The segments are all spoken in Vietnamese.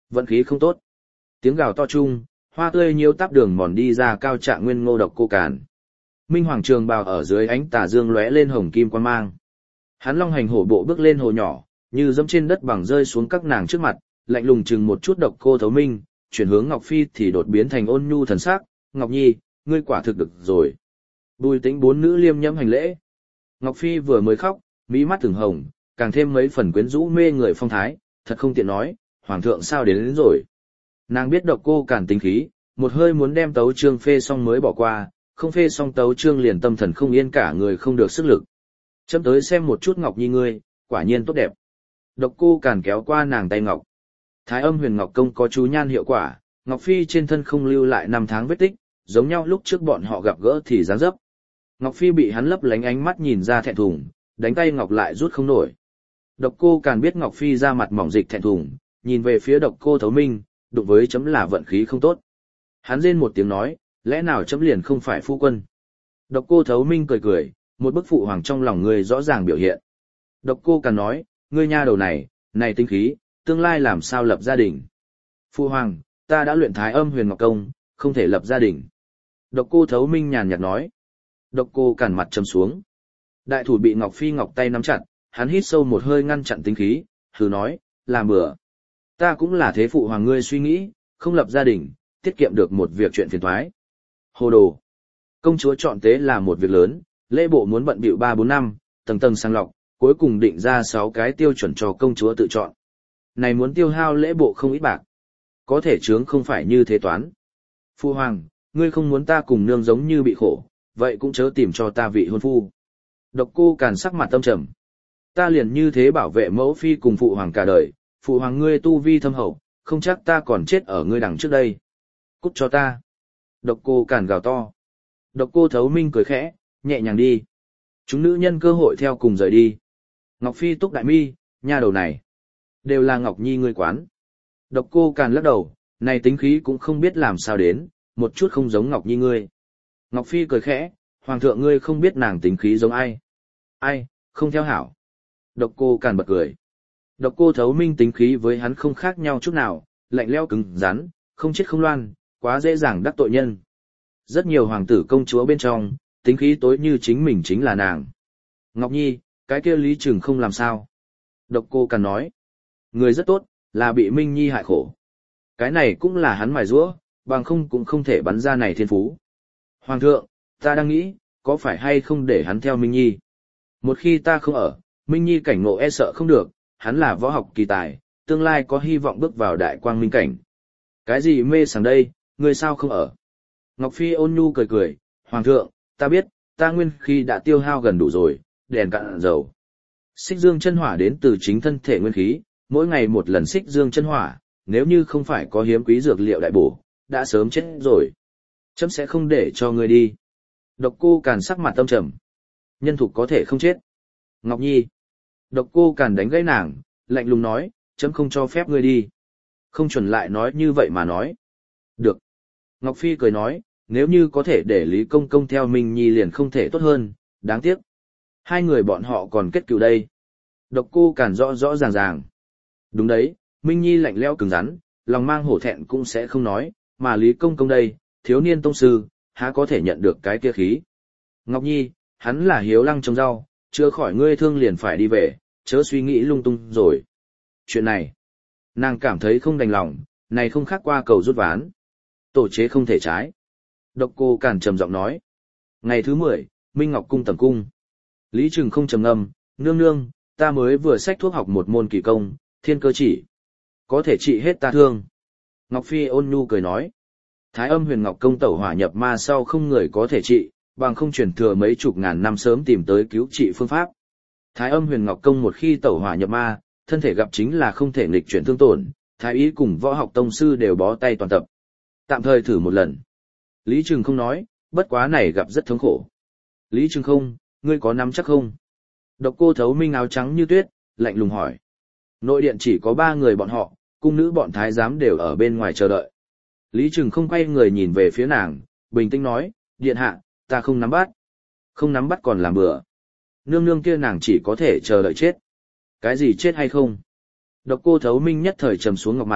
Vận khí không tốt. Tiếng gào to chung, hoa tươi nhiêu tắp đường mòn đi ra cao trạng nguyên ngô độc cô càn. Minh Hoàng trường bào ở dưới ánh tà dương lóe lên hồng kim quan mang. Hắn long hành hổ bộ bước lên hồ nhỏ, như dẫm trên đất bằng rơi xuống các nàng trước mặt, lạnh lùng chừng một chút độc cô thấu minh, chuyển hướng Ngọc Phi thì đột biến thành ôn nhu thần sắc, Ngọc Nhi, ngươi quả thực được rồi. Bùi Tĩnh bốn nữ liêm nhẫm hành lễ. Ngọc Phi vừa mới khóc, mí mắt thường hồng, càng thêm mấy phần quyến rũ mê người phong thái, thật không tiện nói, hoàng thượng sao đến rồi. Nàng biết độc cô càn tính khí, một hơi muốn đem tấu chương phê xong mới bỏ qua, không phê xong tấu chương liền tâm thần không yên cả người không được sức lực. Chấm tới xem một chút Ngọc Nhi ngươi, quả nhiên tốt đẹp. Độc cô càn kéo qua nàng tay ngọc. Thái âm huyền ngọc công có chú nhan hiệu quả, Ngọc Phi trên thân không lưu lại 5 tháng vết tích, giống nhau lúc trước bọn họ gặp gỡ thì dáng dấp. Ngọc Phi bị hắn lấp lánh ánh mắt nhìn ra thẹn thùng, đánh tay ngọc lại rút không nổi. Độc cô càn biết Ngọc Phi ra mặt mỏng dịch thẹn thùng, nhìn về phía độc cô thấu minh, đụng với chấm là vận khí không tốt. Hắn rên một tiếng nói, lẽ nào chấm liền không phải phu quân. Độc cô thấu minh cười cười, một bức phụ hoàng trong lòng người rõ ràng biểu hiện. Độc cô càn nói, ngươi nha đầu này tinh khí, tương lai làm sao lập gia đình. Phu hoàng, ta đã luyện thái âm huyền ngọc công, không thể lập gia đình. Độc cô thấu minh nhàn nhạt nói. Độc cô càn mặt trầm xuống. Đại thủ bị Ngọc Phi ngọc tay nắm chặt, hắn hít sâu một hơi ngăn chặn tính khí, hừ nói, làm bừa. Ta cũng là thế phụ hoàng ngươi suy nghĩ, không lập gia đình, tiết kiệm được một việc chuyện phiền toái. Hồ đồ. Công chúa chọn tế là một việc lớn, lễ bộ muốn bận bịu 3-4 năm, tầng tầng sang lọc, cuối cùng định ra 6 cái tiêu chuẩn cho công chúa tự chọn. Này muốn tiêu hao lễ bộ không ít bạc. Có thể chướng không phải như thế toán. Phu hoàng, ngươi không muốn ta cùng nương giống như bị khổ, vậy cũng chớ tìm cho ta vị hôn phu. Độc cô càn sắc mặt tâm trầm. Ta liền như thế bảo vệ mẫu phi cùng phụ hoàng cả đời, phụ hoàng ngươi tu vi thâm hậu, không chắc ta còn chết ở ngươi đằng trước đây. Cút cho ta. Độc cô càn gào to. Độc cô thấu minh cười khẽ, nhẹ nhàng đi. Chúng nữ nhân cơ hội theo cùng rời đi. Ngọc Phi túc đại mi, nha đầu này. Đều là Ngọc Nhi ngươi quán. Độc cô càn lắc đầu, này tính khí cũng không biết làm sao đến, một chút không giống Ngọc Nhi ngươi. Ngọc Phi cười khẽ, hoàng thượng ngươi không biết nàng tính khí giống ai. Ai, không theo hảo. Độc cô càn bật cười. Độc cô thấu minh tính khí với hắn không khác nhau chút nào, lạnh lẽo cứng rắn, không chết không loan, quá dễ dàng đắc tội nhân. Rất nhiều hoàng tử công chúa bên trong, tính khí tối như chính mình chính là nàng. Ngọc Nhi, cái kia Lý Trừng không làm sao. Độc cô càn nói. Người rất tốt, là bị Minh Nhi hại khổ. Cái này cũng là hắn mài giũa, bằng không cũng không thể bắn ra này thiên phú. Hoàng thượng, ta đang nghĩ, có phải hay không để hắn theo Minh Nhi. Một khi ta không ở, Minh Nhi cảnh ngộ e sợ không được, hắn là võ học kỳ tài, tương lai có hy vọng bước vào đại quang minh cảnh. Cái gì mê sảng đây, người sao không ở. Ngọc Phi ôn nhu cười cười, Hoàng thượng, ta biết, ta nguyên khí đã tiêu hao gần đủ rồi, đèn cạn dầu. Xích dương chân hỏa đến từ chính thân thể nguyên khí, mỗi ngày một lần xích dương chân hỏa, nếu như không phải có hiếm quý dược liệu đại bổ, đã sớm chết rồi. Chấm sẽ không để cho ngươi đi. Độc cô càn sắc mặt tâm trầm. Nhân thục có thể không chết. Ngọc Nhi. Độc cô càn đánh gãy nàng, lạnh lùng nói, chấm không cho phép ngươi đi. Không chuẩn lại nói như vậy mà nói. Được. Ngọc Phi cười nói, nếu như có thể để Lý Công Công theo Minh Nhi liền không thể tốt hơn, đáng tiếc. Hai người bọn họ còn kết cừu đây. Độc cô càn rõ rõ ràng ràng. Đúng đấy, Minh Nhi lạnh lẽo cứng rắn, lòng mang hổ thẹn cũng sẽ không nói, mà Lý Công Công đây, thiếu niên tông sư, há có thể nhận được cái kia khí. Ngọc Nhi, hắn là hiếu lăng trồng rau, chưa khỏi ngươi thương liền phải đi về, chớ suy nghĩ lung tung rồi. Chuyện này, nàng cảm thấy không đành lòng, này không khác qua cầu rút ván. Tổ chế không thể trái. Độc cô càn trầm giọng nói. Ngày thứ 10, Minh Ngọc Cung tầm cung. Lý Trừng không trầm ngâm, nương nương, ta mới vừa xách thuốc học một môn kỳ công, thiên cơ chỉ. Có thể trị hết ta thương. Ngọc Phi ôn nhu cười nói. Thái âm huyền ngọc công tẩu hỏa nhập ma sau không người có thể trị, bằng không truyền thừa mấy chục ngàn năm sớm tìm tới cứu trị phương pháp. Thái âm huyền ngọc công một khi tẩu hỏa nhập ma, thân thể gặp chính là không thể nghịch chuyển thương tổn, thái ý cùng võ học tông sư đều bó tay toàn tập. Tạm thời thử một lần. Lý Trừng không nói, bất quá này gặp rất thống khổ. Lý Trừng không, ngươi có nắm chắc không? Độc cô thấu minh áo trắng như tuyết, lạnh lùng hỏi. Nội điện chỉ có 3 người bọn họ, cung nữ bọn thái giám đều ở bên ngoài chờ đợi. Lý Trừng không quay người nhìn về phía nàng, bình tĩnh nói, điện hạ, ta không nắm bắt. Không nắm bắt còn làm bừa. Nương nương kia nàng chỉ có thể chờ đợi chết. Cái gì chết hay không? Độc cô thấu minh nhất thời trầm xuống ngọc mặt,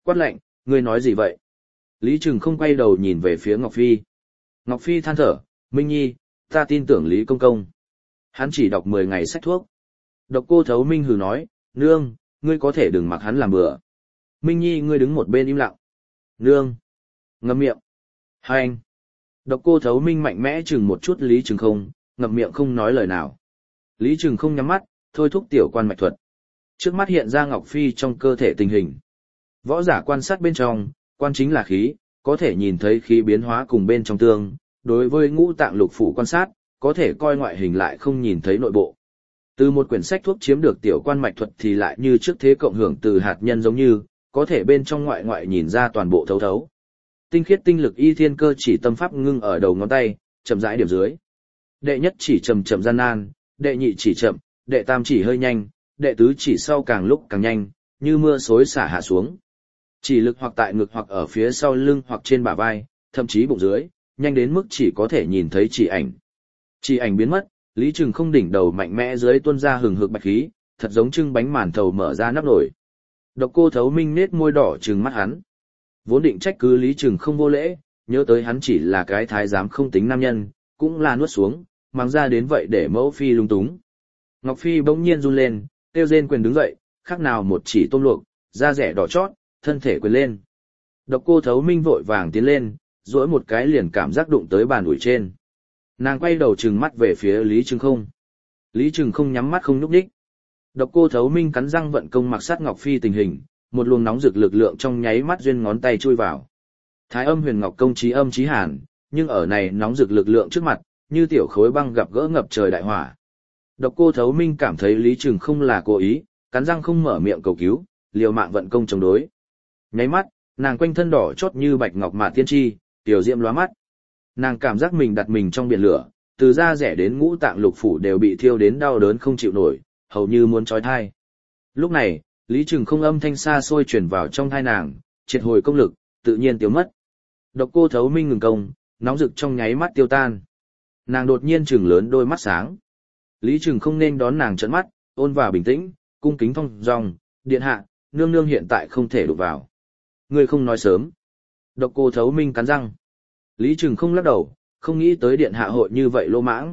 Quát lạnh, ngươi nói gì vậy? Lý Trừng không quay đầu nhìn về phía Ngọc Phi. Ngọc Phi than thở, Minh Nhi, ta tin tưởng Lý Công Công. Hắn chỉ đọc 10 ngày sách thuốc. Độc Cô Thấu Minh hừ nói, nương, ngươi có thể đừng mặc hắn làm bừa. Minh Nhi ngươi đứng một bên im lặng. Nương. Ngậm miệng. Hành. Độc Cô Thấu Minh mạnh mẽ chừng một chút Lý Trừng không, ngậm miệng không nói lời nào. Lý Trừng không nhắm mắt, thôi thúc tiểu quan mạch thuật. Trước mắt hiện ra Ngọc Phi trong cơ thể tình hình. Võ giả quan sát bên trong, quan chính là khí, có thể nhìn thấy khí biến hóa cùng bên trong tương. Đối với ngũ tạng lục phủ quan sát, có thể coi ngoại hình lại không nhìn thấy nội bộ. Từ một quyển sách thuốc chiếm được tiểu quan mạch thuật thì lại như trước thế cộng hưởng từ hạt nhân giống như, có thể bên trong ngoại ngoại nhìn ra toàn bộ thấu thấu. Tinh khiết tinh lực y thiên cơ chỉ tâm pháp ngưng ở đầu ngón tay, chậm rãi điểm dưới. Đệ nhất chỉ chậm chậm gian nan, đệ nhị chỉ chậm, đệ tam chỉ hơi nhanh, đệ tứ chỉ sau càng lúc càng nhanh, như mưa xối xả hạ xuống. Chỉ lực hoặc tại ngực hoặc ở phía sau lưng hoặc trên bả vai, thậm chí bụng dưới, nhanh đến mức chỉ có thể nhìn thấy chỉ ảnh. Chỉ ảnh biến mất, Lý Trừng không đỉnh đầu mạnh mẽ dưới tuôn ra hừng hực bạch khí, thật giống trưng bánh màn thầu mở ra nắp nổi. Độc Cô Thấu Minh nết môi đỏ trừng mắt hắn. Vốn định trách cứ Lý Trừng không vô lễ, nhớ tới hắn chỉ là cái thái giám không tính nam nhân, cũng là nuốt xuống, mang ra đến vậy để mẫu phi lung túng. Ngọc Phi bỗng nhiên run lên, tiêu rên quyền đứng dậy, khác nào một chỉ tôm luộc, da rẻ đỏ chót, thân thể quyền lên. Độc Cô Thấu Minh vội vàng tiến lên, duỗi một cái liền cảm giác đụng tới bàn ủi trên. Nàng quay đầu trừng mắt về phía Lý Trừng không. Lý Trừng không nhắm mắt không nhúc nhích. Độc Cô Thấu Minh cắn răng vận công mặc sát Ngọc Phi tình hình, một luồng nóng rực lực lượng trong nháy mắt duyên ngón tay chui vào. Thái Âm Huyền Ngọc công chí âm chí hàn, nhưng ở này nóng rực lực lượng trước mặt, như tiểu khối băng gặp gỡ ngập trời đại hỏa. Độc Cô Thấu Minh cảm thấy Lý Trừng không là cố ý, cắn răng không mở miệng cầu cứu, liều mạng vận công chống đối. Nháy mắt, nàng quanh thân đỏ chót như bạch ngọc mạ tiên tri, tiểu diễm lóa mắt. Nàng cảm giác mình đặt mình trong biển lửa, từ da rẻ đến ngũ tạng lục phủ đều bị thiêu đến đau đớn không chịu nổi, hầu như muốn trói thai. Lúc này, Lý Trừng không âm thanh xa xôi truyền vào trong thai nàng, triệt hồi công lực, tự nhiên tiêu mất. Độc Cô Thấu Minh ngừng công, nóng rực trong nháy mắt tiêu tan. Nàng đột nhiên trừng lớn đôi mắt sáng. Lý Trừng không nên đón nàng trợn mắt, ôn hòa bình tĩnh, cung kính thong dong, điện hạ, nương nương hiện tại không thể đụng vào. Ngươi không nói sớm. Độc Cô Thấu Minh cắn răng. Lý Trừng không lắc đầu, không nghĩ tới điện hạ hội như vậy lô mãng.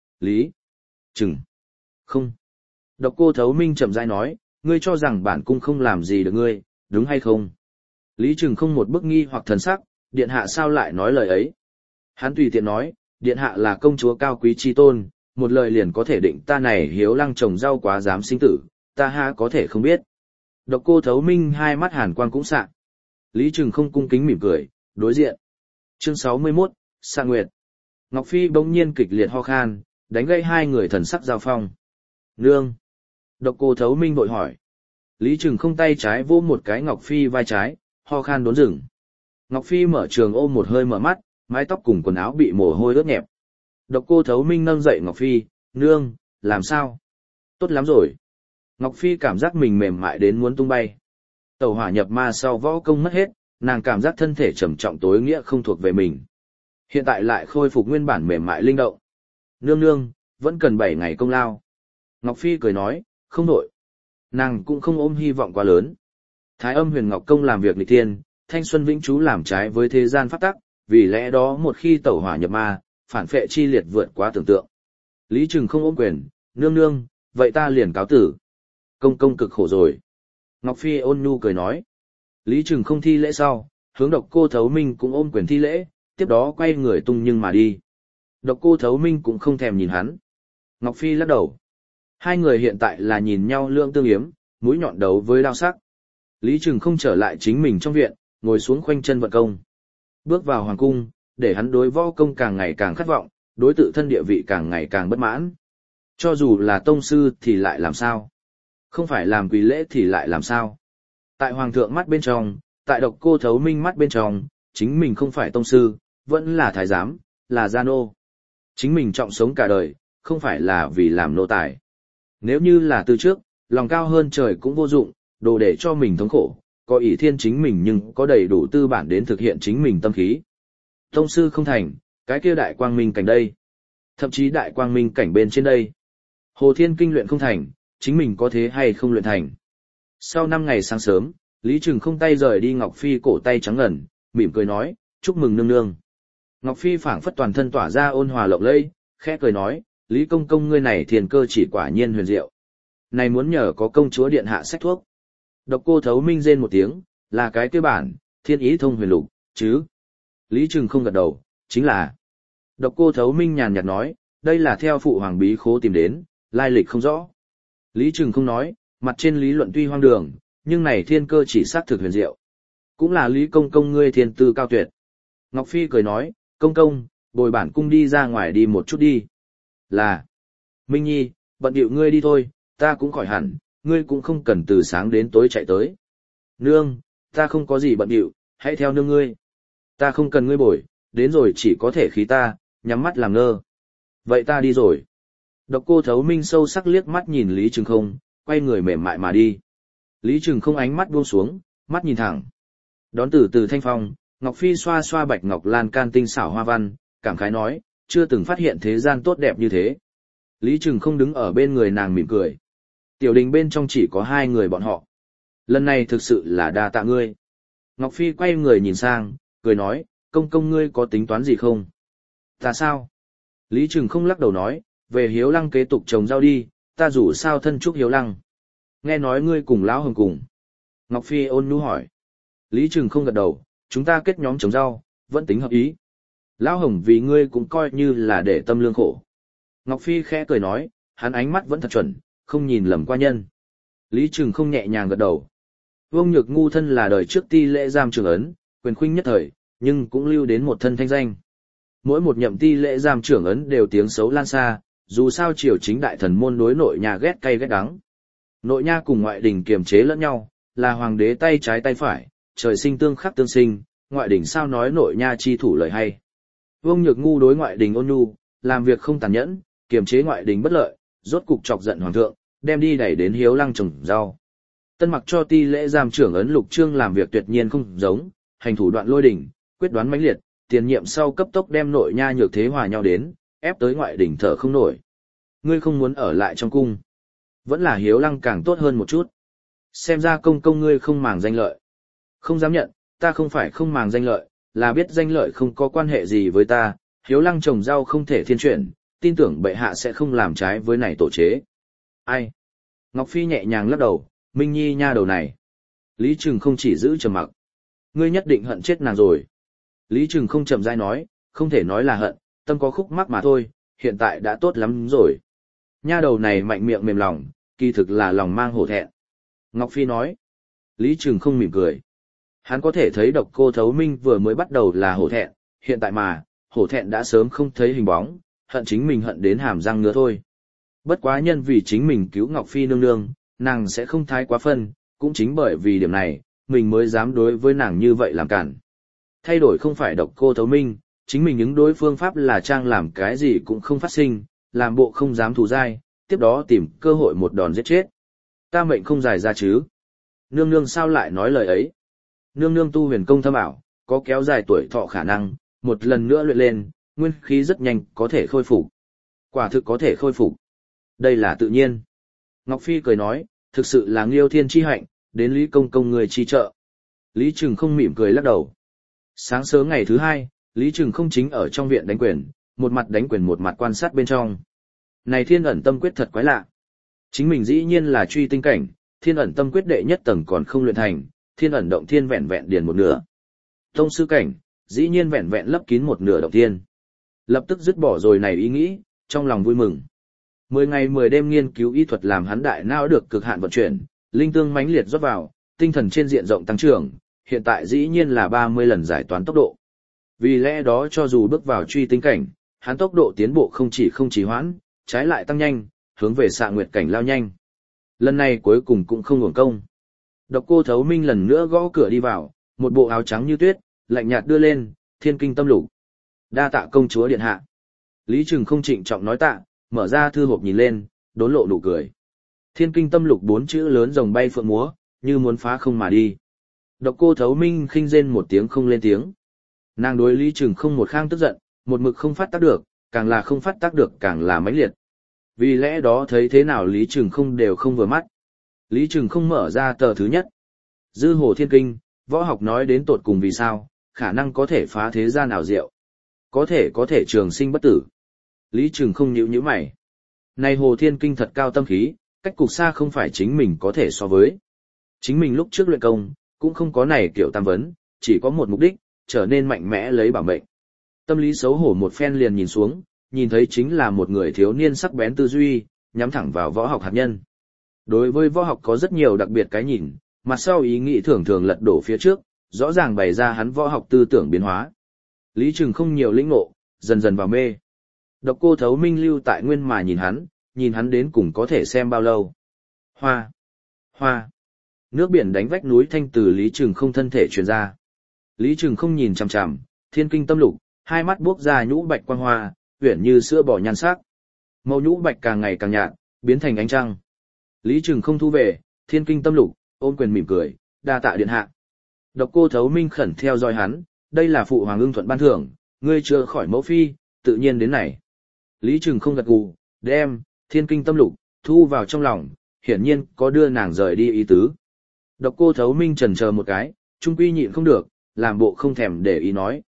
Lý Trừng không. Độc Cô Thấu Minh chậm rãi nói, ngươi cho rằng bản cung không làm gì được ngươi, đúng hay không? Lý Trừng không một bức nghi hoặc thần sắc, điện hạ sao lại nói lời ấy? Hắn tùy tiện nói, điện hạ là công chúa cao quý chi tôn, một lời liền có thể định ta này hiếu lăng trồng rau quá dám sinh tử, ta ha có thể không biết. Độc Cô Thấu Minh hai mắt hàn quang cũng sạng. Lý Trừng không cung kính mỉm cười, đối diện. Chương 61, Sa Nguyệt. Ngọc Phi bỗng nhiên kịch liệt ho khan, đánh gây hai người thần sắc giao phong. Nương. Độc Cô Thấu Minh vội hỏi. Lý Trừng không tay trái vỗ một cái Ngọc Phi vai trái, ho khan đốn dừng. Ngọc Phi mở trường ôm một hơi mở mắt, mái tóc cùng quần áo bị mồ hôi ướt nhẹp. Độc Cô Thấu Minh nâng dậy Ngọc Phi, nương, làm sao? Tốt lắm rồi. Ngọc Phi cảm giác mình mềm mại đến muốn tung bay. Tẩu hỏa nhập ma sau võ công mất hết, nàng cảm giác thân thể trầm trọng tối nghĩa không thuộc về mình. Hiện tại lại khôi phục nguyên bản mềm mại linh động. Nương nương, vẫn cần 7 ngày công lao. Ngọc Phi cười nói, không đổi. Nàng cũng không ôm hy vọng quá lớn. Thái Âm Huyền Ngọc công làm việc nghịch thiên, thanh xuân vĩnh chú làm trái với thế gian pháp tắc, vì lẽ đó một khi tẩu hỏa nhập ma, phản phệ chi liệt vượt quá tưởng tượng. Lý Trừng không ôm quyền, nương nương, vậy ta liền cáo tử. Công công cực khổ rồi. Ngọc Phi ôn nhu cười nói. Lý Trừng không thi lễ sau, hướng Độc Cô Thấu Minh cũng ôm quyền thi lễ, tiếp đó quay người tung nhưng mà đi. Độc Cô Thấu Minh cũng không thèm nhìn hắn. Ngọc Phi lắc đầu. Hai người hiện tại là nhìn nhau lưỡng tương yếm, mũi nhọn đấu với đao sắc. Lý Trừng không trở lại chính mình trong viện, ngồi xuống khoanh chân vận công. Bước vào hoàng cung, để hắn đối võ công càng ngày càng khát vọng, đối tự thân địa vị càng ngày càng bất mãn. Cho dù là tông sư thì lại làm sao? Không phải làm quỳ lễ thì lại làm sao? Tại hoàng thượng mắt bên trong, tại Độc Cô Thấu Minh mắt bên trong, chính mình không phải tông sư, vẫn là thái giám, là gia nô. Chính mình trọng sống cả đời, không phải là vì làm nô tài. Nếu như là từ trước, lòng cao hơn trời cũng vô dụng, đồ để cho mình thống khổ, có ỷ thiên chính mình nhưng có đầy đủ tư bản đến thực hiện chính mình tâm khí. Tông sư không thành, cái kia đại quang minh cảnh đây. Thậm chí đại quang minh cảnh bên trên đây. Hồ Thiên Kinh luyện không thành, chính mình có thế hay không luyện thành. Sau 5 ngày sáng sớm, Lý Trừng không tay rời đi Ngọc Phi cổ tay trắng ngần, mỉm cười nói, chúc mừng nương nương. Ngọc Phi phảng phất toàn thân tỏa ra ôn hòa lộng lẫy, khẽ cười nói, Lý công công ngươi này thiền cơ chỉ quả nhiên huyền diệu. Này muốn nhờ có công chúa điện hạ sách thuốc. Độc Cô Thấu Minh rên một tiếng, là cái kia bản, thiên ý thông huyền lục, chứ. Lý Trừng không gật đầu, chính là. Độc Cô Thấu Minh nhàn nhạt nói, đây là theo phụ hoàng bí khố tìm đến, lai lịch không rõ. Lý Trừng không nói, mặt trên lý luận tuy hoang đường, nhưng này thiên cơ chỉ xác thực huyền diệu. Cũng là Lý công công ngươi thiên tư cao tuyệt. Ngọc Phi cười nói, công công, bồi bản cung đi ra ngoài đi một chút đi. Là, Minh Nhi, bận điệu ngươi đi thôi, ta cũng khỏi hẳn, ngươi cũng không cần từ sáng đến tối chạy tới. Nương, ta không có gì bận điệu, hãy theo nương ngươi. Ta không cần ngươi bồi, đến rồi chỉ có thể khí ta, nhắm mắt làm ngơ. Vậy ta đi rồi. Độc Cô Thấu Minh sâu sắc liếc mắt nhìn Lý Trừng không, quay người mềm mại mà đi. Lý Trừng không ánh mắt buông xuống, mắt nhìn thẳng. Đón từ từ thanh phong, Ngọc Phi xoa xoa bạch ngọc lan can tinh xảo hoa văn, cảm khái nói, chưa từng phát hiện thế gian tốt đẹp như thế. Lý Trừng không đứng ở bên người nàng mỉm cười. Tiểu đình bên trong chỉ có hai người bọn họ. Lần này thực sự là đa tạ ngươi. Ngọc Phi quay người nhìn sang, cười nói, công công ngươi có tính toán gì không? Ta sao? Lý Trừng không lắc đầu nói, về Hiếu Lăng kế tục trồng rau đi, ta rủ sao thân chúc Hiếu Lăng. Nghe nói ngươi cùng Lão Hồng cùng. Ngọc Phi ôn nhu hỏi. Lý Trừng không gật đầu, chúng ta kết nhóm trồng rau, vẫn tính hợp ý. Lão Hồng vì ngươi cũng coi như là để tâm lương khổ. Ngọc Phi khẽ cười nói, hắn ánh mắt vẫn thật chuẩn, không nhìn lầm qua nhân. Lý Trừng không nhẹ nhàng gật đầu. Vương Nhược Ngu thân là đời trước ti lễ giam trưởng ấn, quyền khuynh nhất thời, nhưng cũng lưu đến một thân thanh danh. Mỗi một nhậm ti lễ giam trưởng ấn đều tiếng xấu lan xa, dù sao triều chính đại thần môn đối nội nhà ghét cay ghét đắng. Nội nha cùng ngoại đình kiềm chế lẫn nhau, là hoàng đế tay trái tay phải, trời sinh tương khắc tương sinh, ngoại đình sao nói nội nha chi thủ lời hay. Vương Nhược Ngu đối ngoại đình ôn nhu, làm việc không tàn nhẫn, kiềm chế ngoại đình bất lợi, rốt cục chọc giận hoàng thượng, đem đi đẩy đến Hiếu Lăng trồng rau. Tân mặc cho ti lễ giam trưởng ấn Lục Trương làm việc tuyệt nhiên không giống, hành thủ đoạn lôi đỉnh, quyết đoán mãnh liệt, tiền nhiệm sau cấp tốc đem nội nha nhược thế hòa nhau đến, ép tới ngoại đỉnh thở không nổi. Ngươi không muốn ở lại trong cung, vẫn là Hiếu Lăng càng tốt hơn một chút. Xem ra công công ngươi không màng danh lợi. Không dám nhận, ta không phải không màng danh lợi, là biết danh lợi không có quan hệ gì với ta, Hiếu Lăng trồng rau không thể thiên chuyển, tin tưởng bệ hạ sẽ không làm trái với này tổ chế. Ai? Ngọc Phi nhẹ nhàng lắc đầu, Minh Nhi nha đầu này. Lý Trừng không chỉ giữ trầm mặc. Ngươi nhất định hận chết nàng rồi. Lý Trừng không chậm rãi nói, không thể nói là hận, tâm có khúc mắc mà thôi, hiện tại đã tốt lắm rồi. Nha đầu này mạnh miệng mềm lòng, kỳ thực là lòng mang hổ thẹn. Ngọc Phi nói. Lý Trừng không mỉm cười. Hắn có thể thấy Độc Cô Thấu Minh vừa mới bắt đầu là hổ thẹn, hiện tại mà, hổ thẹn đã sớm không thấy hình bóng, hận chính mình hận đến hàm răng nữa thôi. Bất quá nhân vì chính mình cứu Ngọc Phi nương nương, nàng sẽ không thái quá phân, cũng chính bởi vì điểm này, mình mới dám đối với nàng như vậy làm cản. Thay đổi không phải Độc Cô Thấu Minh, chính mình những đối phương pháp là trang làm cái gì cũng không phát sinh, làm bộ không dám thù dai, tiếp đó tìm cơ hội một đòn giết chết. Ta mệnh không dài ra chứ. Nương nương sao lại nói lời ấy? Nương nương tu huyền công thâm ảo, có kéo dài tuổi thọ khả năng, một lần nữa luyện lên, nguyên khí rất nhanh có thể khôi phục. Quả thực có thể khôi phục. Đây là tự nhiên. Ngọc Phi cười nói, thực sự là Nghiêu Thiên chi hạnh, đến Lý công công người chi trợ. Lý Trừng không mỉm cười lắc đầu. Sáng sớm ngày thứ hai, Lý Trừng không chính ở trong viện đánh quyền, một mặt đánh quyền một mặt quan sát bên trong. Này thiên ẩn tâm quyết thật quái lạ. Chính mình dĩ nhiên là truy tinh cảnh, thiên ẩn tâm quyết đệ nhất tầng còn không luyện thành, thiên ẩn động thiên vẹn vẹn điền một nửa. Tông sư cảnh, dĩ nhiên vẹn vẹn lấp kín một nửa động thiên. Lập tức dứt bỏ rồi này ý nghĩ, trong lòng vui mừng. 10 ngày 10 đêm nghiên cứu y thuật làm hắn đại não được cực hạn vận chuyển, linh tương mãnh liệt rót vào, tinh thần trên diện rộng tăng trưởng, hiện tại dĩ nhiên là 30 lần giải toán tốc độ. Vì lẽ đó cho dù bước vào truy tinh cảnh, hắn tốc độ tiến bộ không chỉ không trì hoãn, trái lại tăng nhanh, hướng về xạ nguyệt cảnh lao nhanh. Lần này cuối cùng cũng không uổng công. Độc Cô Thấu Minh lần nữa gõ cửa đi vào, một bộ áo trắng như tuyết, lạnh nhạt đưa lên, Thiên Kinh Tâm Lục. Đa tạ công chúa điện hạ. Lý Trừng không trịnh trọng nói tạ, mở ra thư hộp nhìn lên, đốn lộ nụ cười. Thiên Kinh Tâm Lục 4 chữ lớn rồng bay phượng múa, như muốn phá không mà đi. Độc Cô Thấu Minh khinh rên một tiếng không lên tiếng. Nàng đối Lý Trừng không một khang tức giận, một mực không phát tác được, càng là không phát tác được càng là mãnh liệt. Vì lẽ đó thấy thế nào Lý Trừng không đều không vừa mắt. Lý Trừng không mở ra tờ thứ nhất. Dư hồ thiên kinh, võ học nói đến tột cùng vì sao, khả năng có thể phá thế gian ảo diệu. Có thể trường sinh bất tử. Lý Trừng không nhíu mày. Này hồ thiên kinh thật cao tâm khí, cách cục xa không phải chính mình có thể so với. Chính mình lúc trước luyện công, cũng không có này kiểu tam vấn, chỉ có một mục đích, trở nên mạnh mẽ lấy bảo mệnh. Tâm lý xấu hổ một phen liền nhìn xuống, nhìn thấy chính là một người thiếu niên sắc bén tư duy, nhắm thẳng vào võ học hạt nhân. Đối với võ học có rất nhiều đặc biệt cái nhìn, mặt sau ý nghĩ thường thường lật đổ phía trước, rõ ràng bày ra hắn võ học tư tưởng biến hóa. Lý Trừng không nhiều lĩnh ngộ, dần dần vào mê. Độc Cô Thấu Minh lưu tại nguyên mà nhìn hắn đến cùng có thể xem bao lâu. Hoa, hoa. Nước biển đánh vách núi thanh từ Lý Trừng không thân thể truyền ra. Lý Trừng không nhìn chằm chằm, thiên kinh tâm lục, hai mắt buốc ra nhũ bạch quang hoa, uyển như sữa bò nhan sắc. Màu nhũ bạch càng ngày càng nhạt, biến thành ánh trăng. Lý Trừng không thu về, thiên kinh tâm lục, ôn quyền mỉm cười, đa tạ điện hạ. Độc Cô Thấu Minh khẩn theo dõi hắn, đây là phụ hoàng ưng thuận ban thưởng, ngươi chưa khỏi mẫu phi, tự nhiên đến này. Lý Trừng không gật gù, đem thiên kinh tâm lục thu vào trong lòng, hiển nhiên có đưa nàng rời đi ý tứ. Độc Cô Thấu Minh chần chờ một cái, trung quy nhịn không được, làm bộ không thèm để ý nói,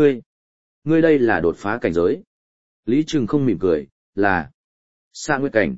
ngươi đây là đột phá cảnh giới. Lý Trừng không mỉm cười, là Sa Nguyệt cảnh,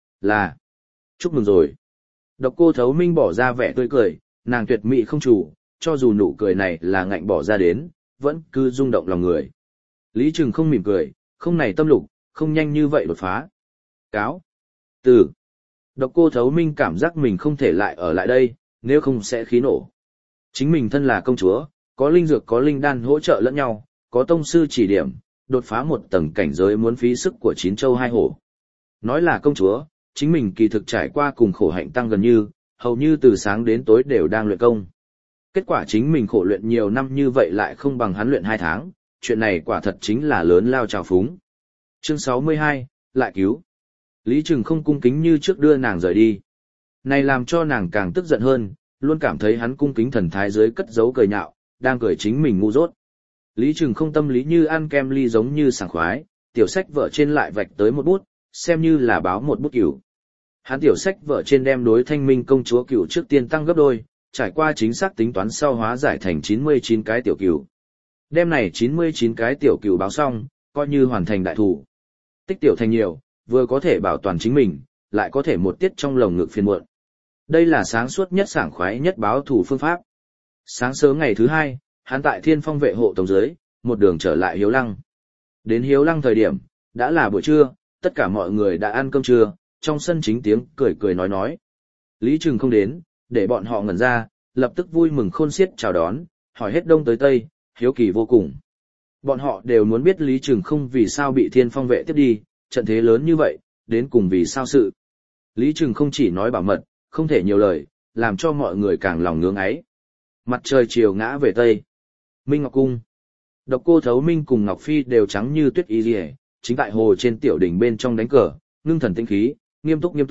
là chúc mừng rồi. Độc Cô Thấu Minh bỏ ra vẻ tươi cười, nàng tuyệt mỹ không chủ, cho dù nụ cười này là ngạnh bỏ ra đến, vẫn cứ rung động lòng người. Lý Trừng không mỉm cười, không này tâm lục, không nhanh như vậy đột phá. Cáo. Từ. Độc Cô Thấu Minh cảm giác mình không thể lại ở lại đây, nếu không sẽ khí nổ. Chính mình thân là công chúa, có linh dược có linh đan hỗ trợ lẫn nhau, có tông sư chỉ điểm, đột phá một tầng cảnh giới muốn phí sức của 9 châu 2 hổ. Nói là công chúa, chính mình kỳ thực trải qua cùng khổ hạnh tăng gần như, hầu như từ sáng đến tối đều đang luyện công. Kết quả chính mình khổ luyện nhiều năm như vậy lại không bằng hắn luyện 2 tháng, chuyện này quả thật chính là lớn lao trào phúng. Chương 62, lại cứu. Lý Trừng không cung kính như trước đưa nàng rời đi. Này làm cho nàng càng tức giận hơn, luôn cảm thấy hắn cung kính thần thái dưới cất giấu cười nhạo, đang cười chính mình ngu dốt. Lý Trừng không tâm lý như ăn kem ly giống như sảng khoái, tiểu sách vợ trên lại vạch tới một bút, xem như là báo một bút cửu. Hắn tiểu sách vợ trên đem đối Thanh Minh công chúa cửu trước tiên tăng gấp đôi, trải qua chính xác tính toán sau hóa giải thành 99 cái tiểu cửu. Đem này 99 cái tiểu cửu báo xong, coi như hoàn thành đại thủ. Tích tiểu thành nhiều, vừa có thể bảo toàn chính mình, lại có thể một tiết trong lồng ngực phiền muộn. Đây là sáng suốt nhất sảng khoái nhất báo thủ phương pháp. Sáng sớm ngày thứ 2, hắn tại Thiên Phong vệ hộ tổng dưới, một đường trở lại Hiếu Lăng. Đến Hiếu Lăng thời điểm, đã là buổi trưa, tất cả mọi người đã ăn cơm trưa, trong sân chính tiếng cười nói. Lý Trừng không đến, để bọn họ ngẩn ra, lập tức vui mừng khôn xiết chào đón, hỏi hết đông tới tây, hiếu kỳ vô cùng. Bọn họ đều muốn biết Lý Trừng không vì sao bị Thiên Phong vệ tiếp đi, trận thế lớn như vậy, đến cùng vì sao sự. Lý Trừng không chỉ nói bảo mật, không thể nhiều lời, làm cho mọi người càng lòng ngưỡng ấy. Mặt trời chiều ngã về tây. Minh Ngọc Cung. Độc Cô Thấu Minh cùng Ngọc Phi đều trắng như tuyết y liễu, chính tại hồ trên tiểu đỉnh bên trong đánh cờ, ngưng thần tĩnh khí, nghiêm túc.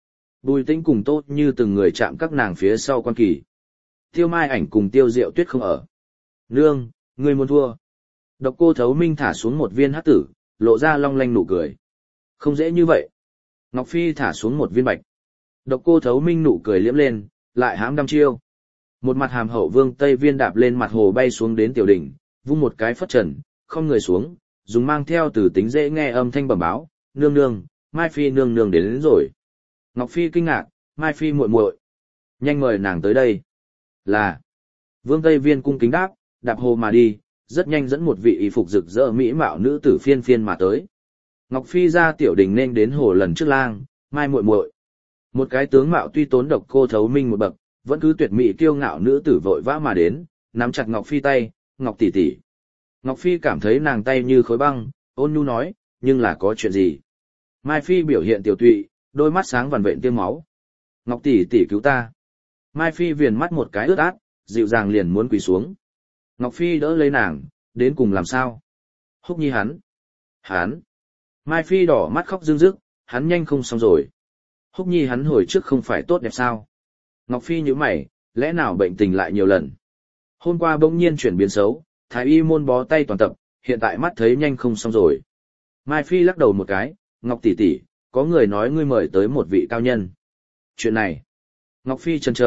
Bùi Tĩnh cùng Tốt Như từng người chạm các nàng phía sau quan kỳ. Tiêu Mai Ảnh cùng Tiêu Diệu Tuyết không ở. Nương, ngươi muốn thua. Độc Cô Thấu Minh thả xuống một viên hắc tử, lộ ra long lanh nụ cười. Không dễ như vậy. Ngọc Phi thả xuống một viên bạch. Độc Cô Thấu Minh nụ cười liễm lên, lại hãm đăm chiêu. Một mặt hàm hậu Vương Tây Viên đạp lên mặt hồ bay xuống đến tiểu đỉnh, vung một cái phất trần, không người xuống, dùng mang theo từ tính dễ nghe âm thanh bẩm báo, nương, Mai Phi nương đến rồi. Ngọc Phi kinh ngạc, Mai Phi muội muội, nhanh mời nàng tới đây. Là. Vương Tây Viên cung kính đáp, đạp hồ mà đi, rất nhanh dẫn một vị y phục rực rỡ mỹ mạo nữ tử phiên mà tới. Ngọc Phi ra tiểu đình nên đến hồ lần trước lang, Mai muội muội. Một cái tướng mạo tuy tốn Độc Cô Thấu Minh một bậc, vẫn cứ tuyệt mỹ kiêu ngạo nữ tử vội vã mà đến, nắm chặt Ngọc Phi tay, Ngọc tỷ tỷ. Ngọc Phi cảm thấy nàng tay như khối băng, ôn nhu nói, nhưng là có chuyện gì? Mai Phi biểu hiện tiểu tụy, đôi mắt sáng vằn vện tiêm máu. Ngọc tỷ tỷ cứu ta. Mai Phi viền mắt một cái ướt át, dịu dàng liền muốn quỳ xuống. Ngọc Phi đỡ lấy nàng, đến cùng làm sao? Húc Nhi hắn. Mai Phi đỏ mắt khóc rưng rức, hắn nhanh không xong rồi. Húc Nhi hắn hồi trước không phải tốt đẹp sao? Ngọc Phi nhíu mày, lẽ nào bệnh tình lại nhiều lần? Hôm qua bỗng nhiên chuyển biến xấu, thái y môn bó tay toàn tập, hiện tại mắt thấy nhanh không xong rồi. Mai Phi lắc đầu một cái, Ngọc tỷ tỷ, có người nói ngươi mời tới một vị cao nhân. Chuyện này. Ngọc Phi chần chờ,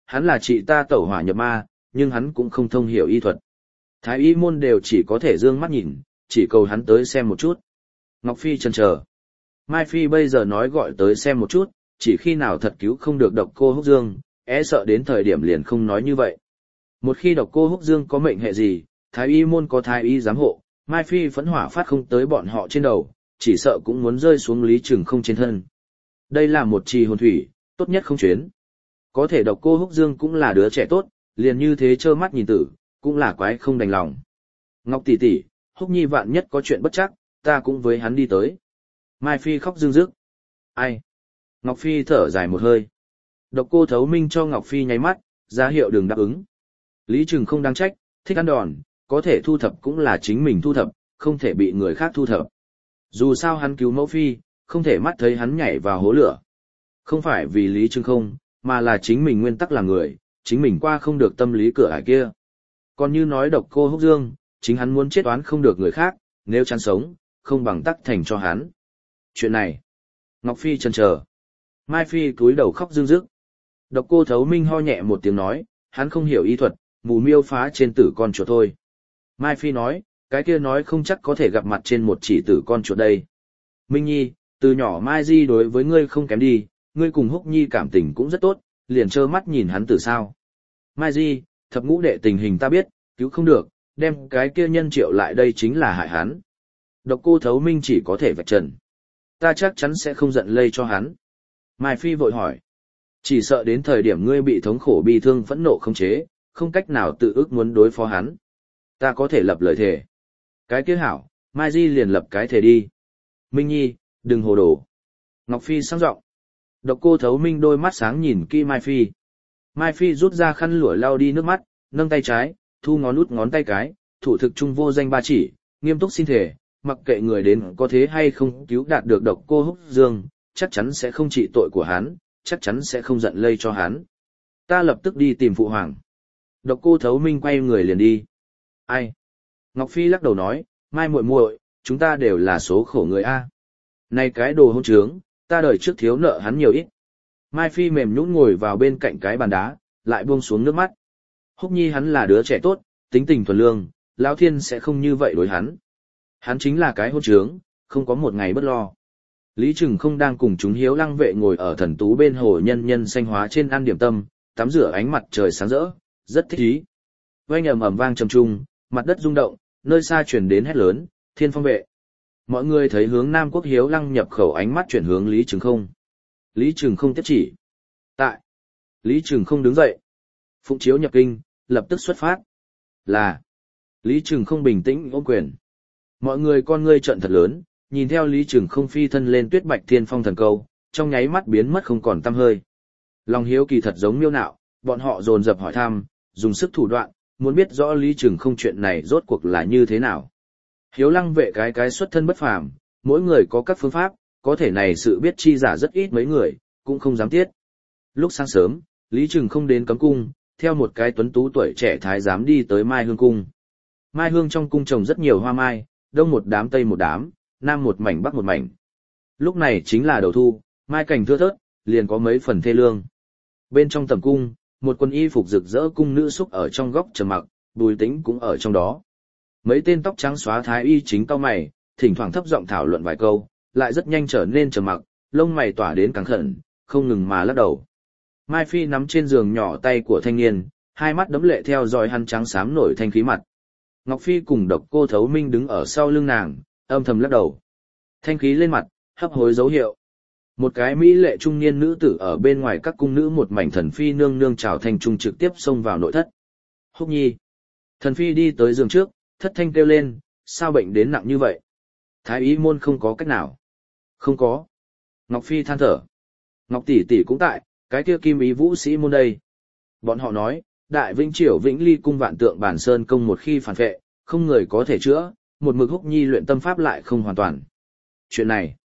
hắn là chị ta tẩu hỏa nhập ma, nhưng hắn cũng không thông hiểu y thuật. Thái y môn đều chỉ có thể dương mắt nhìn, chỉ cầu hắn tới xem một chút. Ngọc Phi chần chờ. Mai Phi bây giờ nói gọi tới xem một chút, chỉ khi nào thật cứu không được Độc Cô Húc Dương, sợ đến thời điểm liền không nói như vậy. Một khi Độc Cô Húc Dương có mệnh hệ gì, Thái y môn có Thái y giám hộ, Mai Phi phẫn hỏa phát không tới bọn họ trên đầu, chỉ sợ cũng muốn rơi xuống Lý Trừng Không trên thân. Đây là một trì hồn thủy, tốt nhất không chuyến. Có thể Độc Cô Húc Dương cũng là đứa trẻ tốt, liền như thế trơ mắt nhìn tử, cũng là quái không đành lòng. Ngọc tỷ tỷ, Húc Nhi vạn nhất có chuyện bất chắc, ta cũng với hắn đi tới. Mai Phi khóc rưng rức. Ai? Ngọc Phi thở dài một hơi. Độc Cô Thấu Minh cho Ngọc Phi nháy mắt, ra hiệu đừng đáp ứng. Lý Trừng Không đáng trách, thích ăn đòn, có thể thu thập cũng là chính mình thu thập, không thể bị người khác thu thập. Dù sao hắn cứu mẫu phi, không thể mắt thấy hắn nhảy vào hố lửa. Không phải vì Lý Trừng Không, mà là chính mình nguyên tắc là người, chính mình qua không được tâm lý cửa ải kia. Còn như nói Độc Cô Húc Dương, chính hắn muốn chết oán không được người khác, nếu chán sống, không bằng tắc thành cho hắn. Chuyện này, Ngọc Phi chần chờ. Mai Phi cúi đầu khóc rưng rức. Độc Cô Thấu Minh ho nhẹ một tiếng nói, hắn không hiểu y thuật, mù miêu phá trên tử con chuột thôi. Mai Phi nói, cái kia nói không chắc có thể gặp mặt trên một chỉ tử con chuột đây. Minh Nhi, từ nhỏ Mai Di đối với ngươi không kém đi, ngươi cùng Húc Nhi cảm tình cũng rất tốt, liền trơ mắt nhìn hắn tử sao. Mai Di, thập ngũ đệ tình hình ta biết, cứu không được, đem cái kia nhân triệu lại đây chính là hại hắn. Độc Cô Thấu Minh chỉ có thể vạch trần. Ta chắc chắn sẽ không giận lây cho hắn. Mai Phi vội hỏi. Chỉ sợ đến thời điểm ngươi bị thống khổ bi thương phẫn nộ không chế, không cách nào tự ước muốn đối phó hắn. Ta có thể lập lời thề. Cái kia hảo, Mai Di liền lập cái thề đi. Minh Nhi, đừng hồ đồ. Ngọc Phi sang giọng. Độc Cô Thấu Minh đôi mắt sáng nhìn kỹ Mai Phi. Mai Phi rút ra khăn lụa lau đi nước mắt, nâng tay trái, thu ngón út ngón tay cái, thủ thực trung vô danh ba chỉ, nghiêm túc xin thề, mặc kệ người đến có thế hay không cứu đạt được Độc Cô Húc Dương, chắc chắn sẽ không trị tội của hắn, chắc chắn sẽ không giận lây cho hắn. Ta lập tức đi tìm phụ hoàng. Độc Cô Thấu Minh quay người liền đi. Ai? Ngọc Phi lắc đầu nói, Mai muội muội, chúng ta đều là số khổ người a. Này cái đồ hỗn trướng, ta đời trước thiếu nợ hắn nhiều ít. Mai Phi mềm nhũn ngồi vào bên cạnh cái bàn đá, lại buông xuống nước mắt. Húc Nhi hắn là đứa trẻ tốt, tính tình thuần lương, Lão Thiên sẽ không như vậy đối hắn. Hắn chính là cái hỗn trướng, không có một ngày bất lo. Lý Trừng Không đang cùng chúng Hiếu Lăng vệ ngồi ở thần tú bên hồ nhân nhân xanh hóa trên ăn điểm tâm, tắm rửa ánh mặt trời sáng rỡ, rất thích ý. Oanh ầm ầm vang trầm trung, mặt đất rung động, nơi xa truyền đến hét lớn, Thiên Phong vệ. Mọi người thấy hướng Nam Quốc Hiếu Lăng nhập khẩu ánh mắt chuyển hướng Lý Trừng Không. Lý Trừng Không tiếp chỉ. Tại. Lý Trừng Không đứng dậy. Phụng chiếu nhập kinh, lập tức xuất phát. Là. Lý Trừng Không bình tĩnh ôm quyền. Mọi người con ngươi trợn thật lớn, nhìn theo Lý Trừng Không phi thân lên Tuyết Bạch Thiên Phong thần câu, trong nháy mắt biến mất không còn tăm hơi. Lòng hiếu kỳ thật giống miêu nạo, bọn họ dồn dập hỏi thăm, dùng sức thủ đoạn, muốn biết rõ Lý Trừng Không chuyện này rốt cuộc là như thế nào. Hiếu Lăng vệ cái xuất thân bất phàm, mỗi người có các phương pháp, có thể này sự biết chi giả rất ít mấy người, cũng không dám tiết. Lúc sáng sớm, Lý Trừng Không đến cấm cung, theo một cái tuấn tú tuổi trẻ thái giám đi tới Mai Hương cung. Mai Hương trong cung trồng rất nhiều hoa mai, đông một đám tây một đám, nam một mảnh bắc một mảnh. Lúc này chính là đầu thu, mai cảnh thưa thớt, liền có mấy phần thê lương. Bên trong tầm cung, một quân y phục rực rỡ cung nữ xúc ở trong góc trầm mặc, Bùi Tĩnh cũng ở trong đó. Mấy tên tóc trắng xóa thái y chính cau mày, thỉnh thoảng thấp giọng thảo luận vài câu, lại rất nhanh trở nên trầm mặc, lông mày tỏa đến căng khẩn, không ngừng mà lắc đầu. Mai Phi nắm trên giường nhỏ tay của thanh niên, hai mắt đẫm lệ theo dõi hắn trắng xám nổi thanh khí mặt. Ngọc Phi cùng Độc Cô Thấu Minh đứng ở sau lưng nàng, âm thầm lắc đầu. Thanh khí lên mặt, hấp hối dấu hiệu. Một cái mỹ lệ trung niên nữ tử ở bên ngoài các cung nữ một mảnh thần phi nương nương chào thanh trung trực tiếp xông vào nội thất. Húc Nhi. Thần phi đi tới giường trước, thất thanh kêu lên, sao bệnh đến nặng như vậy? Thái y môn không có cách nào. Không có. Ngọc Phi than thở. Ngọc tỷ tỷ cũng tại, cái kia kim ý vũ sĩ môn đây. Bọn họ nói, Đại Vĩnh Triều Vĩnh Ly cung vạn tượng bản sơn công một khi phản vệ, không người có thể chữa, một mực Húc Nhi luyện tâm pháp lại không hoàn toàn. Chuyện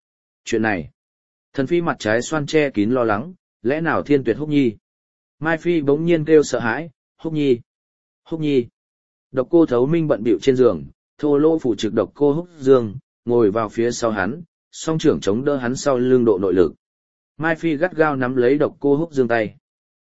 này. Thần phi mặt trái xoan che kín lo lắng, lẽ nào thiên tuyệt Húc Nhi? Mai Phi bỗng nhiên kêu sợ hãi, Húc Nhi. Độc Cô Thấu Minh bận bịu trên giường, thô lỗ phủ trực Độc Cô Húc Dương, ngồi vào phía sau hắn, song trưởng chống đỡ hắn sau lưng độ nội lực. Mai Phi gắt gao nắm lấy Độc Cô Húc Dương tay.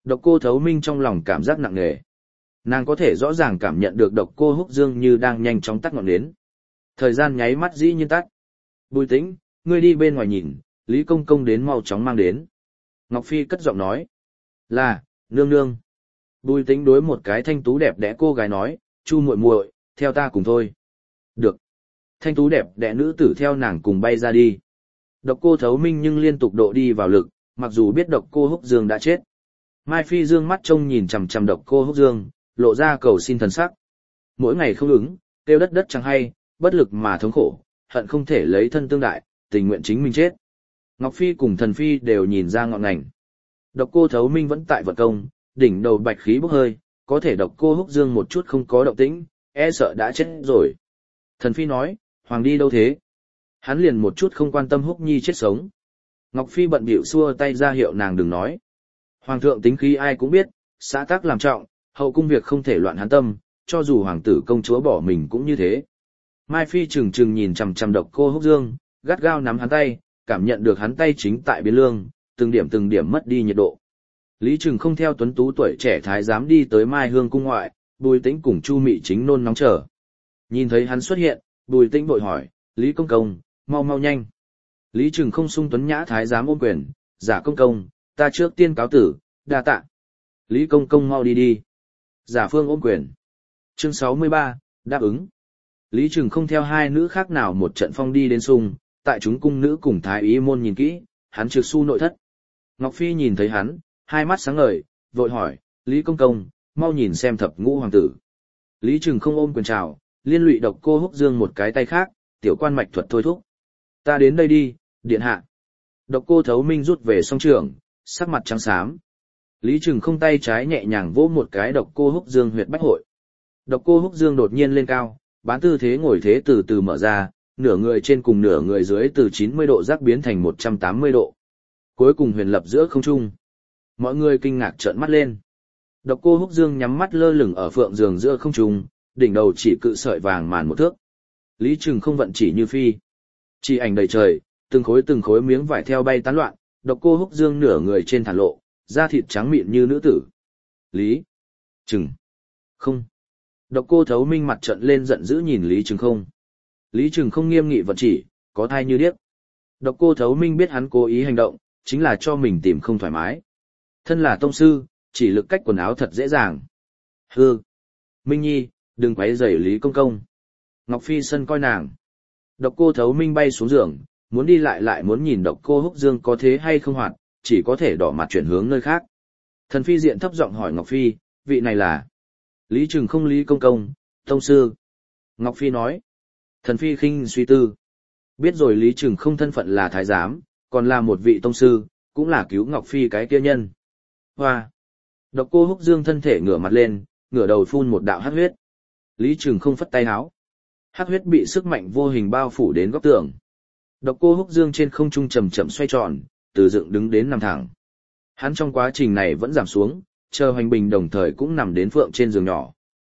Độc Cô Thấu Minh trong lòng cảm giác nặng nề. Nàng có thể rõ ràng cảm nhận được Độc Cô Húc Dương như đang nhanh chóng tắt ngọn nến. Thời gian nháy mắt dĩ nhiên tắt. Bùi Tĩnh, ngươi đi bên ngoài nhìn, Lý Công Công đến mau chóng mang đến. Ngọc Phi cất giọng nói. Là, nương nương. Bùi Tĩnh đối một cái thanh tú đẹp đẽ cô gái nói, Chu muội muội, theo ta cùng thôi. Được. Thanh tú đẹp đẽ nữ tử theo nàng cùng bay ra đi. Độc Cô Thấu Minh nhưng liên tục độ đi vào lực, mặc dù biết Độc Cô Húc Dương đã chết. Mai Phi dương mắt trông nhìn chằm chằm Độc Cô Húc Dương, lộ ra cầu xin thần sắc. Mỗi ngày không ứng, kêu đất đất chẳng hay, bất lực mà thống khổ, hận không thể lấy thân tương đại, tình nguyện chính mình chết. Ngọc Phi cùng Thần Phi đều nhìn ra ngọn ngành. Độc Cô Thấu Minh vẫn tại vận công, đỉnh đầu bạch khí bốc hơi, có thể Độc Cô Húc Dương một chút không có động tĩnh, e sợ đã chết rồi. Thần Phi nói, Hoàng đi đâu thế? Hắn liền một chút không quan tâm Húc Nhi chết sống. Ngọc Phi bận bịu xua tay ra hiệu nàng đừng nói. Hoàng thượng tính khí ai cũng biết, xã tắc làm trọng, hậu cung việc không thể loạn hắn tâm, cho dù hoàng tử công chúa bỏ mình cũng như thế. Mai Phi trừng trừng nhìn chằm chằm Độc Cô Húc Dương, gắt gao nắm hắn tay, cảm nhận được hắn tay chính tại biến lương, từng điểm mất đi nhiệt độ. Lý Trừng không theo tuấn tú tuổi trẻ thái giám đi tới Mai Hương cung ngoại, Bùi Tĩnh cùng Chu Mị chính nôn nóng chờ. Nhìn thấy hắn xuất hiện, Bùi Tĩnh vội hỏi, Lý công công, mau mau nhanh. Lý Trừng không sung tuấn nhã thái giám ôm quyền, giả công công, ta trước tiên cáo tử, đa tạ. Lý công công mau đi đi. Giả phương ôm quyền. Chương 63, đáp ứng. Lý Trừng không theo hai nữ khác nào một trận phong đi đến sung, tại chúng cung nữ cùng thái y môn nhìn kỹ, hắn trực su nội thất. Ngọc Phi nhìn thấy hắn, hai mắt sáng ngời, vội hỏi, Lý công công, mau nhìn xem thập ngũ hoàng tử. Lý Trừng không ôm quyền chào, liên lụy Độc Cô Húc Dương một cái tay khác, tiểu quan mạch thuật thôi thúc. Ta đến đây đi, điện hạ. Độc Cô Thấu Minh rút về song trường, sắc mặt trắng xám. Lý Trừng không tay trái nhẹ nhàng vỗ một cái Độc Cô Húc Dương huyệt bách hội. Độc Cô Húc Dương đột nhiên lên cao, bán tư thế ngồi thế từ từ mở ra, nửa người trên cùng nửa người dưới từ 90 độ rắc biến thành 180 độ. Cuối cùng huyền lập giữa không trung. Mọi người kinh ngạc trợn mắt lên. Độc Cô Húc Dương nhắm mắt lơ lửng ở phượng giường giữa không trung, đỉnh đầu chỉ cự sợi vàng màn một thước. Lý Trừng không vận chỉ như phi. Chỉ ảnh đầy trời, từng khối miếng vải theo bay tán loạn, Độc Cô Húc Dương nửa người trên thản lộ, da thịt trắng mịn như nữ tử. Lý Trừng không. Độc Cô Thấu Minh mặt trợn lên giận dữ nhìn Lý Trừng không. Lý Trừng không nghiêm nghị vận chỉ, có thai như điếc. Độc Cô Thấu Minh biết hắn cố ý hành động, chính là cho mình tìm không thoải mái. Thân là tông sư, chỉ lực cách quần áo thật dễ dàng. Hư. Minh Nhi, đừng quấy rầy Lý công công. Ngọc Phi sân coi nàng. Độc Cô Thấu Minh bay xuống giường, muốn đi lại muốn nhìn Độc Cô Húc Dương có thế hay không hoạt, chỉ có thể đỏ mặt chuyển hướng nơi khác. Thần Phi diện thấp giọng hỏi Ngọc Phi, vị này là Lý Trừng không Lý công công, tông sư. Ngọc Phi nói. Thần Phi khinh suy tư. Biết rồi Lý Trừng không thân phận là thái giám, còn là một vị tông sư, cũng là cứu Ngọc Phi cái kia nhân. Hoa. Độc Cô Húc Dương thân thể ngửa mặt lên, ngửa đầu phun một đạo hắc huyết. Lý Trừng không phất tay áo. Hắc huyết bị sức mạnh vô hình bao phủ đến góc tường. Độc Cô Húc Dương trên không trung chậm chậm xoay tròn, từ dựng đứng đến nằm thẳng. Hắn trong quá trình này vẫn giảm xuống, chờ Hoành Bình đồng thời cũng nằm đến phượng trên giường nhỏ.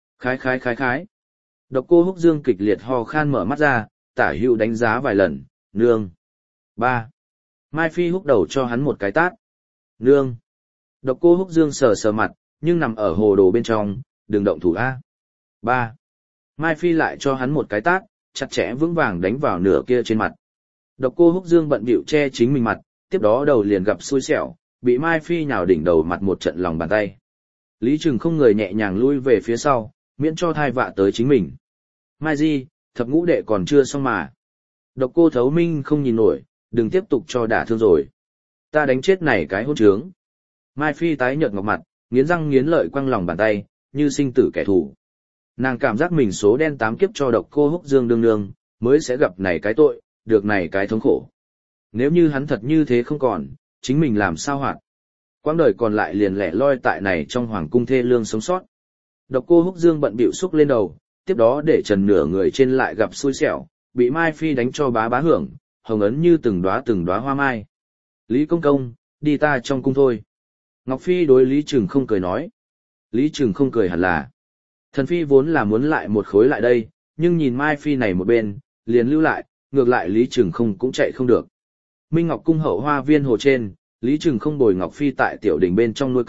Khái. Độc Cô Húc Dương kịch liệt ho khan mở mắt ra, tả hữu đánh giá vài lần, nương. 3. Mai Phi húc đầu cho hắn một cái tát. Nương. Độc Cô Húc Dương sờ sờ mặt, nhưng nằm ở hồ đồ bên trong, đừng động thủ A. 3. Mai Phi lại cho hắn một cái tát, chặt chẽ vững vàng đánh vào nửa kia trên mặt. Độc Cô Húc Dương bận bịu che chính mình mặt, tiếp đó đầu liền gặp xui xẻo, bị Mai Phi nhào đỉnh đầu mặt một trận lòng bàn tay. Lý Trừng không người nhẹ nhàng lui về phía sau, miễn cho thai vạ tới chính mình. Mai Di, thập ngũ đệ còn chưa xong mà. Độc Cô Thấu Minh không nhìn nổi, đừng tiếp tục cho đả thương rồi. Ta đánh chết này cái hỗn trướng. Mai Phi tái nhợt ngọc mặt, nghiến răng nghiến lợi quăng lòng bàn tay, như sinh tử kẻ thù. Nàng cảm giác mình số đen 8 kiếp cho Độc Cô Húc Dương đương nương, mới sẽ gặp này cái tội, được này cái thống khổ. Nếu như hắn thật như thế không còn, chính mình làm sao hoạt. Quãng đời còn lại liền lẻ loi tại này trong hoàng cung thê lương sống sót. Độc Cô Húc Dương bận bịu xúc lên đầu, tiếp đó để trần nửa người trên lại gặp xui xẻo, bị Mai Phi đánh cho bá bá hưởng, hồng ấn như từng đóa hoa mai. Lý công công, đi ta trong cung thôi. Ngọc Phi đối Lý Trừng không cười nói. Lý Trừng không cười hẳn là. Thần Phi vốn là muốn lại một khối lại đây, nhưng nhìn Mai Phi này một bên, liền lưu lại, ngược lại Lý Trừng không cũng chạy không được. Minh Ngọc cung hậu hoa viên hồ trên, Lý Trừng không bồi Ngọc Phi tại tiểu đình bên trong nuôi cá,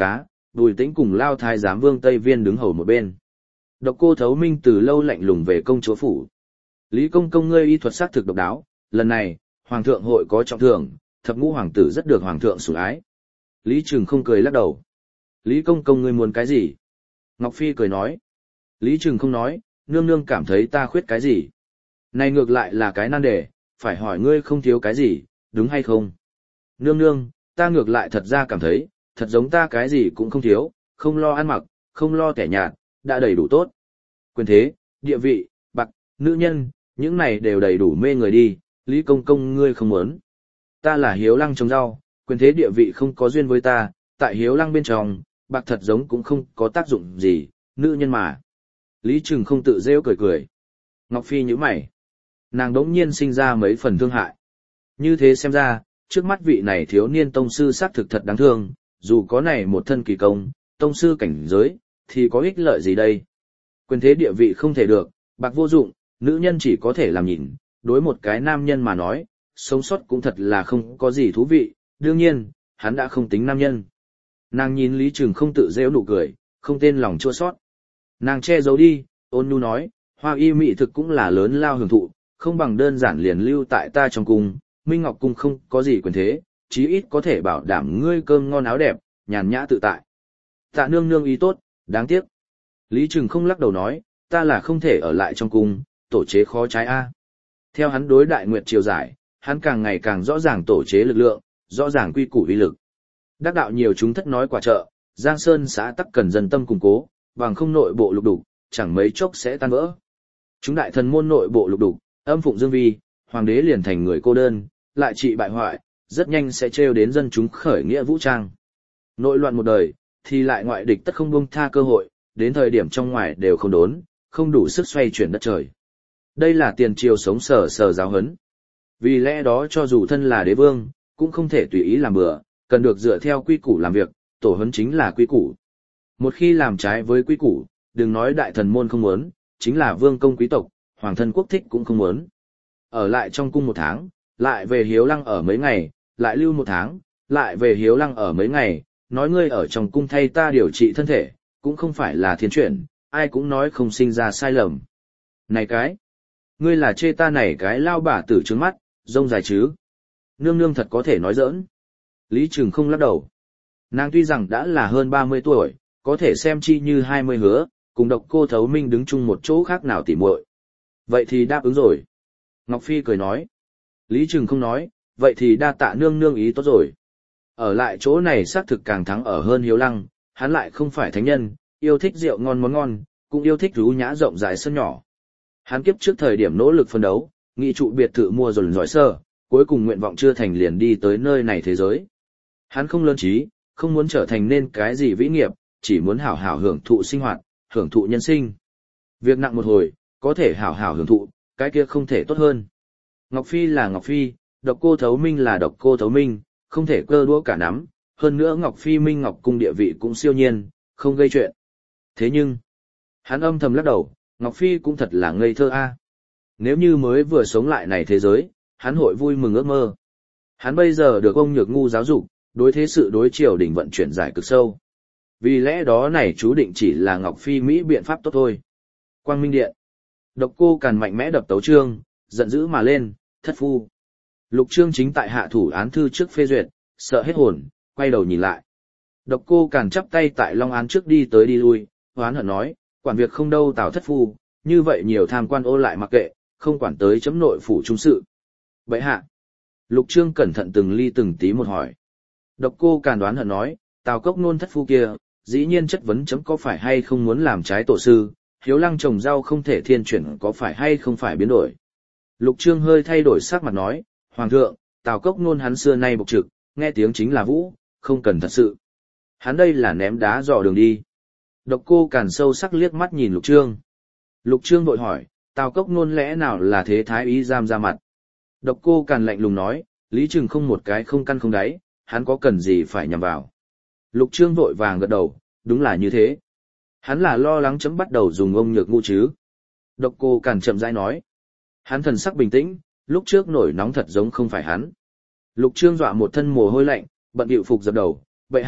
Bùi Tĩnh cùng Lao Thái giám Vương Tây Viên đứng hầu một bên. Độc Cô Thấu Minh từ lâu lạnh lùng về công chúa phủ. Lý công công ngươi y thuật sắc thực độc đáo, lần này, hoàng thượng hội có trọng thưởng, thập ngũ hoàng tử rất được hoàng thượng sủng ái. Lý Trừng không cười lắc đầu. Lý công công ngươi muốn cái gì? Ngọc Phi cười nói. Lý Trừng không nói, nương nương cảm thấy ta khuyết cái gì? Này ngược lại là cái nan đề, phải hỏi ngươi không thiếu cái gì, đúng hay không? Nương nương, ta ngược lại thật ra cảm thấy, thật giống ta cái gì cũng không thiếu, không lo ăn mặc, không lo tẻ nhạt, đã đầy đủ tốt. Quyền thế, địa vị, bạc, nữ nhân, những này đều đầy đủ mê người đi, Lý công công ngươi không muốn. Ta là Hiếu Lăng trồng rau, quyền thế địa vị không có duyên với ta, tại Hiếu Lăng bên trong, bạc thật giống cũng không có tác dụng gì, nữ nhân mà. Lý Trừng không tự rêu cười cười. Ngọc Phi nhíu mày. Nàng đống nhiên sinh ra mấy phần thương hại. Như thế xem ra, trước mắt vị này thiếu niên tông sư xác thực thật đáng thương, dù có này một thân kỳ công, tông sư cảnh giới, thì có ích lợi gì đây? Quyền thế địa vị không thể được, bạc vô dụng, nữ nhân chỉ có thể làm nhìn, đối một cái nam nhân mà nói, sống sót cũng thật là không có gì thú vị, đương nhiên, hắn đã không tính nam nhân. Nàng nhìn Lý Trừng không tự rêu nụ cười, không tên lòng chua sót. Nàng che giấu đi, ôn nhu nói, hoa y mị thực cũng là lớn lao hưởng thụ, không bằng đơn giản liền lưu tại ta trong cung, Minh Ngọc cung không có gì quyền thế, chí ít có thể bảo đảm ngươi cơm ngon áo đẹp, nhàn nhã tự tại. Tạ nương nương ý tốt, đáng tiếc. Lý Trừng không lắc đầu nói, ta là không thể ở lại trong cung, tổ chế khó trái a. Theo hắn đối Đại Nguyệt triều giải, hắn càng ngày càng rõ ràng tổ chế lực lượng, rõ ràng quy củ uy lực. Đắc đạo nhiều chúng thất nói quả trợ, Giang Sơn xã tắc cần dân tâm củng cố, bằng không nội bộ lục đục, chẳng mấy chốc sẽ tan vỡ. Chúng đại thần môn nội bộ lục đục, âm phụng dương vi, hoàng đế liền thành người cô đơn, lại trị bại hoại, rất nhanh sẽ trêu đến dân chúng khởi nghĩa vũ trang. Nội loạn một đời, thì lại ngoại địch tất không buông tha cơ hội, đến thời điểm trong ngoài đều không đốn, không đủ sức xoay chuyển đất trời. Đây là tiền triều sống sờ sờ giáo huấn. Vì lẽ đó cho dù thân là đế vương, cũng không thể tùy ý làm bừa, cần được dựa theo quy củ làm việc, tổ huấn chính là quy củ. Một khi làm trái với quy củ, đừng nói đại thần môn không muốn, chính là vương công quý tộc, hoàng thân quốc thích cũng không muốn. Ở lại trong cung 1 tháng, lại về Hiếu Lăng ở mấy ngày, lại lưu 1 tháng, lại về Hiếu Lăng ở mấy ngày, nói ngươi ở trong cung thay ta điều trị thân thể, cũng không phải là thiên chuyển, ai cũng nói không sinh ra sai lầm. Này cái, ngươi là chê ta này cái lao bả tử trướng mắt, rông dài chứ. Nương nương thật có thể nói giỡn. Lý Trừng không lắc đầu. Nàng tuy rằng đã là hơn 30 tuổi, có thể xem chi như 20 hứa, cùng Độc Cô Thấu Minh đứng chung một chỗ khác nào tỉ muội. Vậy thì đáp ứng rồi. Ngọc Phi cười nói. Lý Trừng không nói, vậy thì đa tạ nương nương ý tốt rồi. Ở lại chỗ này xác thực càng thắng ở hơn Hiếu Lăng, hắn lại không phải thánh nhân, yêu thích rượu ngon món ngon, cũng yêu thích rú nhã rộng rãi sân nhỏ. Hắn kiếp trước thời điểm nỗ lực phân đấu, nghị trụ biệt thự mua dồn dõi sơ, cuối cùng nguyện vọng chưa thành liền đi tới nơi này thế giới. Hắn không lớn trí, không muốn trở thành nên cái gì vĩ nghiệp, chỉ muốn hảo hảo hưởng thụ sinh hoạt, hưởng thụ nhân sinh. Việc nặng một hồi, có thể hảo hảo hưởng thụ, cái kia không thể tốt hơn. Ngọc Phi là Ngọc Phi, Độc Cô Thấu Minh là Độc Cô Thấu Minh, không thể cơ đũa cả nắm, hơn nữa Ngọc Phi Minh Ngọc cung địa vị cũng siêu nhiên, không gây chuyện. Thế nhưng, hắn âm thầm lắc đầu, Ngọc Phi cũng thật là ngây thơ a. Nếu như mới vừa sống lại này thế giới, hắn hội vui mừng ước mơ. Hắn bây giờ được ông Nhược Ngu giáo dục, đối thế sự đối triều đình vận chuyển giải cực sâu. Vì lẽ đó này chú định chỉ là Ngọc Phi Mỹ biện pháp tốt thôi. Quang Minh Điện. Độc Cô Càn mạnh mẽ đập tấu chương, giận dữ mà lên, thất phu. Lục Trương chính tại hạ thủ án thư trước phê duyệt, sợ hết hồn, quay đầu nhìn lại. Độc Cô Càn chắp tay tại long án trước đi tới đi lui, hoán hận nói, quản việc không đâu Tào thất phu, như vậy nhiều tham quan ô lại mặc kệ, không quản tới chấm nội phủ trung sự. Bệ hạ. Lục Trương cẩn thận từng ly từng tí một hỏi. Độc Cô Càn đoán hận nói, Tào Cốc Nôn thất phu kia, dĩ nhiên chất vấn chấm có phải hay không muốn làm trái tổ sư, Hiếu Lăng trồng rau không thể thiên chuyển có phải hay không phải biến đổi. Lục Trương hơi thay đổi sắc mặt nói, Hoàng thượng, Tào Cốc Nôn hắn xưa nay bộc trực, nghe tiếng chính là vũ, không cần thật sự. Hắn đây là ném đá dò đường đi. Độc Cô Càn sâu sắc liếc mắt nhìn Lục Trương. Lục Trương vội hỏi, Tào Cốc Nôn lẽ nào là thế thái ý giam ra mặt. Độc Cô Càn lạnh lùng nói, Lý Trừng không một cái không căn không đáy, hắn có cần gì phải nhằm vào. Lục Trương vội vàng gật đầu, đúng là như thế. Hắn là lo lắng chấm bắt đầu dùng ông Nhược Ngu chứ. Độc Cô Càn chậm rãi nói. Hắn thần sắc bình tĩnh, lúc trước nổi nóng thật giống không phải hắn. Lục Trương dọa một thân mồ hôi lạnh, bận bịu phục dập đầu, bệ hạ,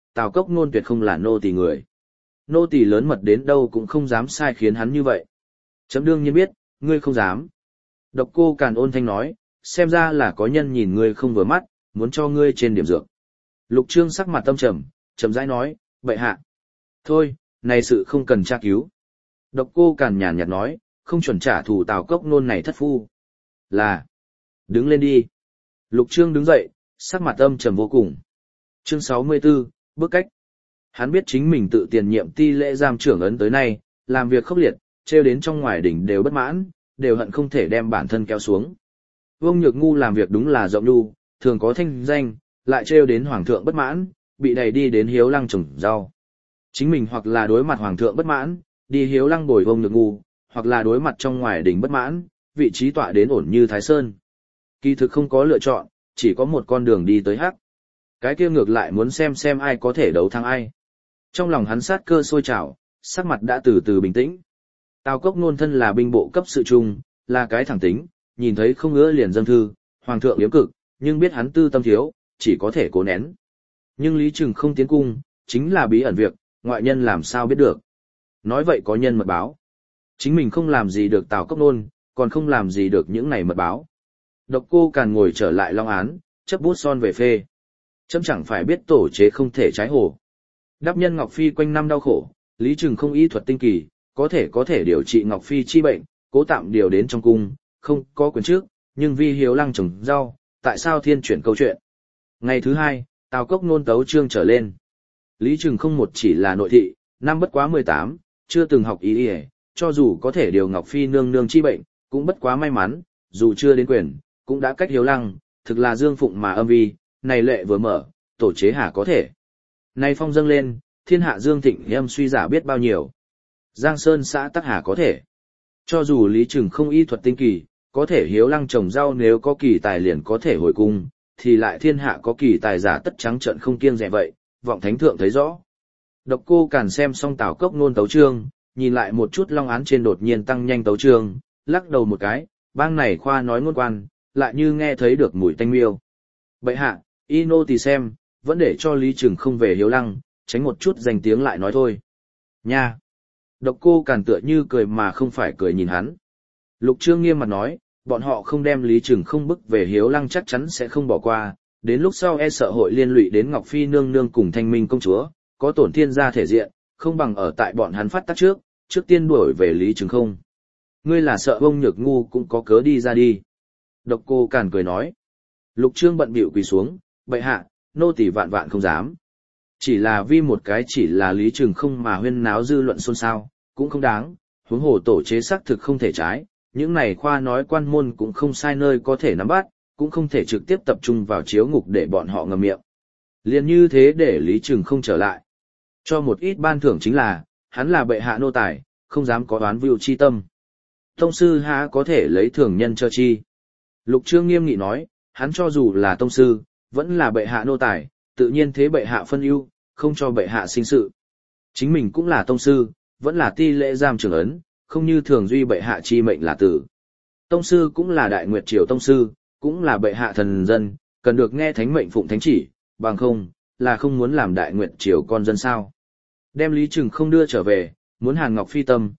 Tào Cốc Nôn tuyệt không là nô tỳ người. Nô tỳ lớn mật đến đâu cũng không dám sai khiến hắn như vậy. Chấm đương nhiên biết, ngươi không dám. Độc Cô Càn ôn thanh nói, xem ra là có nhân nhìn ngươi không vừa mắt, muốn cho ngươi trên điểm dược. Lục Trương sắc mặt tâm trầm, chậm rãi nói, bệ hạ. Thôi, này sự không cần tra cứu. Độc Cô Càn nhàn nhạt nói, không chuẩn trả thù Tào Cốc Nôn này thất phu. Là, đứng lên đi. Lục Trương đứng dậy, sắc mặt âm trầm vô cùng. Chương 64, bước cách. Hắn biết chính mình tự tiền nhiệm ti lễ giam trưởng ấn tới nay, làm việc khốc liệt, trêu đến trong ngoài đỉnh đều bất mãn, đều hận không thể đem bản thân kéo xuống. Vương Nhược Ngu làm việc đúng là rộng nhu, thường có thanh danh, lại trêu đến hoàng thượng bất mãn, bị đẩy đi đến Hiếu Lăng trồng rau. Chính mình hoặc là đối mặt hoàng thượng bất mãn, đi Hiếu Lăng bồi Vương Nhược Ngu, hoặc là đối mặt trong ngoài đỉnh bất mãn, vị trí tọa đến ổn như Thái Sơn. Kỳ thực không có lựa chọn, chỉ có một con đường đi tới hắc. Cái kia ngược lại muốn xem ai có thể đấu thắng ai. Trong lòng hắn sát cơ sôi trào, sắc mặt đã từ từ bình tĩnh. Tào Cốc Nôn thân là binh bộ cấp sự trung, là cái thẳng tính, nhìn thấy không ngứa liền dâng thư, hoàng thượng yếm cực, nhưng biết hắn tư tâm thiếu, chỉ có thể cố nén. Nhưng Lý Trừng không tiến cung, chính là bí ẩn việc, ngoại nhân làm sao biết được. Nói vậy có nhân mật báo. Chính mình không làm gì được Tào Cốc Nôn, còn không làm gì được những này mật báo. Độc Cô Càn ngồi trở lại long án, chấp bút son về phê. Chấm chẳng phải biết tổ chế không thể trái hồ. Đáp nhân Ngọc Phi quanh năm đau khổ, Lý Trừng không y thuật tinh kỳ, có thể điều trị Ngọc Phi chi bệnh, cố tạm điều đến trong cung, không có quyền trước, nhưng vì Hiếu Lăng trồng rau, tại sao thiên chuyển câu chuyện. Ngày thứ hai, Tào Cốc Nôn tấu chương trở lên. Lý Trừng không một chỉ là nội thị, năm bất quá 18, chưa từng học ý y, cho dù có thể điều Ngọc Phi nương nương chi bệnh, cũng bất quá may mắn, dù chưa đến quyền, cũng đã cách Hiếu Lăng, thực là dương phụng mà âm vi, này lệ vừa mở, tổ chế hả có thể. Nay phong dâng lên, thiên hạ dương thịnh em suy giả biết bao nhiêu. Giang Sơn xã tắc hà có thể. Cho dù Lý Trừng không y thuật tinh kỳ, có thể Hiếu Lăng trồng rau nếu có kỳ tài liền có thể hồi cung, thì lại thiên hạ có kỳ tài giả tất trắng trợn không kiêng dè vậy, vọng thánh thượng thấy rõ. Độc Cô Càn xem xong Tào Cốc Nôn tấu chương, nhìn lại một chút long án trên đột nhiên tăng nhanh tấu chương, lắc đầu một cái, bang này khoa nói ngôn quan, lại như nghe thấy được mùi tanh miêu. Bệ hạ, y nô tỳ xem, vẫn để cho Lý Trừng không về Hiếu Lăng, tránh một chút danh tiếng lại nói thôi. Nha! Độc Cô Càn tựa như cười mà không phải cười nhìn hắn. Lục Trương nghiêm mặt nói, bọn họ không đem Lý Trừng không bức về Hiếu Lăng chắc chắn sẽ không bỏ qua, đến lúc sau e sợ hội liên lụy đến Ngọc Phi nương nương cùng Thanh Minh công chúa, có tổn thiên gia thể diện, không bằng ở tại bọn hắn phát tác trước tiên đuổi về Lý Trừng không. Ngươi là sợ ông Nhược Ngu cũng có cớ đi ra đi. Độc Cô Càn cười nói. Lục Trương bận bịu quỳ xuống, bệ hạ, nô tỳ vạn vạn không dám. Chỉ là vì một cái chỉ là Lý Trừng không mà huyên náo dư luận xôn xao, cũng không đáng, huống hồ tổ chế xác thực không thể trái, những này khoa nói quan môn cũng không sai nơi có thể nắm bắt, cũng không thể trực tiếp tập trung vào chiếu ngục để bọn họ ngậm miệng. Liền như thế để Lý Trừng không trở lại. Cho một ít ban thưởng chính là, hắn là bệ hạ nô tài, không dám có đoán vưu chi tâm. Tông sư há có thể lấy thường nhân cho chi. Lục Trương nghiêm nghị nói, hắn cho dù là tông sư, vẫn là bệ hạ nô tài, tự nhiên thế bệ hạ phân ưu, không cho bệ hạ sinh sự. Chính mình cũng là tông sư, vẫn là ti lễ giam trưởng ấn, không như thường duy bệ hạ chi mệnh là tử. Tông sư cũng là đại nguyệt triều tông sư, cũng là bệ hạ thần dân, cần được nghe thánh mệnh phụng thánh chỉ, bằng không, là không muốn làm đại nguyệt triều con dân sao. Đem Lý Trừng không đưa trở về, muốn Hàn Ngọc Phi tâm,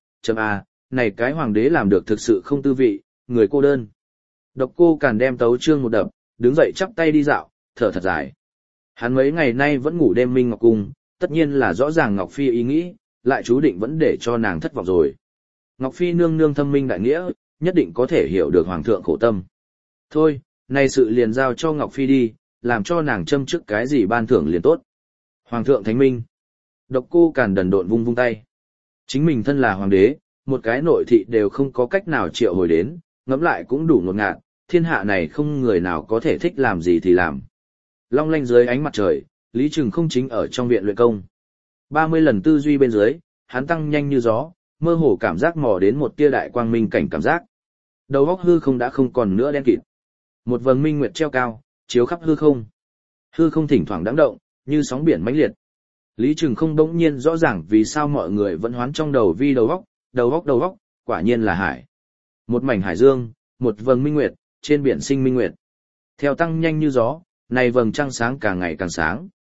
này cái hoàng đế làm được thực sự không tư vị, người cô đơn. Độc Cô Càn đem tấu chương một đập, đứng dậy chắp tay đi dạo, thở thật dài. Hắn mấy ngày nay vẫn ngủ đêm Minh Ngọc Cung, tất nhiên là rõ ràng Ngọc Phi ý nghĩ, lại chú định vẫn để cho nàng thất vọng rồi. Ngọc Phi nương nương thâm minh đại nghĩa, nhất định có thể hiểu được hoàng thượng khổ tâm. Thôi, nay sự liền giao cho Ngọc Phi đi, làm cho nàng châm trước cái gì ban thưởng liền tốt. Hoàng thượng thánh minh. Độc Cô Càn đần độn vung vung tay. Chính mình thân là hoàng đế, một cái nội thị đều không có cách nào triệu hồi đến, ngẫm lại cũng đủ ngột ngạt, thiên hạ này không người nào có thể thích làm gì thì làm. Long lanh dưới ánh mặt trời, Lý Trừng không chính ở trong viện luyện công. 30 lần tư duy bên dưới, hắn tăng nhanh như gió, mơ hồ cảm giác mò đến một tia đại quang minh cảnh cảm giác. Đầu óc hư không đã không còn nữa đen kịt. Một vầng minh nguyệt treo cao, chiếu khắp hư không. Hư không thỉnh thoảng đãng động, như sóng biển mãnh liệt. Lý Trừng không đống nhiên rõ ràng vì sao mọi người vẫn hoán trong đầu vi đầu óc, quả nhiên là hải. Một mảnh hải dương, một vầng minh nguyệt, trên biển sinh minh nguyệt. Theo tăng nhanh như gió, này vầng trăng sáng càng ngày càng sáng.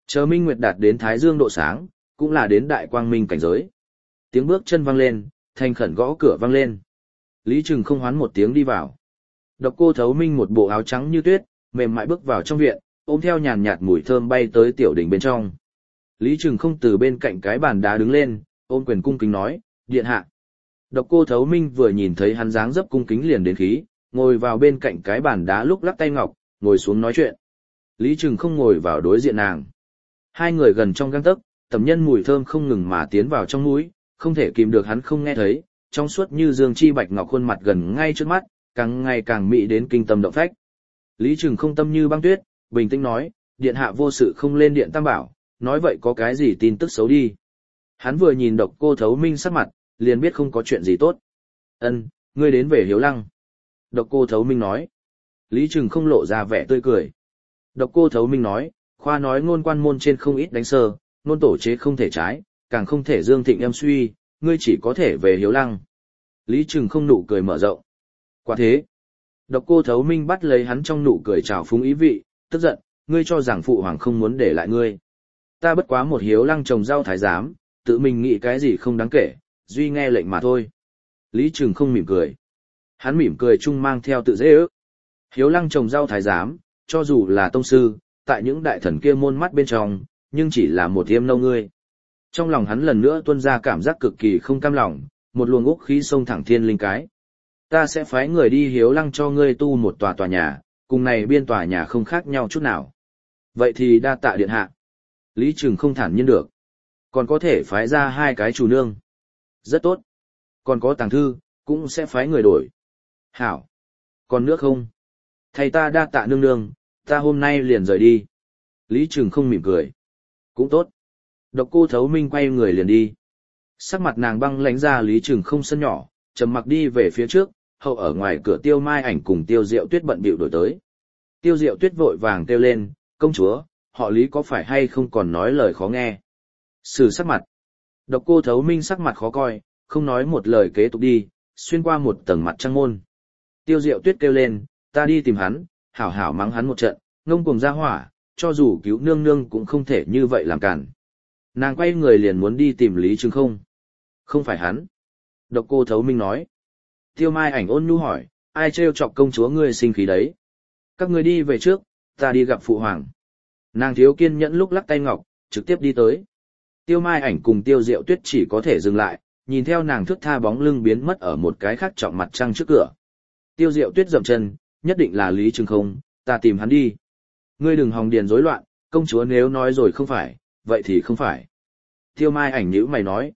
Chờ minh nguyệt đạt đến thái dương độ sáng, cũng là đến đại quang minh cảnh giới. Tiếng bước chân vang lên, thành khẩn gõ cửa vang lên. Lý Trừng không hoán một tiếng đi vào. Độc Cô Thấu Minh một bộ áo trắng như tuyết, mềm mại bước vào trong viện, ôm theo nhàn nhạt mùi thơm bay tới tiểu đình bên trong. Lý Trừng không từ bên cạnh cái bàn đá đứng lên, ôm quyền cung kính nói, điện hạ. Độc Cô Thấu Minh vừa nhìn thấy hắn dáng dấp cung kính liền đến khí, ngồi vào bên cạnh cái bàn đá lúc lắc tay ngọc, ngồi xuống nói chuyện. Lý Trừng không ngồi vào đối diện nàng. Hai người gần trong gang tấc, tầm nhân mùi thơm không ngừng mà tiến vào trong mũi, không thể kìm được hắn không nghe thấy, trong suốt như dương chi bạch ngọc khuôn mặt gần ngay trước mắt, càng ngày càng mị đến kinh tâm động phách. Lý Trừng không tâm như băng tuyết, bình tĩnh nói, điện hạ vô sự không lên điện tam bảo, nói vậy có cái gì tin tức xấu đi. Hắn vừa nhìn Độc Cô Thấu Minh sắc mặt, liền biết không có chuyện gì tốt. Ân, ngươi đến về Hiếu Lăng. Độc Cô Thấu Minh nói. Lý Trừng không lộ ra vẻ tươi cười. Độc Cô Thấu Minh nói, khoa nói ngôn quan môn trên không ít đánh sơ, ngôn tổ chế không thể trái, càng không thể dương thịnh em suy, ngươi chỉ có thể về Hiếu Lăng. Lý Trừng không nụ cười mở rộng. Quả thế. Độc Cô Thấu Minh bắt lấy hắn trong nụ cười trào phúng ý vị, tức giận, ngươi cho rằng phụ hoàng không muốn để lại ngươi. Ta bất quá một Hiếu Lăng trồng rau thái giám, tự mình nghĩ cái gì không đáng kể, duy nghe lệnh mà thôi. Lý Trừng không mỉm cười. Hắn mỉm cười chung mang theo tự dễ ước. Hiếu Lăng trồng rau thái giám, cho dù là tông sư, tại những đại thần kia môn mắt bên trong, nhưng chỉ là một tiêm nâu ngươi. Trong lòng hắn lần nữa tuôn ra cảm giác cực kỳ không cam lòng, một luồng úc khí xông thẳng thiên linh cái. Ta sẽ phái người đi Hiếu Lăng cho ngươi tu một tòa nhà, cùng này biên tòa nhà không khác nhau chút nào. Vậy thì đa tạ điện hạ. Lý Trừng không thản nhiên được. Còn có thể phái ra 2 cái chủ nương. Rất tốt. Còn có tàng thư, cũng sẽ phái người đổi. Hảo. Còn nước không? Thầy ta đa tạ nương nương, ta hôm nay liền rời đi. Lý Trừng không mỉm cười. Cũng tốt. Độc Cô Thấu Minh quay người liền đi. Sắc mặt nàng băng lãnh ra Lý Trừng không sân nhỏ, trầm mặc đi về phía trước, hậu ở ngoài cửa Tiêu Mai Ảnh cùng Tiêu Diệu Tuyết bận bịu đổi tới. Tiêu Diệu Tuyết vội vàng kêu lên, công chúa, họ Lý có phải hay không còn nói lời khó nghe. Sử sắc mặt. Độc Cô Thấu Minh sắc mặt khó coi, không nói một lời kế tục đi, xuyên qua một tầng mặt trăng môn. Tiêu Diệu Tuyết kêu lên, ta đi tìm hắn, hảo hảo mắng hắn một trận, ngông cuồng ra hỏa, cho dù cứu nương nương cũng không thể như vậy làm cản. Nàng quay người liền muốn đi tìm Lý Trừng không. Không phải hắn. Độc Cô Thấu Minh nói. Tiêu Mai Ảnh ôn nhu hỏi, ai trêu chọc công chúa ngươi sinh khí đấy? Các ngươi đi về trước, ta đi gặp phụ hoàng. Nàng thiếu kiên nhẫn lúc lắc tay ngọc, trực tiếp đi tới. Tiêu Mai Ảnh cùng Tiêu Diệu Tuyết chỉ có thể dừng lại, nhìn theo nàng thước tha bóng lưng biến mất ở một cái khác trọng mặt trăng trước cửa. Tiêu Diệu Tuyết dậm chân, nhất định là Lý Trừng không, ta tìm hắn đi. Ngươi đừng hòng điền rối loạn, công chúa nếu nói rồi không phải, vậy thì không phải. Tiêu Mai Ảnh nhíu mày nói,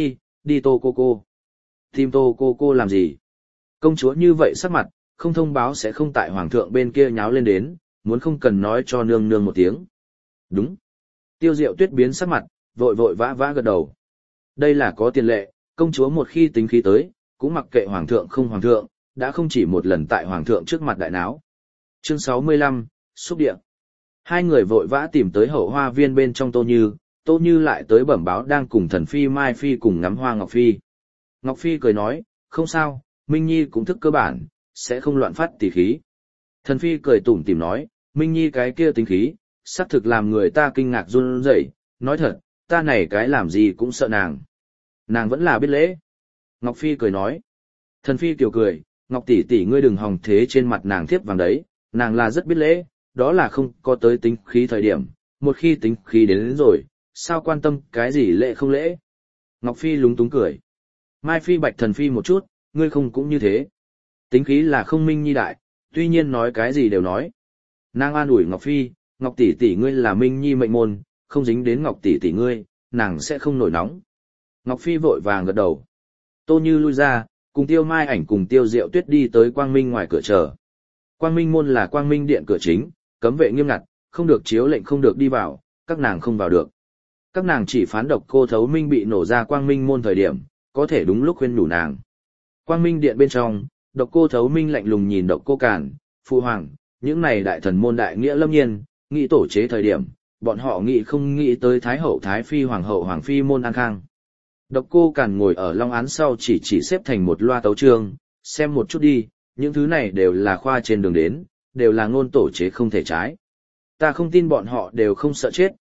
đi Tô cô cô. Tìm Tô cô cô làm gì? Công chúa như vậy sắc mặt, không thông báo sẽ không tại hoàng thượng bên kia nháo lên đến, muốn không cần nói cho nương nương một tiếng. Đúng. Tiêu Diệu Tuyết biến sắc mặt, vội vội vã vã gật đầu. Đây là có tiền lệ, công chúa một khi tính khí tới, cũng mặc kệ hoàng thượng không hoàng thượng, đã không chỉ một lần tại hoàng thượng trước mặt đại náo. Chương 65, xúc địa. Hai người vội vã tìm tới hậu hoa viên bên trong Tô Như lại tới bẩm báo đang cùng thần phi Mai Phi cùng ngắm hoa Ngọc Phi. Ngọc Phi cười nói, không sao, Minh Nhi cũng thức cơ bản, sẽ không loạn phát tỉ khí. Thần phi cười tủm tỉm nói, Minh Nhi cái kia tính khí, xác thực làm người ta kinh ngạc run rẩy, nói thật, ta này cái làm gì cũng sợ nàng. Nàng vẫn là biết lễ. Ngọc Phi cười nói. Thần phi kiều cười, Ngọc tỷ tỷ ngươi đừng hòng thế trên mặt nàng thiếp vàng đấy, nàng là rất biết lễ, đó là không có tới tính khí thời điểm, một khi tính khí đến rồi, sao quan tâm cái gì lễ không lễ. Ngọc Phi lúng túng cười. Mai Phi bạch thần phi một chút, ngươi không cũng như thế. Tính khí là không Minh Nhi đại, tuy nhiên nói cái gì đều nói. Nàng an ủi Ngọc Phi, Ngọc tỷ tỷ ngươi là Minh Nhi mệnh môn, không dính đến Ngọc tỷ tỷ ngươi, nàng sẽ không nổi nóng. Ngọc Phi vội vàng gật đầu. Tô Như lui ra, cùng Tiêu Mai Ảnh cùng Tiêu Diệu Tuyết đi tới Quang Minh ngoài cửa chờ. Quang Minh môn là Quang Minh điện cửa chính, cấm vệ nghiêm ngặt, không được chiếu lệnh không được đi vào, các nàng không vào được. Các nàng chỉ phán Độc Cô Thấu Minh bị nổ ra Quang Minh môn thời điểm, có thể đúng lúc khuyên nhủ nàng. Quang Minh điện bên trong, Độc Cô Thấu Minh lạnh lùng nhìn Độc Cô Càn, Phụ Hoàng, những này đại thần môn đại nghĩa lâm nhiên, nghĩ tổ chế thời điểm, bọn họ nghĩ không nghĩ tới Thái Hậu Thái Phi Hoàng Hậu Hoàng Phi môn an khang. Độc Cô Càn ngồi ở long án sau chỉ xếp thành một loa tấu chương, xem một chút đi, những thứ này đều là khoa trên đường đến, đều là ngôn tổ chế không thể trái. Ta không tin bọn họ đều không sợ chết,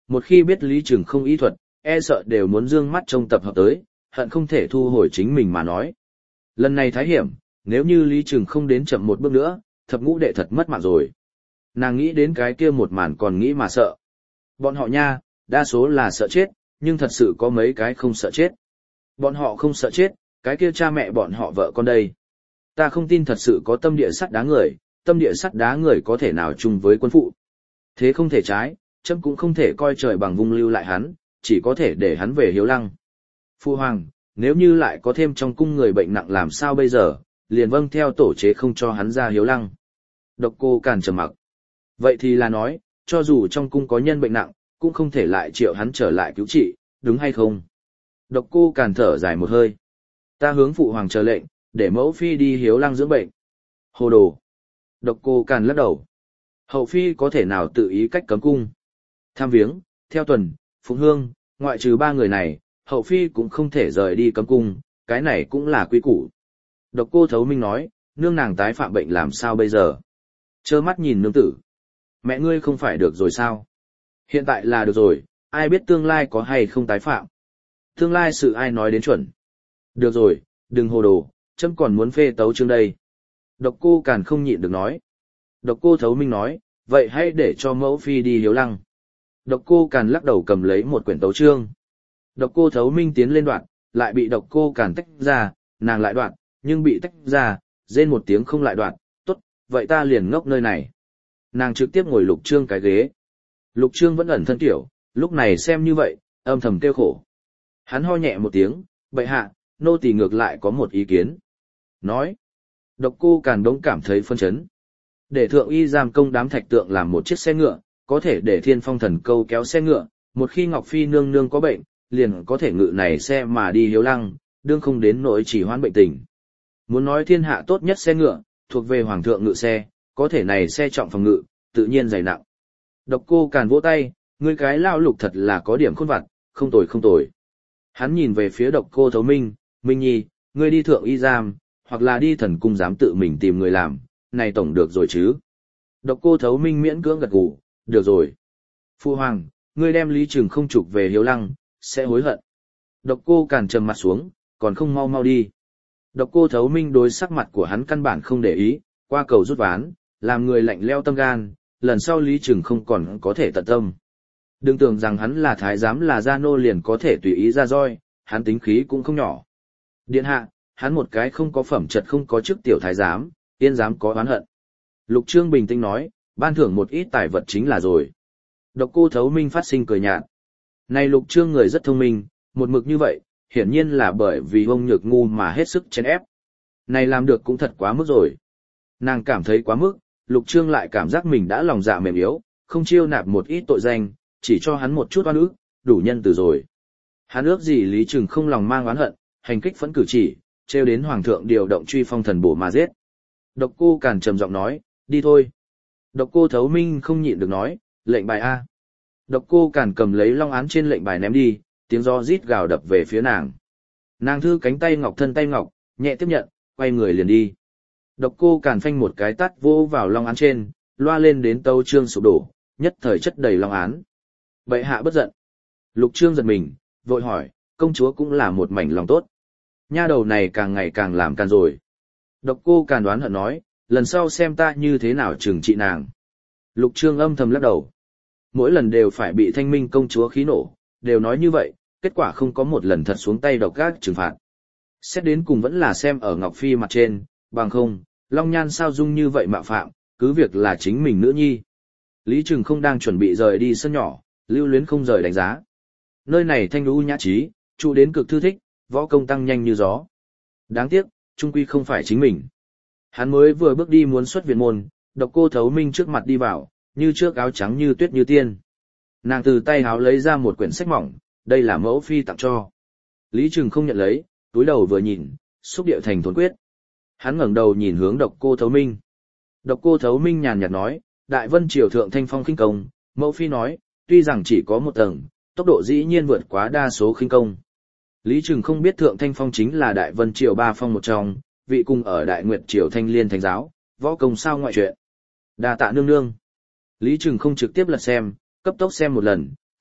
một khi biết Lý Trừng không y thuật, e sợ đều muốn dương mắt trông tập hợp tới, hận không thể thu hồi chính mình mà nói. Lần này thái hiểm, nếu như Lý Trừng không đến chậm một bước nữa, thập ngũ đệ thật mất mạng rồi. Nàng nghĩ đến cái kia một màn còn nghĩ mà sợ. Bọn họ nha, đa số là sợ chết, nhưng thật sự có mấy cái không sợ chết. Bọn họ không sợ chết, cái kia cha mẹ bọn họ vợ con đây. Ta không tin thật sự có tâm địa sắt đá người, tâm địa sắt đá người có thể nào chung với quân phụ. Thế không thể trái, chấm cũng không thể coi trời bằng vung lưu lại hắn, chỉ có thể để hắn về Hiếu Lăng. Phu hoàng, nếu như lại có thêm trong cung người bệnh nặng làm sao bây giờ, liền vâng theo tổ chế không cho hắn ra Hiếu Lăng. Độc Cô Càn trầm mặc. Vậy thì là nói, cho dù trong cung có nhân bệnh nặng, cũng không thể lại triệu hắn trở lại cứu trị, đúng hay không? Độc Cô Càn thở dài một hơi. Ta hướng phụ hoàng chờ lệnh, để mẫu phi đi Hiếu Lăng dưỡng bệnh. Hồ đồ. Độc Cô Càn lắc đầu. Hậu phi có thể nào tự ý cách cấm cung? Tham viếng, theo tuần, phụng hương, ngoại trừ 3 người này, hậu phi cũng không thể rời đi cấm cung, cái này cũng là quy củ. Độc Cô Thấu Minh nói, nương nàng tái phạm bệnh làm sao bây giờ? Trơ mắt nhìn nương tử. Mẹ ngươi không phải được rồi sao? Hiện tại là được rồi, ai biết tương lai có hay không tái phạm? Tương lai sự ai nói đến chuẩn? Được rồi, đừng hồ đồ, chấm còn muốn phê tấu chương đây. Độc Cô Càn không nhịn được nói. Độc Cô Thấu Minh nói, vậy hãy để cho mẫu phi đi Hiếu Lăng. Độc Cô Càn lắc đầu cầm lấy một quyển tấu chương. Độc Cô Thấu Minh tiến lên đoạn, lại bị Độc Cô Càn tách ra, nàng lại đoạn, nhưng bị tách ra, rên một tiếng không lại đoạn, tốt, vậy ta liền ngốc nơi này. Nàng trực tiếp ngồi Lục Trương cái ghế. Lục Trương vẫn ẩn thân tiểu, lúc này xem như vậy, âm thầm kêu khổ. Hắn ho nhẹ một tiếng, bệ hạ, nô tỳ ngược lại có một ý kiến. Nói. Độc Cô Càn đống cảm thấy phân chấn. Để thượng y giam công đám thạch tượng làm một chiếc xe ngựa, có thể để Thiên Phong Thần Câu kéo xe ngựa, một khi Ngọc Phi nương nương có bệnh, liền có thể ngự này xe mà đi Hiếu Lăng, đương không đến nỗi chỉ hoãn bệnh tình. Muốn nói thiên hạ tốt nhất xe ngựa, thuộc về hoàng thượng ngự xe, có thể này xe trọng phòng ngự, tự nhiên dày nặng. Độc Cô Càn vỗ tay, ngươi cái lao Lục thật là có điểm khôn vặt, không tồi không tồi. Hắn nhìn về phía Độc Cô Thấu Minh, Minh Nhi, ngươi đi thượng y giam, hoặc là đi thần cung giám tự mình tìm người làm, này tổng được rồi chứ. Độc Cô Thấu Minh miễn cưỡng gật gù, được rồi. Phu hoàng, ngươi đem Lý Trừng không trục về Hiếu Lăng, sẽ hối hận. Độc Cô Càn trầm mặt xuống, còn không mau mau đi. Độc Cô Thấu Minh đối sắc mặt của hắn căn bản không để ý, qua cầu rút ván, làm người lạnh leo tâm gan, lần sau Lý Trừng không còn có thể tận tâm. Đừng tưởng rằng hắn là thái giám là gia nô liền có thể tùy ý ra roi, hắn tính khí cũng không nhỏ. Điện hạ, hắn một cái không có phẩm chất không có chức tiểu thái giám, yên dám có oán hận. Lục Trương bình tĩnh nói, ban thưởng một ít tài vật chính là rồi. Độc Cô Thấu Minh phát sinh cười nhạt. Này Lục Trương người rất thông minh, một mực như vậy, hiển nhiên là bởi vì ông nhược ngu mà hết sức chèn ép. Này làm được cũng thật quá mức rồi. Nàng cảm thấy quá mức, Lục Trương lại cảm giác mình đã lòng dạ mềm yếu, không chiêu nạp một ít tội danh, chỉ cho hắn một chút oan ức, đủ nhân từ rồi. Hắn ước gì Lý Trừng không lòng mang oán hận, hành kích phẫn cử chỉ, trêu đến hoàng thượng điều động truy phong thần bổ mà giết. Độc Cô Càn trầm giọng nói, đi thôi. Độc Cô Thấu Minh không nhịn được nói, lệnh bài A. Độc Cô Càn cầm lấy long án trên lệnh bài ném đi, tiếng gió rít gào đập về phía nàng. Nàng thư cánh tay ngọc thân tay ngọc, nhẹ tiếp nhận, quay người liền đi. Độc Cô Càn phanh một cái tát vô vào long án trên, loa lên đến tấu chương sụp đổ, nhất thời chất đầy long án. Bệ hạ bất giận. Lục Trương giật mình, vội hỏi, công chúa cũng là một mảnh lòng tốt. Nha đầu này càng ngày càng làm càn rồi. Độc Cô Càn đoán hận nói, lần sau xem ta như thế nào trừng trị nàng. Lục Trương âm thầm lắc đầu. Mỗi lần đều phải bị Thanh Minh công chúa khí nổ, đều nói như vậy, kết quả không có một lần thật xuống tay độc ác trừng phạt. Xét đến cùng vẫn là xem ở Ngọc Phi mặt trên, bằng không, Long Nhan sao dung như vậy mạo phạm, cứ việc là chính mình nữ nhi. Lý Trừng không đang chuẩn bị rời đi sân nhỏ, lưu luyến không rời đánh giá. Nơi này thanh lũ nhã trí, trụ đến cực thư thích, võ công tăng nhanh như gió. Đáng tiếc, trung quy không phải chính mình. Hắn mới vừa bước đi muốn xuất viện môn, Độc Cô Thấu Minh trước mặt đi vào, như trước áo trắng như tuyết như tiên. Nàng từ tay áo lấy ra một quyển sách mỏng, đây là mẫu phi tặng cho. Lý Trừng không nhận lấy, túi đầu vừa nhìn, xúc điệu thành thốn quyết. Hắn ngẩng đầu nhìn hướng Độc Cô Thấu Minh. Độc Cô Thấu Minh nhàn nhạt nói, Đại Vân Triều thượng thanh phong khinh công, mẫu phi nói, tuy rằng chỉ có một tầng, tốc độ dĩ nhiên vượt quá đa số khinh công. Lý Trừng không biết thượng thanh phong chính là Đại Vân Triều ba phong một trong, vị cùng ở Đại Nguyệt Triều Thanh Liên Thánh giáo, võ công sao ngoại chuyện. Đa tạ nương nương. Lý Trừng không trực tiếp lật xem, cấp tốc xem một lần,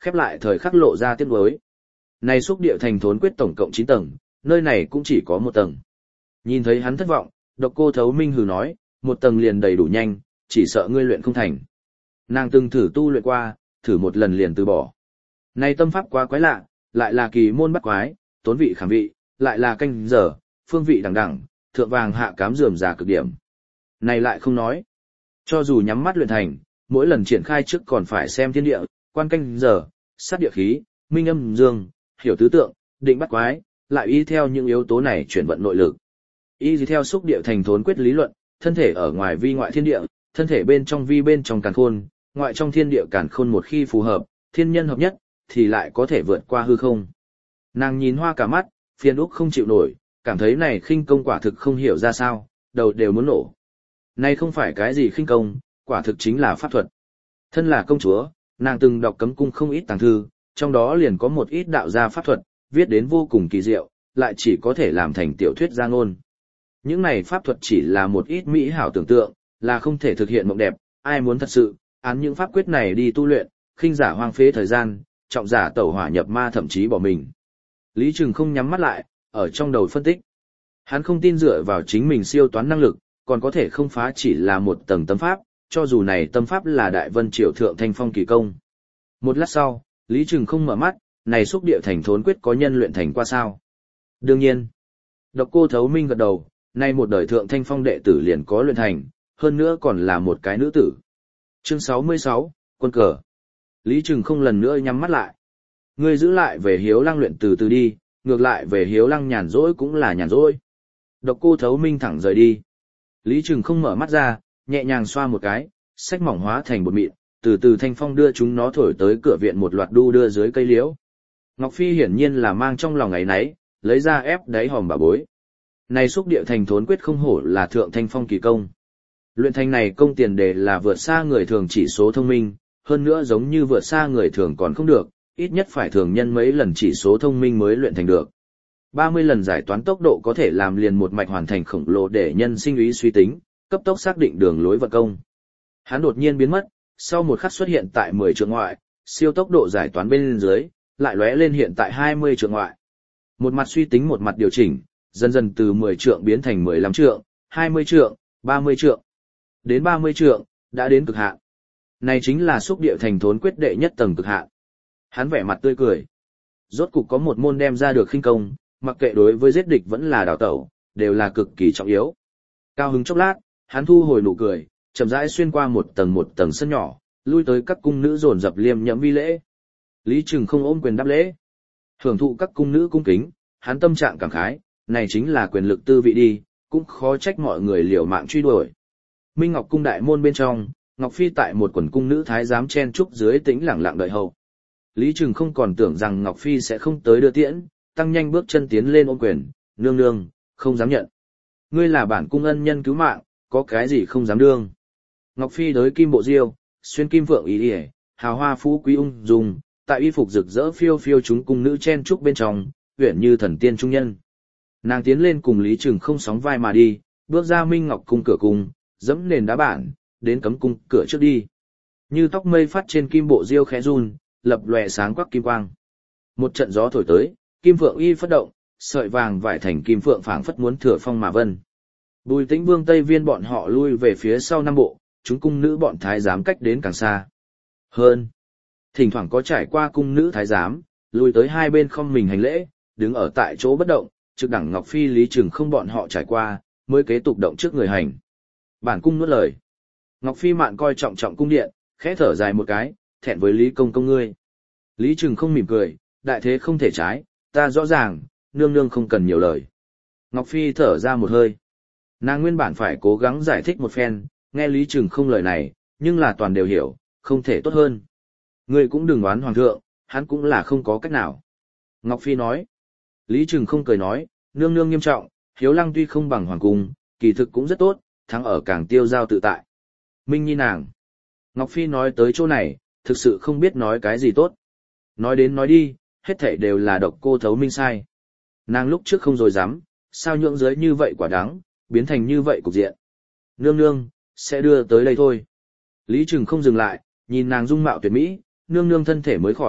khép lại thời khắc lộ ra tiếc nuối. Này xúc địa thành thốn quyết tổng cộng 9 tầng, nơi này cũng chỉ có 1 tầng. Nhìn thấy hắn thất vọng, Độc Cô Thấu Minh hừ nói, 1 tầng liền đầy đủ nhanh, chỉ sợ ngươi luyện không thành. Nàng từng thử tu luyện qua, thử một lần liền từ bỏ. Này tâm pháp quá quái lạ, lại là kỳ môn bắt quái, tốn vị khảm vị, lại là canh giờ, phương vị đằng đẳng, thượng vàng hạ cám rườm rà cực điểm. Này lại không nói. Cho dù nhắm mắt luyện thành, mỗi lần triển khai trước còn phải xem thiên địa, quan canh giờ, sát địa khí, minh âm dương, hiểu tứ tượng, định bắt quái, lại y theo những yếu tố này chuyển vận nội lực. Y theo xúc địa thành thốn quyết lý luận, thân thể ở ngoài vi ngoại thiên địa, thân thể bên trong vi bên trong càn khôn, ngoại trong thiên địa càn khôn một khi phù hợp, thiên nhân hợp nhất, thì lại có thể vượt qua hư không. Nàng nhìn hoa cả mắt, phiền úc không chịu nổi, cảm thấy này khinh công quả thực không hiểu ra sao, đầu đều muốn nổ. Này không phải cái gì khinh công, quả thực chính là pháp thuật. Thân là công chúa, nàng từng đọc cấm cung không ít tàng thư, trong đó liền có một ít đạo gia pháp thuật, viết đến vô cùng kỳ diệu, lại chỉ có thể làm thành tiểu thuyết gia ngôn. Những này pháp thuật chỉ là một ít mỹ hảo tưởng tượng, là không thể thực hiện mộng đẹp, ai muốn thật sự, án những pháp quyết này đi tu luyện, khinh giả hoang phế thời gian, trọng giả tẩu hỏa nhập ma thậm chí bỏ mình. Lý Trừng không nhắm mắt lại, ở trong đầu phân tích. Hắn không tin dựa vào chính mình siêu toán năng lực, còn có thể không phá chỉ là một tầng tâm pháp, cho dù này tâm pháp là Đại Vân Triều Thượng Thanh Phong kỳ công. Một lát sau, Lý Trừng không mở mắt, này xúc địa thành thốn quyết có nhân luyện thành qua sao? Đương nhiên. Độc Cô Thấu Minh gật đầu, nay một đời Thượng Thanh Phong đệ tử liền có luyện thành, hơn nữa còn là một cái nữ tử. Chương 66, quân cờ. Lý Trừng không lần nữa nhắm mắt lại. Ngươi giữ lại về Hiếu Lăng luyện từ từ đi, ngược lại về Hiếu Lăng nhàn rỗi cũng là nhàn rỗi. Độc Cô Thấu Minh thẳng rời đi. Lý Trừng không mở mắt ra, nhẹ nhàng xoa một cái, sách mỏng hóa thành bột mịn, từ từ thanh phong đưa chúng nó thổi tới cửa viện một loạt đu đưa dưới cây liễu. Ngọc Phi hiển nhiên là mang trong lòng ấy nấy, lấy ra ép đáy hòm bà bối. Này xúc địa thành thốn quyết không hổ là Thượng Thanh Phong kỳ công. Luyện thành này công tiền đề là vượt xa người thường chỉ số thông minh, hơn nữa giống như vượt xa người thường còn không được, ít nhất phải thường nhân mấy lần chỉ số thông minh mới luyện thành được. 30 lần giải toán tốc độ có thể làm liền một mạch hoàn thành khổng lồ để nhân sinh ý suy tính, cấp tốc xác định đường lối vận công. Hắn đột nhiên biến mất, sau một khắc xuất hiện tại 10 trượng ngoại, siêu tốc độ giải toán bên dưới, lại lóe lên hiện tại 20 trượng ngoại. Một mặt suy tính một mặt điều chỉnh, dần dần từ 10 trượng biến thành 15 trượng, 20 trượng, 30 trượng. Đến 30 trượng, đã đến cực hạn. Này chính là xúc địa thành thốn quyết đệ nhất tầng cực hạn. Hắn vẻ mặt tươi cười. Rốt cục có một môn đem ra được khinh công, mặc kệ đối với giết địch vẫn là đào tẩu, đều là cực kỳ trọng yếu. Cao hứng chốc lát, hắn thu hồi nụ cười, chậm rãi xuyên qua một tầng sân nhỏ, lui tới các cung nữ dồn dập liêm nhẫm vi lễ. Lý Trừng không ôm quyền đáp lễ. Hưởng thụ các cung nữ cung kính, hắn tâm trạng cảm khái, này chính là quyền lực tư vị đi, cũng khó trách mọi người liều mạng truy đuổi. Minh Ngọc cung đại môn bên trong, Ngọc Phi tại một quần cung nữ thái giám chen trúc dưới tĩnh lặng lặng đợi hậu. Lý Trừng không còn tưởng rằng Ngọc Phi sẽ không tới đưa tiễn, tăng nhanh bước chân tiến lên ôm quyền, nương nương, không dám nhận. Ngươi là bản cung ân nhân cứu mạng, có cái gì không dám đương. Ngọc Phi đới kim bộ diêu, xuyên kim vượng ý ỉa, hào hoa phú quý ung dung, tại y phục rực rỡ phiêu phiêu chúng cung nữ chen trúc bên trong, uyển như thần tiên trung nhân. Nàng tiến lên cùng Lý Trừng không sóng vai mà đi, bước ra Minh Ngọc cung cửa cung, dẫm nền đá bản, đến cấm cung cửa trước đi. Như tóc mây phát trên kim bộ diêu khẽ run, lập lòe sáng quắc kim quang. Một trận gió thổi tới, kim phượng y phất động, sợi vàng vải thành kim phượng phảng phất muốn thừa phong mà vân. Bùi Tĩnh Vương Tây Viên bọn họ lui về phía sau năm bộ, chúng cung nữ bọn thái giám cách đến càng xa. Hơn, thỉnh thoảng có trải qua cung nữ thái giám, lui tới hai bên không mình hành lễ, đứng ở tại chỗ bất động, trực đẳng Ngọc Phi Lý Trừng không bọn họ trải qua, mới kế tục động trước người hành. Bản cung nuốt lời. Ngọc Phi mạn coi trọng trọng cung điện, khẽ thở dài một cái, thẹn với Lý công công ngươi. Lý Trừng không mỉm cười, đại thế không thể trái, ta rõ ràng, nương nương không cần nhiều lời. Ngọc Phi thở ra một hơi. Nàng nguyên bản phải cố gắng giải thích một phen, nghe Lý Trừng không lời này, nhưng là toàn đều hiểu, không thể tốt hơn. Ngươi cũng đừng oán hoàng thượng, hắn cũng là không có cách nào. Ngọc Phi nói. Lý Trừng không cười nói, nương nương nghiêm trọng, Hiếu Lăng tuy không bằng hoàng cung, kỳ thực cũng rất tốt, thắng ở càng tiêu giao tự tại. Minh Nhi nàng. Ngọc Phi nói tới chỗ này, thực sự không biết nói cái gì tốt. Nói đến nói đi, hết thảy đều là Độc Cô Thấu Minh sai. Nàng lúc trước không dối dám, sao nhượng dưới như vậy quả đáng, biến thành như vậy cục diện. Nương nương, sẽ đưa tới đây thôi. Lý Trừng không dừng lại, nhìn nàng dung mạo tuyệt mỹ, nương nương thân thể mới khỏi,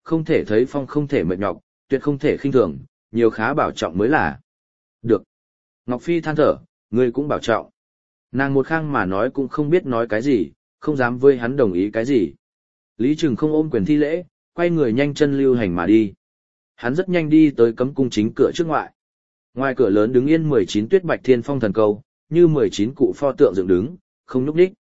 không thể thấy phong không thể mệt nhọc, tuyệt không thể khinh thường, nhiều khá bảo trọng mới là. Được. Ngọc Phi than thở, ngươi cũng bảo trọng. Nàng một khang mà nói cũng không biết nói cái gì, không dám với hắn đồng ý cái gì. Lý Trừng không ôm quyền thi lễ, quay người nhanh chân lưu hành mà đi. Hắn rất nhanh đi tới cấm cung chính cửa trước ngoại. Ngoài cửa lớn đứng yên 19 tuyết bạch thiên phong thần câu, như 19 cụ pho tượng dựng đứng, không nhúc nhích.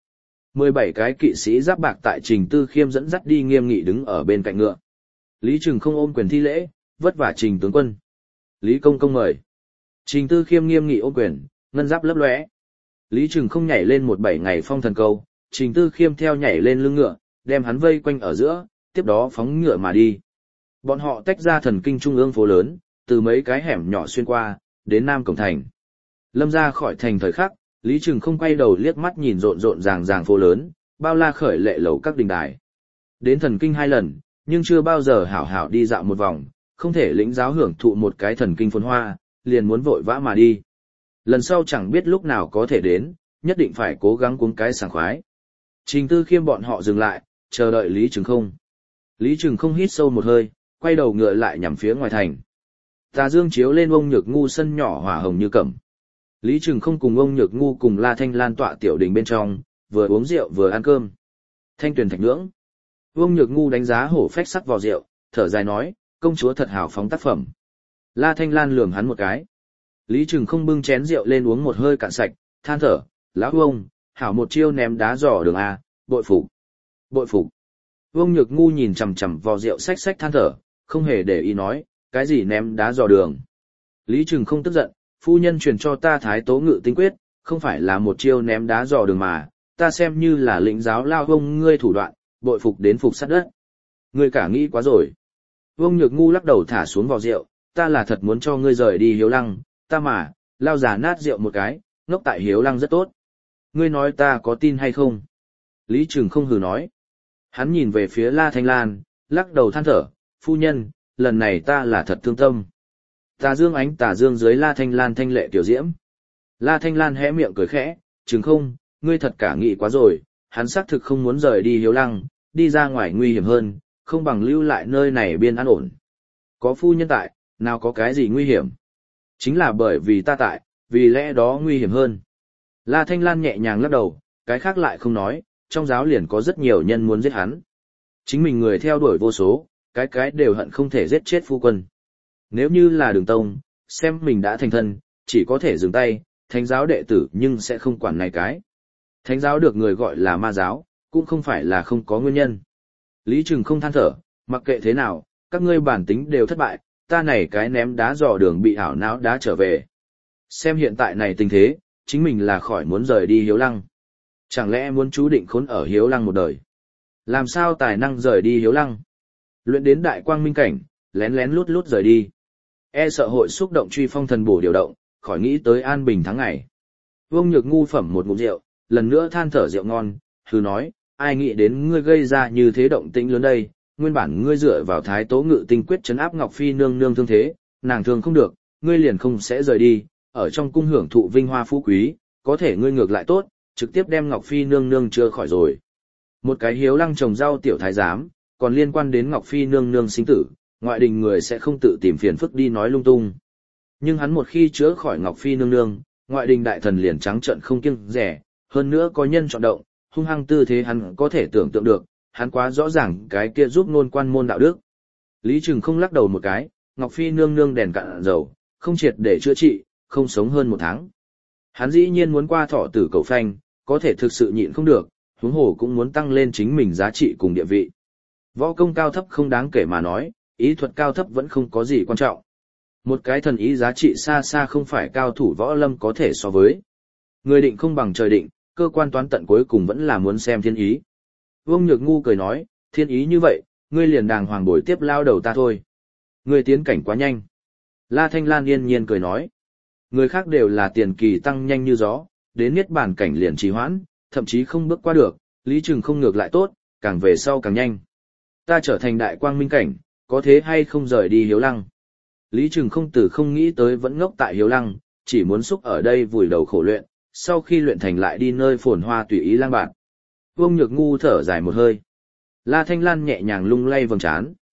17 cái kỵ sĩ giáp bạc tại Trình Tư Khiêm dẫn dắt đi nghiêm nghị đứng ở bên cạnh ngựa. Lý Trừng không ôm quyền thi lễ, vất vả Trình tướng quân. Lý công công mời. Trình Tư Khiêm nghiêm nghị ôm quyền, ngân giáp lấp lóe. Lý Trừng không nhảy lên 17 ngày phong thần câu, Trình Tư Khiêm theo nhảy lên lưng ngựa, đem hắn vây quanh ở giữa, tiếp đó phóng ngựa mà đi. Bọn họ tách ra thần kinh trung ương phố lớn, từ mấy cái hẻm nhỏ xuyên qua, đến Nam Cổng Thành. Lâm ra khỏi thành thời khắc, Lý Trừng không quay đầu liếc mắt nhìn rộn rộn ràng ràng phố lớn, bao la khởi lệ lầu các đình đài. Đến thần kinh 2 lần, nhưng chưa bao giờ hảo hảo đi dạo một vòng, không thể lĩnh giáo hưởng thụ một cái thần kinh phồn hoa, liền muốn vội vã mà đi. Lần sau chẳng biết lúc nào có thể đến, nhất định phải cố gắng cuống cái sảng khoái. Trình Tư Khiêm bọn họ dừng lại, chờ đợi Lý Trừng không. Lý Trừng không hít sâu một hơi, quay đầu ngựa lại nhằm phía ngoài thành. Tà dương chiếu lên ông Nhược Ngu sân nhỏ hỏa hồng như cẩm. Lý Trừng không cùng ông Nhược Ngu cùng La Thanh Lan tọa tiểu đình bên trong, vừa uống rượu vừa ăn cơm. Thanh Tuyền thạch nhưỡng. Ông Nhược Ngu đánh giá hổ phách sắc vào rượu, thở dài nói, công chúa thật hào phóng tác phẩm. La Thanh Lan lườm hắn một cái. Lý Trừng không bưng chén rượu lên uống một hơi cạn sạch, than thở, lão ông, hảo một chiêu ném đá giò đường A, bội phục. Bội phục. Vương Nhược Ngu nhìn chằm chằm vào rượu xách xách than thở, không hề để ý nói, cái gì ném đá giò đường. Lý Trừng không tức giận, phu nhân truyền cho ta thái tố ngự tinh quyết, không phải là một chiêu ném đá giò đường mà, ta xem như là lĩnh giáo lao ông ngươi thủ đoạn, bội phục đến phục sát đất. Ngươi cả nghĩ quá rồi. Vương Nhược Ngu lắc đầu thả xuống vào rượu, ta là thật muốn cho ngươi rời đi Hiếu Lăng, ta mà, lao giả nát rượu một cái, ngốc tại Hiếu Lăng rất tốt. Ngươi nói ta có tin hay không? Lý Trừng không hừ nói. Hắn nhìn về phía La Thanh Lan, lắc đầu than thở, phu nhân, lần này ta là thật thương tâm. Tà dương dưới La Thanh Lan thanh lệ tiểu diễm. La Thanh Lan hé miệng cười khẽ, Trừng không, ngươi thật cả nghĩ quá rồi, hắn xác thực không muốn rời đi Hiếu Lăng, đi ra ngoài nguy hiểm hơn, không bằng lưu lại nơi này biên an ổn. Có phu nhân tại, nào có cái gì nguy hiểm. Chính là bởi vì ta tại, vì lẽ đó nguy hiểm hơn. La Thanh Lan nhẹ nhàng lắc đầu, cái khác lại không nói, trong giáo liền có rất nhiều nhân muốn giết hắn. Chính mình người theo đuổi vô số, cái đều hận không thể giết chết phu quân. Nếu như là Đường Tông, xem mình đã thành thân, chỉ có thể dừng tay, thánh giáo đệ tử nhưng sẽ không quản này cái. Thánh giáo được người gọi là ma giáo, cũng không phải là không có nguyên nhân. Lý Trừng không than thở, mặc kệ thế nào, các ngươi bản tính đều thất bại, ta này cái ném đá dò đường bị ảo não đá trở về. Xem hiện tại này tình thế, chính mình là khỏi muốn rời đi Hiếu Lăng. Chẳng lẽ muốn chú định khốn ở Hiếu Lăng một đời? Làm sao tài năng rời đi Hiếu Lăng? Luyện đến đại quang minh cảnh, lén lén lút lút rời đi. E sợ hội xúc động truy phong thần bổ điều động, khỏi nghĩ tới an bình tháng ngày. Vương Nhược Ngu phẩm một ngụm rượu, lần nữa than thở rượu ngon, hừ nói, ai nghĩ đến ngươi gây ra như thế động tĩnh lớn đây, nguyên bản ngươi dựa vào thái tố ngự tinh quyết trấn áp Ngọc Phi nương nương thương thế, nàng thương không được, ngươi liền không sẽ rời đi, ở trong cung hưởng thụ vinh hoa phú quý, có thể ngươi ngược lại tốt, trực tiếp đem Ngọc Phi nương nương chưa khỏi rồi. Một cái Hiếu Lăng trồng rau tiểu thái giám, còn liên quan đến Ngọc Phi nương nương sinh tử, ngoại đình người sẽ không tự tìm phiền phức đi nói lung tung. Nhưng hắn một khi chữa khỏi Ngọc Phi nương nương, ngoại đình đại thần liền trắng trợn không kiêng dè, hơn nữa có nhân chọn động, hung hăng tư thế hắn có thể tưởng tượng được, hắn quá rõ ràng cái kia giúp nôn quan môn đạo đức. Lý Trừng không lắc đầu một cái, Ngọc Phi nương nương đèn cạn dầu, không triệt để chữa trị, không sống hơn 1 tháng. Hắn dĩ nhiên muốn qua thọ tử cầu phanh, có thể thực sự nhịn không được, huống hồ cũng muốn tăng lên chính mình giá trị cùng địa vị. Võ công cao thấp không đáng kể mà nói, ý thuật cao thấp vẫn không có gì quan trọng. Một cái thần ý giá trị xa xa không phải cao thủ võ lâm có thể so với. Người định không bằng trời định, cơ quan toán tận cuối cùng vẫn là muốn xem thiên ý. Vương Nhược Ngu cười nói, thiên ý như vậy, ngươi liền đàng hoàng bồi tiếp lao đầu ta thôi. Ngươi tiến cảnh quá nhanh. La Thanh Lan yên nhiên cười nói, người khác đều là tiền kỳ tăng nhanh như gió, đến niết bàn cảnh liền trì hoãn, thậm chí không bước qua được, Lý Trừng không ngược lại tốt, càng về sau càng nhanh. Ta trở thành đại quang minh cảnh, có thế hay không rời đi Hiếu Lăng? Lý Trừng không từ không nghĩ tới vẫn ngốc tại Hiếu Lăng, chỉ muốn xúc ở đây vùi đầu khổ luyện, sau khi luyện thành lại đi nơi phồn hoa tùy ý lang bạt. Vương Nhược Ngu thở dài một hơi. La Thanh Lan nhẹ nhàng lung lay vầng trán.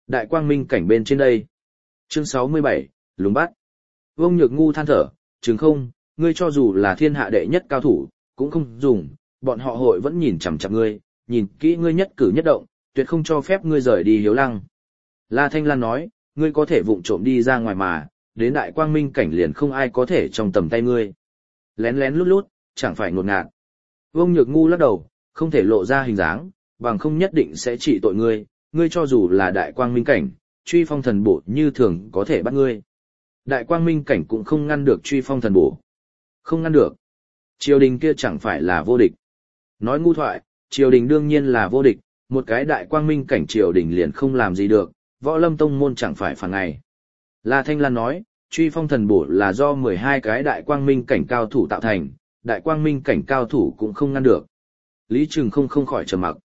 Đại quang minh cảnh bên trên đây. Chương 67, lùng bắt. Vương Nhược Ngu than thở, chứng không, ngươi cho dù là thiên hạ đệ nhất cao thủ, cũng không dùng, bọn họ hội vẫn nhìn chằm chằm ngươi, nhìn kỹ ngươi nhất cử nhất động, tuyệt không cho phép ngươi rời đi Hiếu Lăng. La Thanh Lan nói, ngươi có thể vụng trộm đi ra ngoài mà, đến đại quang minh cảnh liền không ai có thể trong tầm tay ngươi. Lén lén lút lút, chẳng phải ngột ngạt. Vương Nhược Ngu lắc đầu, không thể lộ ra hình dáng, bằng không nhất định sẽ trị tội ngươi, ngươi cho dù là đại quang minh cảnh, truy phong thần bổ như thường có thể bắt ngươi. Đại quang minh cảnh cũng không ngăn được truy phong thần bổ. Không ngăn được. Triều đình kia chẳng phải là vô địch. Nói ngu thoại, triều đình đương nhiên là vô địch, một cái đại quang minh cảnh triều đình liền không làm gì được, Võ Lâm tông môn chẳng phải phản ngày. La Thanh Lan nói, truy phong thần bổ là do 12 cái đại quang minh cảnh cao thủ tạo thành, đại quang minh cảnh cao thủ cũng không ngăn được. Lý Trừng không khỏi trầm mặc.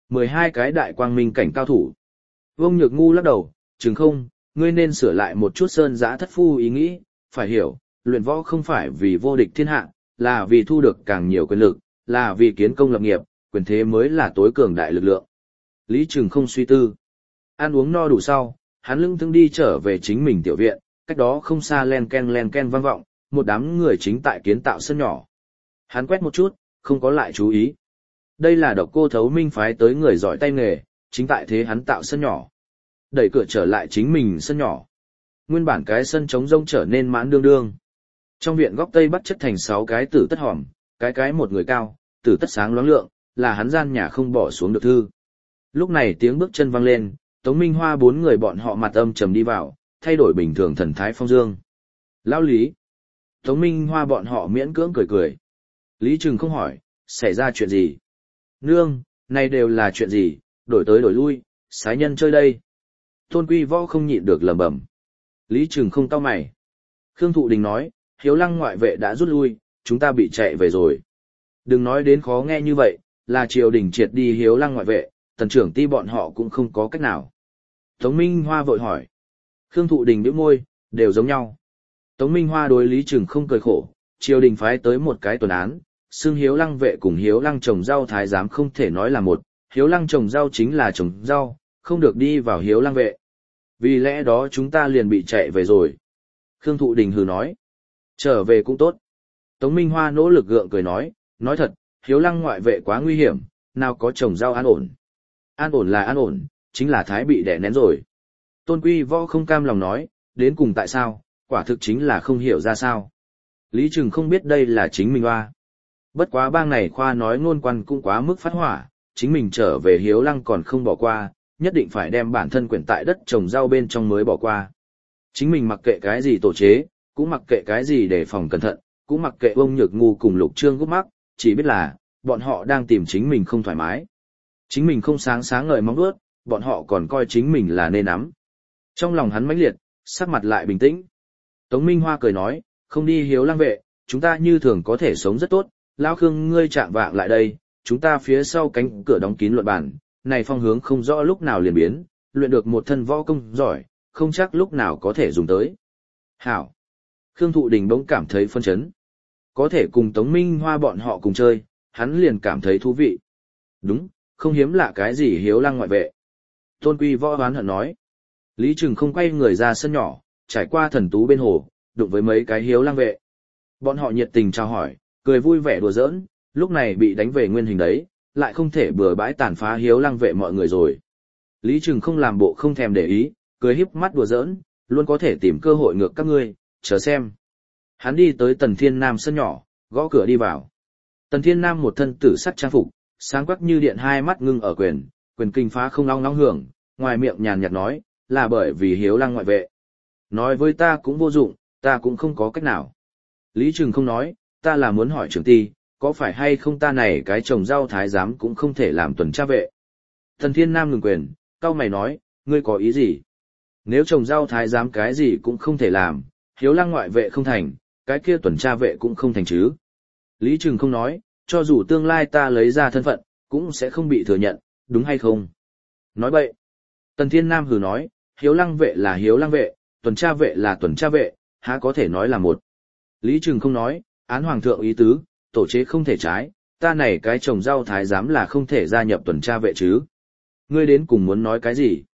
12 cái đại quang minh cảnh cao thủ. Vương Nhược Ngu lắc đầu, Trừng không, ngươi nên sửa lại một chút sơn giã thất phu ý nghĩ, phải hiểu, luyện võ không phải vì vô địch thiên hạ, là vì thu được càng nhiều quyền lực, là vì kiến công lập nghiệp, quyền thế mới là tối cường đại lực lượng. Lý Trừng không suy tư. Ăn uống no đủ sau, hắn lưng thững đi trở về chính mình tiểu viện, cách đó không xa len ken vang vọng, một đám người chính tại kiến tạo sân nhỏ. Hắn quét một chút, không có lại chú ý. Đây là Độc Cô Thấu Minh phái tới người giỏi tay nghề, chính tại thế hắn tạo sân nhỏ. Đẩy cửa trở lại chính mình sân nhỏ. Nguyên bản cái sân trống rông trở nên mãn đương đương. Trong viện góc tây bắc chất thành 6 cái tử tất hòm, cái một người cao, tử tất sáng loáng lượng, là hắn gian nhà không bỏ xuống được thư. Lúc này tiếng bước chân vang lên, Tống Minh Hoa 4 người bọn họ mặt âm trầm đi vào, thay đổi bình thường thần thái phong dương. Lão Lý. Tống Minh Hoa bọn họ miễn cưỡng cười cười. Lý Trừng không hỏi, xảy ra chuyện gì? Nương, này đều là chuyện gì, đổi tới đổi lui, sái nhân chơi đây. Tôn Quy Võ không nhịn được lẩm bẩm. Lý Trừng không cau mày. Khương Thụ Đình nói, Hiếu Lăng ngoại vệ đã rút lui, chúng ta bị chạy về rồi. Đừng nói đến khó nghe như vậy, là triều đình triệt đi Hiếu Lăng ngoại vệ, tần trưởng ti bọn họ cũng không có cách nào. Tống Minh Hoa vội hỏi. Khương Thụ Đình bĩu môi, đều giống nhau. Tống Minh Hoa đối Lý Trừng không cười khổ, triều đình phái tới một cái tuần án, xưng Hiếu Lăng vệ cùng Hiếu Lăng trồng rau thái giám không thể nói là một, Hiếu Lăng trồng rau chính là trồng rau, không được đi vào Hiếu Lăng vệ. Vì lẽ đó chúng ta liền bị chạy về rồi. Khương Thụ Đình hừ nói. Trở về cũng tốt. Tống Minh Hoa nỗ lực gượng cười nói thật, Hiếu Lăng ngoại vệ quá nguy hiểm, nào có trồng rau an ổn. An ổn là an ổn, chính là thái bị đè nén rồi. Tôn Quy Võ không cam lòng nói, đến cùng tại sao, quả thực chính là không hiểu ra sao. Lý Trừng không biết đây là chính mình hoa. Bất quá bang này khoa nói ngôn quan cũng quá mức phát hỏa, chính mình trở về Hiếu Lăng còn không bỏ qua, nhất định phải đem bản thân quyển tại đất trồng rau bên trong mới bỏ qua. Chính mình mặc kệ cái gì tổ chế, cũng mặc kệ cái gì để phòng cẩn thận, cũng mặc kệ Vương Nhược Ngu cùng Lục Trương gút mắc, chỉ biết là, bọn họ đang tìm chính mình không thoải mái. Chính mình không sáng ngời mong đuốt, bọn họ còn coi chính mình là nên nắm. Trong lòng hắn mãnh liệt, sắc mặt lại bình tĩnh. Tống Minh Hoa cười nói, không đi Hiếu Lăng vệ, chúng ta như thường có thể sống rất tốt, Lão Khương ngươi chạm vạng lại đây, chúng ta phía sau cánh cửa đóng kín luận bản, này phong hướng không rõ lúc nào liền biến, luyện được một thân võ công giỏi, không chắc lúc nào có thể dùng tới. Hảo. Khương Thụ Đình bỗng cảm thấy phân chấn. Có thể cùng Tống Minh Hoa bọn họ cùng chơi, hắn liền cảm thấy thú vị. Đúng, không hiếm lạ cái gì Hiếu Lăng ngoại vệ. Tôn Quy Võ oán hận nói. Lý Trừng không quay người ra sân nhỏ, trải qua thần tú bên hồ, đụng với mấy cái Hiếu Lăng vệ. Bọn họ nhiệt tình chào hỏi, cười vui vẻ đùa giỡn, lúc này bị đánh về nguyên hình đấy, lại không thể bừa bãi tàn phá Hiếu Lăng vệ mọi người rồi. Lý Trừng không làm bộ không thèm để ý, cười híp mắt đùa giỡn, luôn có thể tìm cơ hội ngược các ngươi, chờ xem. Hắn đi tới Tần Thiên Nam sân nhỏ, gõ cửa đi vào. Tần Thiên Nam một thân tử sắc trang phục, sáng quắc như điện, hai mắt ngưng ở quyền kinh phá không long long hưởng, ngoài miệng nhàn nhạt nói, là bởi vì Hiếu Lăng ngoại vệ. Nói với ta cũng vô dụng, ta cũng không có cách nào. Lý Trừng không nói, ta là muốn hỏi trưởng ty, có phải hay không ta này cái trồng rau thái giám cũng không thể làm tuần tra vệ. Tần Thiên Nam ngừng quyền, cau mày nói, ngươi có ý gì? Nếu trồng rau thái giám cái gì cũng không thể làm, Hiếu Lăng ngoại vệ không thành, cái kia tuần tra vệ cũng không thành chứ. Lý Trừng không nói, cho dù tương lai ta lấy ra thân phận, cũng sẽ không bị thừa nhận, đúng hay không? Nói bậy. Tần Thiên Nam hừ nói, Hiếu Lăng vệ là Hiếu Lăng vệ, tuần tra vệ là tuần tra vệ, há có thể nói là một. Lý Trừng không nói, án hoàng thượng ý tứ, tổ chế không thể trái, ta này cái trồng rau thái giám là không thể gia nhập tuần tra vệ chứ. Ngươi đến cùng muốn nói cái gì?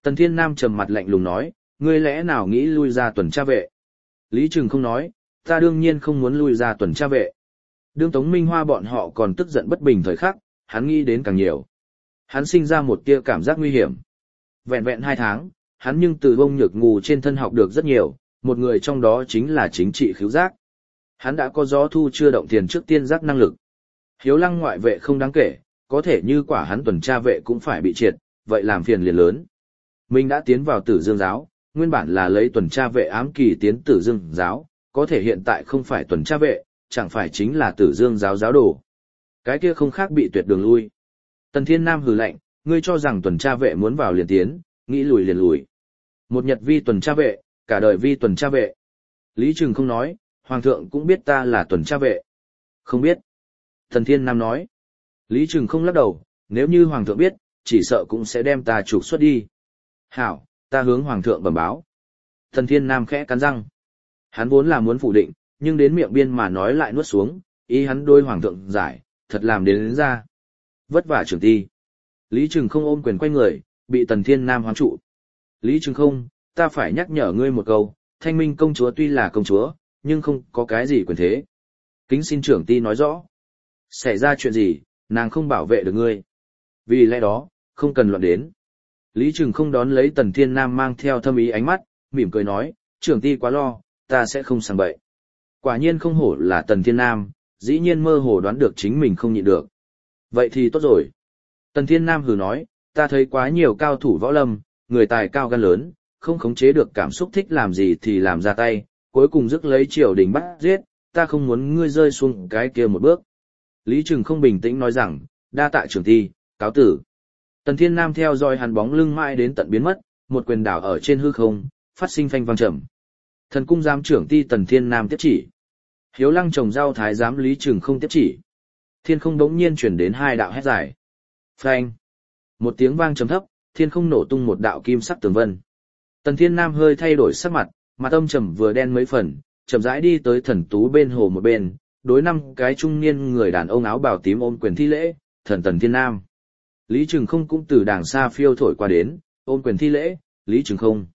Tần Thiên Nam trầm mặt lạnh lùng nói, ngươi lẽ nào nghĩ lui ra tuần tra vệ? Lý Trừng không nói, ta đương nhiên không muốn lui ra tuần tra vệ. Đương Tống Minh Hoa bọn họ còn tức giận bất bình thời khắc, hắn nghĩ đến càng nhiều. Hắn sinh ra một tia cảm giác nguy hiểm. Vẹn vẹn 2 tháng, hắn nhưng từ bông nhược ngù trên thân học được rất nhiều, một người trong đó chính là chính trị khứu giác. Hắn đã có gió thu chưa động tiền trước tiên giác năng lực. Hiếu Lăng ngoại vệ không đáng kể, có thể như quả hắn tuần tra vệ cũng phải bị triệt, vậy làm phiền liền lớn. Mình đã tiến vào Tử Dương giáo, nguyên bản là lấy tuần tra vệ ám kỳ tiến Tử Dương giáo, có thể hiện tại không phải tuần tra vệ, chẳng phải chính là Tử Dương giáo giáo đồ. Cái kia không khác bị tuyệt đường lui. Tần Thiên Nam hừ lạnh, ngươi cho rằng tuần tra vệ muốn vào liền tiến, nghĩ lùi liền lùi. Một nhật vi tuần tra vệ, cả đời vi tuần tra vệ. Lý Trừng không nói, Hoàng thượng cũng biết ta là tuần tra vệ. Không biết. Tần Thiên Nam nói. Lý Trừng không lắc đầu, nếu như Hoàng thượng biết, chỉ sợ cũng sẽ đem ta trục xuất đi. Hảo, ta hướng Hoàng thượng bẩm báo. Tần Thiên Nam khẽ cắn răng. Hắn vốn là muốn phủ định, nhưng đến miệng biên mà nói lại nuốt xuống, ý hắn đôi Hoàng thượng giải, thật làm đến ra. Vất vả trưởng ti. Lý Trừng không ôm quyền quay người, bị Tần Thiên Nam hoán trụ. Lý Trừng không, ta phải nhắc nhở ngươi một câu, Thanh Minh công chúa tuy là công chúa, nhưng không có cái gì quyền thế. Kính xin trưởng ti nói rõ. Xảy ra chuyện gì, nàng không bảo vệ được ngươi. Vì lẽ đó, không cần loạn đến. Lý Trừng không đón lấy Tần Thiên Nam mang theo thâm ý ánh mắt, mỉm cười nói, trưởng ti quá lo, ta sẽ không sang bậy. Quả nhiên không hổ là Tần Thiên Nam, dĩ nhiên mơ hồ đoán được chính mình không nhịn được. Vậy thì tốt rồi. Tần Thiên Nam hừ nói, ta thấy quá nhiều cao thủ võ lâm, người tài cao gan lớn, không khống chế được cảm xúc thích làm gì thì làm ra tay, cuối cùng rước lấy triều đình bắt giết, ta không muốn ngươi rơi xuống cái kia một bước. Lý Trừng không bình tĩnh nói rằng, đa tạ trưởng ti, cáo tử. Tần Thiên Nam theo dõi hắn bóng lưng mãi đến tận biến mất, một quyền đảo ở trên hư không, phát sinh phanh vang trầm. Thần cung giám trưởng ti Tần Thiên Nam tiếp chỉ. Hiếu Lăng trồng rau thái giám Lý Trừng không tiếp chỉ. Thiên không đống nhiên chuyển đến 2 đạo hét dài. Phanh. Một tiếng vang trầm thấp, thiên không nổ tung một đạo kim sắc tường vân. Tần Thiên Nam hơi thay đổi sắc mặt, mặt âm trầm vừa đen mấy phần, chậm rãi đi tới thần tú bên hồ một bên, đối 5 cái trung niên người đàn ông áo bào tím ôm quyền thi lễ, thần Tần Thiên Nam. Lý Trừng không cũng từ đàng xa phiêu thổi qua đến, ôm quyền thi lễ, Lý Trừng không.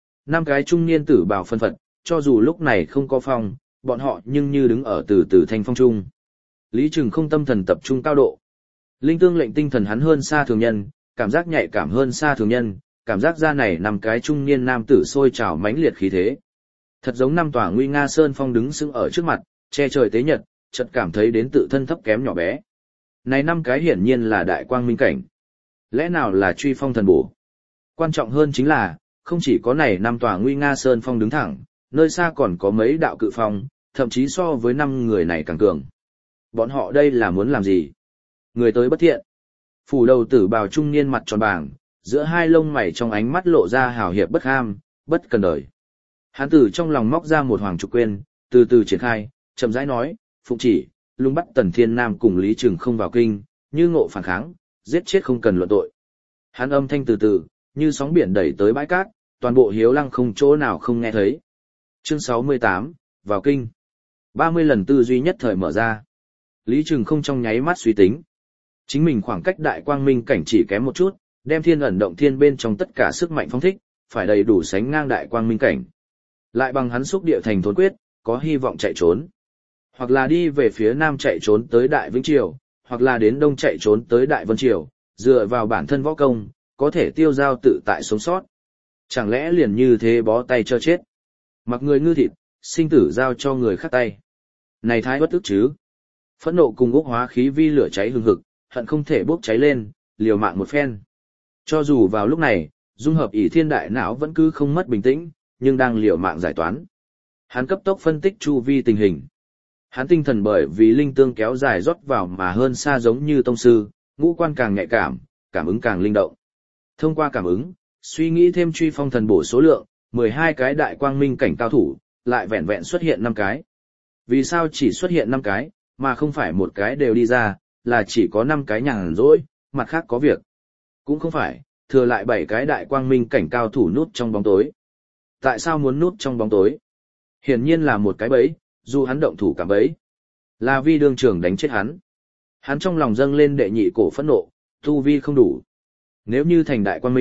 5 cái trung niên tử bào phân phật, cho dù lúc này không có phong, bọn họ nhưng như đứng ở từ từ thanh phong trung. Lý Trừng không tâm thần tập trung cao độ. Linh tương lệnh tinh thần hắn hơn xa thường nhân, cảm giác nhạy cảm hơn xa thường nhân, cảm giác ra này 5 cái trung niên nam tử sôi trào mãnh liệt khí thế. Thật giống 5 tòa nguy nga sơn phong đứng sững ở trước mặt, che trời tế nhật, chợt cảm thấy đến tự thân thấp kém nhỏ bé. Này 5 cái hiển nhiên là đại quang minh cảnh. Lẽ nào là truy phong thần bổ? Quan trọng hơn chính là, không chỉ có này 5 tòa nguy nga sơn phong đứng thẳng, nơi xa còn có mấy đạo cự phong, thậm chí so với 5 người này càng cường. Bọn họ đây là muốn làm gì? Người tới bất thiện. Phủ đầu tử bào trung niên mặt tròn bảng, giữa 2 lông mày trong ánh mắt lộ ra hào hiệp bất ham, bất cần đời. Hán tử trong lòng móc ra một hoàng trục quyên, từ từ triển khai, chậm rãi nói, phụng chỉ, lung bắt Tần Thiên Nam cùng Lý Trừng không vào kinh, như ngộ phản kháng, giết chết không cần luận tội. Hán âm thanh từ từ, như sóng biển đẩy tới bãi cát, toàn bộ Hiếu Lăng không chỗ nào không nghe thấy. Chương 68, vào kinh. 30 lần tư duy nhất thời mở ra. Lý Trừng không trong nháy mắt suy tính. Chính mình khoảng cách đại quang minh cảnh chỉ kém một chút, đem thiên ẩn động thiên bên trong tất cả sức mạnh phóng thích, phải đầy đủ sánh ngang đại quang minh cảnh. Lại bằng hắn xúc địa thành thốn quyết, có hy vọng chạy trốn. Hoặc là đi về phía nam chạy trốn tới Đại Vĩnh Triều, hoặc là đến đông chạy trốn tới Đại Vân Triều, dựa vào bản thân võ công, có thể tiêu giao tự tại sống sót. Chẳng lẽ liền như thế bó tay cho chết? Mặc người ngư thịt, sinh tử giao cho người khác tay. Này thái bất tức chứ? Phẫn nộ cùng ốc hóa khí vi lửa cháy hừng hực, hận không thể bốc cháy lên, liều mạng một phen. Cho dù vào lúc này, dung hợp ỷ thiên đại não vẫn cứ không mất bình tĩnh, nhưng đang liều mạng giải toán. Hắn cấp tốc phân tích chu vi tình hình. Hắn tinh thần bởi vì linh tương kéo dài rót vào mà hơn xa giống như tông sư, ngũ quan càng nhạy cảm, cảm ứng càng linh động. Thông qua cảm ứng, suy nghĩ thêm truy phong thần bổ số lượng, 12 cái đại quang minh cảnh cao thủ, lại vẹn vẹn xuất hiện 5 cái. Vì sao chỉ xuất hiện 5 cái, mà không phải một cái đều đi ra, là chỉ có 5 cái nhàn rỗi, mặt khác có việc. Cũng không phải, thừa lại 7 cái đại quang minh cảnh cao thủ núp trong bóng tối. Tại sao muốn núp trong bóng tối? Hiển nhiên là một cái bẫy, dù hắn động thủ cả bẫy. Là vì đương trưởng đánh chết hắn. Hắn trong lòng dâng lên đệ nhị cổ phẫn nộ, tu vi không đủ. Nếu như thành đại quang minh,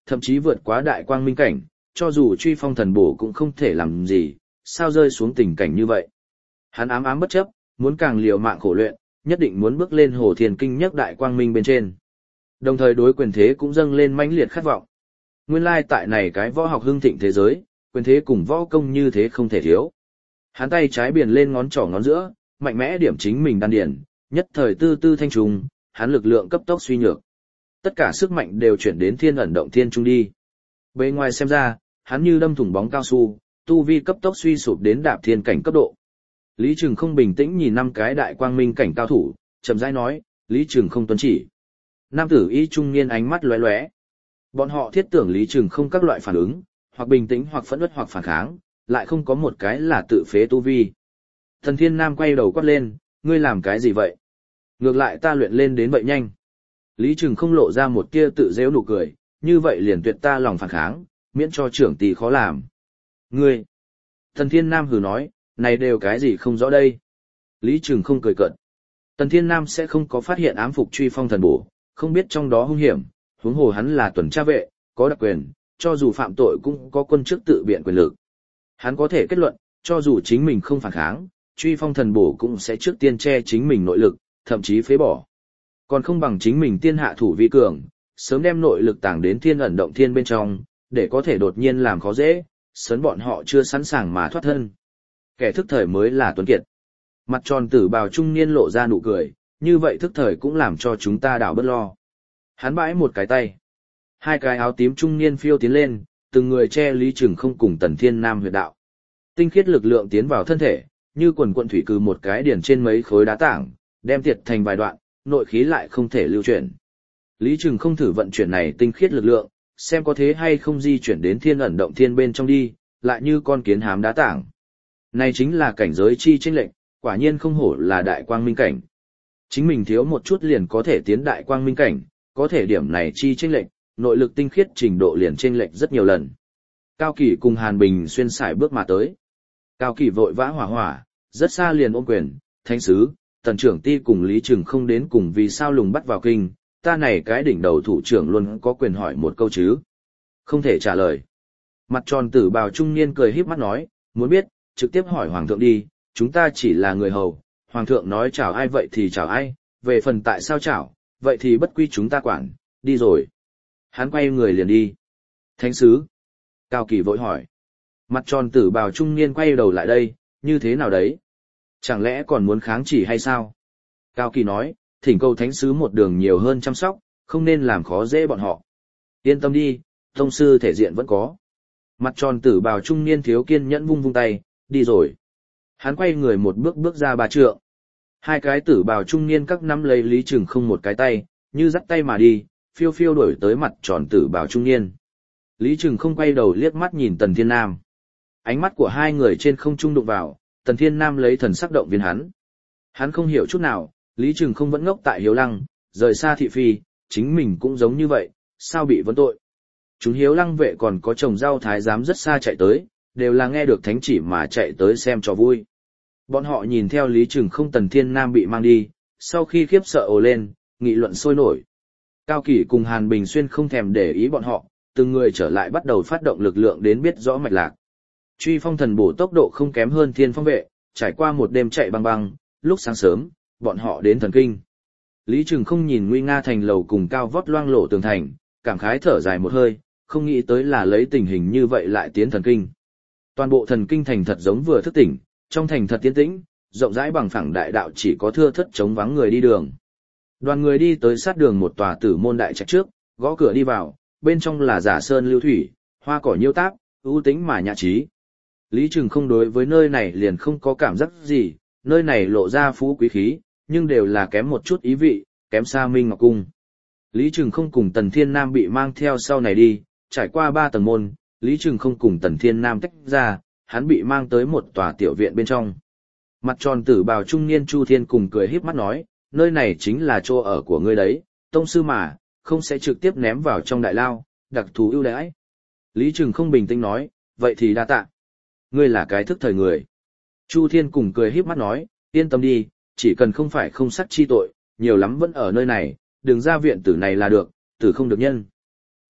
thậm chí vượt quá đại quang minh cảnh, cho dù truy phong thần bổ cũng không thể làm gì, sao rơi xuống tình cảnh như vậy. Hắn ám ám bất chấp, muốn càng liều mạng khổ luyện, nhất định muốn bước lên hồ thiền kinh nhất đại quang minh bên trên. Đồng thời đối quyền thế cũng dâng lên mãnh liệt khát vọng. Nguyên lai tại này cái võ học hưng thịnh thế giới, quyền thế cùng võ công như thế không thể thiếu. Hắn tay trái biển lên ngón trỏ ngón giữa, mạnh mẽ điểm chính mình đan điển, nhất thời tư tư thanh trùng, hắn lực lượng cấp tốc suy nhược. Tất cả sức mạnh đều chuyển đến thiên ẩn động thiên trung đi. Bề ngoài xem ra, hắn như đâm thủng bóng cao su, tu vi cấp tốc suy sụp đến đạp thiên cảnh cấp độ. Lý Trừng không bình tĩnh nhìn năm cái đại quang minh cảnh cao thủ, chậm rãi nói, Lý Trừng không tuân chỉ. Nam tử y trung niên ánh mắt lóe lóe. Bọn họ thiết tưởng Lý Trừng không các loại phản ứng, hoặc bình tĩnh hoặc phẫn uất hoặc phản kháng, lại không có một cái là tự phế tu vi. Thần Thiên Nam quay đầu quát lên, ngươi làm cái gì vậy? Ngược lại ta luyện lên đến vậy nhanh. Lý Trừng không lộ ra một tia tự giễu nụ cười, như vậy liền tuyệt ta lòng phản kháng, miễn cho trưởng tỷ khó làm. Ngươi! Thần Thiên Nam hừ nói, này đều cái gì không rõ đây. Lý Trừng không cười cợt. Tần Thiên Nam sẽ không có phát hiện ám phục truy phong thần bổ, không biết trong đó hung hiểm, huống hồ hắn là tuần tra vệ, có đặc quyền, cho dù phạm tội cũng có quân chức tự biện quyền lực. Hắn có thể kết luận, cho dù chính mình không phản kháng, truy phong thần bổ cũng sẽ trước tiên che chính mình nội lực, thậm chí phế bỏ. Còn không bằng chính mình tiên hạ thủ vi cường, sớm đem nội lực tàng đến thiên ẩn động thiên bên trong, để có thể đột nhiên làm khó dễ, sớm bọn họ chưa sẵn sàng mà thoát thân. Kẻ thức thời mới là tuấn kiệt. Mặt tròn tử bào trung niên lộ ra nụ cười, như vậy thức thời cũng làm cho chúng ta đảo bớt lo. Hắn bãi một cái tay. Hai cái áo tím trung niên phiêu tiến lên, từng người che Lý Trừng không cùng Tần Thiên Nam huyệt đạo. Tinh khiết lực lượng tiến vào thân thể, như quần quận thủy cừ một cái điển trên mấy khối đá tảng, đem tiệt thành vài đoạn, nội khí lại không thể lưu chuyển. Lý Trừng không thử vận chuyển này tinh khiết lực lượng, xem có thế hay không di chuyển đến thiên ẩn động thiên bên trong đi, lại như con kiến hám đá tảng. Này chính là cảnh giới chi chênh lệnh, quả nhiên không hổ là đại quang minh cảnh. Chính mình thiếu một chút liền có thể tiến đại quang minh cảnh, có thể điểm này chi chênh lệnh, nội lực tinh khiết trình độ liền chênh lệnh rất nhiều lần. Cao Kỳ cùng Hàn Bình xuyên sải bước mà tới. Cao Kỳ vội vã hỏa hỏa, rất xa liền ôm quyền, thánh sứ, Tần trưởng ti cùng Lý Trừng không đến cùng vì sao lùng bắt vào kinh, ta này cái đỉnh đầu thủ trưởng luôn có quyền hỏi một câu chứ. Không thể trả lời. Mặt tròn tử bào trung niên cười híp mắt nói, muốn biết, trực tiếp hỏi hoàng thượng đi, chúng ta chỉ là người hầu, hoàng thượng nói chào ai vậy thì chào ai, về phần tại sao chào, vậy thì bất quy chúng ta quản, đi rồi. Hắn quay người liền đi. Thánh sứ. Cao Kỳ vội hỏi. Mặt tròn tử bào trung niên quay đầu lại đây, như thế nào đấy? Chẳng lẽ còn muốn kháng chỉ hay sao? Cao Kỳ nói, thỉnh cầu thánh sứ một đường nhiều hơn chăm sóc, không nên làm khó dễ bọn họ. Yên tâm đi, tông sư thể diện vẫn có. Mặt tròn tử bào trung niên thiếu kiên nhẫn vung vung tay, đi rồi. Hắn quay người một bước bước ra 3 trượng. Hai cái tử bào trung niên các nắm lấy Lý Trừng không một cái tay, như dắt tay mà đi, phiêu phiêu đuổi tới mặt tròn tử bào trung niên. Lý Trừng không quay đầu liếc mắt nhìn Tần Thiên Nam. Ánh mắt của hai người trên không trung đụng vào, Tần Thiên Nam lấy thần sắc động viên hắn. Hắn không hiểu chút nào, Lý Trừng không vẫn ngốc tại Hiếu Lăng, rời xa thị phi, chính mình cũng giống như vậy, sao bị vấn tội. Chúng Hiếu Lăng vệ còn có chồng rau thái giám rất xa chạy tới, đều là nghe được thánh chỉ mà chạy tới xem cho vui. Bọn họ nhìn theo Lý Trừng không Tần Thiên Nam bị mang đi, sau khi khiếp sợ ồ lên, nghị luận sôi nổi. Cao Kỳ cùng Hàn Bình Xuyên không thèm để ý bọn họ, từng người trở lại bắt đầu phát động lực lượng đến biết rõ mạch lạc. Truy phong thần bổ tốc độ không kém hơn Thiên Phong vệ, trải qua một đêm chạy băng băng, lúc sáng sớm, bọn họ đến thần kinh. Lý Trừng không nhìn nguy nga thành lầu cùng cao vót loang lổ tường thành, cảm khái thở dài một hơi, không nghĩ tới là lấy tình hình như vậy lại tiến thần kinh. Toàn bộ thần kinh thành thật giống vừa thức tỉnh, trong thành thật tiến tĩnh, rộng rãi bằng phẳng đại đạo chỉ có thưa thất trống vắng người đi đường. Đoàn người đi tới sát đường một tòa tử môn đại trạch trước, gõ cửa đi vào, bên trong là giả sơn lưu thủy, hoa cỏ nhiêu táp, ưu tĩnh mà nhã trí. Lý Trừng không đối với nơi này liền không có cảm giác gì, nơi này lộ ra phú quý khí, nhưng đều là kém một chút ý vị, kém xa Minh Ngọc Cung. Lý Trừng không cùng Tần Thiên Nam bị mang theo sau này đi, trải qua 3 tầng môn, Lý Trừng không cùng Tần Thiên Nam tách ra, hắn bị mang tới một tòa tiểu viện bên trong. Mặt tròn tử bào trung niên Chu Thiên cùng cười híp mắt nói, nơi này chính là chỗ ở của ngươi đấy, tông sư mà, không sẽ trực tiếp ném vào trong đại lao, đặc thù ưu đãi. Lý Trừng không bình tĩnh nói, vậy thì đa tạ. Ngươi là cái thức thời người. Chu Thiên cùng cười híp mắt nói, yên tâm đi, chỉ cần không phải không sát chi tội, nhiều lắm vẫn ở nơi này, đừng ra viện tử này là được, tử không được nhân.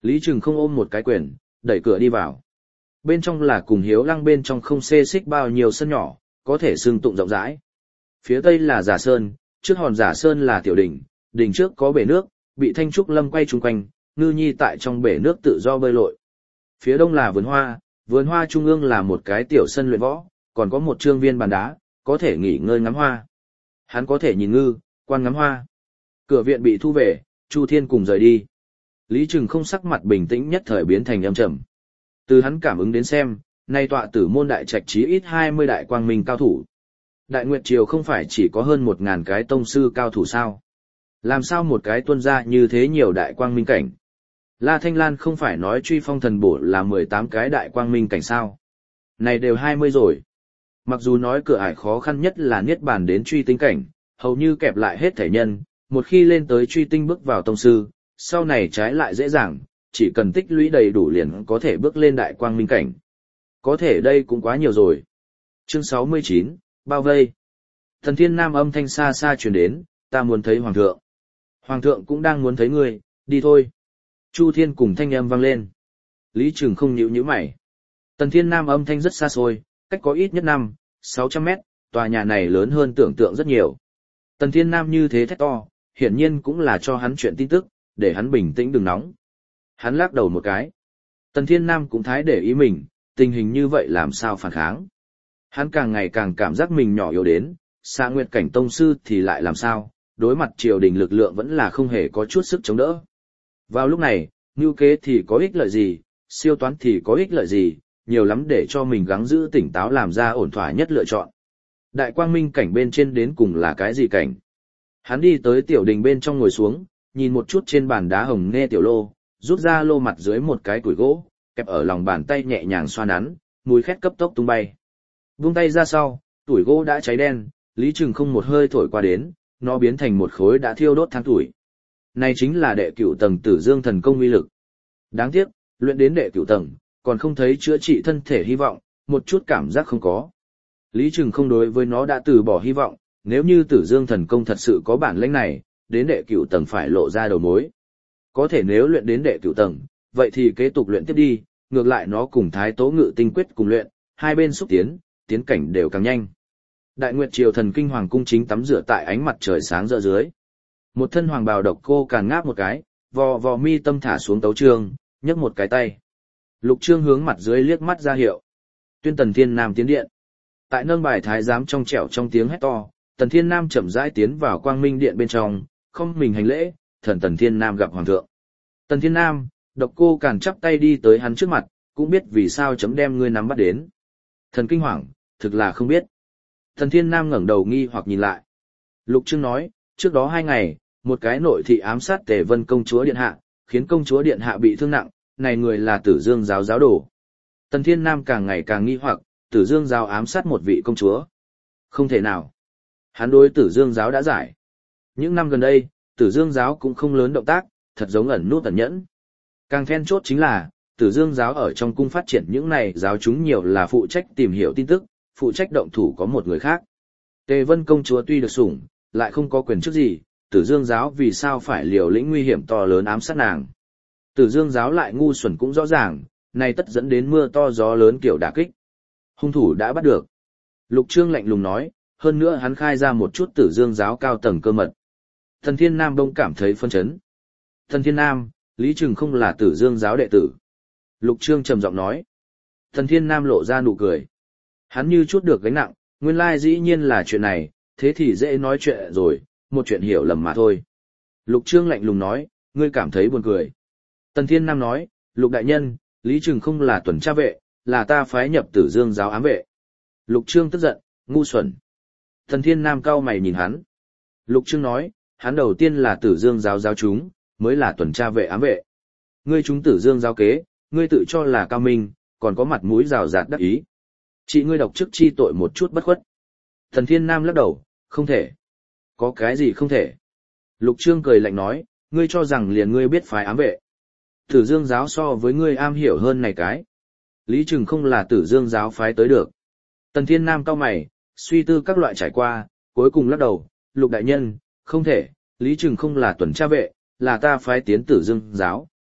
Lý Trừng không ôm một cái quyền, đẩy cửa đi vào. Bên trong là cùng Hiếu Lăng bên trong không xê xích bao nhiêu sân nhỏ, có thể xưng tụng rộng rãi. Phía tây là Giả Sơn, trước hòn Giả Sơn là tiểu đỉnh, đỉnh trước có bể nước, bị thanh trúc lâm quay chung quanh, ngư nhi tại trong bể nước tự do bơi lội. Phía đông là vườn hoa trung ương là một cái tiểu sân luyện võ, còn có một trương viên bàn đá, có thể nghỉ ngơi ngắm hoa. Hắn có thể nhìn ngư, quan ngắm hoa. Cửa viện bị thu về, Chu Thiên cùng rời đi. Lý Trừng không sắc mặt bình tĩnh nhất thời biến thành âm trầm. Từ hắn cảm ứng đến xem, nay tọa tử môn đại trạch chí ít 20 đại quang minh cao thủ. Đại Nguyệt Triều không phải chỉ có hơn 1.000 cái tông sư cao thủ sao? Làm sao một cái tuân ra như thế nhiều đại quang minh cảnh? La Thanh Lan không phải nói truy phong thần bổ là 18 cái đại quang minh cảnh sao? Này đều 20 rồi. Mặc dù nói cửa ải khó khăn nhất là niết bàn đến truy tinh cảnh, hầu như kẹp lại hết thể nhân, một khi lên tới truy tinh bước vào tông sư, sau này trái lại dễ dàng, chỉ cần tích lũy đầy đủ liền có thể bước lên đại quang minh cảnh. Có thể đây cũng quá nhiều rồi. Chương 69, bao vây. Thần Thiên Nam âm thanh xa xa truyền đến, ta muốn thấy Hoàng thượng. Hoàng thượng cũng đang muốn thấy ngươi, đi thôi. Chu Thiên cùng thanh âm vang lên. Lý Trừng không nhíu mày. Tần Thiên Nam âm thanh rất xa xôi, cách có ít nhất 600 mét, tòa nhà này lớn hơn tưởng tượng rất nhiều. Tần Thiên Nam như thế thét to, hiển nhiên cũng là cho hắn chuyện tin tức, để hắn bình tĩnh đừng nóng. Hắn lắc đầu một cái. Tần Thiên Nam cũng thái để ý mình, tình hình như vậy làm sao phản kháng. Hắn càng ngày càng cảm giác mình nhỏ yếu đến, Xạ Nguyệt cảnh tông sư thì lại làm sao, đối mặt triều đình lực lượng vẫn là không hề có chút sức chống đỡ. Vào lúc này, mưu kế thì có ích lợi gì, siêu toán thì có ích lợi gì, nhiều lắm để cho mình gắng giữ tỉnh táo làm ra ổn thỏa nhất lựa chọn. Đại quang minh cảnh bên trên đến cùng là cái gì cảnh? Hắn đi tới tiểu đình bên trong ngồi xuống, nhìn một chút trên bàn đá hồng nghe tiểu lô, rút ra lô mặt dưới một cái củi gỗ, kẹp ở lòng bàn tay nhẹ nhàng xoa nắn, mùi khét cấp tốc tung bay. Vung tay ra sau, củi gỗ đã cháy đen, Lý Trừng không một hơi thổi qua đến, nó biến thành một khối đã thiêu đốt than tuổi. Này chính là đệ cửu tầng Tử Dương thần công uy lực. Đáng tiếc, luyện đến đệ cửu tầng, còn không thấy chữa trị thân thể hy vọng, một chút cảm giác không có. Lý Trừng không đối với nó đã từ bỏ hy vọng, nếu như Tử Dương thần công thật sự có bản lĩnh này, đến đệ cửu tầng phải lộ ra đầu mối. Có thể nếu luyện đến đệ cửu tầng, vậy thì kế tục luyện tiếp đi, ngược lại nó cùng Thái Tố Ngự tinh quyết cùng luyện, hai bên xúc tiến cảnh đều càng nhanh. Đại Nguyệt Triều thần kinh hoàng cung chính tắm rửa tại ánh mặt trời sáng rỡ dưới. Một thân hoàng bào độc cô càn ngáp một cái, vò mi tâm thả xuống tấu chương, nhấc một cái tay. Lục Trương hướng mặt dưới liếc mắt ra hiệu. Tuyên Tần Thiên Nam tiến điện. Tại nâng bài thái giám trong trẻo trong tiếng hét to, Tần Thiên Nam chậm rãi tiến vào Quang Minh điện bên trong, không mình hành lễ, thần Tần Thiên Nam gặp hoàng thượng. Tần Thiên Nam, độc cô càn chắp tay đi tới hắn trước mặt, cũng biết vì sao chấm đem ngươi nắm bắt đến. Thần kinh hoàng, thực là không biết. Tần Thiên Nam ngẩng đầu nghi hoặc nhìn lại. Lục Trương nói, trước đó 2 ngày, một cái nội thị ám sát Tề Vân công chúa điện hạ, khiến công chúa điện hạ bị thương nặng, này người là Tử Dương giáo giáo đồ. Tần Thiên Nam càng ngày càng nghi hoặc, Tử Dương giáo ám sát một vị công chúa. Không thể nào. Hắn đối Tử Dương giáo đã giải. Những năm gần đây, Tử Dương giáo cũng không lớn động tác, thật giống ẩn nút ẩn nhẫn. Càng then chốt chính là, Tử Dương giáo ở trong cung phát triển những này giáo chúng nhiều là phụ trách tìm hiểu tin tức, phụ trách động thủ có một người khác. Tề Vân công chúa tuy được sủng, lại không có quyền chức gì, Tử Dương giáo vì sao phải liều lĩnh nguy hiểm to lớn ám sát nàng. Tử Dương giáo lại ngu xuẩn cũng rõ ràng, này tất dẫn đến mưa to gió lớn kiểu đả kích. Hung thủ đã bắt được. Lục Trương lạnh lùng nói, hơn nữa hắn khai ra một chút Tử Dương giáo cao tầng cơ mật. Thần Thiên Nam bỗng cảm thấy phân chấn. Thần Thiên Nam, Lý Trừng không là Tử Dương giáo đệ tử. Lục Trương trầm giọng nói. Thần Thiên Nam lộ ra nụ cười. Hắn như chút được gánh nặng, nguyên lai dĩ nhiên là chuyện này, thế thì dễ nói chuyện rồi, một chuyện hiểu lầm mà thôi. Lục Trương lạnh lùng nói, ngươi cảm thấy buồn cười. Tần Thiên Nam nói, Lục đại nhân, Lý Trừng không là tuần tra vệ, là ta phái nhập Tử Dương giáo ám vệ. Lục Trương tức giận, ngu xuẩn. Tần Thiên Nam cau mày nhìn hắn. Lục Trương nói, hắn đầu tiên là Tử Dương giáo giáo chúng, mới là tuần tra vệ ám vệ. Ngươi chúng Tử Dương giáo kế, ngươi tự cho là cao minh, còn có mặt mũi rào rạt đắc ý. Chị ngươi độc chức chi tội một chút bất khuất. Tần Thiên Nam lắc đầu, không thể. Có cái gì không thể? Lục Trương cười lạnh nói, ngươi cho rằng liền ngươi biết phái ám vệ. Tử Dương giáo so với ngươi am hiểu hơn này cái. Lý Trừng không là Tử Dương giáo phái tới được. Tần Thiên Nam cau mày, suy tư các loại trải qua, cuối cùng lắc đầu, Lục đại nhân, không thể, Lý Trừng không là tuần tra vệ, là ta phái tiến Tử Dương giáo.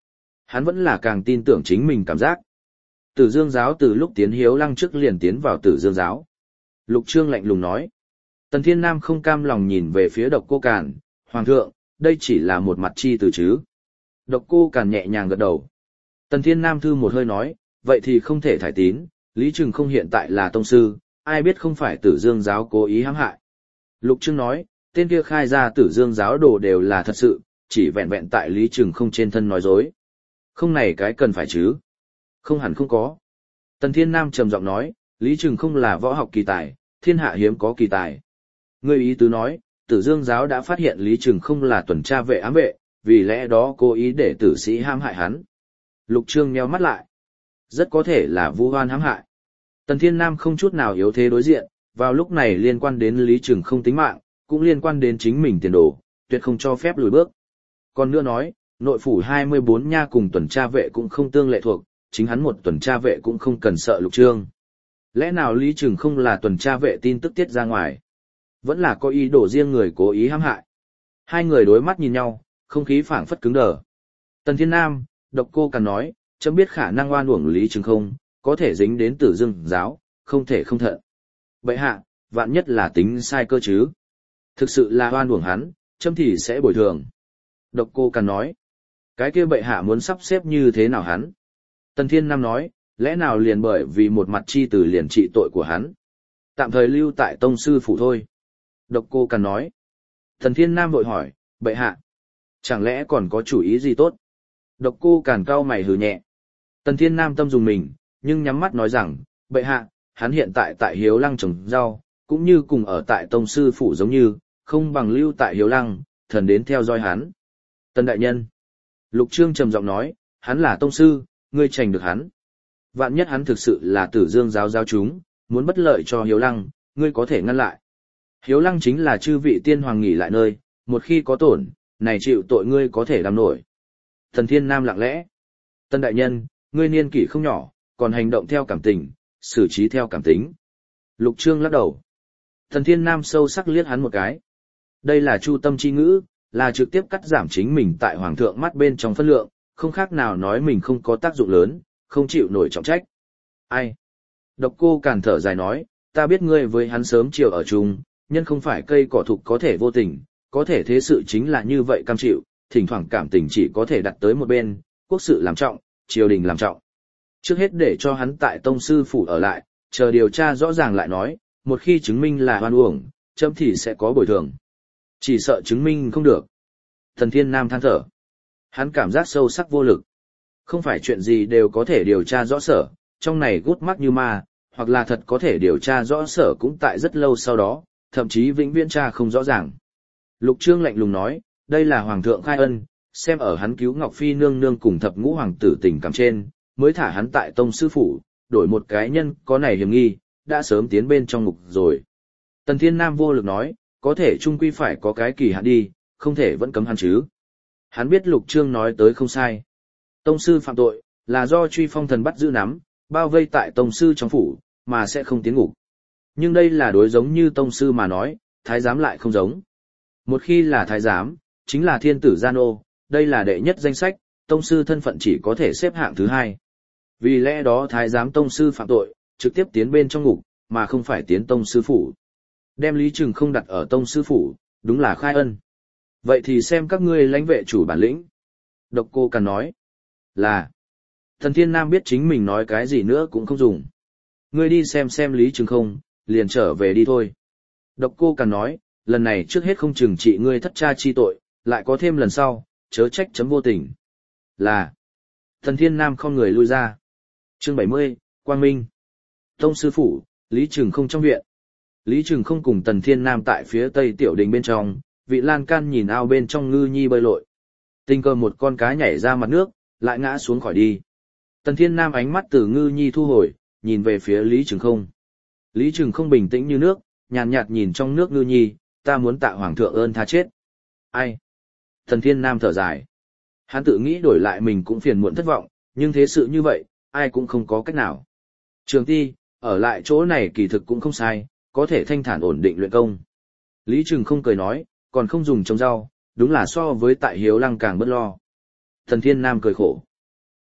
Hắn vẫn là càng tin tưởng chính mình cảm giác. Tử Dương giáo từ lúc tiến Hiếu Lăng trước liền tiến vào Tử Dương giáo. Lục Trương lạnh lùng nói. Tần Thiên Nam không cam lòng nhìn về phía Độc Cô Càn, Hoàng thượng, đây chỉ là một mặt chi từ chứ. Độc Cô Càn nhẹ nhàng gật đầu. Tần Thiên Nam thư một hơi nói, vậy thì không thể thải tín, Lý Trừng không hiện tại là tông sư, ai biết không phải Tử Dương giáo cố ý hãm hại. Lục Trương nói, tên kia khai ra Tử Dương giáo đồ đều là thật sự, chỉ vẹn vẹn tại Lý Trừng không trên thân nói dối. Không này cái cần phải chứ. Không hẳn không có. Tần Thiên Nam trầm giọng nói, Lý Trừng không là võ học kỳ tài, thiên hạ hiếm có kỳ tài. Ngươi ý tứ nói, Tử Dương giáo đã phát hiện Lý Trừng không là tuần tra vệ ám vệ, vì lẽ đó cố ý để tử sĩ hãm hại hắn. Lục Trương nheo mắt lại. Rất có thể là vu oan hãm hại. Tần Thiên Nam không chút nào yếu thế đối diện, vào lúc này liên quan đến Lý Trừng không tính mạng, cũng liên quan đến chính mình tiền đồ, tuyệt không cho phép lùi bước. Còn nữa nói, nội phủ 24 nha cùng tuần tra vệ cũng không tương lệ thuộc, chính hắn một tuần tra vệ cũng không cần sợ Lục Trương. Lẽ nào Lý Trừng không là tuần tra vệ tin tức tiết ra ngoài? Vẫn là có ý đồ riêng người cố ý hãm hại. Hai người đối mắt nhìn nhau, không khí phảng phất cứng đờ. Tần Thiên Nam, Độc Cô Càn nói, chấm biết khả năng oan uổng Lý Trừng không, có thể dính đến Tử Dương giáo, không thể không thận. Bệ hạ, vạn nhất là tính sai cơ chứ. Thực sự là oan uổng hắn, chấm thì sẽ bồi thường. Độc Cô Càn nói, cái kia bệ hạ muốn sắp xếp như thế nào hắn? Tần Thiên Nam nói, lẽ nào liền bởi vì một mặt chi từ liền trị tội của hắn? Tạm thời lưu tại tông sư phủ thôi. Độc Cô Càn nói. Tần Thiên Nam vội hỏi, bệ hạ, chẳng lẽ còn có chủ ý gì tốt? Độc Cô Càn cau mày hừ nhẹ. Tần Thiên Nam tâm dùng mình, nhưng nhắm mắt nói rằng, bệ hạ, hắn hiện tại tại Hiếu Lăng trồng rau, cũng như cùng ở tại tông sư phủ giống như, không bằng lưu tại Hiếu Lăng, thần đến theo dõi hắn. Tần đại nhân. Lục Trương trầm giọng nói, hắn là tông sư, ngươi trành được hắn. Vạn nhất hắn thực sự là Tử Dương giáo giáo chúng, muốn bất lợi cho Hiếu Lăng, ngươi có thể ngăn lại. Hiếu Lăng chính là chư vị tiên hoàng nghỉ lại nơi, một khi có tổn, này chịu tội ngươi có thể đảm nổi. Thần Thiên Nam lặng lẽ. Tân đại nhân, ngươi niên kỷ không nhỏ, còn hành động theo cảm tình, xử trí theo cảm tính. Lục Trương lắc đầu. Thần Thiên Nam sâu sắc liếc hắn một cái. Đây là chu tâm chi ngữ, là trực tiếp cắt giảm chính mình tại hoàng thượng mắt bên trong phân lượng, không khác nào nói mình không có tác dụng lớn, không chịu nổi trọng trách. Ai? Độc Cô Càn thở dài nói, ta biết ngươi với hắn sớm chiều ở chung, nhân không phải cây cỏ thục có thể vô tình, có thể thế sự chính là như vậy cam chịu, thỉnh thoảng cảm tình chỉ có thể đặt tới một bên, quốc sự làm trọng, triều đình làm trọng. Trước hết để cho hắn tại tông sư phủ ở lại, chờ điều tra rõ ràng lại nói, một khi chứng minh là oan uổng, chấm thì sẽ có bồi thường. Chỉ sợ chứng minh không được. Thần Thiên Nam than thở. Hắn cảm giác sâu sắc vô lực. Không phải chuyện gì đều có thể điều tra rõ sở, trong này gút mắc như ma, hoặc là thật có thể điều tra rõ sở cũng tại rất lâu sau đó, thậm chí vĩnh viễn tra không rõ ràng. Lục Trương lạnh lùng nói, đây là hoàng thượng khai ân, xem ở hắn cứu Ngọc Phi nương nương cùng thập ngũ hoàng tử tình cảm trên, mới thả hắn tại tông sư phủ, đổi một cái nhân có này hiểm nghi, đã sớm tiến bên trong ngục rồi. Tần Thiên Nam vô lực nói, có thể chung quy phải có cái kỳ hạn đi, không thể vẫn cấm hắn chứ. Hắn biết Lục Trương nói tới không sai. Tông sư phạm tội, là do truy phong thần bắt giữ nắm, bao vây tại tông sư trong phủ, mà sẽ không tiến ngục. Nhưng đây là đối giống như tông sư mà nói, thái giám lại không giống. Một khi là thái giám, chính là thiên tử gian ô, đây là đệ nhất danh sách, tông sư thân phận chỉ có thể xếp hạng thứ hai. Vì lẽ đó thái giám tông sư phạm tội, trực tiếp tiến bên trong ngục, mà không phải tiến tông sư phủ. Đem Lý Trừng không đặt ở tông sư phủ, đúng là khai ân. Vậy thì xem các ngươi lãnh vệ chủ bản lĩnh. Độc Cô Càn nói, là. Thần Thiên Nam biết chính mình nói cái gì nữa cũng không dùng. Ngươi đi xem Lý Trừng không, liền trở về đi thôi. Độc Cô Càn nói, lần này trước hết không trừng trị ngươi thất cha chi tội, lại có thêm lần sau, chớ trách chấm vô tình. Là. Thần Thiên Nam không người lui ra. Chương 70, Quang Minh. Tông sư phủ, Lý Trừng không trong viện. Lý Trừng không cùng Tần Thiên Nam tại phía tây tiểu đình bên trong, vị lan can nhìn ao bên trong ngư nhi bơi lội. Tình cờ một con cá nhảy ra mặt nước, lại ngã xuống khỏi đi. Tần Thiên Nam ánh mắt từ ngư nhi thu hồi, nhìn về phía Lý Trừng không. Lý Trừng không bình tĩnh như nước, nhàn nhạt nhìn trong nước ngư nhi, ta muốn tạ hoàng thượng ơn tha chết. Ai? Tần Thiên Nam thở dài. Hắn tự nghĩ đổi lại mình cũng phiền muộn thất vọng, nhưng thế sự như vậy, ai cũng không có cách nào. Trường Ti, ở lại chỗ này kỳ thực cũng không sai, có thể thanh thản ổn định luyện công. Lý Trừng không cười nói, còn không dùng trồng rau, đúng là so với tại Hiếu Lăng càng bất lo. Tần Thiên Nam cười khổ.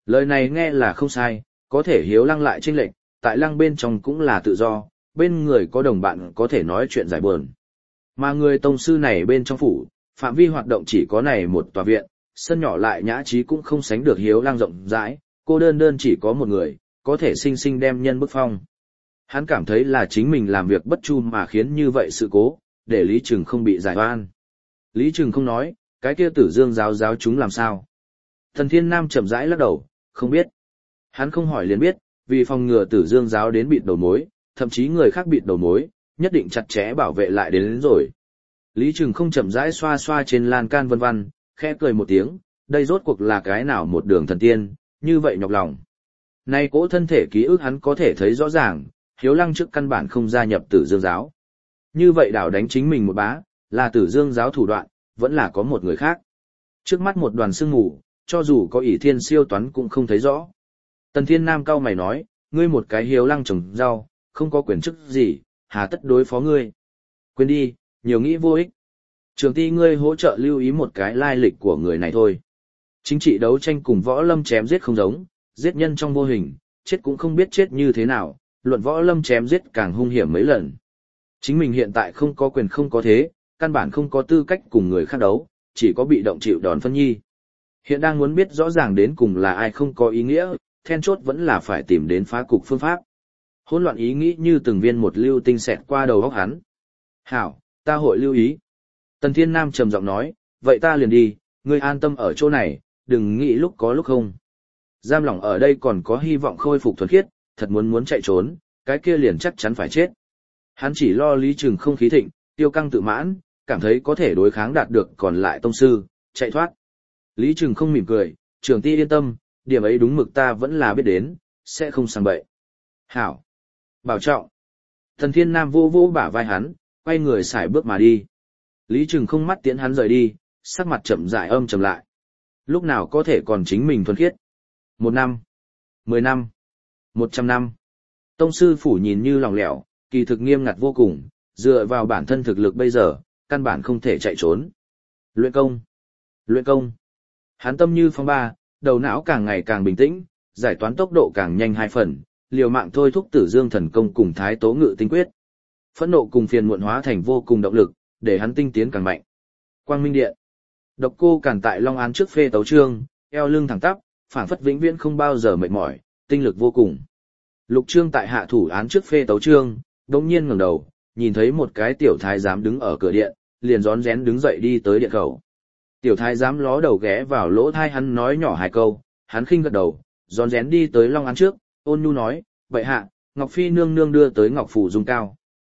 Lời này nghe là không sai, có thể Hiếu Lăng lại chênh lệch, tại lăng bên trong cũng là tự do, bên người có đồng bạn có thể nói chuyện giải buồn. Mà người tông sư này bên trong phủ, phạm vi hoạt động chỉ có này một tòa viện, sân nhỏ lại nhã trí cũng không sánh được Hiếu Lăng rộng rãi, cô đơn đơn chỉ có một người, có thể sinh sinh đem nhân bức phong. Hắn cảm thấy là chính mình làm việc bất chu mà khiến như vậy sự cố, để Lý Trừng không bị giải oan. Lý Trừng không nói, cái kia Tử Dương giáo chúng làm sao? Tần Thiên Nam chậm rãi lắc đầu, không biết. Hắn không hỏi liền biết, vì phòng ngừa Tử Dương giáo đến bịt đầu mối, thậm chí người khác bịt đầu mối, nhất định chặt chẽ bảo vệ lại đến rồi. Lý Trừng không chậm rãi xoa xoa trên lan can vân vân, khẽ cười một tiếng, đây rốt cuộc là cái nào một đường thần tiên, như vậy nhọc lòng. Nay cỗ thân thể ký ức hắn có thể thấy rõ ràng, Hiếu Lăng trước căn bản không gia nhập Tử Dương giáo. Như vậy đảo đánh chính mình một bá, là Tử Dương giáo thủ đoạn, vẫn là có một người khác. Trước mắt một đoàn sương mù, cho dù có ỷ thiên siêu toán cũng không thấy rõ. Tần Thiên Nam cau mày nói, ngươi một cái Hiếu Lăng trồng rau, không có quyền chức gì, hà tất đối phó ngươi. Quên đi, nhiều nghĩ vô ích. Trường ti ngươi hỗ trợ lưu ý một cái lai lịch của người này thôi. Chính trị đấu tranh cùng võ lâm chém giết không giống, giết nhân trong vô hình, chết cũng không biết chết như thế nào, luận võ lâm chém giết càng hung hiểm mấy lần. Chính mình hiện tại không có quyền không có thế, căn bản không có tư cách cùng người khác đấu, chỉ có bị động chịu đòn phân nhi. Hiện đang muốn biết rõ ràng đến cùng là ai không có ý nghĩa, then chốt vẫn là phải tìm đến phá cục phương pháp. Hỗn loạn ý nghĩ như từng viên một lưu tinh xẹt qua đầu óc hắn. Hảo, ta hội lưu ý. Tần Thiên Nam trầm giọng nói, vậy ta liền đi, ngươi an tâm ở chỗ này, đừng nghĩ lúc có lúc không. Giam lỏng ở đây còn có hy vọng khôi phục thuần khiết, thật muốn chạy trốn, cái kia liền chắc chắn phải chết. Hắn chỉ lo Lý Trừng không khí thịnh, tiêu căng tự mãn, cảm thấy có thể đối kháng đạt được còn lại tông sư, chạy thoát. Lý Trừng không mỉm cười, trưởng ti yên tâm, điểm ấy đúng mực ta vẫn là biết đến, sẽ không sang bậy. Hảo. Bảo trọng. Thần Thiên Nam vô vô bả vai hắn, quay người xài bước mà đi. Lý Trừng không mắt tiễn hắn rời đi, sắc mặt chậm rãi âm trầm lại. Lúc nào có thể còn chính mình thuần khiết? 1 năm, 10 năm, 100 năm. Tông sư phủ nhìn như lỏng lẻo, kỳ thực nghiêm ngặt vô cùng, dựa vào bản thân thực lực bây giờ, căn bản không thể chạy trốn. Luyện công. Luyện công. Hắn tâm như phong ba, đầu não càng ngày càng bình tĩnh, giải toán tốc độ càng nhanh 2 phần, liều mạng thôi thúc Tử Dương thần công cùng Thái Tố Ngự tinh quyết. Phẫn nộ cùng phiền muộn hóa thành vô cùng động lực, để hắn tinh tiến càng mạnh. Quang Minh Điện. Độc Cô Càn tại Long Án trước phê tấu chương, eo lưng thẳng tắp, phảng phất vĩnh viễn không bao giờ mệt mỏi, tinh lực vô cùng. Lục Trương tại hạ thủ án trước phê tấu chương, đột nhiên ngẩng đầu, nhìn thấy một cái tiểu thái giám đứng ở cửa điện, liền rón rén đứng dậy đi tới điện khẩu. Tiểu thái giám ló đầu ghé vào lỗ tai hắn nói nhỏ 2 câu, hắn khinh gật đầu, rón rén đi tới Long Án trước, ôn nhu nói, vậy hạ, Ngọc Phi nương nương đưa tới Ngọc Phủ Dung Cao.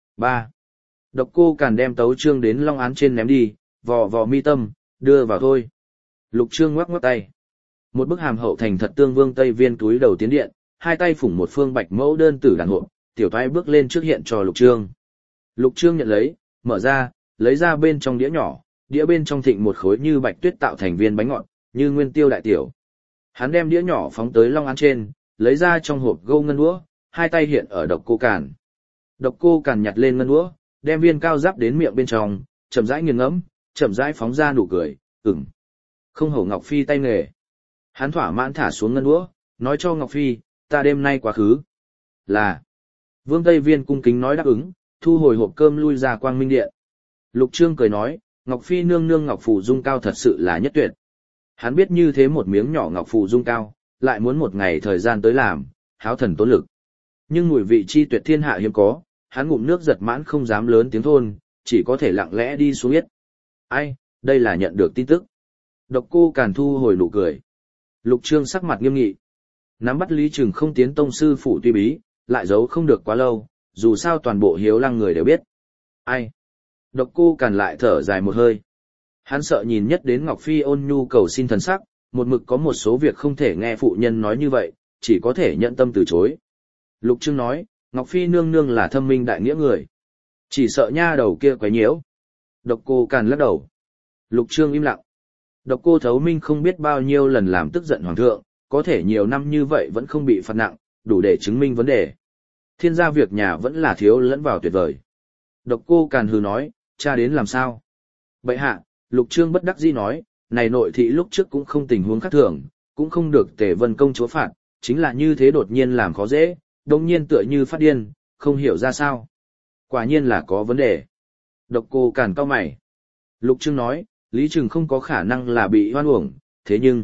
3. Độc Cô Càn đem tấu chương đến Long Án trên ném đi, vò vò mi tâm, đưa vào thôi. Lục Trương ngoắc ngoắc tay. Một bức hàm hậu thành thật tương vương Tây Viên túi đầu tiến điện, 2 tay phủng một phương bạch mẫu đơn tử đàn hộp, tiểu thoái bước lên trước hiện cho Lục Trương. Lục Trương nhận lấy, mở ra, lấy ra bên trong đĩa nhỏ, đĩa bên trong thịnh một khối như bạch tuyết tạo thành viên bánh ngọt, như nguyên tiêu đại tiểu. Hắn đem đĩa nhỏ phóng tới Long Án trên, lấy ra trong hộp gâu ngân đũa, 2 tay hiện ở Độc Cô Càn. Độc Cô Càn nhặt lên ngân đũa, đem viên cao giáp đến miệng bên trong, chậm rãi nghiền ngẫm, chậm rãi phóng ra nụ cười, không hổ Ngọc Phi tay nghề. Hắn thỏa mãn thả xuống ngân đũa, nói cho Ngọc Phi, ta đêm nay quá khứ. Là. Vương Tây Viên cung kính nói đáp ứng, thu hồi hộp cơm lui ra Quang Minh Điện. Lục Trương cười nói, Ngọc Phi nương nương Ngọc Phủ Dung Cao thật sự là nhất tuyệt. Hắn biết như thế một miếng nhỏ Ngọc Phủ Dung Cao, lại muốn một ngày thời gian tới làm, háo thần tốn lực. Nhưng mùi vị chi tuyệt thiên hạ hiếm có, hắn ngụm nước giật mãn không dám lớn tiếng thôn, chỉ có thể lặng lẽ đi xuống yết. Ai, đây là nhận được tin tức. Độc Cô Càn thu hồi nụ cười. Lục Trương sắc mặt nghiêm nghị. Nắm bắt Lý Trừng không tiến tông sư phủ tuy bí, lại giấu không được quá lâu, dù sao toàn bộ Hiếu Lăng người đều biết. Ai? Độc Cô Càn lại thở dài một hơi. Hắn sợ nhìn nhất đến Ngọc Phi ôn nhu cầu xin thần sắc, một mực có một số việc không thể nghe phụ nhân nói như vậy, chỉ có thể nhận tâm từ chối. Lục Trương nói, Ngọc Phi nương nương là thâm minh đại nghĩa người. Chỉ sợ nha đầu kia quấy nhiễu. Độc Cô Càn lắc đầu. Lục Trương im lặng. Độc Cô Thấu Minh không biết bao nhiêu lần làm tức giận hoàng thượng, có thể nhiều năm như vậy vẫn không bị phạt nặng, đủ để chứng minh vấn đề. Thiên gia việc nhà vẫn là thiếu lẫn vào tuyệt vời. Độc Cô Càn hừ nói, cha đến làm sao? Bệ hạ, Lục Trương bất đắc dĩ nói, này nội thị lúc trước cũng không tình huống khác thường, cũng không được Tề Vân công chúa phạt, chính là như thế đột nhiên làm khó dễ, đồng nhiên tựa như phát điên, không hiểu ra sao. Quả nhiên là có vấn đề. Độc Cô Càn cau mày. Lục Trưng nói, Lý Trừng không có khả năng là bị hoan uổng, thế nhưng...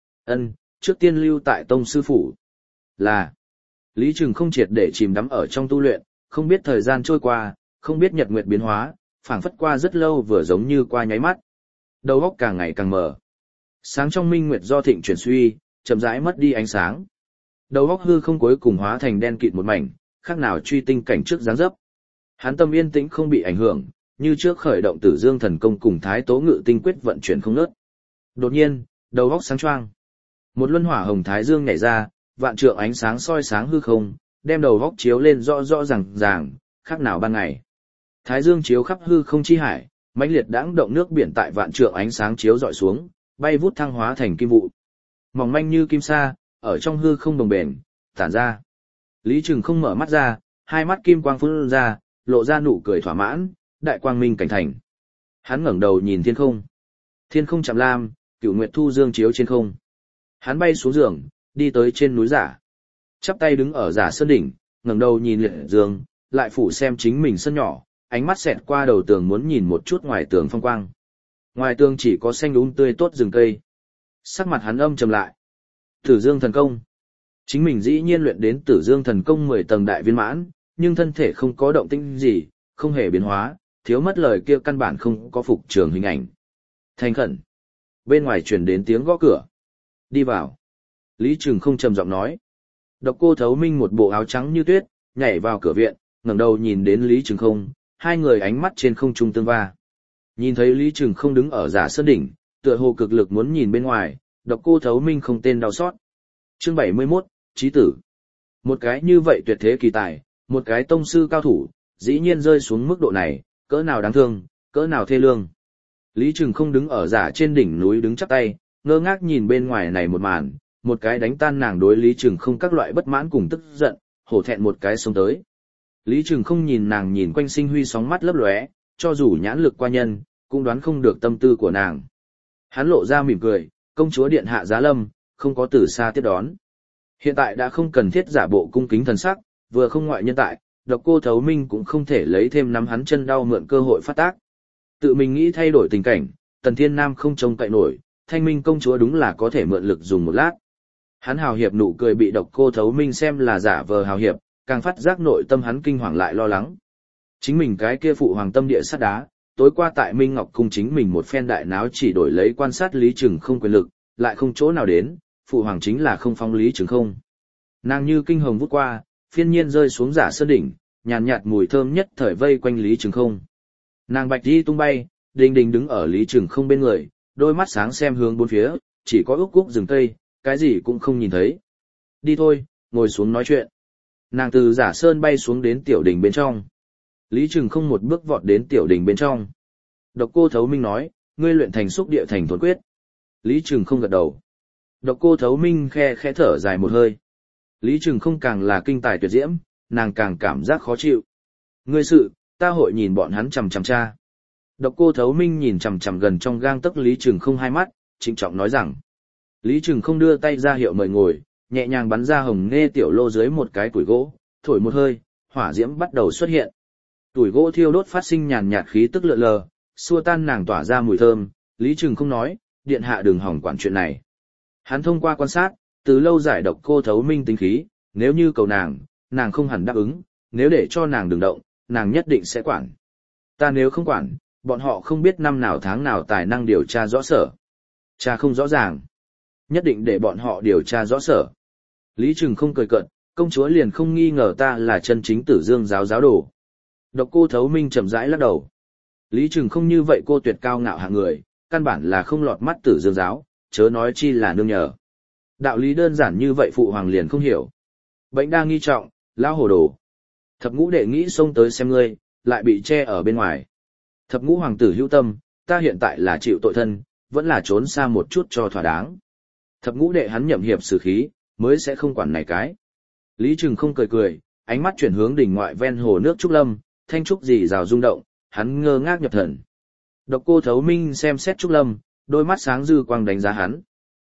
trước tiên lưu tại tông sư phủ. Là... Lý Trừng không triệt để chìm đắm ở trong tu luyện, không biết thời gian trôi qua, không biết nhật nguyệt biến hóa, phảng phất qua rất lâu vừa giống như qua nháy mắt. Đầu óc càng ngày càng mờ. Sáng trong minh nguyệt do thịnh chuyển suy, chậm rãi mất đi ánh sáng. Đầu óc hư không cuối cùng hóa thành đen kịt một mảnh, khác nào truy tinh cảnh trước dáng dấp. Hắn tâm yên tĩnh không bị ảnh hưởng, như trước khởi động Tử Dương thần công cùng Thái Tố Ngự tinh quyết vận chuyển không ngớt. Đột nhiên, đầu óc sáng choang. Một luân hỏa hồng thái dương nhảy ra, vạn trượng ánh sáng soi sáng hư không, đem đầu óc chiếu lên rõ rõ ràng, khác nào ban ngày. Thái dương chiếu khắp hư không chi hải, mãnh liệt đãng động nước biển tại vạn trượng ánh sáng chiếu dọi xuống, bay vút thăng hóa thành kim vụ. Mỏng manh như kim sa, ở trong hư không đồng bền, tản ra. Lý Trừng không mở mắt ra, hai mắt kim quang phun ra, lộ ra nụ cười thỏa mãn, đại quang minh cảnh thành. Hắn ngẩng đầu nhìn thiên không. Thiên không chạm lam, cửu nguyệt thu dương chiếu trên không. Hắn bay xuống giường, đi tới trên núi Giả. Chắp tay đứng ở Giả sơn đỉnh, ngẩng đầu nhìn liệt dương, lại phủ xem chính mình sân nhỏ, ánh mắt xẹt qua đầu tường muốn nhìn một chút ngoài tường phong quang. Ngoài tường chỉ có xanh tươi tốt rừng cây. Sắc mặt hắn âm trầm lại. Tử Dương thần công. Chính mình dĩ nhiên luyện đến Tử Dương thần công 10 tầng đại viên mãn, nhưng thân thể không có động tĩnh gì, không hề biến hóa, thiếu mất lời kia căn bản không có phục trường hình ảnh. Thành khẩn. Bên ngoài truyền đến tiếng gõ cửa. Đi vào. Lý Trừng không trầm giọng nói. Độc Cô Thấu Minh một bộ áo trắng như tuyết, nhảy vào cửa viện, ngẩng đầu nhìn đến Lý Trừng không, hai người ánh mắt trên không trung tương va. Nhìn thấy Lý Trừng không đứng ở Giả sơn đỉnh, tựa hồ cực lực muốn nhìn bên ngoài, Độc Cô Thấu Minh không tên đau xót. Chương 71, Chí tử. Một cái như vậy tuyệt thế kỳ tài, một cái tông sư cao thủ, dĩ nhiên rơi xuống mức độ này, cỡ nào đáng thương, cỡ nào thê lương. Lý Trừng không đứng ở Giả trên đỉnh núi đứng chắp tay, ngơ ngác nhìn bên ngoài này một màn, một cái đánh tan nàng đối Lý Trừng không các loại bất mãn cùng tức giận, hổ thẹn một cái xông tới. Lý Trừng không nhìn nàng nhìn quanh sinh huy sóng mắt lấp lóe, cho dù nhãn lực qua nhân, cũng đoán không được tâm tư của nàng. Hắn lộ ra mỉm cười, công chúa điện hạ giá lâm, không có từ xa tiếp đón. Hiện tại đã không cần thiết giả bộ cung kính thần sắc, vừa không ngoại nhân tại, Độc Cô Thấu Minh cũng không thể lấy thêm nắm hắn chân đau mượn cơ hội phát tác. Tự mình nghĩ thay đổi tình cảnh, Tần Thiên Nam không trông cậy nổi, Thanh Minh công chúa đúng là có thể mượn lực dùng một lát. Hắn hào hiệp nụ cười bị Độc Cô Thấu Minh xem là giả vờ hào hiệp, càng phát giác nội tâm hắn kinh hoàng lại lo lắng. Chính mình cái kia phụ hoàng tâm địa sắt đá, tối qua tại Minh Ngọc cung chính mình một phen đại náo chỉ đổi lấy quan sát Lý Trừng không quyền lực, lại không chỗ nào đến, phụ hoàng chính là không phong Lý Trừng không. Nàng như kinh hồng vút qua, phiên nhiên rơi xuống Giả sơn đỉnh, nhàn nhạt mùi thơm nhất thời vây quanh Lý Trừng không. Nàng bạch đi tung bay, đình đình đứng ở Lý Trừng không bên người, đôi mắt sáng xem hướng bốn phía, chỉ có úc úc rừng cây, cái gì cũng không nhìn thấy. Đi thôi, ngồi xuống nói chuyện. Nàng từ Giả sơn bay xuống đến tiểu đình bên trong. Lý Trừng không một bước vọt đến tiểu đình bên trong. Độc Cô Thấu Minh nói, ngươi luyện thành xúc địa thành thốn quyết. Lý Trừng không gật đầu. Độc Cô Thấu Minh khe khẽ thở dài một hơi. Lý Trừng không càng là kinh tài tuyệt diễm, nàng càng cảm giác khó chịu. Ngươi sự, ta hội nhìn bọn hắn chằm chằm cha. Độc Cô Thấu Minh nhìn chằm chằm gần trong gang tấc Lý Trừng không hai mắt, trịnh trọng nói rằng. Lý Trừng không đưa tay ra hiệu mời ngồi, nhẹ nhàng bắn ra hồng nghe tiểu lô dưới một cái củi gỗ, thổi một hơi, hỏa diễm bắt đầu xuất hiện. Củi gỗ thiêu đốt phát sinh nhàn nhạt khí tức lượn lờ, xua tan nàng tỏa ra mùi thơm. Lý Trừng không nói, điện hạ đừng hỏng quản chuyện này. Hắn thông qua quan sát, từ lâu giải Độc Cô Thấu Minh tính khí, nếu như cầu nàng không hẳn đáp ứng, nếu để cho nàng đừng động, nàng nhất định sẽ quản. Ta nếu không quản, bọn họ không biết năm nào tháng nào tài năng điều tra rõ sở. Cha không rõ ràng, nhất định để bọn họ điều tra rõ sở. Lý Trừng không cười cợt, công chúa liền không nghi ngờ ta là chân chính Tử Dương giáo giáo đồ. Độc Cô Thấu Minh chậm rãi lắc đầu. Lý Trừng không như vậy cô tuyệt cao ngạo hạng người, căn bản là không lọt mắt Tử Dương giáo, chớ nói chi là nương nhờ. Đạo lý đơn giản như vậy phụ hoàng liền không hiểu. Bệnh đang nghi trọng, lão hồ đồ. Thập ngũ đệ nghĩ xông tới xem ngươi, lại bị che ở bên ngoài. Thập ngũ hoàng tử hữu tâm, ta hiện tại là chịu tội thân, vẫn là trốn xa một chút cho thỏa đáng. Thập ngũ đệ hắn nhậm hiệp xử khí, mới sẽ không quản này cái. Lý Trừng không cười cười, ánh mắt chuyển hướng đỉnh ngoại ven hồ nước Trúc Lâm, thanh trúc rì rào rung động, hắn ngơ ngác nhập thần. Độc Cô Thấu Minh xem xét Trúc Lâm, đôi mắt sáng dư quang đánh giá hắn.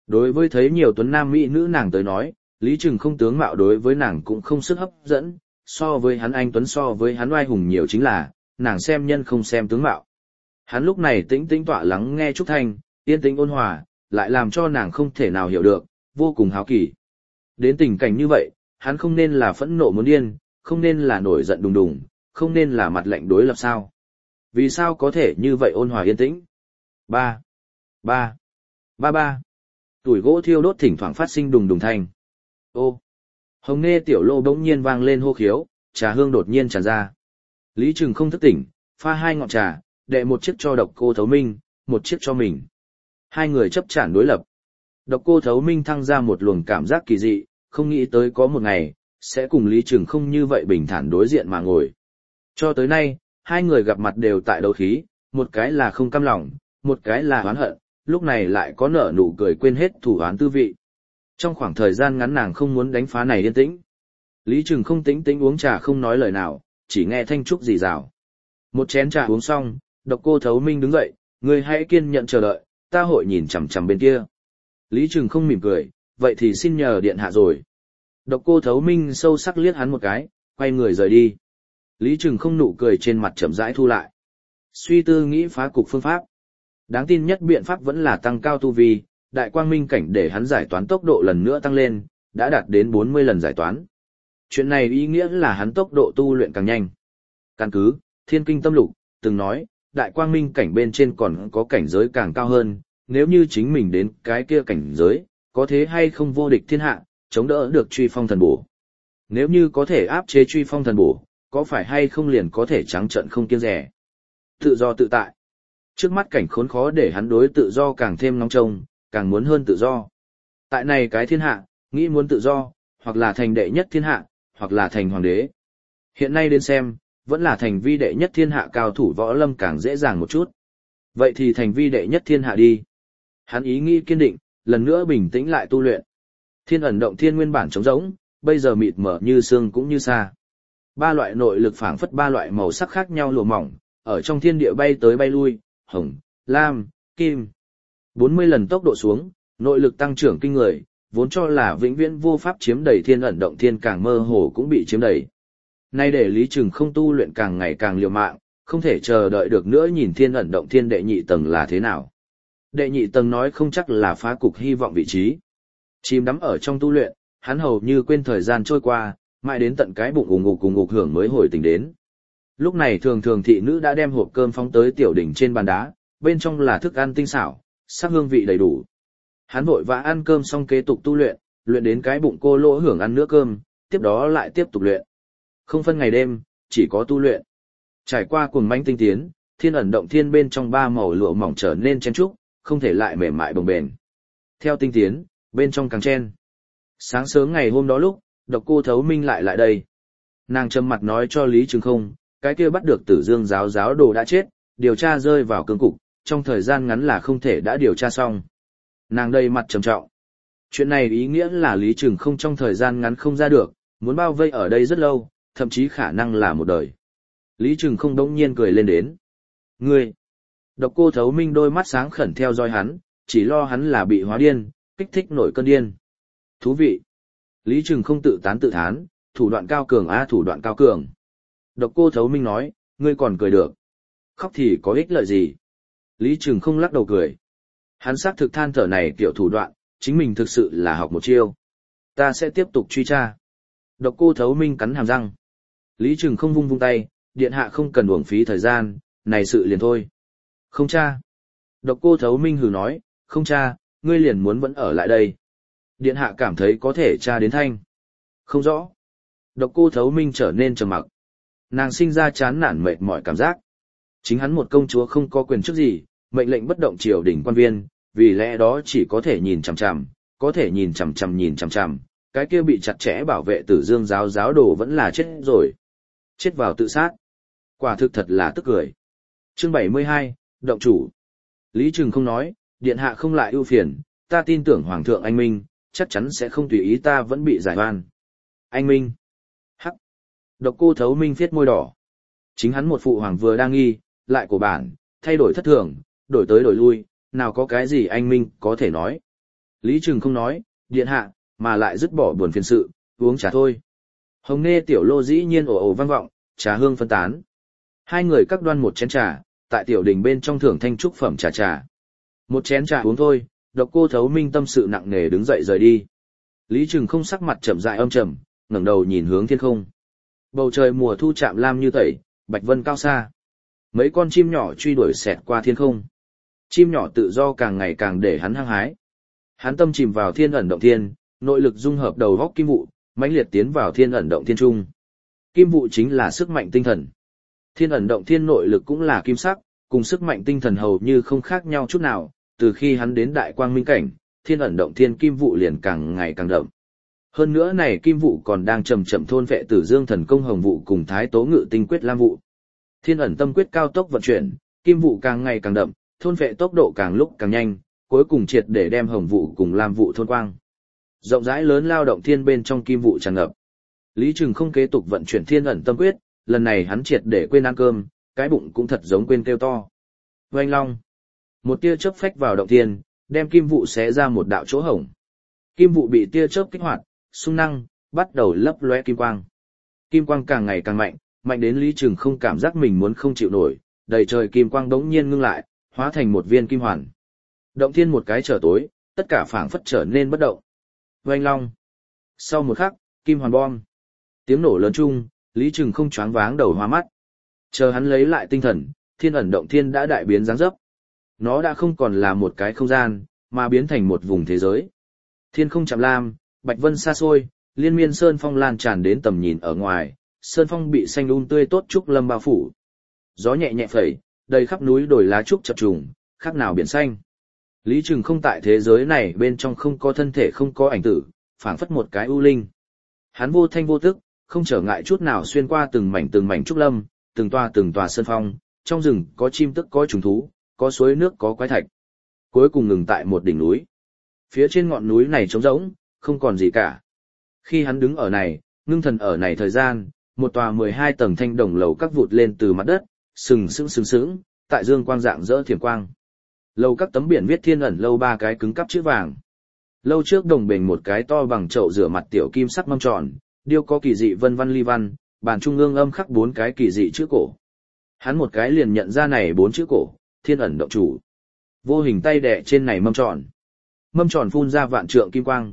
Đối với thấy nhiều tuấn nam mỹ nữ nàng tới nói, Lý Trừng không tướng mạo đối với nàng cũng không sức hấp dẫn, so với hắn anh tuấn so với hắn oai hùng nhiều chính là, nàng xem nhân không xem tướng mạo. Hắn lúc này tĩnh tĩnh tọa lắng nghe Trúc Thanh, yên tĩnh ôn hòa, lại làm cho nàng không thể nào hiểu được, vô cùng háo kỳ. Đến tình cảnh như vậy, hắn không nên là phẫn nộ muốn điên, không nên là nổi giận đùng đùng, không nên là mặt lạnh đối lập sao. Vì sao có thể như vậy ôn hòa yên tĩnh? Ba, ba, ba. Tuổi gỗ thiêu đốt thỉnh thoảng phát sinh đùng đùng thanh. Ô, hồng nghe tiểu lô bỗng nhiên vang lên hô khiếu, trà hương đột nhiên tràn ra. Lý Trừng không thức tỉnh, pha 2 ngọn trà, đệ một chiếc cho Độc Cô Thấu Minh, một chiếc cho mình. Hai người chấp chản đối lập. Độc Cô Thấu Minh thăng ra một luồng cảm giác kỳ dị, không nghĩ tới có một ngày, sẽ cùng Lý Trừng không như vậy bình thản đối diện mà ngồi. Cho tới nay, hai người gặp mặt đều tại đấu khí, một cái là không cam lòng, một cái là oán hận, lúc này lại có nở nụ cười quên hết thủ oán tư vị. Trong khoảng thời gian ngắn nàng không muốn đánh phá này yên tĩnh. Lý Trừng không tĩnh tĩnh uống trà không nói lời nào, chỉ nghe thanh trúc rì rào. Một chén trà uống xong, Độc Cô Thấu Minh đứng dậy, người hãy kiên nhận chờ đợi, ta hội nhìn chằm chằm bên kia. Lý Trừng không mỉm cười, vậy thì xin nhờ điện hạ rồi. Độc Cô Thấu Minh sâu sắc liếc hắn một cái, quay người rời đi. Lý Trừng không nụ cười trên mặt chậm rãi thu lại. Suy tư nghĩ phá cục phương pháp. Đáng tin nhất biện pháp vẫn là tăng cao tu vi, đại quang minh cảnh để hắn giải toán tốc độ lần nữa tăng lên, đã đạt đến 40 lần giải toán. Chuyện này ý nghĩa là hắn tốc độ tu luyện càng nhanh. Căn cứ, Thiên Kinh Tâm Lục, từng nói, đại quang minh cảnh bên trên còn có cảnh giới càng cao hơn, nếu như chính mình đến cái kia cảnh giới, có thế hay không vô địch thiên hạ, chống đỡ được truy phong thần bổ. Nếu như có thể áp chế truy phong thần bổ, có phải hay không liền có thể trắng trợn không kiêng dè. Tự do tự tại. Trước mắt cảnh khốn khó để hắn đối tự do càng thêm nóng trông, càng muốn hơn tự do. Tại này cái thiên hạ, nghĩ muốn tự do, hoặc là thành đệ nhất thiên hạ, hoặc là thành hoàng đế. Hiện nay đến xem, vẫn là thành vi đệ nhất thiên hạ cao thủ võ lâm càng dễ dàng một chút. Vậy thì thành vi đệ nhất thiên hạ đi. Hắn ý nghĩ kiên định, lần nữa bình tĩnh lại tu luyện. Thiên ẩn động thiên nguyên bản trống rỗng, bây giờ mịt mờ như sương cũng như xa. 3 loại nội lực phảng phất 3 loại màu sắc khác nhau lụa mỏng, ở trong thiên địa bay tới bay lui, hồng, lam, kim. 40 lần tốc độ xuống, nội lực tăng trưởng kinh người, vốn cho là vĩnh viễn vô pháp chiếm đầy thiên ẩn động thiên càng mơ hồ cũng bị chiếm đầy. Nay để Lý Trừng không tu luyện càng ngày càng liều mạng, không thể chờ đợi được nữa nhìn thiên ẩn động thiên đệ nhị tầng là thế nào. Đệ nhị tầng nói không chắc là phá cục hy vọng vị trí. Chìm đắm ở trong tu luyện, hắn hầu như quên thời gian trôi qua, mãi đến tận cái bụng ùng ục hưởng mới hồi tỉnh đến. Lúc này thường thường thị nữ đã đem hộp cơm phóng tới tiểu đỉnh trên bàn đá, bên trong là thức ăn tinh xảo, sắc hương vị đầy đủ. Hắn vội vã ăn cơm xong kế tục tu luyện, luyện đến cái bụng cô lỗ hưởng ăn nữa cơm, tiếp đó lại tiếp tục luyện. Không phân ngày đêm, chỉ có tu luyện. Trải qua cuồng manh tinh tiến, thiên ẩn động thiên bên trong 3 màu lụa mỏng trở nên chen trúc, không thể lại mềm mại bồng bềnh. Theo tinh tiến, bên trong càng chen. Sáng sớm ngày hôm đó lúc, Độc Cô Thấu Minh lại đây. Nàng trầm mặt nói cho Lý Trừng không, cái kia bắt được Tử Dương giáo đồ đã chết, điều tra rơi vào cương cục, trong thời gian ngắn là không thể đã điều tra xong. Nàng đầy mặt trầm trọng. Chuyện này ý nghĩa là Lý Trừng không trong thời gian ngắn không ra được, muốn bao vây ở đây rất lâu, thậm chí khả năng là một đời. Lý Trừng không đống nhiên cười lên đến. Ngươi! Độc Cô Thấu Minh đôi mắt sáng khẩn theo dõi hắn, chỉ lo hắn là bị hóa điên, kích thích nổi cơn điên. Thú vị! Lý Trừng không tự tán tự thán, thủ đoạn cao cường thủ đoạn cao cường. Độc Cô Thấu Minh nói, ngươi còn cười được. Khóc thì có ích lợi gì? Lý Trừng không lắc đầu cười. Hắn xác thực than thở này kiểu thủ đoạn, chính mình thực sự là học một chiêu. Ta sẽ tiếp tục truy tra. Độc Cô Thấu Minh cắn hàm răng. Lý Trừng không vung tay, điện hạ không cần uổng phí thời gian, này sự liền thôi. Không cha. Độc Cô Thấu Minh hừ nói, không cha, ngươi liền muốn vẫn ở lại đây. Điện hạ cảm thấy có thể tra đến thanh. Không rõ. Độc Cô Thấu Minh trở nên trầm mặc. Nàng sinh ra chán nản mệt mỏi cảm giác. Chính hắn một công chúa không có quyền chức gì, mệnh lệnh bất động triều đình quan viên, vì lẽ đó chỉ có thể nhìn chằm chằm, có thể nhìn chằm chằm, cái kia bị chặt chẽ bảo vệ Tử Dương giáo đồ vẫn là chết rồi. Chết vào tự sát. Quả thực thật là tức cười. Chương 72, động chủ. Lý Trừng không nói, điện hạ không lại ưu phiền, ta tin tưởng Hoàng thượng anh Minh, chắc chắn sẽ không tùy ý ta vẫn bị giải oan. Anh Minh. Hắc. Độc Cô Thấu Minh viết môi đỏ. Chính hắn một phụ hoàng vừa đang nghi, lại của bản, thay đổi thất thường, đổi tới đổi lui, nào có cái gì anh Minh có thể nói. Lý Trừng không nói, điện hạ, mà lại dứt bỏ buồn phiền sự, uống trà thôi. Hồng Nê tiểu lô dĩ nhiên ồ ồ vang vọng, trà hương phân tán. Hai người các đoan một chén trà, tại tiểu đình bên trong thưởng thanh trúc phẩm trà trà. Một chén trà uống thôi, Độc Cô Thấu Minh tâm sự nặng nề đứng dậy rời đi. Lý Trừng không sắc mặt chậm rãi âm trầm, ngẩng đầu nhìn hướng thiên không. Bầu trời mùa thu chạm lam như tẩy, bạch vân cao xa. Mấy con chim nhỏ truy đuổi xẹt qua thiên không. Chim nhỏ tự do càng ngày càng để hắn hăng hái. Hắn tâm chìm vào thiên ẩn động thiên, nội lực dung hợp đầu góc kim vụ, mãnh liệt tiến vào thiên ẩn động thiên trung. Kim vụ chính là sức mạnh tinh thần. Thiên ẩn động thiên nội lực cũng là kim sắc, cùng sức mạnh tinh thần hầu như không khác nhau chút nào, từ khi hắn đến đại quang minh cảnh, thiên ẩn động thiên kim vụ liền càng ngày càng đậm. Hơn nữa này kim vụ còn đang chậm chậm thôn vệ Tử Dương thần công hồng vụ cùng Thái Tố Ngự tinh quyết lam vụ. Thiên ẩn tâm quyết cao tốc vận chuyển, kim vụ càng ngày càng đậm, thôn vệ tốc độ càng lúc càng nhanh, cuối cùng triệt để đem hồng vụ cùng lam vụ thôn quang. Rộng rãi lớn lao động thiên bên trong kim vụ tràn ngập. Lý Trừng không kế tục vận chuyển thiên ẩn tâm quyết, lần này hắn triệt để quên ăn cơm, cái bụng cũng thật giống quên kêu to. Oanh long. Một tia chớp phách vào động thiên, đem kim vụ xé ra một đạo chỗ hổng. Kim vụ bị tia chớp kích hoạt, xung năng, bắt đầu lấp lóe kim quang. Kim quang càng ngày càng mạnh, mạnh đến Lý Trừng không cảm giác mình muốn không chịu nổi, đầy trời kim quang đống nhiên ngưng lại, hóa thành một viên kim hoàn. Động thiên một cái trở tối, tất cả phảng phất trở nên bất động. Oanh long. Sau một khắc, kim hoàn bom. Tiếng nổ lớn chung, Lý Trừng không choáng váng đầu hoa mắt. Chờ hắn lấy lại tinh thần, thiên ẩn động thiên đã đại biến dáng dấp. Nó đã không còn là một cái không gian, mà biến thành một vùng thế giới. Thiên không chạm lam, bạch vân xa xôi, liên miên sơn phong lan tràn đến tầm nhìn ở ngoài, sơn phong bị xanh tươi tốt trúc lâm bao phủ. Gió nhẹ nhẹ phẩy, đầy khắp núi đồi lá trúc chập trùng, khác nào biển xanh. Lý Trừng không tại thế giới này bên trong không có thân thể không có ảnh tử, phảng phất một cái u linh. Hắn vô thanh vô tức, không trở ngại chút nào xuyên qua từng mảnh trúc lâm, từng tòa sơn phong, trong rừng có chim tức có trùng thú, có suối nước có quái thạch. Cuối cùng ngừng tại một đỉnh núi. Phía trên ngọn núi này trống rỗng, không còn gì cả. Khi hắn đứng ở này, ngưng thần ở này thời gian, một tòa 12 tầng thanh đồng lầu các vụt lên từ mặt đất, sừng sững, tại dương quang dạng rỡ thiểm quang. Lầu các tấm biển viết thiên ẩn lâu 3 cái cứng cắp chữ vàng. Lâu trước đồng bền một cái to bằng chậu rửa mặt tiểu kim sắc mâm tròn, điêu có kỳ dị vân văn ly văn, bàn trung ương âm khắc 4 cái kỳ dị chữ cổ. Hắn một cái liền nhận ra này 4 chữ cổ, thiên ẩn động chủ. Vô hình tay đè trên này mâm tròn. Mâm tròn phun ra vạn trượng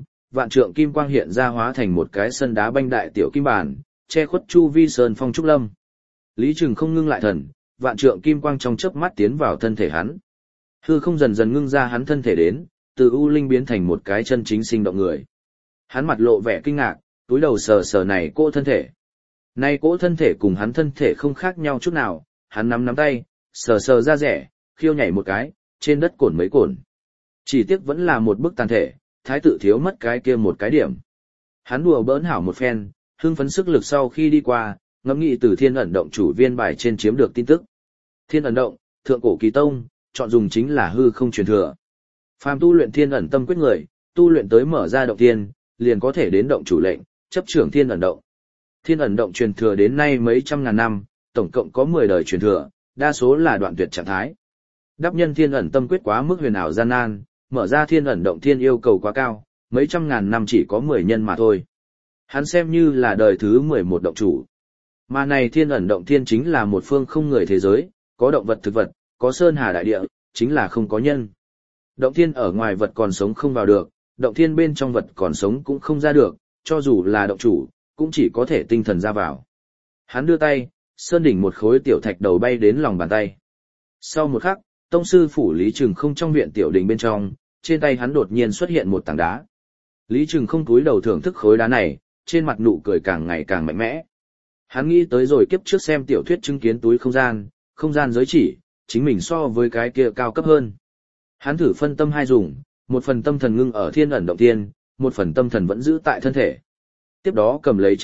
kim quang hiện ra hóa thành một cái sân đá banh đại tiểu kim bàn, che khuất chu vi sơn phong trúc lâm. Lý Trừng không ngưng lại thần, vạn trượng kim quang trong chớp mắt tiến vào thân thể hắn. Hư không dần dần ngưng ra hắn thân thể đến, từ u linh biến thành một cái chân chính sinh động người. Hắn mặt lộ vẻ kinh ngạc, túi đầu sờ này cỗ thân thể. Nay cỗ thân thể cùng hắn thân thể không khác nhau chút nào, hắn nắm tay, sờ ra rẻ, khiêu nhảy một cái, trên đất cồn mấy cồn. Chỉ tiếc vẫn là một bức tàn thể, thái tử thiếu mất cái kia một cái điểm. Hắn đùa bỡn hảo một phen, hưng phấn sức lực sau khi đi qua, ngẫm nghĩ từ thiên ẩn động chủ viên bài trên chiếm được tin tức. Thiên ẩn động, thượng cổ kỳ tông, chọn dùng chính là hư không truyền thừa. Phàm tu luyện thiên ẩn tâm quyết người, tu luyện tới mở ra động thiên, liền có thể đến động chủ lệnh, chấp trưởng thiên ẩn động. Thiên ẩn động truyền thừa đến nay mấy trăm ngàn năm, tổng cộng có 10 đời truyền thừa, đa số là đoạn tuyệt trạng thái. Đắp nhân thiên ẩn tâm quyết quá mức huyền ảo gian nan, mở ra thiên ẩn động thiên yêu cầu quá cao, mấy trăm ngàn năm chỉ có 10 nhân mà thôi. Hắn xem như là đời thứ 11 động chủ. Mà này thiên ẩn động thiên chính là một phương không người thế giới, có động vật thực vật, có sơn hà đại địa, chính là không có nhân. Động thiên ở ngoài vật còn sống không vào được, động thiên bên trong vật còn sống cũng không ra được, cho dù là động chủ, cũng chỉ có thể tinh thần ra vào. Hắn đưa tay, sơn đỉnh một khối tiểu thạch đầu bay đến lòng bàn tay. Sau một khắc, tông sư phủ Lý Trừng không trong viện tiểu đình bên trong, trên tay hắn đột nhiên xuất hiện một tảng đá. Lý Trừng không cúi đầu thưởng thức khối đá này, trên mặt nụ cười càng ngày càng mạnh mẽ. Hắn nghĩ tới rồi kiếp trước xem tiểu thuyết chứng kiến túi không gian giới chỉ, chính mình so với cái kia cao cấp hơn. Hắn thử phân tâm hai dùng, một phần tâm thần ngưng ở thiên ẩn động thiên, một phần tâm thần vẫn giữ tại thân thể. Tiếp đó cầm lấy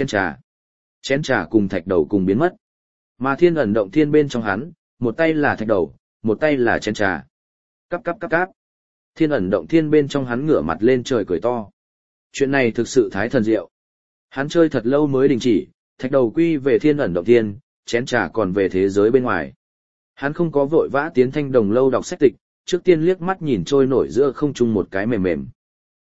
chén trà cùng thạch đầu cùng biến mất. Mà thiên ẩn động thiên bên trong hắn, một tay là thạch đầu, một tay là chén trà. Cắp. Thiên ẩn động thiên bên trong hắn ngửa mặt lên trời cười to. Chuyện này thực sự thái thần diệu. Hắn chơi thật lâu mới đình chỉ, thạch đầu quy về thiên ẩn động thiên, chén trà còn về thế giới bên ngoài. Hắn không có vội vã tiến thanh đồng lâu đọc sách tịch, trước tiên liếc mắt nhìn trôi nổi giữa không trung một cái mềm.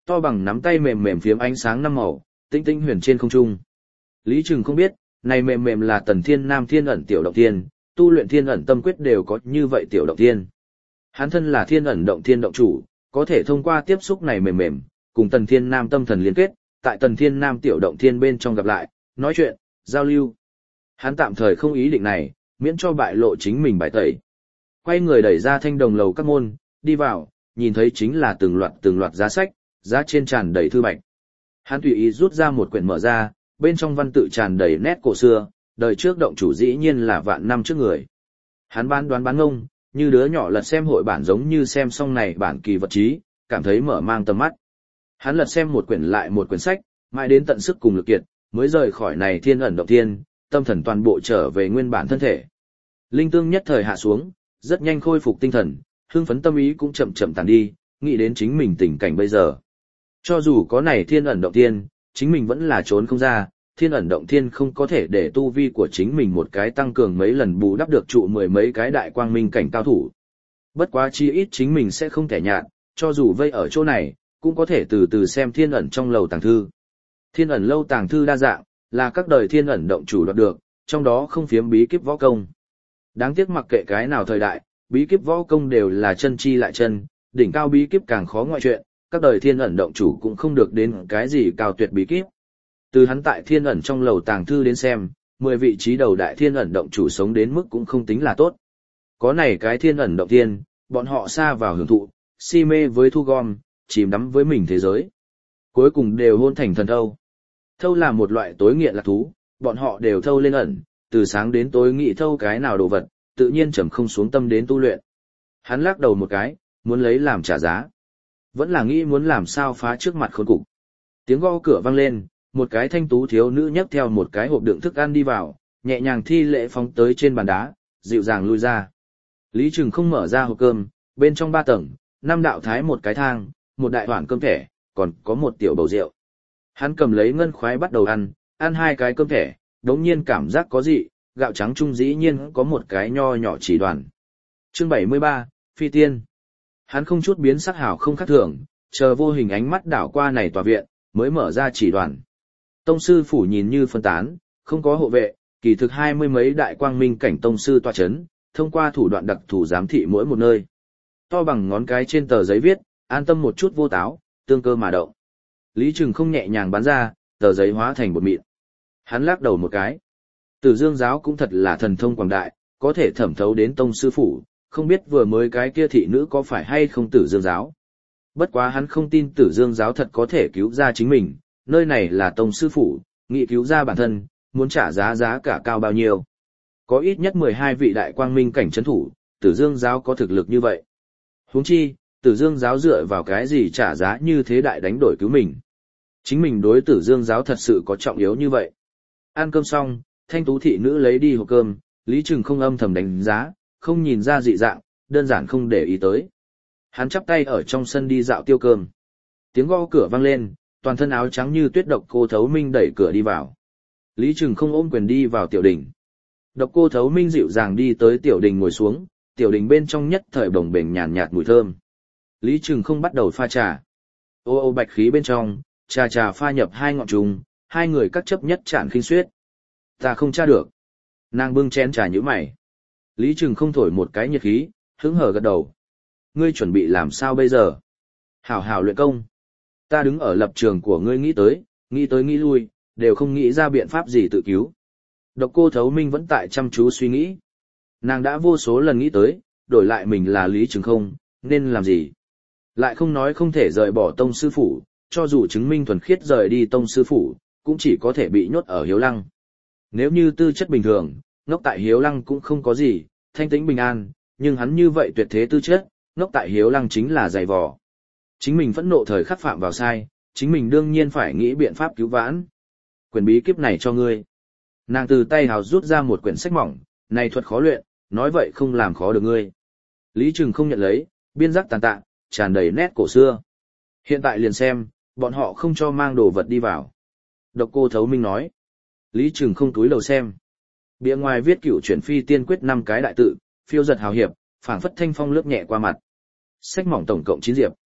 To bằng nắm tay mềm mềm phiếm ánh sáng năm màu, tinh tinh huyền trên không trung. Lý Trừng không biết, này mềm mềm là Tần Thiên Nam Thiên ẩn tiểu động thiên, tu luyện Thiên ẩn tâm quyết đều có như vậy tiểu động thiên. Hắn thân là Thiên ẩn động thiên động chủ, có thể thông qua tiếp xúc này mềm mềm, cùng Tần Thiên Nam tâm thần liên kết, tại Tần Thiên Nam tiểu động thiên bên trong gặp lại, nói chuyện, giao lưu. Hắn tạm thời không ý định này, miễn cho bại lộ chính mình bài tẩy. Quay người đẩy ra thanh đồng lầu các môn, đi vào, nhìn thấy chính là từng loạt giá sách, giá trên tràn đầy thư bạch. Hắn tùy ý rút ra một quyển mở ra, bên trong văn tự tràn đầy nét cổ xưa, đời trước động chủ dĩ nhiên là vạn năm trước người. Hắn đoán ngông, như đứa nhỏ lật xem hội bản giống như xem xong này bản kỳ vật chí, cảm thấy mở mang tầm mắt. Hắn lật xem một quyển lại một quyển sách, mãi đến tận sức cùng lực kiệt, mới rời khỏi này thiên ẩn động thiên, tâm thần toàn bộ trở về nguyên bản thân thể. Linh tương nhất thời hạ xuống, rất nhanh khôi phục tinh thần, hưng phấn tâm ý cũng chậm chậm tàn đi, nghĩ đến chính mình tình cảnh bây giờ. Cho dù có này thiên ẩn động thiên, chính mình vẫn là trốn không ra, thiên ẩn động thiên không có thể để tu vi của chính mình một cái tăng cường mấy lần bù đắp được trụ mười mấy cái đại quang minh cảnh cao thủ. Bất quá chi ít chính mình sẽ không thể nhạt, cho dù vây ở chỗ này, cũng có thể từ từ xem thiên ẩn trong lầu tàng thư. Thiên ẩn lâu tàng thư đa dạng, là các đời thiên ẩn động chủ đoạt được, trong đó không phiếm bí kíp võ công. Đáng tiếc mặc kệ cái nào thời đại, bí kíp võ công đều là chân chi lại chân, đỉnh cao bí kíp càng khó ngoại chuyện, các đời thiên ẩn động chủ cũng không được đến cái gì cao tuyệt bí kíp. Từ hắn tại thiên ẩn trong lầu tàng thư đến xem, 10 vị trí đầu đại thiên ẩn động chủ sống đến mức cũng không tính là tốt. Có này cái thiên ẩn động thiên, bọn họ xa vào hưởng thụ, si mê với thu gom, chìm đắm với mình thế giới. Cuối cùng đều hôn thành thần thâu. Thâu là một loại tối nghiện lạc thú, bọn họ đều thâu lên ẩn, từ sáng đến tối nghĩ thâu cái nào đồ vật, tự nhiên trầm không xuống tâm đến tu luyện. Hắn lắc đầu một cái, muốn lấy làm trả giá. Vẫn là nghĩ muốn làm sao phá trước mặt khốn cục. Tiếng gõ cửa vang lên, một cái thanh tú thiếu nữ nhấc theo một cái hộp đựng thức ăn đi vào, nhẹ nhàng thi lễ phóng tới trên bàn đá, dịu dàng lui ra. Lý Trừng không mở ra hộp cơm, bên trong 3 tầng, 5 đạo thái một cái thang, một đại hoàn cơm thẻ, còn có một tiểu bầu rượu. Hắn cầm lấy ngân khoái bắt đầu ăn 2 cái cơm thẻ, đống nhiên cảm giác có dị, gạo trắng trung dĩ nhiên có một cái nho nhỏ chỉ đoàn. Chương 73, Phi Tiên. Hắn không chút biến sắc hảo không khác thường, chờ vô hình ánh mắt đảo qua này tòa viện, mới mở ra chỉ đoàn. Tông sư phủ nhìn như phân tán, không có hộ vệ, kỳ thực 20 mấy đại quang minh cảnh tông sư tọa chấn, thông qua thủ đoạn đặc thù giám thị mỗi một nơi. To bằng ngón cái trên tờ giấy viết, an tâm một chút vô táo, tương cơ mà động. Lý Trừng không nhẹ nhàng bắn ra, tờ giấy hóa thành bột mịn. Hắn lắc đầu một cái. Tử Dương giáo cũng thật là thần thông quảng đại, có thể thẩm thấu đến tông sư phủ, không biết vừa mới cái kia thị nữ có phải hay không Tử Dương giáo. Bất quá hắn không tin Tử Dương giáo thật có thể cứu ra chính mình, nơi này là tông sư phủ, nghị cứu ra bản thân, muốn trả giá cả cao bao nhiêu. Có ít nhất 12 vị đại quang minh cảnh trấn thủ, Tử Dương giáo có thực lực như vậy. Huống chi, Tử Dương giáo dựa vào cái gì trả giá như thế đại đánh đổi cứu mình. Chính mình đối Tử Dương giáo thật sự có trọng yếu như vậy. Ăn cơm xong, thanh tú thị nữ lấy đi hộp cơm, Lý Trừng không âm thầm đánh giá, không nhìn ra dị dạng, đơn giản không để ý tới. Hắn chắp tay ở trong sân đi dạo tiêu cơm. Tiếng gõ cửa vang lên, toàn thân áo trắng như tuyết Độc Cô Thấu Minh đẩy cửa đi vào. Lý Trừng không ôm quyền đi vào tiểu đình. Độc Cô Thấu Minh dịu dàng đi tới tiểu đình ngồi xuống, tiểu đình bên trong nhất thời bồng bềnh nhàn nhạt mùi thơm. Lý Trừng không bắt đầu pha trà. Ô ô bạch khí bên trong, trà pha nhập 2 ngọn trùng, 2 người các chấp nhất chản khinh suyết. Ta không tra được. Nàng bưng chén trà nhíu mày. Lý Trừng không thổi một cái nhiệt khí, hứng hở gật đầu. Ngươi chuẩn bị làm sao bây giờ? Hảo hảo luyện công. Ta đứng ở lập trường của ngươi nghĩ tới nghĩ lui, đều không nghĩ ra biện pháp gì tự cứu. Độc Cô Thấu Minh vẫn tại chăm chú suy nghĩ. Nàng đã vô số lần nghĩ tới, đổi lại mình là Lý Trừng không, nên làm gì? Lại không nói không thể rời bỏ tông sư phủ, cho dù chứng minh thuần khiết rời đi tông sư phủ, cũng chỉ có thể bị nhốt ở Hiếu Lăng. Nếu như tư chất bình thường, ngốc tại Hiếu Lăng cũng không có gì, thanh tĩnh bình an, nhưng hắn như vậy tuyệt thế tư chất, ngốc tại Hiếu Lăng chính là dày vò. Chính mình phẫn nộ thời khắc phạm vào sai, chính mình đương nhiên phải nghĩ biện pháp cứu vãn. Quyển bí kíp này cho ngươi. Nàng từ tay hào rút ra một quyển sách mỏng, này thuật khó luyện, nói vậy không làm khó được ngươi. Lý Trừng không nhận lấy, biên giác tàn tạ, tràn đầy nét cổ xưa. Hiện tại liền xem, bọn họ không cho mang đồ vật đi vào. Độc Cô Thấu Minh nói. Lý Trừng không túi lầu xem. Bìa ngoài viết Cửu Chuyển Phi Tiên Quyết 5 cái đại tự, phiêu giật hào hiệp, phảng phất thanh phong lướt nhẹ qua mặt. Sách mỏng tổng cộng 9 diệp.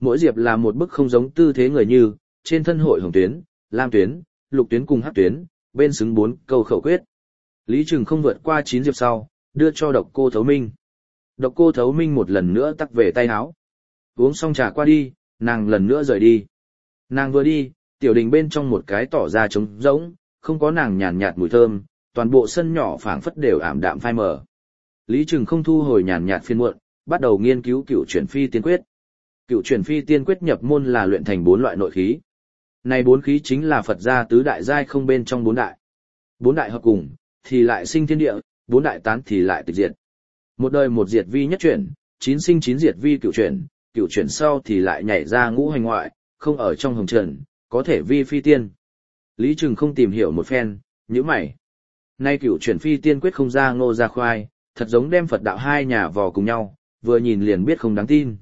Mỗi diệp là một bức không giống tư thế người như, trên thân hội hồng tuyến, lam tuyến, lục tuyến cùng hắc tuyến, bên xứng 4 câu khẩu quyết. Lý Trừng không vượt qua 9 diệp sau, đưa cho Độc Cô Thấu Minh. Độc Cô Thấu Minh một lần nữa tắc về tay áo. Uống xong trà qua đi, nàng lần nữa rời đi. Nàng vừa đi, tiểu đình bên trong một cái tỏ ra trống rỗng, không có nàng nhàn nhạt mùi thơm, toàn bộ sân nhỏ phảng phất đều ảm đạm phai mờ. Lý Trừng không thu hồi nhàn nhạt phiên muộn, bắt đầu nghiên cứu Cửu Chuyển Phi Tiên Quyết. Cửu Chuyển Phi Tiên Quyết nhập môn là luyện thành 4 loại nội khí. Này 4 khí chính là Phật gia tứ đại giai không bên trong 4 đại. 4 đại hợp cùng thì lại sinh thiên địa, 4 đại tán thì lại tịch diệt. Một đời một diệt vi nhất chuyển, 9 sinh 9 diệt vi cửu chuyển sau thì lại nhảy ra ngũ hành ngoại, không ở trong hồng trần, có thể vi phi tiên. Lý Trừng không tìm hiểu một phen, nhíu mày. Nay Cửu Chuyển Phi Tiên Quyết không ra ngô ra khoai, thật giống đem Phật đạo hai nhà vò cùng nhau, vừa nhìn liền biết không đáng tin.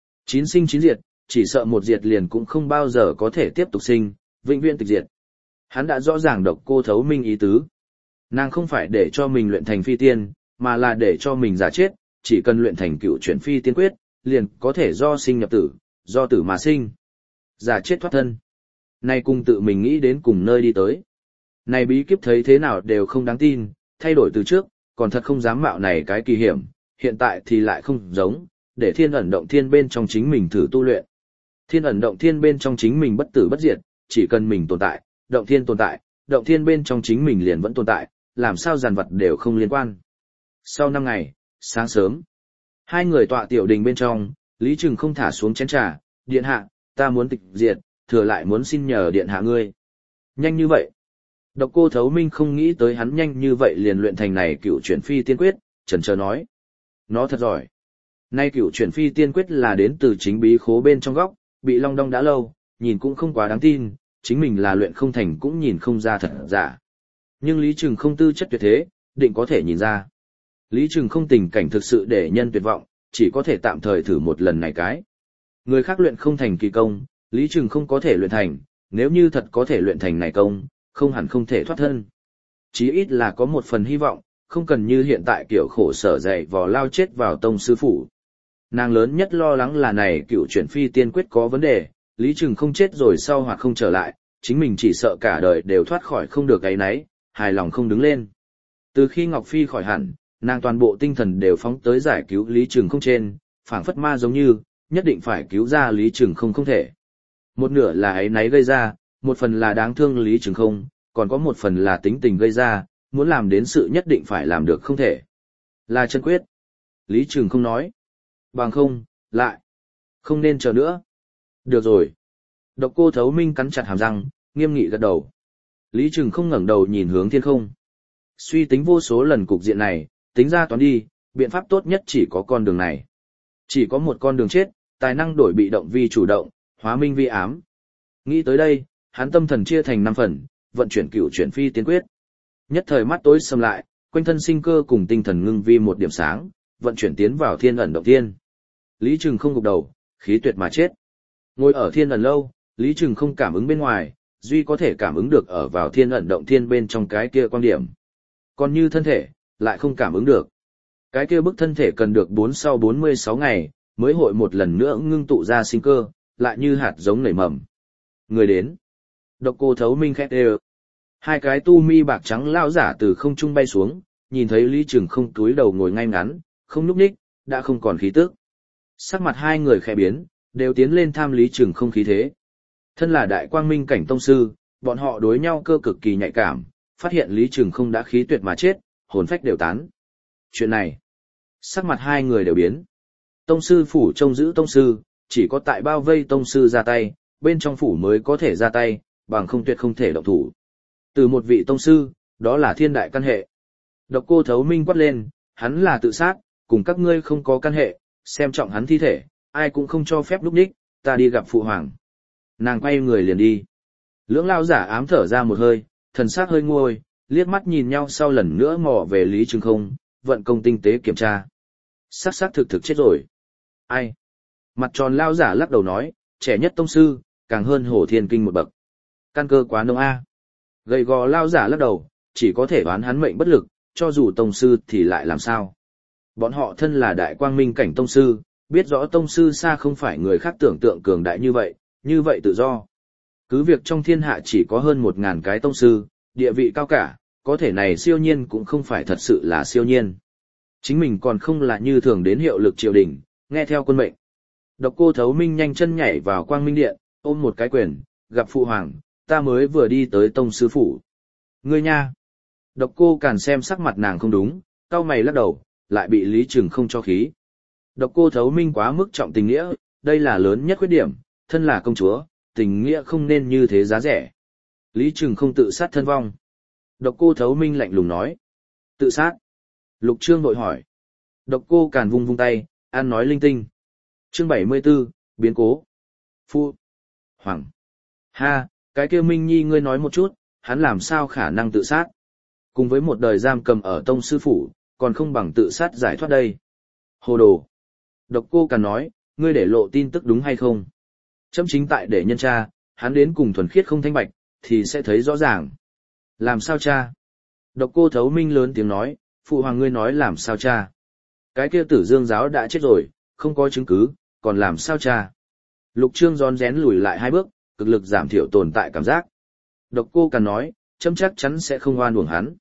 9 sinh 9 diệt, chỉ sợ một diệt liền cũng không bao giờ có thể tiếp tục sinh, vĩnh viễn tịch diệt. Hắn đã rõ ràng Độc Cô Thấu Minh ý tứ. Nàng không phải để cho mình luyện thành phi tiên, mà là để cho mình giả chết, chỉ cần luyện thành Cửu Chuyển Phi Tiên Quyết, liền có thể do sinh nhập tử, do tử mà sinh. Giả chết thoát thân. Nay cùng tự mình nghĩ đến cùng nơi đi tới. Này bí kíp thấy thế nào đều không đáng tin, thay đổi từ trước, còn thật không dám mạo này cái kỳ hiểm, hiện tại thì lại không giống, để thiên ẩn động thiên bên trong chính mình thử tu luyện. Thiên ẩn động thiên bên trong chính mình bất tử bất diệt, chỉ cần mình tồn tại, động thiên bên trong chính mình liền vẫn tồn tại, làm sao giàn vật đều không liên quan. Sau 5 ngày, sáng sớm, hai người tọa tiểu đình bên trong, Lý Trừng không thả xuống chén trà, điện hạ, ta muốn tịch diệt, thừa lại muốn xin nhờ điện hạ ngươi. Nhanh như vậy. Độc Cô Thấu Minh không nghĩ tới hắn nhanh như vậy liền luyện thành này Cửu Chuyển Phi Tiên Quyết, chần chờ nói. Nó thật giỏi. Nay Cửu Chuyển Phi Tiên Quyết là đến từ chính bí khố bên trong góc, bị long đong đã lâu, nhìn cũng không quá đáng tin, chính mình là luyện không thành cũng nhìn không ra thật giả. Nhưng Lý Trừng không tư chất tuyệt thế, định có thể nhìn ra. Lý Trừng không tình cảnh thực sự để nhân tuyệt vọng, chỉ có thể tạm thời thử một lần này cái. Người khác luyện không thành kỳ công, Lý Trừng không có thể luyện thành, nếu như thật có thể luyện thành này công, không hẳn không thể thoát thân. Chí ít là có một phần hy vọng, không cần như hiện tại kiểu khổ sở dày vò lao chết vào tông sư phủ. Nàng lớn nhất lo lắng là này Cửu Chuyển Phi Tiên Quyết có vấn đề, Lý Trừng không chết rồi sau hoặc không trở lại, chính mình chỉ sợ cả đời đều thoát khỏi không được cái nấy, hài lòng không đứng lên. Từ khi Ngọc Phi khỏi hẳn, nàng toàn bộ tinh thần đều phóng tới giải cứu Lý Trừng không trên, phảng phất ma giống như, nhất định phải cứu ra Lý Trừng không thể. Một nửa là ấy nấy gây ra, một phần là đáng thương Lý Trừng không, còn có một phần là tính tình gây ra, muốn làm đến sự nhất định phải làm được không thể. Là chân quyết. Lý Trừng không nói. Bằng không, lại. Không nên chờ nữa. Được rồi. Độc Cô Thấu Minh cắn chặt hàm răng, nghiêm nghị gật đầu. Lý Trừng không ngẩng đầu nhìn hướng thiên không. Suy tính vô số lần cục diện này, tính ra toán đi, biện pháp tốt nhất chỉ có con đường này. Chỉ có một con đường chết, tài năng đổi bị động vi chủ động, hóa minh vi ám. Nghĩ tới đây, hắn tâm thần chia thành 5 phần, vận chuyển Cửu Chuyển Phi Tiên Quyết. Nhất thời mắt tối sầm lại, quanh thân sinh cơ cùng tinh thần ngưng vi một điểm sáng, vận chuyển tiến vào thiên ẩn động thiên. Lý Trừng không gục đầu, khí tuyệt mà chết. Ngồi ở thiên ẩn lâu, Lý Trừng không cảm ứng bên ngoài, duy có thể cảm ứng được ở vào thiên ẩn động thiên bên trong cái kia quan điểm. Còn như thân thể, lại không cảm ứng được. Cái kia bức thân thể cần được sau 46 ngày, mới hội một lần nữa ngưng tụ ra sinh cơ, lại như hạt giống nảy mầm. Người đến. Độc Cô Thấu Minh khét đều. Hai cái tu mi bạc trắng lao giả từ không trung bay xuống, nhìn thấy Lý Trừng không túi đầu ngồi ngay ngắn, không nhúc nhích, đã không còn khí tức. Sắc mặt hai người khẽ biến, đều tiến lên tham Lý Trừng không khí thế. Thân là đại quang minh cảnh tông sư, bọn họ đối nhau cơ cực kỳ nhạy cảm, phát hiện Lý Trừng không đã khí tuyệt mà chết, hồn phách đều tán. Chuyện này, sắc mặt hai người đều biến. Tông sư phủ trông giữ tông sư, chỉ có tại bao vây tông sư ra tay, bên trong phủ mới có thể ra tay, bằng không tuyệt không thể động thủ. Từ một vị tông sư, đó là thiên đại căn hệ. Độc Cô Thấu Minh quát lên, hắn là tự sát, cùng các ngươi không có căn hệ, xem trọng hắn thi thể, ai cũng không cho phép lúc đích, ta đi gặp phụ hoàng. Nàng quay người liền đi. Lưỡng lao giả ám thở ra một hơi, thần sắc hơi nguôi, liếc mắt nhìn nhau sau lần nữa mò về Lý Trừng không, vận công tinh tế kiểm tra. Sắc thực chết rồi. Ai? Mặt tròn lao giả lắc đầu nói, trẻ nhất tông sư, càng hơn Hổ Thiên Kinh một bậc. Căn cơ quá nông a. Gầy gò lao giả lắc đầu, chỉ có thể đoán hắn mệnh bất lực, cho dù tông sư thì lại làm sao. Bọn họ thân là đại quang minh cảnh tông sư, biết rõ tông sư xa không phải người khác tưởng tượng cường đại như vậy tự do. Cứ việc trong thiên hạ chỉ có hơn 1.000 cái tông sư, địa vị cao cả, có thể này siêu nhiên cũng không phải thật sự là siêu nhiên. Chính mình còn không là như thường đến hiệu lực triều đình, nghe theo quân mệnh. Độc Cô Thấu Minh nhanh chân nhảy vào Quang Minh Điện, ôm một cái quyền, gặp phụ hoàng, ta mới vừa đi tới tông sư phủ. Ngươi nha! Độc Cô Càn xem sắc mặt nàng không đúng, cau mày lắc đầu, lại bị Lý Trừng không cho khí. Độc Cô Thấu Minh quá mức trọng tình nghĩa, đây là lớn nhất khuyết điểm, thân là công chúa, tình nghĩa không nên như thế giá rẻ. Lý Trừng không tự sát thân vong. Độc Cô Thấu Minh lạnh lùng nói. Tự sát. Lục Trương vội hỏi. Độc Cô Càn vung vung tay, an nói linh tinh. Chương 74, biến cố. Phu. Hoàng. Ha, cái kia Minh Nhi ngươi nói một chút, hắn làm sao khả năng tự sát. Cùng với một đời giam cầm ở tông sư phủ, còn không bằng tự sát giải thoát đây. Hồ đồ. Độc Cô Càn nói, ngươi để lộ tin tức đúng hay không? Chấm chính tại để nhân tra, hắn đến cùng thuần khiết không thanh bạch, thì sẽ thấy rõ ràng. Làm sao cha? Độc Cô Thấu Minh lớn tiếng nói, phụ hoàng ngươi nói làm sao cha? Cái kia Tử Dương giáo đã chết rồi, không có chứng cứ, còn làm sao cha? Lục Trương rón rén lùi lại 2 bước, cực lực giảm thiểu tồn tại cảm giác. Độc Cô Càn nói, chấm chắc chắn sẽ không oan uổng hắn.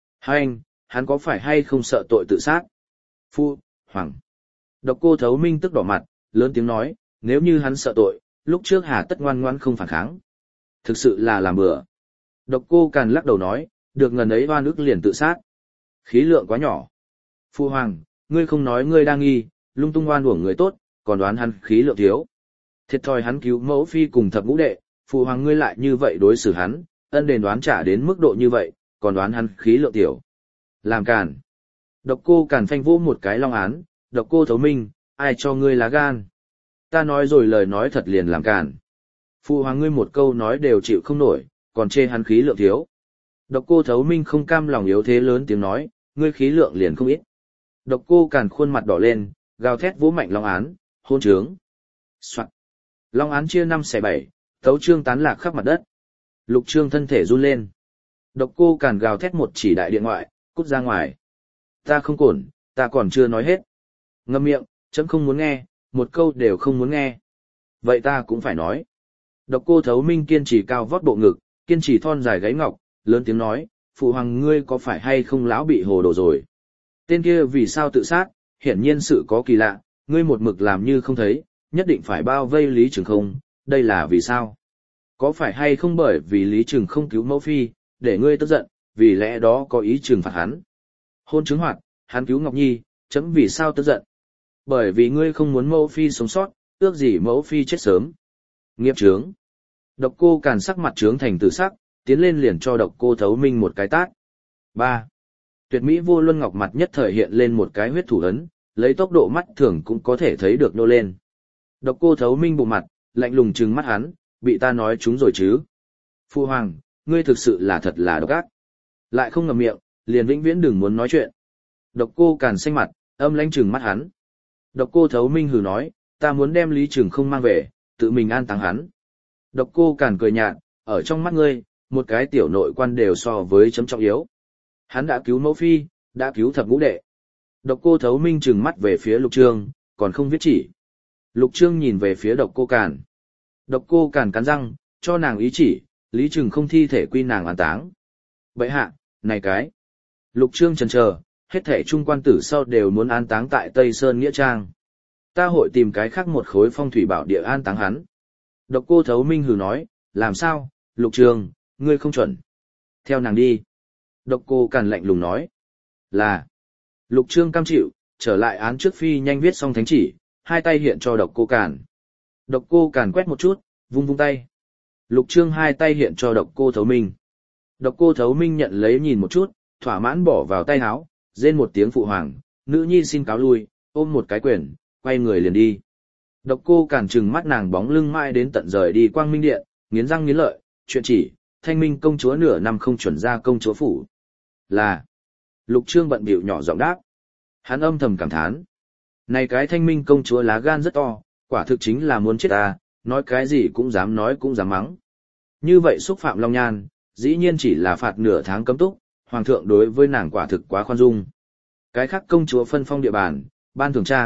Hắn có phải hay không sợ tội tự sát? Phụ hoàng. Độc Cô Thấu Minh tức đỏ mặt, lớn tiếng nói, nếu như hắn sợ tội, lúc trước hà tất ngoan ngoãn không phản kháng. Thực sự là làm bừa. Độc Cô Càn lắc đầu nói, được ngần ấy oan ức liền tự sát. Khí lượng quá nhỏ. Phu hoàng, ngươi không nói ngươi đang nghi, lung tung oan uổng người tốt, còn đoán hắn khí lượng thiếu. Thiệt thòi hắn cứu mẫu phi cùng thập ngũ đệ, phu hoàng ngươi lại như vậy đối xử hắn, ân đền đoán trả đến mức độ như vậy, còn đoán hắn khí lượng tiểu. Làm càn. Độc Cô Càn phanh vỗ một cái long án, Độc Cô Thấu Minh, ai cho ngươi lá gan? Ta nói rồi lời nói thật liền làm càn. Phu hoàng ngươi một câu nói đều chịu không nổi, còn chê hắn khí lượng thiếu. Độc Cô Thấu Minh không cam lòng yếu thế lớn tiếng nói, ngươi khí lượng liền không ít. Độc Cô Càn khuôn mặt đỏ lên, gào thét vỗ mạnh long án, hôn trướng. Soạn. Long án chia 5 xẻ 7, tấu trương tán lạc khắp mặt đất. Lục Trương thân thể run lên. Độc Cô Càn gào thét một chỉ đại điện ngoại, cút ra ngoài. Ta không cổn, ta còn chưa nói hết. Ngậm miệng, chấm không muốn nghe, một câu đều không muốn nghe. Vậy ta cũng phải nói. Độc Cô Thấu Minh kiên trì cao vót bộ ngực, kiên trì thon dài gáy ngọc, lớn tiếng nói, phụ hoàng ngươi có phải hay không lão bị hồ đồ rồi? Tên kia vì sao tự sát, hiển nhiên sự có kỳ lạ, ngươi một mực làm như không thấy, nhất định phải bao vây Lý Trừng không, đây là vì sao? Có phải hay không bởi vì Lý Trừng không cứu mẫu phi, để ngươi tức giận, vì lẽ đó có ý trừng phạt hắn? Hôn chứng hoạt, hắn cứu Ngọc Nhi, chấm vì sao tức giận? Bởi vì ngươi không muốn mẫu phi sống sót, ước gì mẫu phi chết sớm. Nghiệp chướng. Độc Cô Càn sắc mặt trướng thành tự sắc, tiến lên liền cho Độc Cô Thấu Minh một cái tát. 3. Tuyệt mỹ vô luân ngọc mặt nhất thời hiện lên một cái huyết thủ ấn, lấy tốc độ mắt thường cũng có thể thấy được nô lên. Độc Cô Thấu Minh bụng mặt, lạnh lùng trừng mắt hắn, bị ta nói trúng rồi chứ? Phu hoàng, ngươi thực sự là thật là độc ác. Lại không ngậm miệng, liền vĩnh viễn đừng muốn nói chuyện. Độc Cô Càn xanh mặt, âm lãnh trừng mắt hắn. Độc Cô Thấu Minh hừ nói, ta muốn đem Lý Trừng không mang về, tự mình an táng hắn. Độc Cô Càn cười nhạt, ở trong mắt ngươi, một cái tiểu nội quan đều so với chấm trọng yếu. Hắn đã cứu mẫu phi, đã cứu thập ngũ đệ. Độc Cô Thấu Minh trừng mắt về phía Lục Trương, còn không viết chỉ. Lục Trương nhìn về phía Độc Cô Càn. Độc Cô Càn cắn răng, cho nàng ý chỉ, Lý Trừng không thi thể quy nàng an táng. Bệ hạ, này cái. Lục Trương chần chờ, hết thể trung quan tử sau đều muốn an táng tại Tây Sơn Nghĩa Trang. Ta hội tìm cái khác một khối phong thủy bảo địa an táng hắn. Độc Cô Thấu Minh hừ nói, làm sao, Lục Trương, ngươi không chuẩn. Theo nàng đi. Độc Cô Càn lạnh lùng nói. Là. Lục Trương cam chịu, trở lại án trước phi nhanh viết xong thánh chỉ, hai tay hiện cho Độc Cô Càn. Độc Cô Càn quét một chút, vung vung tay. Lục Trương hai tay hiện cho Độc Cô Thấu Minh. Độc Cô Thấu Minh nhận lấy nhìn một chút, thỏa mãn bỏ vào tay áo, rên một tiếng phụ hoàng, nữ nhi xin cáo lui, ôm một cái quyền, quay người liền đi. Độc Cô Càn trừng mắt nàng bóng lưng mãi đến tận rời đi Quang Minh Điện, nghiến răng nghiến lợi, chuyện chỉ, Thanh Minh công chúa nửa năm không chuẩn ra công chúa phủ. Là. Lục Trương bận bịu nhỏ giọng đáp. Hắn âm thầm cảm thán. Này cái Thanh Minh công chúa lá gan rất to, quả thực chính là muốn chết ta, nói cái gì cũng dám nói cũng dám mắng. Như vậy xúc phạm Long Nhan, dĩ nhiên chỉ là phạt nửa tháng cấm túc, hoàng thượng đối với nàng quả thực quá khoan dung. Cái khác công chúa phân phong địa bàn, ban thường trang,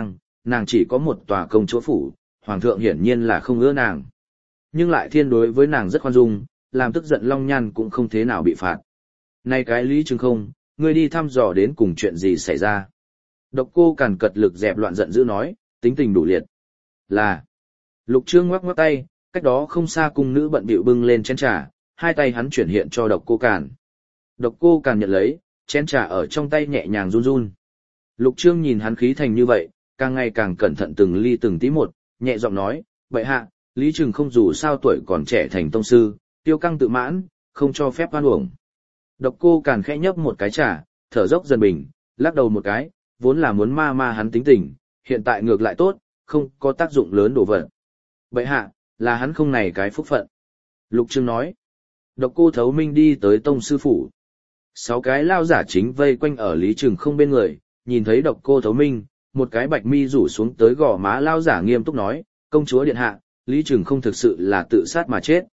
nàng chỉ có một tòa công chúa phủ, hoàng thượng hiển nhiên là không ưa nàng. Nhưng lại thiên đối với nàng rất khoan dung, làm tức giận Long Nhan cũng không thế nào bị phạt. Này cái Lý Trường Không, ngươi đi thăm dò đến cùng chuyện gì xảy ra. Độc Cô Càn cật lực dẹp loạn giận dữ nói, tính tình đủ liệt. Là. Lục Trương ngoắc ngoắc tay, cách đó không xa cung nữ bận bịu bưng lên chén trà, hai tay hắn chuyển hiện cho Độc Cô Càn. Độc Cô Càn nhận lấy, chén trà ở trong tay nhẹ nhàng run run. Lục Trương nhìn hắn khí thành như vậy, càng ngày càng cẩn thận từng ly từng tí một, nhẹ giọng nói, vậy hạ, Lý Trường Không dù sao tuổi còn trẻ thành tông sư, tiêu căng tự mãn, không cho phép oan uổng. Độc Cô Càn khẽ nhấp một cái trà, thở dốc dần bình, lắc đầu một cái, vốn là muốn ma hắn tính tình, hiện tại ngược lại tốt, không có tác dụng lớn đổ vật. Vậy hạ, là hắn không này cái phúc phận. Lục Trương nói. Độc Cô Thấu Minh đi tới tông sư phủ. 6 cái lao giả chính vây quanh ở Lý Trường Không bên người, nhìn thấy Độc Cô Thấu Minh, một cái bạch mi rủ xuống tới gò má lao giả nghiêm túc nói, công chúa điện hạ, Lý Trường Không thực sự là tự sát mà chết.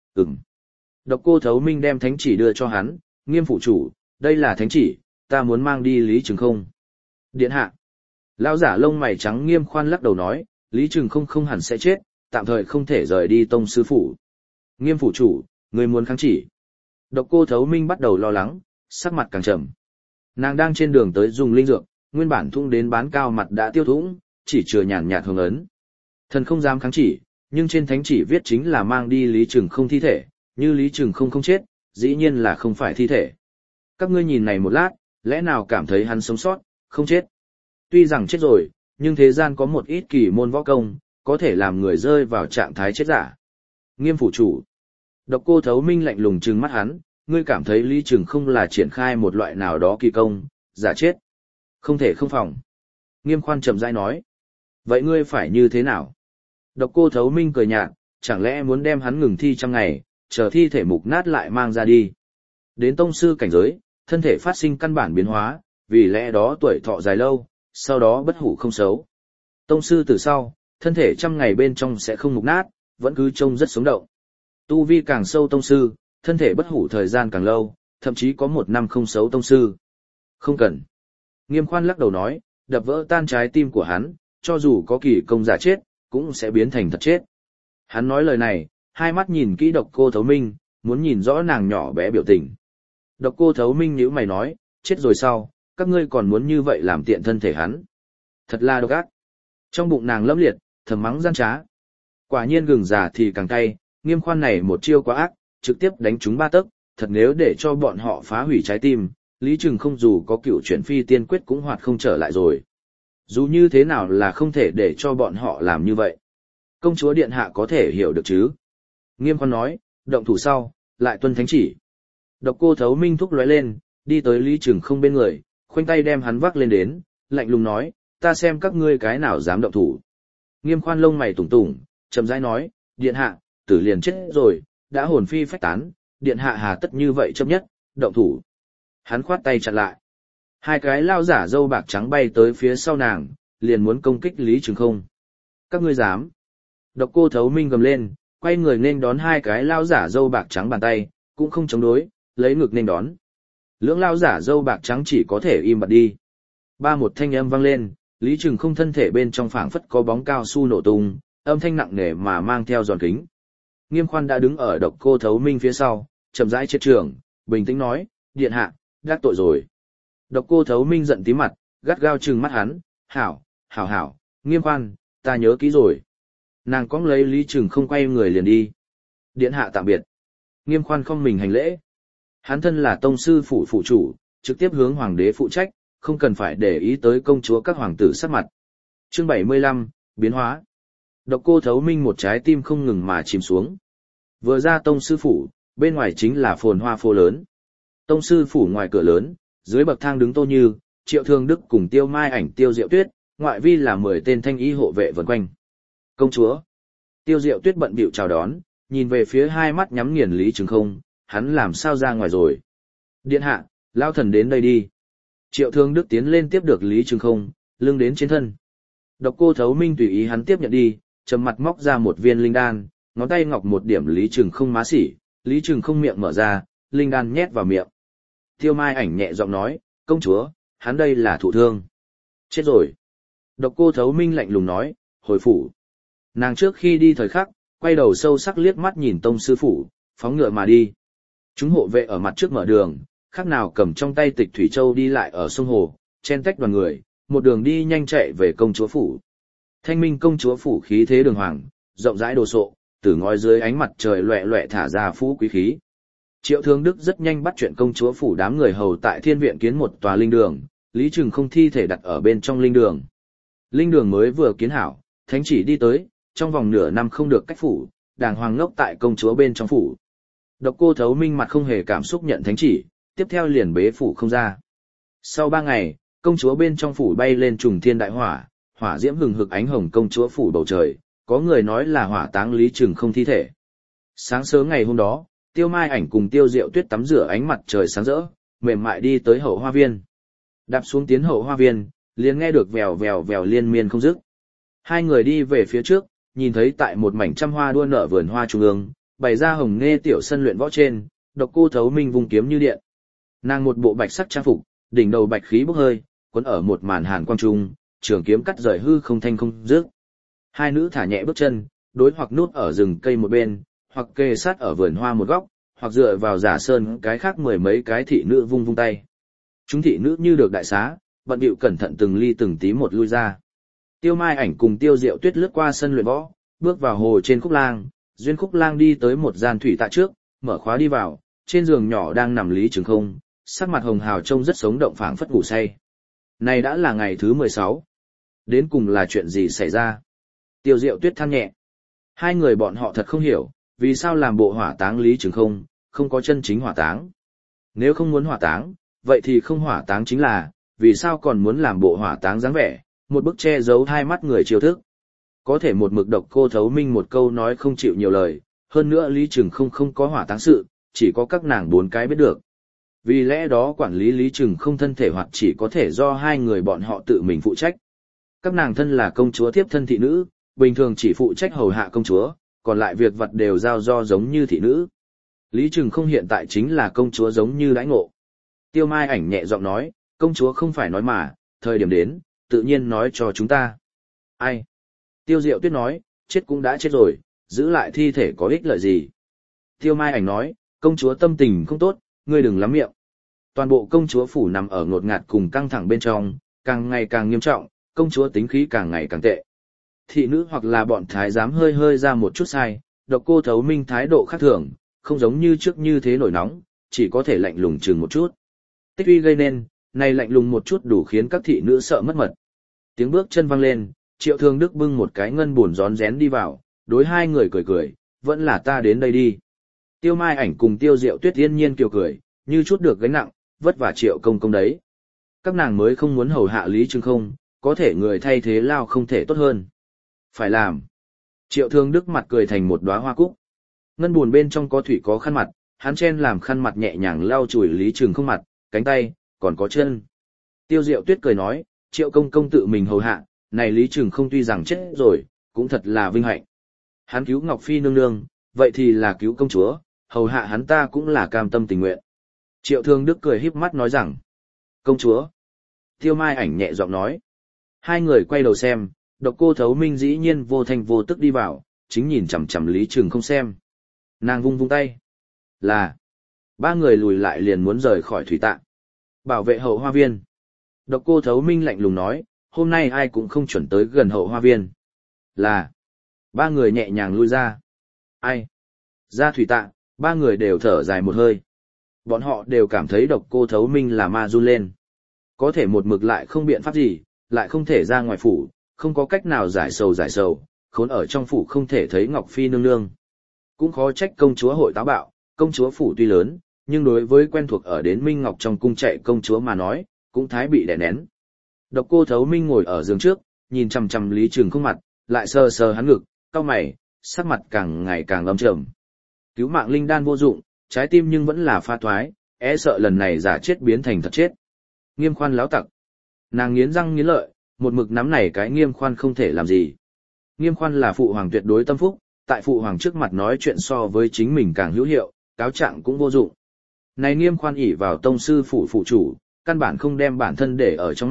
Độc Cô Thấu Minh đem thánh chỉ đưa cho hắn, Nghiêm phủ chủ, đây là thánh chỉ, ta muốn mang đi Lý Trường Không. Điện hạ. Lao giả lông mày trắng Nghiêm Khoan lắc đầu nói, Lý Trường Không không hẳn sẽ chết, tạm thời không thể rời đi tông sư phủ. Nghiêm phủ chủ, người muốn kháng chỉ. Độc Cô Thấu Minh bắt đầu lo lắng, sắc mặt càng trầm. Nàng đang trên đường tới dùng linh dược, nguyên bản thung đến bán cao mặt đã tiêu thủng, chỉ chừa nhàn nhạt hồng ấn. Thần không dám kháng chỉ, nhưng trên thánh chỉ viết chính là mang đi Lý Trường Không thi thể, như Lý Trường Không không chết, dĩ nhiên là không phải thi thể. Các ngươi nhìn này một lát, lẽ nào cảm thấy hắn sống sót, không chết? Tuy rằng chết rồi, nhưng thế gian có một ít kỳ môn võ công, có thể làm người rơi vào trạng thái chết giả. Nghiêm phủ chủ. Độc Cô Thấu Minh lạnh lùng trừng mắt hắn, ngươi cảm thấy Lý Trường Không là triển khai một loại nào đó kỳ công, giả chết. Không thể không phòng. Nghiêm Khoan chậm rãi nói. Vậy ngươi phải như thế nào? Độc Cô Thấu Minh cười nhạt, chẳng lẽ muốn đem hắn ngừng thi trăm ngày, chờ thi thể mục nát lại mang ra đi. Đến tông sư cảnh giới, thân thể phát sinh căn bản biến hóa, vì lẽ đó tuổi thọ dài lâu, sau đó bất hủ không xấu. Tông sư từ sau, thân thể trăm ngày bên trong sẽ không mục nát, vẫn cứ trông rất sống động. Tu vi càng sâu tông sư, thân thể bất hủ thời gian càng lâu, thậm chí có 1 năm không xấu tông sư. Không cần. Nghiêm Khoan lắc đầu nói, đập vỡ tan trái tim của hắn, cho dù có kỳ công giả chết, cũng sẽ biến thành thật chết. Hắn nói lời này, hai mắt nhìn kỹ Độc Cô Thấu Minh, muốn nhìn rõ nàng nhỏ bé biểu tình. Độc Cô Thấu Minh nhíu mày nói, chết rồi sau, các ngươi còn muốn như vậy làm tiện thân thể hắn. Thật là độc ác. Trong bụng nàng lẫm liệt, thầm mắng gian trá. Quả nhiên gừng già thì càng cay, Nghiêm Khoan này một chiêu quá ác, trực tiếp đánh trúng 3 tấc, thật nếu để cho bọn họ phá hủy trái tim, Lý Trường Không dù có cựu chuyển phi tiên quyết cũng hoạt không trở lại rồi. Dù như thế nào là không thể để cho bọn họ làm như vậy. Công chúa điện hạ có thể hiểu được chứ? Nghiêm Khoan nói, động thủ sau, lại tuân thánh chỉ. Độc Cô Thấu Minh thúc lóe lên, đi tới Lý Trường Không bên người, khoanh tay đem hắn vác lên đến, lạnh lùng nói, ta xem các ngươi cái nào dám động thủ. Nghiêm Khoan lông mày tủng tủng, chậm rãi nói, điện hạ, tử liền chết rồi, đã hồn phi phách tán, điện hạ hà tất như vậy chấp nhất, động thủ. Hắn khoát tay chặn lại. 2 cái lao giả râu bạc trắng bay tới phía sau nàng, liền muốn công kích Lý Trường Không. Các ngươi dám. Độc Cô Thấu Minh gầm lên, quay người nên đón 2 cái lao giả râu bạc trắng bàn tay, cũng không chống đối, lấy ngực nên đón. Lưỡng lao giả râu bạc trắng chỉ có thể im bặt đi. Một thanh âm vang lên, Lý Trường Không thân thể bên trong phảng phất có bóng cao su nổ tung, âm thanh nặng nề mà mang theo giòn kính. Nghiêm Khoan đã đứng ở Độc Cô Thấu Minh phía sau, chậm rãi chết trường, bình tĩnh nói, điện hạ, đắc tội rồi. Độc Cô Thấu Minh giận tím mặt, gắt gao trừng mắt hắn, hảo, Nghiêm Khoan, ta nhớ kỹ rồi. Nàng cõng lấy Lý Trường Không quay người liền đi. Điện hạ tạm biệt. Nghiêm Khoan không mình hành lễ. Hắn thân là tông sư phủ phụ chủ, trực tiếp hướng hoàng đế phụ trách, không cần phải để ý tới công chúa các hoàng tử sắc mặt. Chương 75, biến hóa. Độc Cô Thấu Minh một trái tim không ngừng mà chìm xuống. Vừa ra tông sư phủ, bên ngoài chính là phồn hoa phố lớn. Tông sư phủ ngoài cửa lớn, dưới bậc thang đứng Tô Như, Triệu Thương Đức cùng Tiêu Mai Ảnh Tiêu Diệu Tuyết, ngoại vi là 10 tên thanh y hộ vệ vần quanh. Công chúa. Tiêu Diệu Tuyết bận bịu chào đón, nhìn về phía hai mắt nhắm nghiền Lý Trường Không, hắn làm sao ra ngoài rồi. Điện hạ, lao thần đến đây đi. Triệu Thương Đức tiến lên tiếp được Lý Trường Không, lưng đến trên thân. Độc Cô Thấu Minh tùy ý hắn tiếp nhận đi, trầm mặt móc ra một viên linh đan, ngón tay ngọc một điểm Lý Trường Không má xỉ, Lý Trường Không miệng mở ra, linh đan nhét vào miệng. Tiêu Mai Ảnh nhẹ giọng nói, công chúa, hắn đây là thụ thương. Chết rồi. Độc Cô Thấu Minh lạnh lùng nói, hồi phủ. Nàng trước khi đi thời khắc, quay đầu sâu sắc liếc mắt nhìn tông sư phủ, phóng ngựa mà đi. Chúng hộ vệ ở mặt trước mở đường, khác nào cầm trong tay tịch thủy châu đi lại ở sông hồ, chen tách đoàn người, một đường đi nhanh chạy về công chúa phủ. Thanh Minh công chúa phủ khí thế đường hoàng, rộng rãi đồ sộ, từ ngói dưới ánh mặt trời loẹ loẹ thả ra phú quý khí. Triệu Thương Đức rất nhanh bắt chuyện công chúa phủ đám người hầu tại thiên viện kiến một tòa linh đường, Lý Trừng không thi thể đặt ở bên trong linh đường. Linh đường mới vừa kiến hảo, thánh chỉ đi tới, trong vòng nửa năm không được cách phủ, đàng hoàng ngốc tại công chúa bên trong phủ. Độc Cô Thấu Minh mặt không hề cảm xúc nhận thánh chỉ, tiếp theo liền bế phủ không ra. Sau 3 ngày, công chúa bên trong phủ bay lên trùng thiên đại hỏa, hỏa diễm hừng hực ánh hồng công chúa phủ bầu trời, có người nói là hỏa táng Lý Trừng không thi thể. Sáng sớm ngày hôm đó, Tiêu Mai Ảnh cùng Tiêu Diệu Tuyết tắm rửa ánh mặt trời sáng rỡ, mềm mại đi tới hậu hoa viên. Đạp xuống tiến hậu hoa viên, liền nghe được vèo vèo vèo liên miên không dứt. Hai người đi về phía trước, nhìn thấy tại một mảnh trăm hoa đua nở vườn hoa trung ương, bày ra hồng nghe tiểu sân luyện võ trên, Độc Cô Thấu Minh vung kiếm như điện. Nàng một bộ bạch sắc trang phục, đỉnh đầu bạch khí bốc hơi, quấn ở một màn hàn quang trung, trường kiếm cắt rời hư không thanh không dứt. Hai nữ thả nhẹ bước chân, đối hoặc núp ở rừng cây một bên, hoặc kề sát ở vườn hoa một góc, hoặc dựa vào giả sơn cái khác mười mấy cái thị nữ vung vung tay. Chúng thị nữ như được đại xá, bận bịu cẩn thận từng ly từng tí một lui ra. Tiêu Mai Ảnh cùng Tiêu Diệu Tuyết lướt qua sân luyện võ, bước vào hồ trên khúc lang, duyên khúc lang đi tới một gian thủy tạ trước, mở khóa đi vào, trên giường nhỏ đang nằm Lý Trừng không, sắc mặt hồng hào trông rất sống động phảng phất ngủ say. Này đã là ngày thứ 16. Đến cùng là chuyện gì xảy ra? Tiêu Diệu Tuyết than nhẹ. Hai người bọn họ thật không hiểu, vì sao làm bộ hỏa táng Lý Trừng không, không có chân chính hỏa táng. Nếu không muốn hỏa táng, vậy thì không hỏa táng chính là, vì sao còn muốn làm bộ hỏa táng dáng vẻ, một bức che giấu hai mắt người chiêu thức. Có thể một mực Độc Cô Thấu Minh một câu nói không chịu nhiều lời, hơn nữa Lý Trừng không có hỏa táng sự, chỉ có các nàng 4 cái biết được. Vì lẽ đó quản lý Lý Trừng không thân thể hoặc chỉ có thể do hai người bọn họ tự mình phụ trách. Các nàng thân là công chúa tiếp thân thị nữ, bình thường chỉ phụ trách hầu hạ công chúa, còn lại việc vật đều giao do giống như thị nữ. Lý Trừng không hiện tại chính là công chúa giống như đãi ngộ. Tiêu Mai Ảnh nhẹ giọng nói, công chúa không phải nói mà, thời điểm đến, tự nhiên nói cho chúng ta. Ai? Tiêu Diệu Tuyết nói, chết cũng đã chết rồi, giữ lại thi thể có ích lợi gì? Tiêu Mai Ảnh nói, công chúa tâm tình không tốt, ngươi đừng lắm miệng. Toàn bộ công chúa phủ nằm ở ngột ngạt cùng căng thẳng bên trong, càng ngày càng nghiêm trọng, công chúa tính khí càng ngày càng tệ. Thị nữ hoặc là bọn thái giám hơi hơi ra một chút sai, Độc Cô Thấu Minh thái độ khác thường, không giống như trước như thế nổi nóng, chỉ có thể lạnh lùng chừng một chút. Tích uy gây nên, này lạnh lùng một chút đủ khiến các thị nữ sợ mất mật. Tiếng bước chân vang lên, Triệu Thương Đức bưng một cái ngân buồn rón rén đi vào, đối hai người cười cười, vẫn là ta đến đây đi. Tiêu Mai Ảnh cùng Tiêu Diệu Tuyết yên nhiên kiều cười, như chút được gánh nặng, vất vả Triệu công công đấy. Các nàng mới không muốn hầu hạ Lý Trừng không, có thể người thay thế lao không thể tốt hơn. Phải làm. Triệu Thương Đức mặt cười thành một đóa hoa cúc. Ngân buồn bên trong có thủy có khăn mặt, hắn chen làm khăn mặt nhẹ nhàng lau chùi Lý Trừng không mặt, cánh tay, còn có chân. Tiêu Diệu Tuyết cười nói, Triệu công công tự mình hầu hạ, này Lý Trừng không tuy rằng chết rồi, cũng thật là vinh hạnh. Hắn cứu Ngọc Phi nương nương, vậy thì là cứu công chúa, hầu hạ hắn ta cũng là cam tâm tình nguyện. Triệu Thương Đức cười híp mắt nói rằng, công chúa. Tiêu Mai Ảnh nhẹ giọng nói. Hai người quay đầu xem, Độc Cô Thấu Minh dĩ nhiên vô thanh vô tức đi vào, chính nhìn chằm chằm Lý Trừng không xem. Nàng vung vung tay. Là. 3 người lùi lại liền muốn rời khỏi thủy tạ. Bảo vệ hậu hoa viên. Độc Cô Thấu Minh lạnh lùng nói, hôm nay ai cũng không chuẩn tới gần hậu hoa viên. Là. 3 người nhẹ nhàng lui ra. Ai? Ra thủy tạ, 3 người đều thở dài một hơi. Bọn họ đều cảm thấy Độc Cô Thấu Minh là ma run lên. Có thể một mực lại không biện pháp gì, lại không thể ra ngoài phủ, không có cách nào giải sầu, khốn ở trong phủ không thể thấy Ngọc Phi nương nương. Cũng khó trách công chúa hội táo bạo, công chúa phủ tuy lớn, nhưng đối với quen thuộc ở đến Minh Ngọc trong cung chạy công chúa mà nói, cũng thái bị đè nén. Độc Cô Thấu Minh ngồi ở giường trước, nhìn chằm chằm Lý Trừng không mặt, lại sờ sờ hắn ngực, cau mày, sắc mặt càng ngày càng âm trầm. Cứu mạng linh đan vô dụng, trái tim nhưng vẫn là pha thoái, sợ lần này giả chết biến thành thật chết. Nghiêm Khoan láo tặc. Nàng nghiến răng nghiến lợi, một mực nắm này cái Nghiêm Khoan không thể làm gì. Nghiêm Khoan là phụ hoàng tuyệt đối tâm phúc, tại phụ hoàng trước mặt nói chuyện so với chính mình càng hữu hiệu, cáo trạng cũng vô dụng. Này Nghiêm Khoan ỷ vào tông sư phủ phụ chủ, căn bản không đem bản thân để ở trong mắt,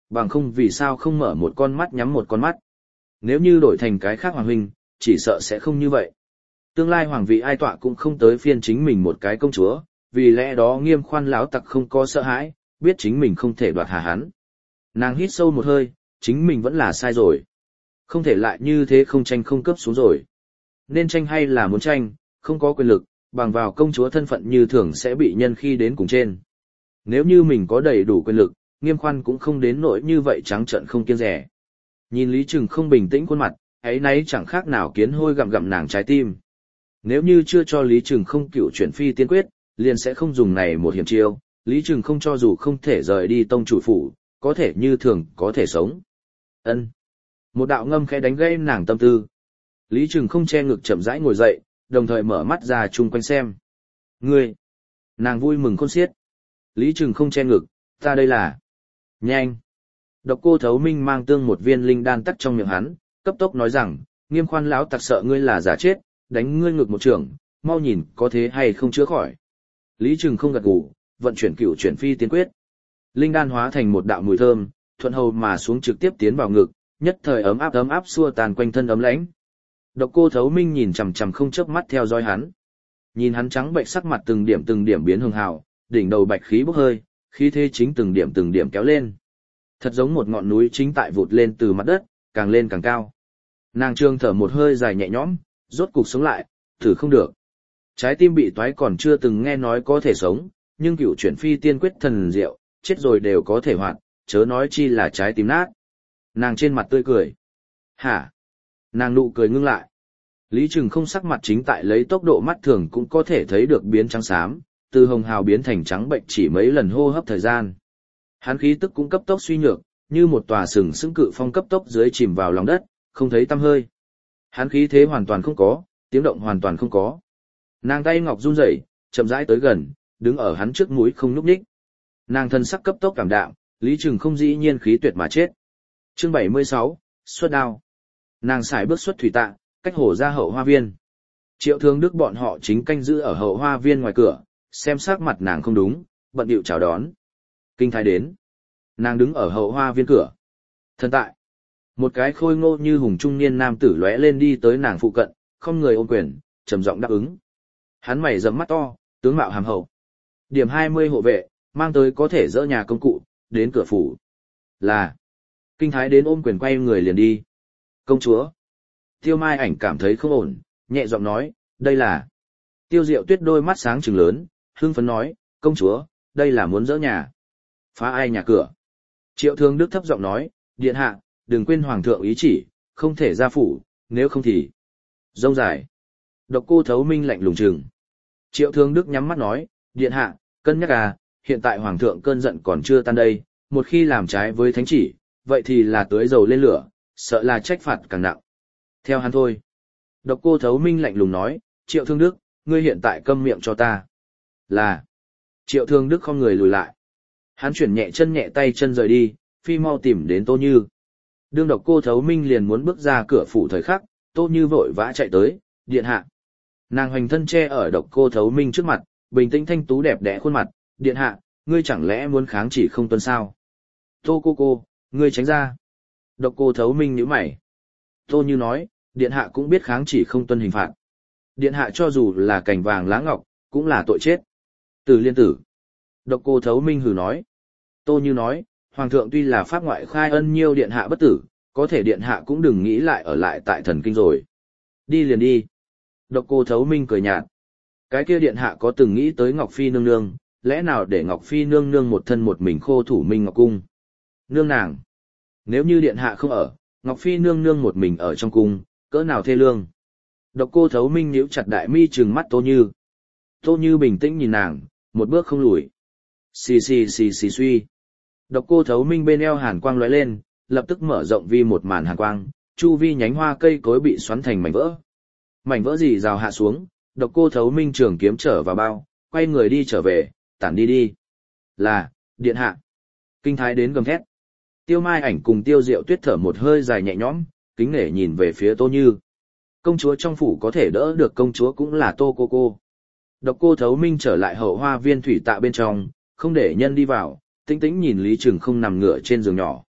bằng không vì sao không mở một con mắt nhắm một con mắt. Nếu như đổi thành cái khác hoàng huynh, chỉ sợ sẽ không như vậy. Tương lai hoàng vị ai tọa cũng không tới phiên chính mình một cái công chúa, vì lẽ đó Nghiêm Khoan láo tặc không có sợ hãi, biết chính mình không thể đoạt hà hắn. Nàng hít sâu một hơi, chính mình vẫn là sai rồi. Không thể lại như thế không tranh không cướp xuống rồi. Nên tranh hay là muốn tranh, không có quyền lực, bằng vào công chúa thân phận như thường sẽ bị nhân khi đến cùng trên. Nếu như mình có đầy đủ quyền lực, Nghiêm Khoan cũng không đến nỗi như vậy trắng trợn không kiêng dè. Nhìn Lý Trừng không bình tĩnh khuôn mặt, ấy nấy chẳng khác nào kiến hôi gặm gặm nàng trái tim. Nếu như chưa cho Lý Trừng không cựu chuyển phi tiên quyết, liền sẽ không dùng này một hiểm chiêu. Lý Trừng không cho dù không thể rời đi tông chủ phủ, có thể như thường có thể sống. Ân. Một đạo ngâm khẽ đánh gãy nàng tâm tư. Lý Trừng không che ngực chậm rãi ngồi dậy, đồng thời mở mắt ra chung quanh xem. Ngươi! Nàng vui mừng khôn xiết. Lý Trừng không che ngực, ta đây là... Nhanh! Độc Cô Thấu Minh mang tương một viên linh đan tắc trong miệng hắn, cấp tốc nói rằng, Nghiêm Khoan lão tặc sợ ngươi là giả chết, đánh ngươi ngực một trường, mau nhìn có thế hay không chữa khỏi. Lý Trừng không gật gù, vận chuyển cửu chuyển phi tiên quyết. Linh đan hóa thành một đạo mùi thơm, thuận hầu mà xuống trực tiếp tiến vào ngực, nhất thời ấm áp xua tàn quanh thân ấm lãnh. Độc Cô Thấu Minh nhìn chằm chằm không chớp mắt theo dõi hắn. Nhìn hắn trắng bệnh sắc mặt từng điểm biến hường hào, đỉnh đầu bạch khí bốc hơi, khí thế chính từng điểm kéo lên. Thật giống một ngọn núi chính tại vụt lên từ mặt đất, càng lên càng cao. Nàng trương thở một hơi dài nhẹ nhõm, rốt cục sống lại, thử không được. Trái tim bị toái còn chưa từng nghe nói có thể sống, nhưng cửu chuyển phi tiên quyết thần diệu, chết rồi đều có thể hoạt, chớ nói chi là trái tim nát. Nàng trên mặt tươi cười. Hả? Nàng nụ cười ngưng lại. Lý Trừng không sắc mặt chính tại lấy tốc độ mắt thường cũng có thể thấy được biến trắng xám, từ hồng hào biến thành trắng bệnh chỉ mấy lần hô hấp thời gian. Hắn khí tức cũng cấp tốc suy nhược, như một tòa sừng sững cự phong cấp tốc dưới chìm vào lòng đất, không thấy tăm hơi. Hắn khí thế hoàn toàn không có, tiếng động hoàn toàn không có. Nàng tay ngọc run rẩy, chậm rãi tới gần, đứng ở hắn trước mũi không nhúc nhích. Nàng thân sắc cấp tốc cảm đạm, Lý Trừng không dĩ nhiên khí tuyệt mà chết. Chương 76, xuất đao. Nàng xài bước xuất thủy tạ, cách hồ ra hậu hoa viên. Triệu Thương Đức bọn họ chính canh giữ ở hậu hoa viên ngoài cửa, xem sắc mặt nàng không đúng, bận điệu chào đón. Kinh thái đến. Nàng đứng ở hậu hoa viên cửa. Thần tại. Một cái khôi ngô như hùng trung niên nam tử lóe lên đi tới nàng phụ cận, không người ôm quyền, trầm giọng đáp ứng. Hắn mày rậm mắt to, tướng mạo hàm hậu. Điểm 20 hộ vệ, mang tới có thể dỡ nhà công cụ, đến cửa phủ. Là. Kinh thái đến ôm quyền quay người liền đi. Công chúa. Tiêu Mai Ảnh cảm thấy không ổn, nhẹ giọng nói, đây là. Tiêu Diệu Tuyết đôi mắt sáng trừng lớn, hưng phấn nói, công chúa, đây là muốn dỡ nhà. Phá ai nhà cửa. Triệu Thương Đức thấp giọng nói, điện hạ, đừng quên hoàng thượng ý chỉ, không thể ra phủ, nếu không thì. Rông dài. Độc Cô Thấu Minh lạnh lùng trừng. Triệu Thương Đức nhắm mắt nói, điện hạ, cân nhắc à, hiện tại hoàng thượng cơn giận còn chưa tan đây, một khi làm trái với thánh chỉ, vậy thì là tưới dầu lên lửa, sợ là trách phạt càng nặng. Theo hắn thôi. Độc Cô Thấu Minh lạnh lùng nói, Triệu Thương Đức, ngươi hiện tại câm miệng cho ta. Là. Triệu Thương Đức không người lùi lại. Hắn chuyển nhẹ chân nhẹ tay chân rời đi, phi mau tìm đến Tô Như. Đương Độc Cô Thấu Minh liền muốn bước ra cửa phủ thời khắc, Tô Như vội vã chạy tới, điện hạ. Nàng hoành thân che ở Độc Cô Thấu Minh trước mặt, bình tĩnh thanh tú đẹp đẽ khuôn mặt, điện hạ, ngươi chẳng lẽ muốn kháng chỉ không tuân sao? Tô cô, ngươi tránh ra. Độc Cô Thấu Minh nhíu mày. Tô Như nói, điện hạ cũng biết kháng chỉ không tuân hình phạt. Điện hạ cho dù là cành vàng lá ngọc, cũng là tội chết. Tử liên tử. Độc Cô Thấu Minh hừ nói. Tô Như nói, hoàng thượng tuy là pháp ngoại khai ân nhiêu điện hạ bất tử, có thể điện hạ cũng đừng nghĩ lại ở lại tại thần kinh rồi. Đi liền đi. Độc Cô Thấu Minh cười nhạt. Cái kia điện hạ có từng nghĩ tới Ngọc Phi nương nương, lẽ nào để Ngọc Phi nương nương một thân một mình khô thủ Minh Ngọc Cung? Nương nàng. Nếu như điện hạ không ở, Ngọc Phi nương nương một mình ở trong cung, cỡ nào thê lương. Độc Cô Thấu Minh nhíu chặt đại mi trừng mắt Tô Như. Tô Như bình tĩnh nhìn nàng, một bước không lùi. Xì suy. Độc Cô Thấu Minh bên eo hàn quang lóe lên, lập tức mở rộng vi một màn hàn quang, chu vi nhánh hoa cây cối bị xoắn thành mảnh vỡ. Mảnh vỡ gì rào hạ xuống, Độc Cô Thấu Minh trường kiếm trở vào bao, quay người đi trở về, tản đi. Là, điện hạ. Kinh thái đến gầm thét. Tiêu Mai Ảnh cùng Tiêu Diệu Tuyết thở một hơi dài nhẹ nhõm, kính nể nhìn về phía Tô Như. Công chúa trong phủ có thể đỡ được công chúa cũng là Tô cô. Độc Cô Thấu Minh trở lại hậu hoa viên thủy tạ bên trong, không để nhân đi vào, tĩnh tĩnh nhìn Lý Trừng không nằm ngửa trên giường nhỏ.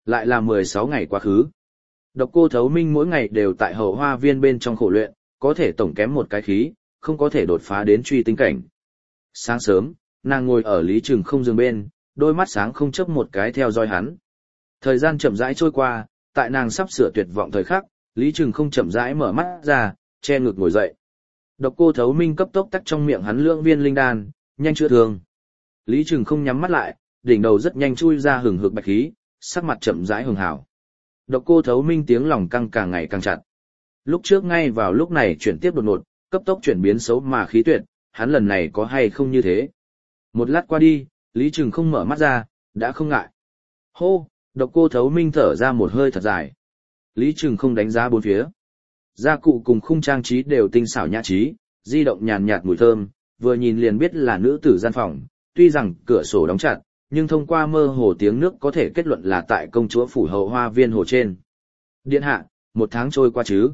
Lại là 16 ngày quá khứ. Độc Cô Thấu Minh mỗi ngày đều tại Hậu Hoa Viên bên trong khổ luyện, có thể tổng kém một cái khí, không có thể đột phá đến truy tinh cảnh. Sáng sớm, nàng ngồi ở Lý Trừng Không giường bên, đôi mắt sáng không chớp một cái theo dõi hắn. Thời gian chậm rãi trôi qua, tại nàng sắp sửa tuyệt vọng thời khắc, Lý Trừng Không chậm rãi mở mắt ra, che ngực ngồi dậy. Độc Cô Thấu Minh cấp tốc tắc trong miệng hắn lượng viên linh đan, nhanh chữa thương. Lý Trừng Không nhắm mắt lại, đỉnh đầu rất nhanh chui ra hừng hực bạch khí, sắc mặt chậm rãi hường hảo. Độc Cô Thấu Minh tiếng lòng căng càng ngày càng chặt. Lúc trước ngay vào lúc này chuyển tiếp đột ngột, cấp tốc chuyển biến xấu mà khí tuyệt, hắn lần này có hay không như thế. Một lát qua đi, Lý Trừng Không mở mắt ra, đã không ngại. Hô, Độc Cô Thấu Minh thở ra một hơi thật dài. Lý Trừng Không đánh giá bốn phía. Gia cụ cùng khung trang trí đều tinh xảo nhã trí, di động nhàn nhạt mùi thơm, vừa nhìn liền biết là nữ tử gian phòng, tuy rằng cửa sổ đóng chặt, nhưng thông qua mơ hồ tiếng nước có thể kết luận là tại công chúa phủ Hậu Hoa Viên hồ trên. Điện hạ, 1 tháng trôi qua chứ?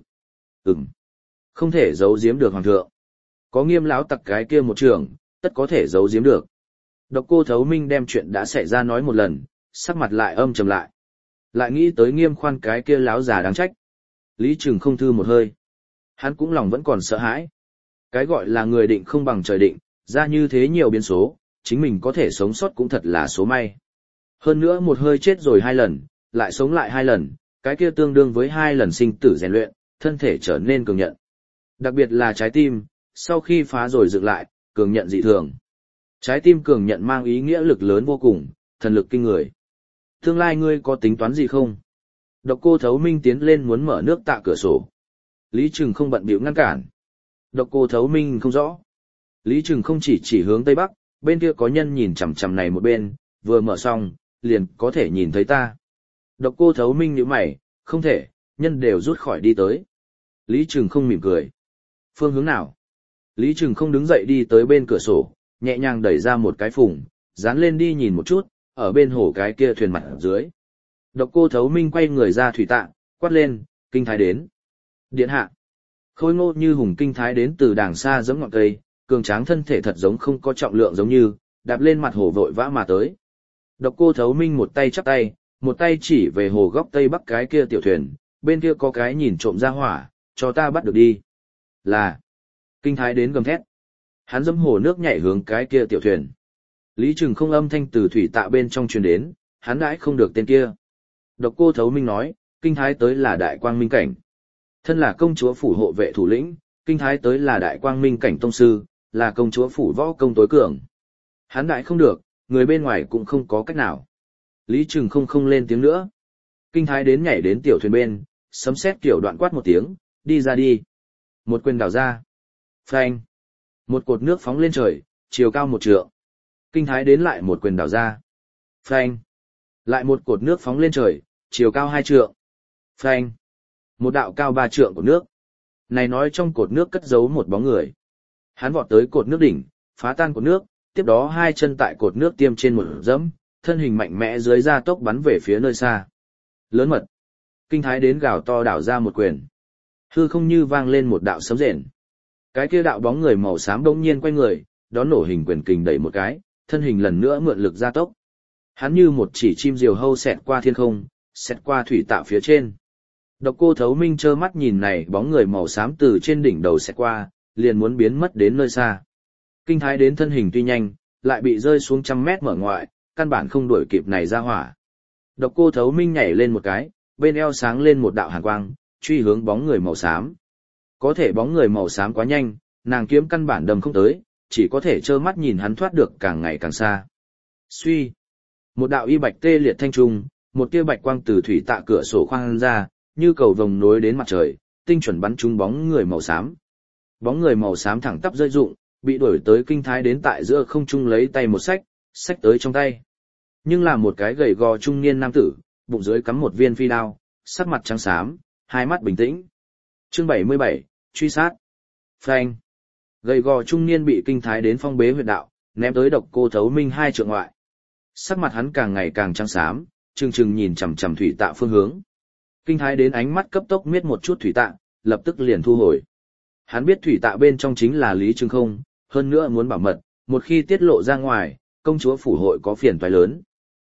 Không thể giấu giếm được hoàng thượng. Có Nghiêm lão tặc cái kia một trường, tất có thể giấu giếm được. Độc Cô Thấu Minh đem chuyện đã xảy ra nói một lần, sắc mặt lại âm trầm lại. Lại nghĩ tới Nghiêm Khoan cái kia láo già đáng trách. Lý Trừng Không thư một hơi. Hắn cũng lòng vẫn còn sợ hãi. Cái gọi là người định không bằng trời định, ra như thế nhiều biến số, chính mình có thể sống sót cũng thật là số may. Hơn nữa một hơi chết rồi 2 lần, lại sống lại 2 lần, cái kia tương đương với 2 lần sinh tử rèn luyện, thân thể trở nên cường nhận. Đặc biệt là trái tim, sau khi phá rồi dựng lại, cường nhận dị thường. Trái tim cường nhận mang ý nghĩa lực lớn vô cùng, thần lực kinh người. Tương lai ngươi có tính toán gì không? Độc Cô Thấu Minh tiến lên muốn mở nước tạ cửa sổ. Lý Trừng Không bận bịu ngăn cản. Độc Cô Thấu Minh không rõ. Lý Trừng Không chỉ hướng tây bắc, bên kia có nhân nhìn chằm chằm này một bên, vừa mở xong, liền có thể nhìn thấy ta. Độc Cô Thấu Minh nhíu mày, không thể, nhân đều rút khỏi đi tới. Lý Trừng Không mỉm cười. Phương hướng nào? Lý Trừng Không đứng dậy đi tới bên cửa sổ, nhẹ nhàng đẩy ra một cái phùng, dán lên đi nhìn một chút, ở bên hồ cái kia thuyền mặt dưới. Độc Cô Thấu Minh quay người ra thủy tạng, quát lên, Kinh Thái đến. Điện hạ. Khôi ngô như hùng Kinh Thái đến từ đàng xa giẫm ngọn cây, cường tráng thân thể thật giống không có trọng lượng giống như, đạp lên mặt hồ vội vã mà tới. Độc Cô Thấu Minh một tay chắp tay, một tay chỉ về hồ góc tây bắc cái kia tiểu thuyền, bên kia có cái nhìn trộm ra hỏa, cho ta bắt được đi. Là. Kinh Thái đến gầm thét. Hắn dẫm hồ nước nhảy hướng cái kia tiểu thuyền. Lý Trừng Không âm thanh từ thủy tạ bên trong truyền đến, hắn đãi không được tên kia. Độc Cô Thấu Minh nói, Kinh Thái tới là đại quang minh cảnh. Thân là công chúa phủ hộ vệ thủ lĩnh, Kinh Thái tới là đại quang minh cảnh tông sư, là công chúa phủ võ công tối cường. Hắn đãi không được, người bên ngoài cũng không có cách nào. Lý Trừng không lên tiếng nữa. Kinh Thái đến nhảy đến tiểu thuyền bên, sấm sét kiểu đoạn quát một tiếng, đi ra đi. Một quyền đảo ra. Phanh. Một cột nước phóng lên trời, chiều cao 1 trượng. Kinh Thái đến lại một quyền đảo ra. Phanh. Lại một cột nước phóng lên trời, chiều cao 2 trượng. Phanh. Một đạo cao 3 trượng của nước. Này nói trong cột nước cất giấu một bóng người. Hắn vọt tới cột nước đỉnh, phá tan cột nước, tiếp đó 2 chân tại cột nước tiêm trên một dẫm, thân hình mạnh mẽ dưới ra tốc bắn về phía nơi xa. Lớn mật. Kinh Thái đến gào to đảo ra một quyền. Hư không như vang lên một đạo sấm rền. Cái kia đạo bóng người màu xám bỗng nhiên quay người, đón nổ hình quyền kình đẩy một cái, thân hình lần nữa mượn lực gia tốc. Hắn như một chỉ chim diều hâu xẹt qua thiên không, xẹt qua thủy tạ phía trên. Độc Cô Thấu Minh trơ mắt nhìn này bóng người màu xám từ trên đỉnh đầu xẹt qua, liền muốn biến mất đến nơi xa. Kinh Thái đến thân hình tuy nhanh, lại bị rơi xuống 100 mét mở ngoại, căn bản không đuổi kịp này ra hỏa. Độc Cô Thấu Minh nhảy lên một cái, bên eo sáng lên một đạo hàn quang, truy hướng bóng người màu xám. Có thể bóng người màu xám quá nhanh, nàng kiếm căn bản đâm không tới, chỉ có thể trơ mắt nhìn hắn thoát được càng ngày càng xa. Suy. Một đạo y bạch tê liệt thanh trung, một tia bạch quang từ thủy tạ cửa sổ khoang ra, như cầu vồng nối đến mặt trời, tinh chuẩn bắn trúng bóng người màu xám. Bóng người màu xám thẳng tắp rơi rụng, bị đuổi tới Kinh Thái đến tại giữa không trung lấy tay một xách tới trong tay. Nhưng là một cái gầy gò trung niên nam tử, bụng dưới cắm một viên phi đao, sắc mặt trắng xám, hai mắt bình tĩnh. Chương 77, truy sát. Phanh. Gầy gò trung niên bị Kinh Thái đến phong bế huyệt đạo, ném tới Độc Cô Thấu Minh 2 trượng ngoại. Sắc mặt hắn càng ngày càng trắng xám, trừng nhìn chằm chằm thủy tạ phương hướng. Kinh Thái đến ánh mắt cấp tốc miết một chút thủy tạ, lập tức liền thu hồi. Hắn biết thủy tạ bên trong chính là Lý Trừng Không, hơn nữa muốn bảo mật, một khi tiết lộ ra ngoài, công chúa phủ hội có phiền toái lớn.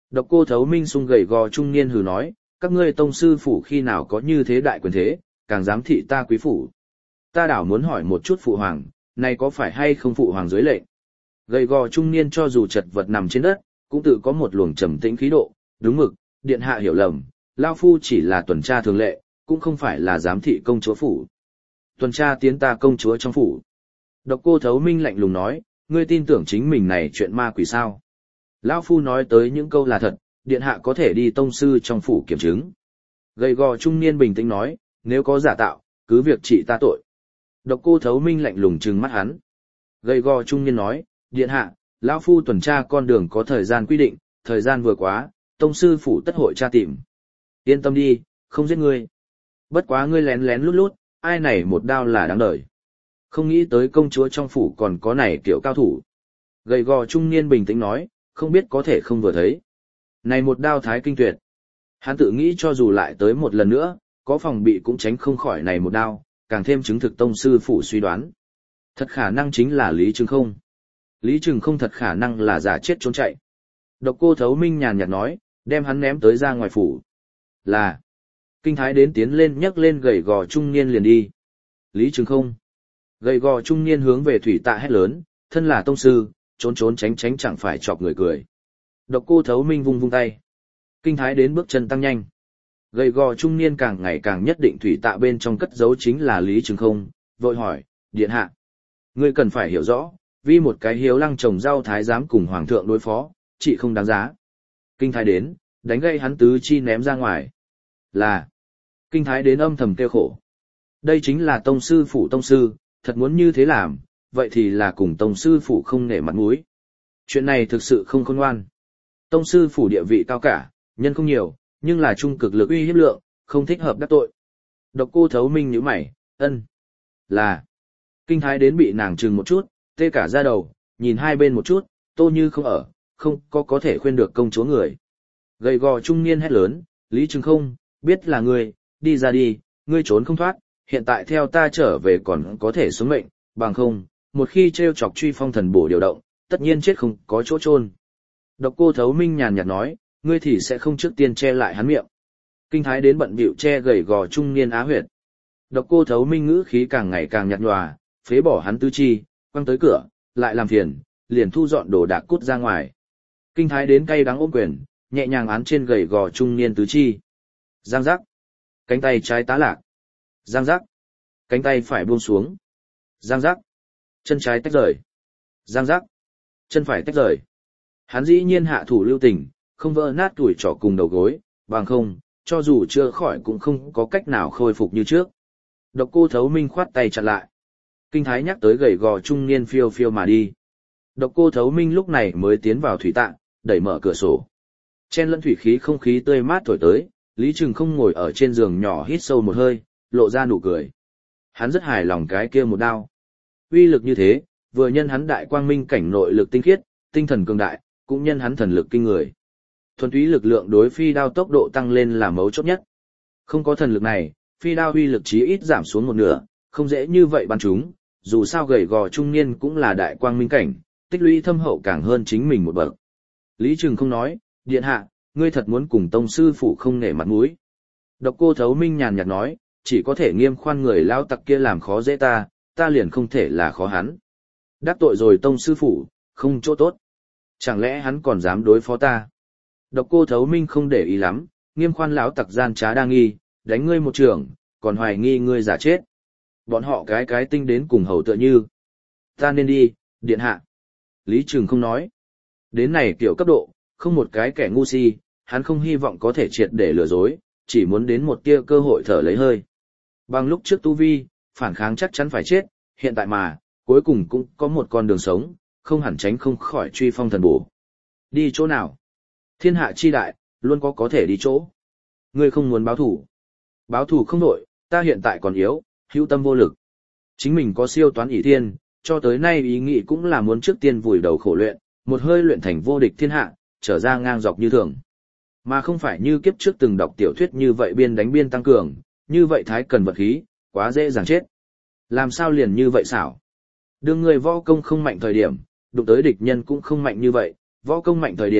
Độc Cô Thấu Minh sung gầy gò trung niên hừ nói, các ngươi tông sư phủ khi nào có như thế đại quyền thế, càng dám thị ta quý phủ. Ta đảo muốn hỏi một chút phụ hoàng, này có phải hay không phụ hoàng dưới lệnh? Gầy gò trung niên cho dù chật vật nằm trên đất, cũng tự có một luồng trầm tĩnh khí độ, đúng mực, điện hạ hiểu lầm, lao phu chỉ là tuần tra thường lệ, cũng không phải là giám thị công chúa phủ. Tuần tra tiến ta công chúa trong phủ. Độc Cô Thấu Minh lạnh lùng nói, ngươi tin tưởng chính mình này chuyện ma quỷ sao? Lão phu nói tới những câu là thật, điện hạ có thể đi tông sư trong phủ kiểm chứng. Gầy gò trung niên bình tĩnh nói, nếu có giả tạo, cứ việc trị ta tội. Độc Cô Thấu Minh lạnh lùng trừng mắt hắn. Gầy gò trung niên nói, điện hạ, lão phu tuần tra con đường có thời gian quy định, thời gian vừa quá, tông sư phủ tất hội tra tìm. Yên tâm đi, không giết ngươi. Bất quá ngươi lén lén lút lút, ai này một đao là đáng đời. Không nghĩ tới công chúa trong phủ còn có này kiểu cao thủ. Gầy gò trung niên bình tĩnh nói, không biết có thể không vừa thấy. Này một đao thái kinh tuyệt. Hắn tự nghĩ cho dù lại tới một lần nữa, có phòng bị cũng tránh không khỏi này một đao, càng thêm chứng thực tông sư phủ suy đoán. Thật khả năng chính là Lý Trừng Không. Lý Trừng Không thật khả năng là giả chết trốn chạy. Độc Cô Thấu Minh nhàn nhạt nói, đem hắn ném tới ra ngoài phủ. Là. Kinh Thái đến tiến lên nhấc lên gầy gò trung niên liền đi. Lý Trừng Không. Gầy gò trung niên hướng về thủy tạ hét lớn, thân là tông sư, trốn trốn tránh tránh chẳng phải chọc người cười. Độc Cô Thấu Minh vung vung tay. Kinh Thái đến bước chân tăng nhanh. Gầy gò trung niên càng ngày càng nhất định thủy tạ bên trong cất giấu chính là Lý Trừng Không, vội hỏi, điện hạ. Ngươi cần phải hiểu rõ, vì một cái hiếu lăng trồng rau thái giám cùng hoàng thượng đối phó, chỉ không đáng giá. Kinh Thái đến, đánh gây hắn tứ chi ném ra ngoài. Là. Kinh Thái đến âm thầm kêu khổ. Đây chính là tông sư phủ tông sư, thật muốn như thế làm, vậy thì là cùng tông sư phủ không nể mặt mũi. Chuyện này thực sự không khôn ngoan. Tông sư phủ địa vị cao cả, nhân không nhiều, nhưng là trung cực lực uy hiếp lượng, không thích hợp đắc tội. Độc Cô Thấu Minh nhíu mày, ân. Là. Kinh Thái đến bị nàng trừng một chút, tê cả da đầu, nhìn hai bên một chút, Tô Như không ở, không có thể khuyên được công chúa người. Gầy gò trung niên hét lớn, Lý Trừng Không, biết là ngươi, đi ra đi, ngươi trốn không thoát, hiện tại theo ta trở về còn có thể xuống mệnh, bằng không, một khi treo chọc truy phong thần bổ điều động, tất nhiên chết không có chỗ chôn. Độc Cô Thấu Minh nhàn nhạt nói, ngươi thì sẽ không trước tiên che lại hắn miệng. Kinh Thái đến bận bịu che gầy gò trung niên á huyệt. Độc Cô Thấu Minh ngữ khí càng ngày càng nhạt nhòa, phế bỏ hắn tứ chi, quăng tới cửa, lại làm phiền, liền thu dọn đồ đạc cút ra ngoài. Kinh Thái đến cay đắng ôm quyền, nhẹ nhàng án trên gầy gò trung niên tứ chi. Giang giác. Cánh tay trái tá lạc. Giang giác. Cánh tay phải buông xuống. Giang giác. Chân trái tách rời. Giang giác. Chân phải tách rời. Hắn dĩ nhiên hạ thủ lưu tình, không vỡ nát tuổi trỏ cùng đầu gối, bằng không, cho dù chưa khỏi cũng không có cách nào khôi phục như trước. Độc Cô Thấu Minh khoát tay chặn lại. Kinh Thái nhắc tới gầy gò trung niên phiêu phiêu mà đi. Độc Cô Thấu Minh lúc này mới tiến vào thủy tạng, đẩy mở cửa sổ. Chen lẫn thủy khí không khí tươi mát thổi tới, Lý Trừng Không ngồi ở trên giường nhỏ hít sâu một hơi, lộ ra nụ cười. Hắn rất hài lòng cái kia một đao. Uy lực như thế, vừa nhân hắn đại quang minh cảnh nội lực tinh khiết, tinh thần cường đại, cũng nhân hắn thần lực kinh người. Thuần túy lực lượng đối phi đao tốc độ tăng lên là mấu chốt nhất. Không có thần lực này, phi đao uy lực chí ít giảm xuống một nửa, không dễ như vậy bắn chúng, dù sao gầy gò trung niên cũng là đại quang minh cảnh, tích lũy thâm hậu càng hơn chính mình một bậc. Lý Trừng Không nói, điện hạ, ngươi thật muốn cùng tông sư phủ không nể mặt mũi. Độc Cô Thấu Minh nhàn nhạt nói, chỉ có thể nghiêm khoan người lao tặc kia làm khó dễ ta, ta liền không thể là khó hắn. Đắc tội rồi tông sư phủ, không chỗ tốt. Chẳng lẽ hắn còn dám đối phó ta? Độc Cô Thấu Minh không để ý lắm, nghiêm khoan lão tặc gian trá đa nghi, đánh ngươi một trường, còn hoài nghi ngươi giả chết. Bọn họ cái tinh đến cùng hầu tựa như. Ta nên đi, điện hạ. Lý Trừng Không nói. Đến này kiểu cấp độ, không một cái kẻ ngu si, hắn không hy vọng có thể triệt để lừa dối, chỉ muốn đến một tia cơ hội thở lấy hơi. Bằng lúc trước tu vi, phản kháng chắc chắn phải chết, hiện tại mà, cuối cùng cũng có một con đường sống, không hẳn tránh không khỏi truy phong thần bổ. Đi chỗ nào? Thiên hạ chi đại, luôn có thể đi chỗ. Ngươi không muốn báo thủ. Báo thủ không nổi, ta hiện tại còn yếu, hữu tâm vô lực. Chính mình có siêu toán ỷ thiên, cho tới nay ý nghĩ cũng là muốn trước tiên vùi đầu khổ luyện, một hơi luyện thành vô địch thiên hạ, trở ra ngang dọc như thường. Mà không phải như kiếp trước từng đọc tiểu thuyết như vậy biên đánh biên tăng cường, như vậy thái cần vật khí, quá dễ dàng chết. Làm sao liền như vậy xảo? Đương người võ công không mạnh thời điểm, đụng tới địch nhân cũng không mạnh như vậy, võ công mạnh thời điểm,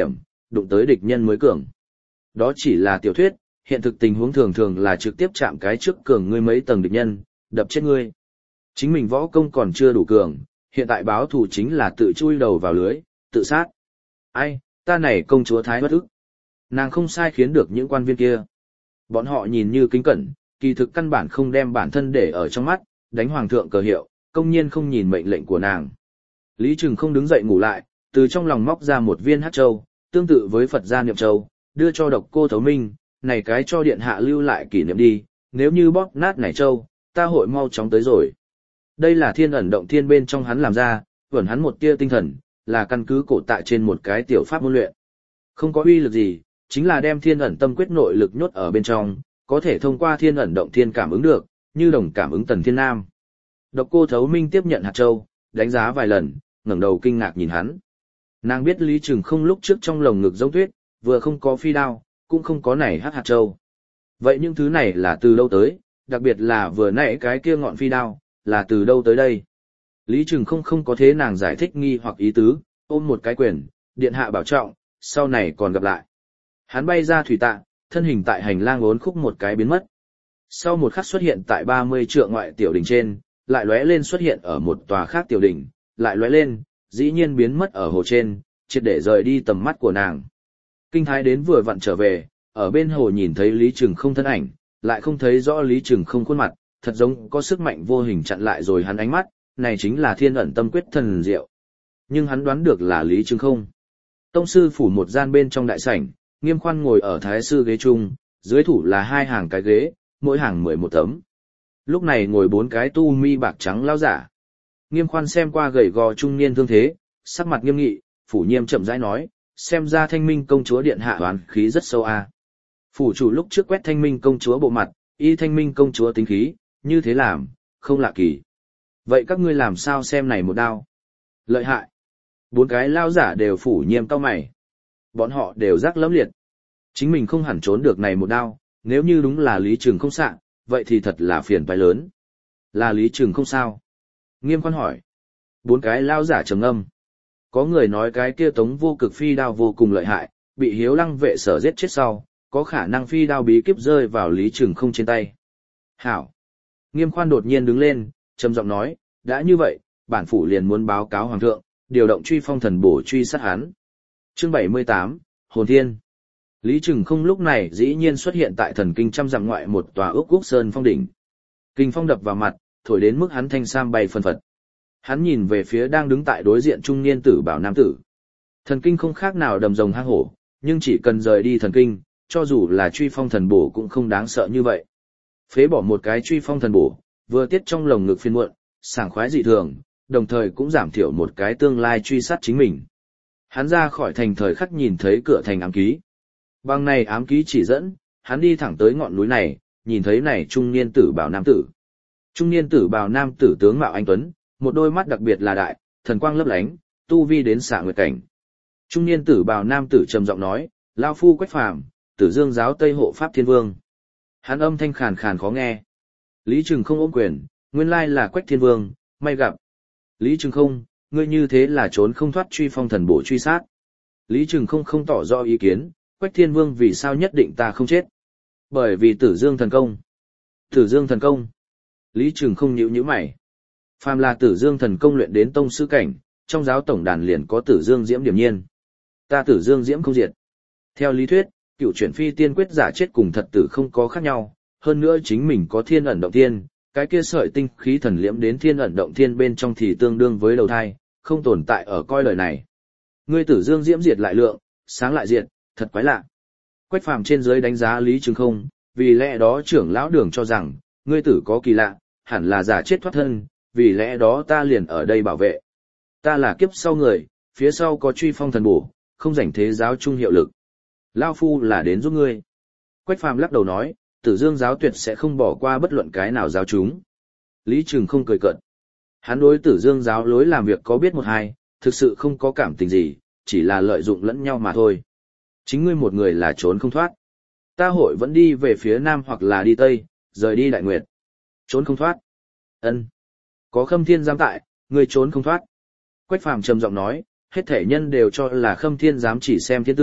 đụng tới địch nhân mới cường. Đó chỉ là tiểu thuyết, hiện thực tình huống thường thường là trực tiếp chạm cái trước cường ngươi mấy tầng địch nhân, đập chết ngươi. Chính mình võ công còn chưa đủ cường, hiện tại báo thù chính là tự chui đầu vào lưới, tự sát. Ai, ta này công chúa Thái bất ức. Nàng không sai khiến được những quan viên kia. Bọn họ nhìn như kính cẩn, kỳ thực căn bản không đem bản thân để ở trong mắt, đánh hoàng thượng cờ hiệu, công nhiên không nhìn mệnh lệnh của nàng. Lý Trừng không đứng dậy ngủ lại, từ trong lòng móc ra một viên hắc châu, tương tự với Phật gia niệm châu, đưa cho Độc Cô Thấu Minh, này cái cho điện hạ lưu lại kỷ niệm đi, nếu như bóp nát này châu, ta hội mau chóng tới rồi. Đây là Thiên Ẩn Động Thiên bên trong hắn làm ra, vẩn hắn một tia tinh thần, là căn cứ cổ tại trên một cái tiểu pháp môn luyện. Không có uy lực gì, chính là đem Thiên Ẩn Tâm Quyết nội lực nhốt ở bên trong, có thể thông qua Thiên Ẩn Động Thiên cảm ứng được, như đồng cảm ứng Tần Thiên Nam. Độc Cô Thấu Minh tiếp nhận hạt châu, đánh giá vài lần, ngẩng đầu kinh ngạc nhìn hắn. Nàng biết Lý Trừng không lúc trước trong lồng ngực giống tuyết, vừa không có phi đao, cũng không có này hạt châu. Vậy những thứ này là từ đâu tới, đặc biệt là vừa nãy cái kia ngọn phi đao, là từ đâu tới đây? Lý Trừng không có thế nàng giải thích nghi hoặc ý tứ, ôm một cái quyền, điện hạ bảo trọng, sau này còn gặp lại. Hắn bay ra thủy tạ, thân hình tại hành lang uốn khúc một cái biến mất. Sau một khắc xuất hiện tại 30 trượng ngoại tiểu đỉnh trên, lại lóe lên xuất hiện ở một tòa khác tiểu đỉnh, lại lóe lên, dĩ nhiên biến mất ở hồ trên, triệt để rời đi tầm mắt của nàng. Kinh thái đến vừa vặn trở về, ở bên hồ nhìn thấy Lý Trừng không thân ảnh, lại không thấy rõ Lý Trừng không khuôn mặt, thật giống có sức mạnh vô hình chặn lại rồi hắn ánh mắt, này chính là Thiên Ẩn Tâm Quyết thần diệu. Nhưng hắn đoán được là Lý Trừng không. Tông sư phủ một gian bên trong đại sảnh, Nghiêm Khoan ngồi ở thái sư ghế trung, dưới thủ là hai hàng cái ghế, mỗi hàng 11 tấm. Lúc này ngồi 4 cái tu mi bạc trắng lao giả. Nghiêm Khoan xem qua gầy gò trung niên thương thế, sắc mặt nghiêm nghị, phủ Nhiêm chậm rãi nói, xem ra Thanh Minh công chúa điện hạ oán khí rất sâu a. Phủ chủ lúc trước quét Thanh Minh công chúa bộ mặt, y Thanh Minh công chúa tính khí, như thế làm, không lạ kỳ. Vậy các ngươi làm sao xem này một đao? Lợi hại. 4 cái lao giả đều phủ Nhiêm cau mày. Bọn họ đều rắc lẫm liệt. Chính mình không hẳn trốn được này một đao, nếu như đúng là Lý Trừng không xạ, vậy thì thật là phiền toái lớn. Là Lý Trừng không sao? Nghiêm Khoan hỏi. 4 cái lao giả trầm ngâm. Có người nói cái kia Tống Vô Cực phi đao vô cùng lợi hại, bị Hiếu Lăng vệ sở giết chết sau, có khả năng phi đao bí kíp rơi vào Lý Trừng không trên tay. Hảo. Nghiêm Khoan đột nhiên đứng lên, trầm giọng nói, đã như vậy, bản phủ liền muốn báo cáo hoàng thượng, điều động truy phong thần bổ truy sát hắn. Chương 78, Hồn Thiên. Lý Trừng không lúc này dĩ nhiên xuất hiện tại thần kinh trăm dặm ngoại một tòa ốc gúc sơn phong đỉnh. Kinh phong đập vào mặt, thổi đến mức hắn thanh sam bay phân phật. Hắn nhìn về phía đang đứng tại đối diện trung niên tử bảo nam tử. Thần kinh không khác nào đầm rồng hang hổ, nhưng chỉ cần rời đi thần kinh, cho dù là truy phong thần bổ cũng không đáng sợ như vậy. Phế bỏ một cái truy phong thần bổ, vừa tiết trong lồng ngực phiền muộn, sảng khoái dị thường, đồng thời cũng giảm thiểu một cái tương lai truy sát chính mình. Hắn ra khỏi thành thời khắc nhìn thấy cửa thành ám ký. Bằng này ám ký chỉ dẫn, hắn đi thẳng tới ngọn núi này, nhìn thấy này trung niên tử bảo nam tử. Trung niên tử bảo nam tử tướng mạo anh tuấn, một đôi mắt đặc biệt là đại, thần quang lấp lánh, tu vi đến xạ nguyệt cảnh. Trung niên tử bảo nam tử trầm giọng nói, lao phu Quách Phàm, Tử Dương giáo Tây hộ pháp thiên vương. Hắn âm thanh khàn khàn khó nghe. Lý Trừng không ôm quyền, nguyên lai là Quách thiên vương, may gặp. Lý Trừng không, ngươi như thế là trốn không thoát truy phong thần bổ truy sát. Lý Trừng không tỏ rõ ý kiến, Quách thiên vương vì sao nhất định ta không chết. Bởi vì Tử Dương thần công. Tử Dương thần công. Lý Trừng không nhíu mày. Phàm là Tử Dương thần công luyện đến tông sư cảnh, trong giáo tổng đàn liền có Tử Dương Diễm điểm nhiên. Ta Tử Dương Diễm không diệt. Theo lý thuyết, cựu chuyển phi tiên quyết giả chết cùng thật tử không có khác nhau, hơn nữa chính mình có Thiên Ẩn Động Thiên, cái kia sợi tinh khí thần liễm đến Thiên Ẩn Động Thiên bên trong thì tương đương với đầu thai, không tồn tại ở coi lời này. Ngươi Tử Dương Diễm diệt lại lượng, sáng lại diệt, thật quái lạ. Quách Phàm trên dưới đánh giá Lý Trừng không, vì lẽ đó trưởng lão Đường cho rằng, ngươi tử có kỳ lạ, hẳn là giả chết thoát thân, vì lẽ đó ta liền ở đây bảo vệ. Ta là kiếp sau người, phía sau có truy phong thần bổ, không rảnh thế giáo trung hiệu lực. Lao phu là đến giúp ngươi. Quách Phàm lắc đầu nói, Tử Dương giáo tuyệt sẽ không bỏ qua bất luận cái nào giáo chúng. Lý Trừng không cười cợt. Hắn đối Tử Dương giáo lối làm việc có biết một hai, thực sự không có cảm tình gì, chỉ là lợi dụng lẫn nhau mà thôi. Chính ngươi một người là trốn không thoát. Ta hội vẫn đi về phía nam hoặc là đi tây, rời đi Đại Nguyệt. Trốn không thoát. Ân. Có Khâm Thiên giám tại, ngươi trốn không thoát. Quách Phàm trầm giọng nói, hết thể nhân đều cho là Khâm Thiên dám chỉ xem thiên tượng,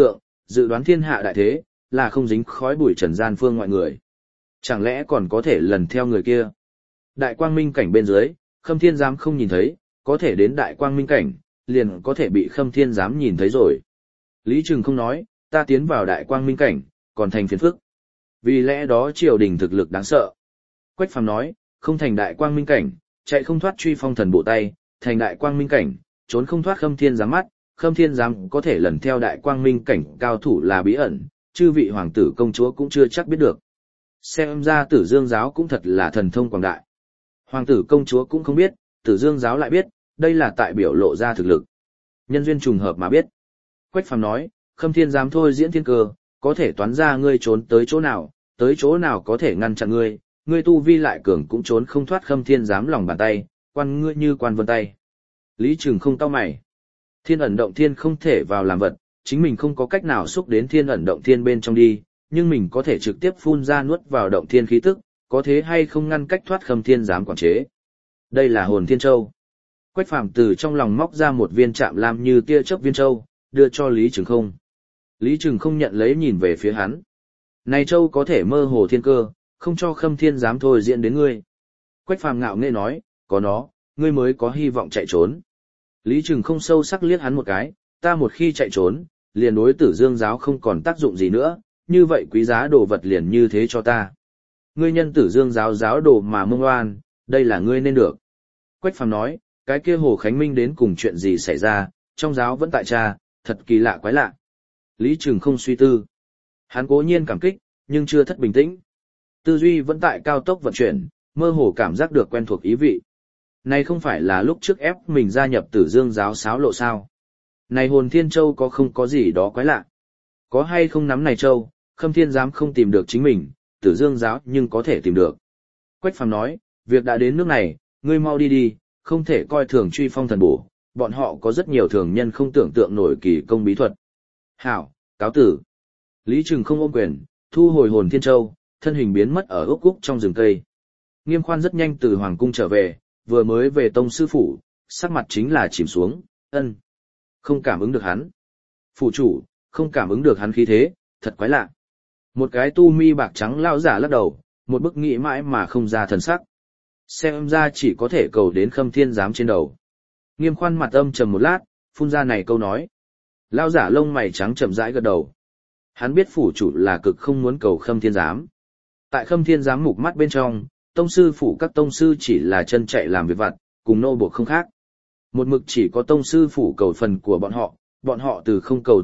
dự đoán thiên hạ đại thế, là không dính khói bụi trần gian phương ngoại người. Chẳng lẽ còn có thể lần theo người kia? Đại quang minh cảnh bên dưới, Khâm Thiên Giám không nhìn thấy, có thể đến đại quang minh cảnh, liền có thể bị Khâm Thiên Giám nhìn thấy rồi. Lý Trừng không nói, ta tiến vào đại quang minh cảnh, còn thành phiền phức. Vì lẽ đó triều đình thực lực đáng sợ. Quách Phàm nói, không thành đại quang minh cảnh, chạy không thoát truy phong thần bộ tay, thành đại quang minh cảnh, trốn không thoát Khâm Thiên Giám mắt, Khâm Thiên Giám có thể lần theo đại quang minh cảnh cao thủ là bí ẩn, chư vị hoàng tử công chúa cũng chưa chắc biết được. Xem ra Tử Dương giáo cũng thật là thần thông quảng đại. Hoàng tử công chúa cũng không biết, Tử Dương giáo lại biết, đây là tại biểu lộ ra thực lực. Nhân duyên trùng hợp mà biết. Quách Phàm nói, Khâm Thiên Giám thôi diễn thiên cơ, có thể toán ra ngươi trốn tới chỗ nào có thể ngăn chặn ngươi, ngươi tu vi lại cường cũng trốn không thoát Khâm Thiên Giám lòng bàn tay, quan ngươi như quan vân tay. Lý Trừng không cau mày. Thiên ẩn động thiên không thể vào làm vật, chính mình không có cách nào xúc đến thiên ẩn động thiên bên trong đi, nhưng mình có thể trực tiếp phun ra nuốt vào động thiên khí tức, có thế hay không ngăn cách thoát Khâm Thiên Giám quản chế. Đây là hồn thiên châu. Quách Phàm từ trong lòng móc ra một viên chạm lam như tia chớp viên châu, đưa cho Lý Trừng không. Lý Trừng không nhận lấy nhìn về phía hắn. Này châu có thể mơ hồ thiên cơ, không cho Khâm Thiên Giám thôi diễn đến ngươi. Quách Phàm ngạo nghễ nói, có nó, ngươi mới có hy vọng chạy trốn. Lý Trừng không sâu sắc liếc hắn một cái, ta một khi chạy trốn, liền đối Tử Dương giáo không còn tác dụng gì nữa, như vậy quý giá đồ vật liền như thế cho ta. Ngươi nhân Tử Dương giáo giáo đồ mà mông oan, đây là ngươi nên được. Quách Phàm nói, cái kia Hồ Khánh Minh đến cùng chuyện gì xảy ra, trong giáo vẫn tại cha, thật kỳ lạ quái lạ. Lý Trừng không suy tư. Hắn cố nhiên cảm kích, nhưng chưa thất bình tĩnh. Tư duy vẫn tại cao tốc vận chuyển, mơ hồ cảm giác được quen thuộc ý vị. Này không phải là lúc trước ép mình gia nhập Tử Dương giáo xáo lộ sao? Này hồn thiên châu có không có gì đó quái lạ? Có hay không nắm này châu, Khâm Thiên Giám không tìm được chính mình, Tử Dương giáo nhưng có thể tìm được. Quách Phàm nói, việc đã đến nước này, ngươi mau đi đi, không thể coi thường truy phong thần bổ, bọn họ có rất nhiều thường nhân không tưởng tượng nổi kỳ công bí thuật. Hảo, cáo tử. Lý Trừng không ôm quyền, thu hồi hồn thiên châu, thân hình biến mất ở ốc cúc trong rừng cây. Nghiêm Khoan rất nhanh từ hoàng cung trở về, vừa mới về tông sư phủ, sắc mặt chính là chìm xuống, ân. Không cảm ứng được hắn. Phủ chủ, không cảm ứng được hắn khí thế, thật quái lạ. Một cái tu mi bạc trắng lao giả lắc đầu, một bức nghĩ mãi mà không ra thần sắc. Xem ra chỉ có thể cầu đến Khâm Thiên Giám trên đầu. Nghiêm Khoan mặt âm trầm một lát, phun ra này câu nói. Lao giả lông mày trắng chậm rãi gật đầu. Hắn biết phủ chủ là cực không muốn cầu Khâm Thiên Giám. Tại Khâm Thiên Giám mục mắt bên trong, tông sư phủ các tông sư chỉ là chân chạy làm việc vặt, cùng nô buộc không khác. Một mực chỉ có tông sư phủ cầu phần của bọn họ từ không cầu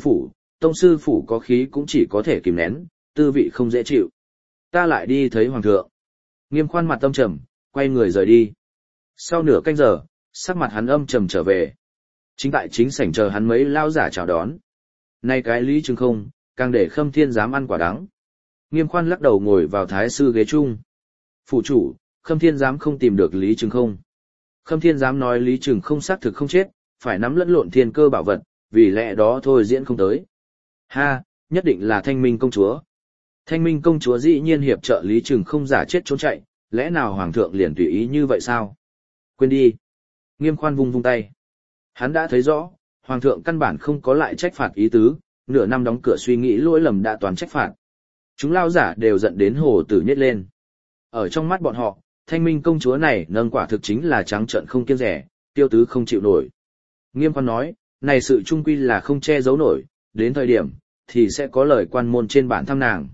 tông sư phủ có khí cũng chỉ có thể kìm nén, tư vị không dễ chịu. Ta lại đi thấy hoàng thượng. Nghiêm Khoan mặt âm trầm, quay người rời đi. Sau nửa canh giờ, sắc mặt hắn âm trầm trở về. Chính tại chính sảnh chờ hắn mấy lao giả chào đón. Nay cái Lý Trừng không, càng để Khâm Thiên Giám ăn quả đắng. Nghiêm Khoan lắc đầu ngồi vào thái sư ghế chung. Phủ chủ, Khâm Thiên Giám không tìm được Lý Trừng không. Khâm Thiên Giám nói Lý Trừng không xác thực không chết, phải nắm lẫn lộn thiên cơ bảo vật, vì lẽ đó thôi diễn không tới. Ha, nhất định là Thanh Minh công chúa. Thanh Minh công chúa dĩ nhiên hiệp trợ Lý Trừng không giả chết trốn chạy, lẽ nào hoàng thượng liền tùy ý như vậy sao? Quên đi. Nghiêm Khoan vung vung tay. Hắn đã thấy rõ, hoàng thượng căn bản không có lại trách phạt ý tứ, nửa năm đóng cửa suy nghĩ lỗi lầm đã toàn trách phạt. Chúng lao giả đều giận đến hồ tử nhét lên. Ở trong mắt bọn họ, Thanh Minh công chúa này nâng quả thực chính là trắng trợn không kiêng rẻ, tiêu tứ không chịu nổi. Nghiêm Khoan nói, này sự trung quy là không che giấu nổi, đến thời điểm, thì sẽ có lời quan môn trên bản thăm nàng.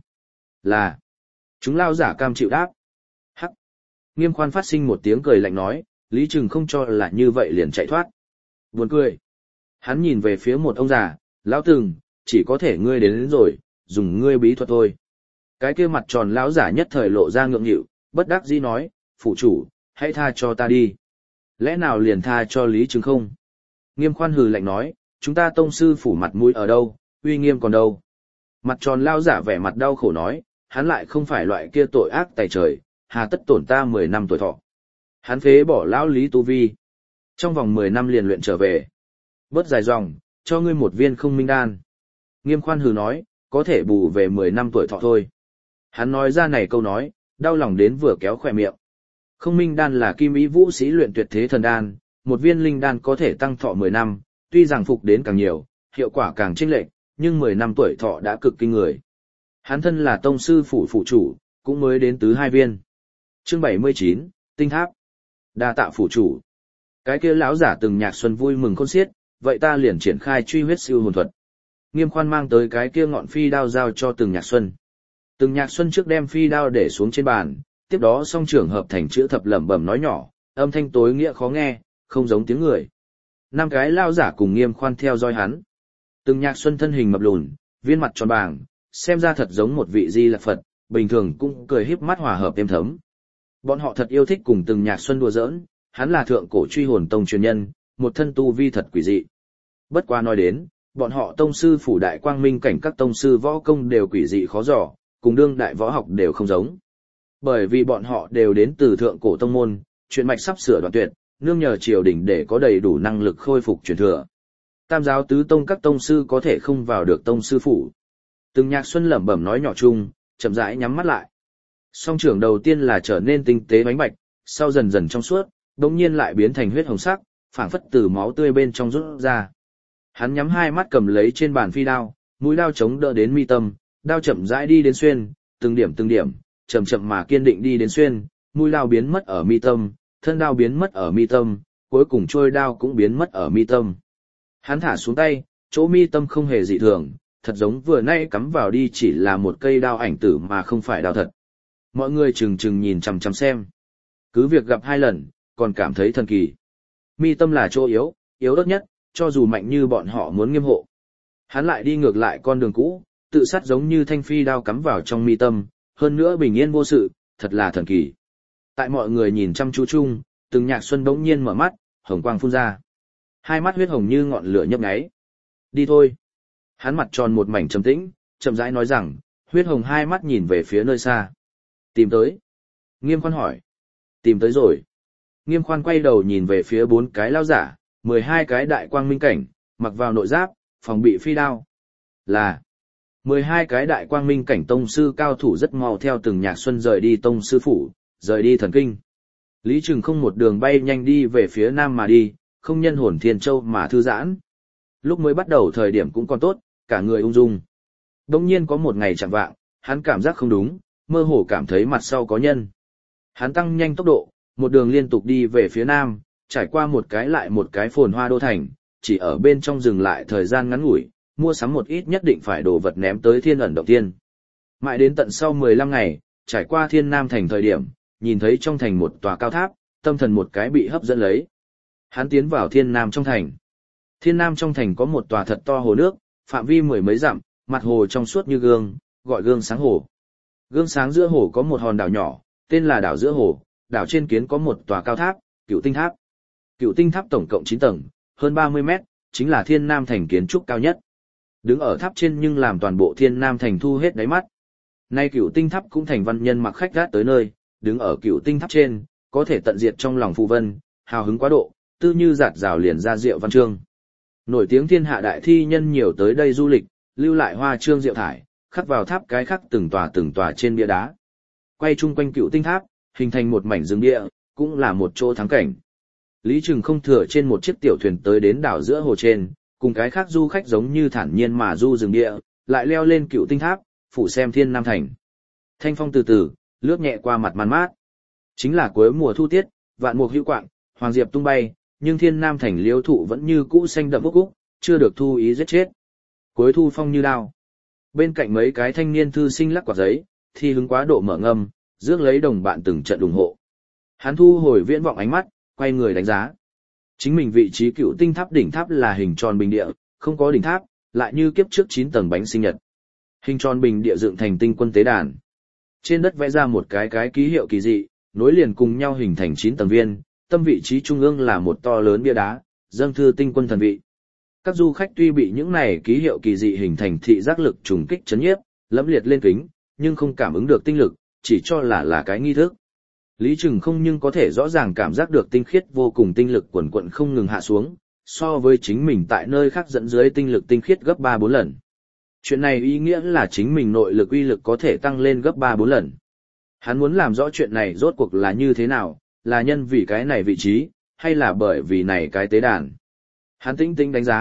Là, chúng lao giả cam chịu đáp. Hắc. Nghiêm Khoan phát sinh một tiếng cười lạnh nói, Lý Trừng không cho là như vậy liền chạy thoát. Buồn cười. Hắn nhìn về phía một ông già, lão Từng, chỉ có thể ngươi đến rồi, dùng ngươi bí thuật thôi. Cái kia mặt tròn lão giả nhất thời lộ ra ngượng nghịu, bất đắc dĩ nói, phủ chủ, hãy tha cho ta đi. Lẽ nào liền tha cho Lý Trừng không? Nghiêm Khoan hừ lạnh nói, chúng ta tông sư phủ mặt mũi ở đâu, uy nghiêm còn đâu. Mặt tròn lão giả vẻ mặt đau khổ nói, hắn lại không phải loại kia tội ác tày trời, hà tất tổn ta 10 năm tuổi thọ. Hắn phế bỏ lão Lý tu vi. Trong vòng 10 năm liền luyện trở về. Bớt dài dòng, cho ngươi một viên không minh đan. Nghiêm Khoan hừ nói, có thể bù về 10 năm tuổi thọ thôi. Hắn nói ra này câu nói, đau lòng đến vừa kéo khỏe miệng. Không minh đan là kim ý vũ sĩ luyện tuyệt thế thần đan, một viên linh đan có thể tăng thọ 10 năm, tuy rằng phục đến càng nhiều, hiệu quả càng chênh lệch, nhưng 10 năm tuổi thọ đã cực kinh người. Hắn thân là tông sư phủ phụ chủ, cũng mới đến tứ 2 viên. Chương 79, Tinh Tháp. Đa tạ phủ chủ. Cái kia lão giả Từng Nhạc Xuân vui mừng khôn xiết, vậy ta liền triển khai truy huyết siêu hồn thuật. Nghiêm Khoan mang tới cái kia ngọn phi đao giao cho Từng Nhạc Xuân. Từng Nhạc Xuân trước đem phi đao để xuống trên bàn, tiếp đó song trưởng hợp thành chữ thập lẩm bẩm nói nhỏ, âm thanh tối nghĩa khó nghe, không giống tiếng người. 5 cái lão giả cùng Nghiêm Khoan theo dõi hắn. Từng Nhạc Xuân thân hình mập lùn, viên mặt tròn bàng, xem ra thật giống một vị Di Lặc Phật, bình thường cũng cười híp mắt hòa hợp êm thấm. Bọn họ thật yêu thích cùng Từng Nhạc Xuân đùa giỡn, hắn là thượng cổ truy hồn tông truyền nhân, một thân tu vi thật quỷ dị. Bất qua nói đến, bọn họ tông sư phủ đại quang minh cảnh các tông sư võ công đều quỷ dị khó dò, cùng đương đại võ học đều không giống. Bởi vì bọn họ đều đến từ thượng cổ tông môn, chuyện mạch sắp sửa đoạn tuyệt, nương nhờ triều đình để có đầy đủ năng lực khôi phục truyền thừa. Tam giáo tứ tông các tông sư có thể không vào được tông sư phủ. Từng Nhạc Xuân lẩm bẩm nói nhỏ chung, chậm rãi nhắm mắt lại. Song trưởng đầu tiên là trở nên tinh tế bánh bạch, sau dần dần trong suốt, đột nhiên lại biến thành huyết hồng sắc, phảng phất từ máu tươi bên trong rút ra. Hắn nhắm hai mắt cầm lấy trên bàn phi đao, mũi đao chống đỡ đến mi tâm, đao chậm rãi đi đến xuyên, từng điểm, chậm chậm mà kiên định đi đến xuyên, mũi đao biến mất ở mi tâm, thân đao biến mất ở mi tâm, cuối cùng trôi đao cũng biến mất ở mi tâm. Hắn thả xuống tay, chỗ mi tâm không hề dị thường, thật giống vừa nay cắm vào đi chỉ là một cây đao ảnh tử mà không phải đao thật. Mọi người chừng nhìn chằm chằm xem. Cứ việc gặp 2 lần, còn cảm thấy thần kỳ. Mi tâm là chỗ yếu ớt nhất, cho dù mạnh như bọn họ muốn nghiêm hộ. Hắn lại đi ngược lại con đường cũ, tự sát giống như thanh phi đao cắm vào trong mi tâm, hơn nữa bình yên vô sự, thật là thần kỳ. Tại mọi người nhìn chăm chú chung, Từng Nhạc Xuân bỗng nhiên mở mắt, hồng quang phun ra. Hai mắt huyết hồng như ngọn lửa nhấp nháy. Đi thôi. Hắn mặt tròn một mảnh trầm tĩnh, chậm rãi nói rằng, huyết hồng hai mắt nhìn về phía nơi xa. Tìm tới. Nghiêm Khoan hỏi. Tìm tới rồi. Nghiêm Khoan quay đầu nhìn về phía 4 cái lao giả, 12 cái đại quang minh cảnh, mặc vào nội giáp, phòng bị phi đao. Là 12 cái đại quang minh cảnh tông sư cao thủ rất mau theo Từng Nhạc Xuân rời đi tông sư phủ, rời đi thần kinh. Lý Trừng không một đường bay nhanh đi về phía nam mà đi, không nhân hồn thiên châu mà thư giãn. Lúc mới bắt đầu thời điểm cũng còn tốt, cả người ung dung. Đông nhiên có một ngày chẳng vạng, hắn cảm giác không đúng, mơ hồ cảm thấy mặt sau có nhân. Hắn tăng nhanh tốc độ, một đường liên tục đi về phía nam, trải qua một cái lại một cái phồn hoa đô thành, chỉ ở bên trong dừng lại thời gian ngắn ngủi, mua sắm một ít nhất định phải đồ vật ném tới Thiên Ẩn Động Tiên. Mãi đến tận sau 15 ngày, trải qua Thiên Nam thành thời điểm, nhìn thấy trong thành một tòa cao tháp, tâm thần một cái bị hấp dẫn lấy. Hắn tiến vào Thiên Nam trong thành. Thiên Nam trong thành có một tòa thật to hồ nước, phạm vi 10 mấy dặm, mặt hồ trong suốt như gương, gọi gương sáng hồ. Gương sáng giữa hồ có một hòn đảo nhỏ, tên là đảo giữa hồ, đảo trên kiến có một tòa cao tháp, Cửu Tinh Tháp. Cửu Tinh Tháp tổng cộng 9 tầng, hơn 30 mét, chính là Thiên Nam thành kiến trúc cao nhất. Đứng ở tháp trên nhưng làm toàn bộ Thiên Nam thành thu hết đáy mắt. Nay Cửu Tinh Tháp cũng thành văn nhân mặc khách gát tới nơi, đứng ở Cửu Tinh Tháp trên, có thể tận diệt trong lòng phù vân, hào hứng quá độ, tư như giạt rào liền ra rượu văn chương. Nổi tiếng thiên hạ đại thi nhân nhiều tới đây du lịch, lưu lại hoa chương diệu thải, khắc vào tháp cái khắc từng tòa trên bia đá. Quay chung quanh Cửu Tinh Tháp, hình thành một mảnh rừng địa, cũng là một chỗ thắng cảnh. Lý Trừng không thừa trên một chiếc tiểu thuyền tới đến đảo giữa hồ trên, cùng cái khác du khách giống như thản nhiên mà du rừng địa, lại leo lên Cửu Tinh Tháp, phủ xem Thiên Nam thành. Thanh phong từ từ, lướt nhẹ qua mặt man mát. Chính là cuối mùa thu tiết, vạn mục hữu quạng, hoàng diệp tung bay, nhưng Thiên Nam thành liễu thụ vẫn như cũ xanh đậm úc úc, chưa được thu ý giết chết. Cuối thu phong như đao. Bên cạnh mấy cái thanh niên thư sinh lắc quạt giấy, thi hứng quá độ mở ngâm, rước lấy đồng bạn từng trận ủng hộ. Hắn thu hồi viễn vọng ánh mắt, quay người đánh giá. Chính mình vị trí Cửu Tinh Tháp đỉnh tháp là hình tròn bình địa, không có đỉnh tháp, lại như kiếp trước 9 tầng bánh sinh nhật. Hình tròn bình địa dựng thành tinh quân tế đàn. Trên đất vẽ ra một cái ký hiệu kỳ dị, nối liền cùng nhau hình thành 9 tầng viên, tâm vị trí trung ương là một to lớn bia đá, dâng thư tinh quân thần vị. Các du khách tuy bị những này ký hiệu kỳ dị hình thành thị giác lực trùng kích chấn nhiếp, lẫm liệt lên kính, nhưng không cảm ứng được tinh lực, chỉ cho là cái nghi thức. Lý Trừng không nhưng có thể rõ ràng cảm giác được tinh khiết vô cùng tinh lực quần quận không ngừng hạ xuống, so với chính mình tại nơi khác dẫn dưới tinh lực tinh khiết gấp 3-4 lần. Chuyện này ý nghĩa là chính mình nội lực uy lực có thể tăng lên gấp 3-4 lần. Hắn muốn làm rõ chuyện này rốt cuộc là như thế nào, là nhân vì cái này vị trí, hay là bởi vì này cái tế đàn. Hắn tinh tinh đánh giá,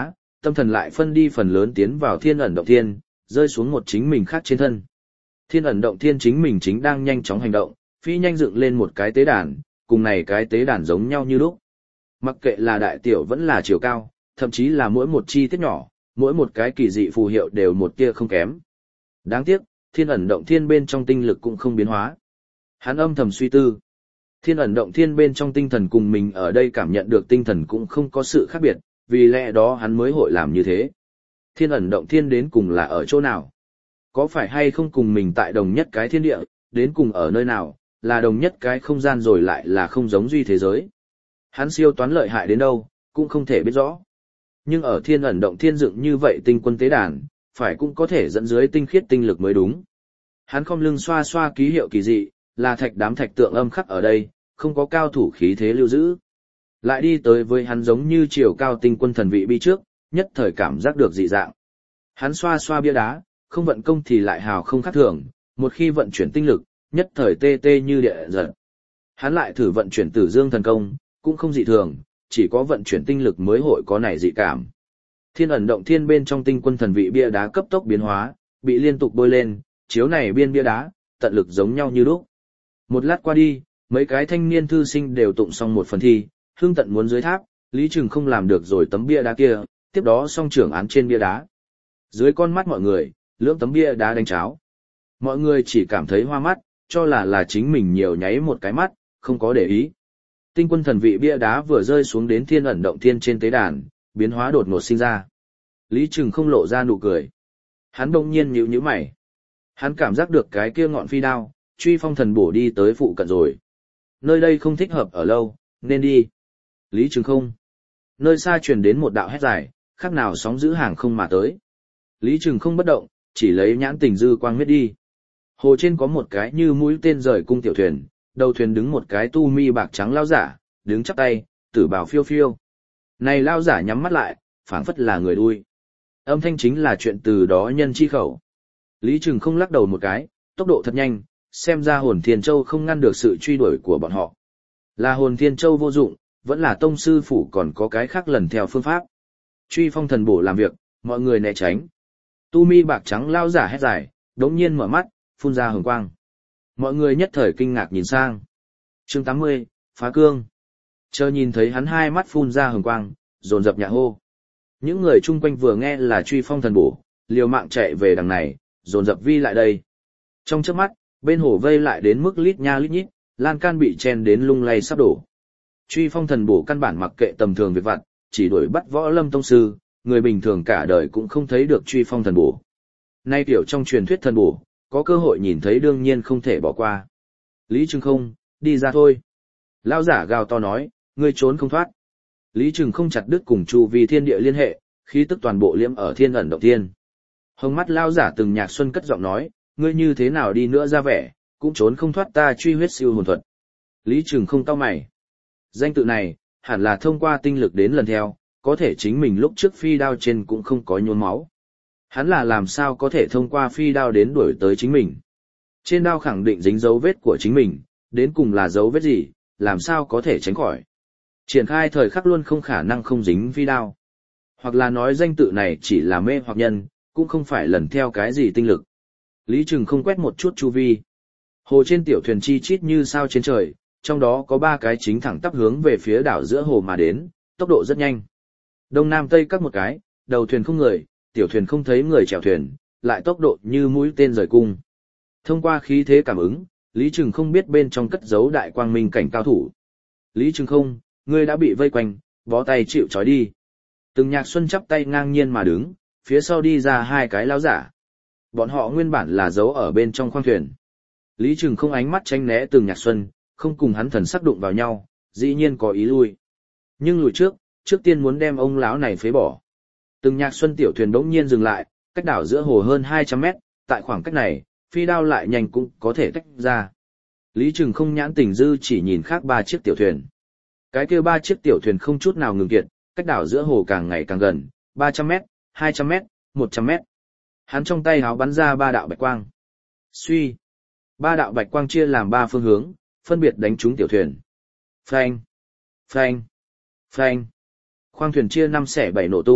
tâm thần lại phân đi phần lớn tiến vào thiên ẩn động thiên, rơi xuống một chính mình khác trên thân. Thiên ẩn động thiên chính mình chính đang nhanh chóng hành động, phi nhanh dựng lên một cái tế đàn, cùng này cái tế đàn giống nhau như lúc. Mặc kệ là đại tiểu vẫn là chiều cao, thậm chí là mỗi một chi tiết nhỏ, mỗi một cái kỳ dị phù hiệu đều một tia không kém. Đáng tiếc, thiên ẩn động thiên bên trong tinh lực cũng không biến hóa. Hắn âm thầm suy tư. Thiên ẩn động thiên bên trong tinh thần cùng mình ở đây cảm nhận được tinh thần cũng không có sự khác biệt, vì lẽ đó hắn mới hội làm như thế. Thiên ẩn động thiên đến cùng là ở chỗ nào? Có phải hay không cùng mình tại đồng nhất cái thiên địa, đến cùng ở nơi nào, là đồng nhất cái không gian rồi lại là không giống duy thế giới. Hắn siêu toán lợi hại đến đâu, cũng không thể biết rõ. Nhưng ở thiên ẩn động thiên dựng như vậy tinh quân tế đàn, phải cũng có thể dẫn dưới tinh khiết tinh lực mới đúng. Hắn khom lưng xoa xoa ký hiệu kỳ dị, là thạch đám thạch tượng âm khắc ở đây, không có cao thủ khí thế lưu giữ. Lại đi tới với hắn giống như chiều cao tinh quân thần vị bi trước, nhất thời cảm giác được dị dạng. Hắn xoa xoa bia đá, không vận công thì lại hào không khác thường, một khi vận chuyển tinh lực, nhất thời tê tê như địa giật. Hắn lại thử vận chuyển Tử Dương thần công, cũng không dị thường, chỉ có vận chuyển tinh lực mới hội có này dị cảm. Thiên ẩn động thiên bên trong tinh quân thần vị bia đá cấp tốc biến hóa, bị liên tục bôi lên, chiếu này biên bia đá, tận lực giống nhau như lúc. Một lát qua đi, mấy cái thanh niên thư sinh đều tụng xong một phần thi, hương tận muốn dưới tháp, Lý Trừng không làm được rồi tấm bia đá kia, tiếp đó song trưởng án trên bia đá. Dưới con mắt mọi người, lưỡng tấm bia đá đánh cháo. Mọi người chỉ cảm thấy hoa mắt, cho là chính mình nhiều nháy một cái mắt, không có để ý. Tinh quân thần vị bia đá vừa rơi xuống đến thiên ẩn động thiên trên tế đàn, biến hóa đột ngột sinh ra. Lý Trừng không lộ ra nụ cười. Hắn đông nhiên nhíu nhíu mày. Hắn cảm giác được cái kia ngọn phi đao, truy phong thần bổ đi tới phụ cận rồi. Nơi đây không thích hợp ở lâu, nên đi. Lý Trừng không. Nơi xa truyền đến một đạo hét dài, khác nào sóng giữ hàng không mà tới. Lý Trừng không bất động, chỉ lấy nhãn tình dư quang miết đi. Hồ trên có một cái như mũi tên rời cung tiểu thuyền, đầu thuyền đứng một cái tu mi bạc trắng lao giả, đứng chắp tay, tử bào phiêu phiêu. Này lao giả nhắm mắt lại, phảng phất là người đuôi. Âm thanh chính là chuyện từ đó nhân chi khẩu. Lý Trừng không lắc đầu một cái, tốc độ thật nhanh, xem ra hồn thiên châu không ngăn được sự truy đuổi của bọn họ. Là hồn thiên châu vô dụng, vẫn là tông sư phủ còn có cái khác lần theo phương pháp. Truy phong thần bổ làm việc, mọi người né tránh. Tu mi bạc trắng lao giả hét dài, đống nhiên mở mắt, phun ra hồng quang. Mọi người nhất thời kinh ngạc nhìn sang. Chương 80, phá cương. Chờ nhìn thấy hắn hai mắt phun ra hồng quang, dồn dập nhạ hô. Những người chung quanh vừa nghe là truy phong thần bổ, liều mạng chạy về đằng này, dồn dập vi lại đây. Trong chớp mắt, bên hồ vây lại đến mức lít nha lít nhít, lan can bị chen đến lung lay sắp đổ. Truy phong thần bổ căn bản mặc kệ tầm thường việc vặt, chỉ đuổi bắt võ lâm tông sư, người bình thường cả đời cũng không thấy được truy phong thần bổ. Nay tiểu trong truyền thuyết thần bổ, có cơ hội nhìn thấy đương nhiên không thể bỏ qua. Lý Trừng không, đi ra thôi. Lão giả gào to nói, ngươi trốn không thoát. Lý Trừng không chặt đứt cùng chu vi thiên địa liên hệ, khí tức toàn bộ liễm ở thiên ẩn động thiên. Hồng mắt lão giả từng nhạc xuân cất giọng nói, ngươi như thế nào đi nữa ra vẻ, cũng trốn không thoát ta truy huyết siêu hồn thuật. Lý Trừng không cau mày. Danh tự này, hẳn là thông qua tinh lực đến lần theo, có thể chính mình lúc trước phi đao trên cũng không có nhuốm máu. Hắn là làm sao có thể thông qua phi đao đến đuổi tới chính mình. Trên đao khẳng định dính dấu vết của chính mình, đến cùng là dấu vết gì, làm sao có thể tránh khỏi. Triển khai thời khắc luôn không khả năng không dính phi đao. Hoặc là nói danh tự này chỉ là mê hoặc nhân, cũng không phải lần theo cái gì tinh lực. Lý Trừng không quét một chút chu vi. Hồ trên tiểu thuyền chi chít như sao trên trời, trong đó có 3 cái chính thẳng tắp hướng về phía đảo giữa hồ mà đến, tốc độ rất nhanh. Đông nam tây các một cái, đầu thuyền không người, tiểu thuyền không thấy người chèo thuyền, lại tốc độ như mũi tên rời cung. Thông qua khí thế cảm ứng, Lý Trừng không biết bên trong cất giấu đại quang minh cảnh cao thủ. Lý Trừng không, ngươi đã bị vây quanh, bó tay chịu trói đi. Từng nhạc xuân chắp tay ngang nhiên mà đứng, phía sau đi ra 2 cái lão giả. Bọn họ nguyên bản là giấu ở bên trong khoang thuyền. Lý Trừng không ánh mắt tránh né từng nhạc xuân, không cùng hắn thần sắc đụng vào nhau, dĩ nhiên có ý lui. Nhưng lùi trước tiên muốn đem ông lão này phế bỏ. Từng nhạc xuân tiểu thuyền bỗng nhiên dừng lại, cách đảo giữa hồ hơn 200 mét, tại khoảng cách này, phi đao lại nhanh cũng có thể tách ra. Lý Trừng không nhãn tình dư chỉ nhìn khác 3 chiếc tiểu thuyền. Cái kia 3 chiếc tiểu thuyền không chút nào ngừng kiệt, cách đảo giữa hồ càng ngày càng gần, 300 mét, 200 mét, 100 mét. Hắn trong tay háo bắn ra 3 đạo bạch quang. Suy. 3 đạo bạch quang chia làm 3 phương hướng, phân biệt đánh trúng tiểu thuyền. Phanh, phanh, phanh. Khoang thuyền chia 5 xẻ 7 nổ tung,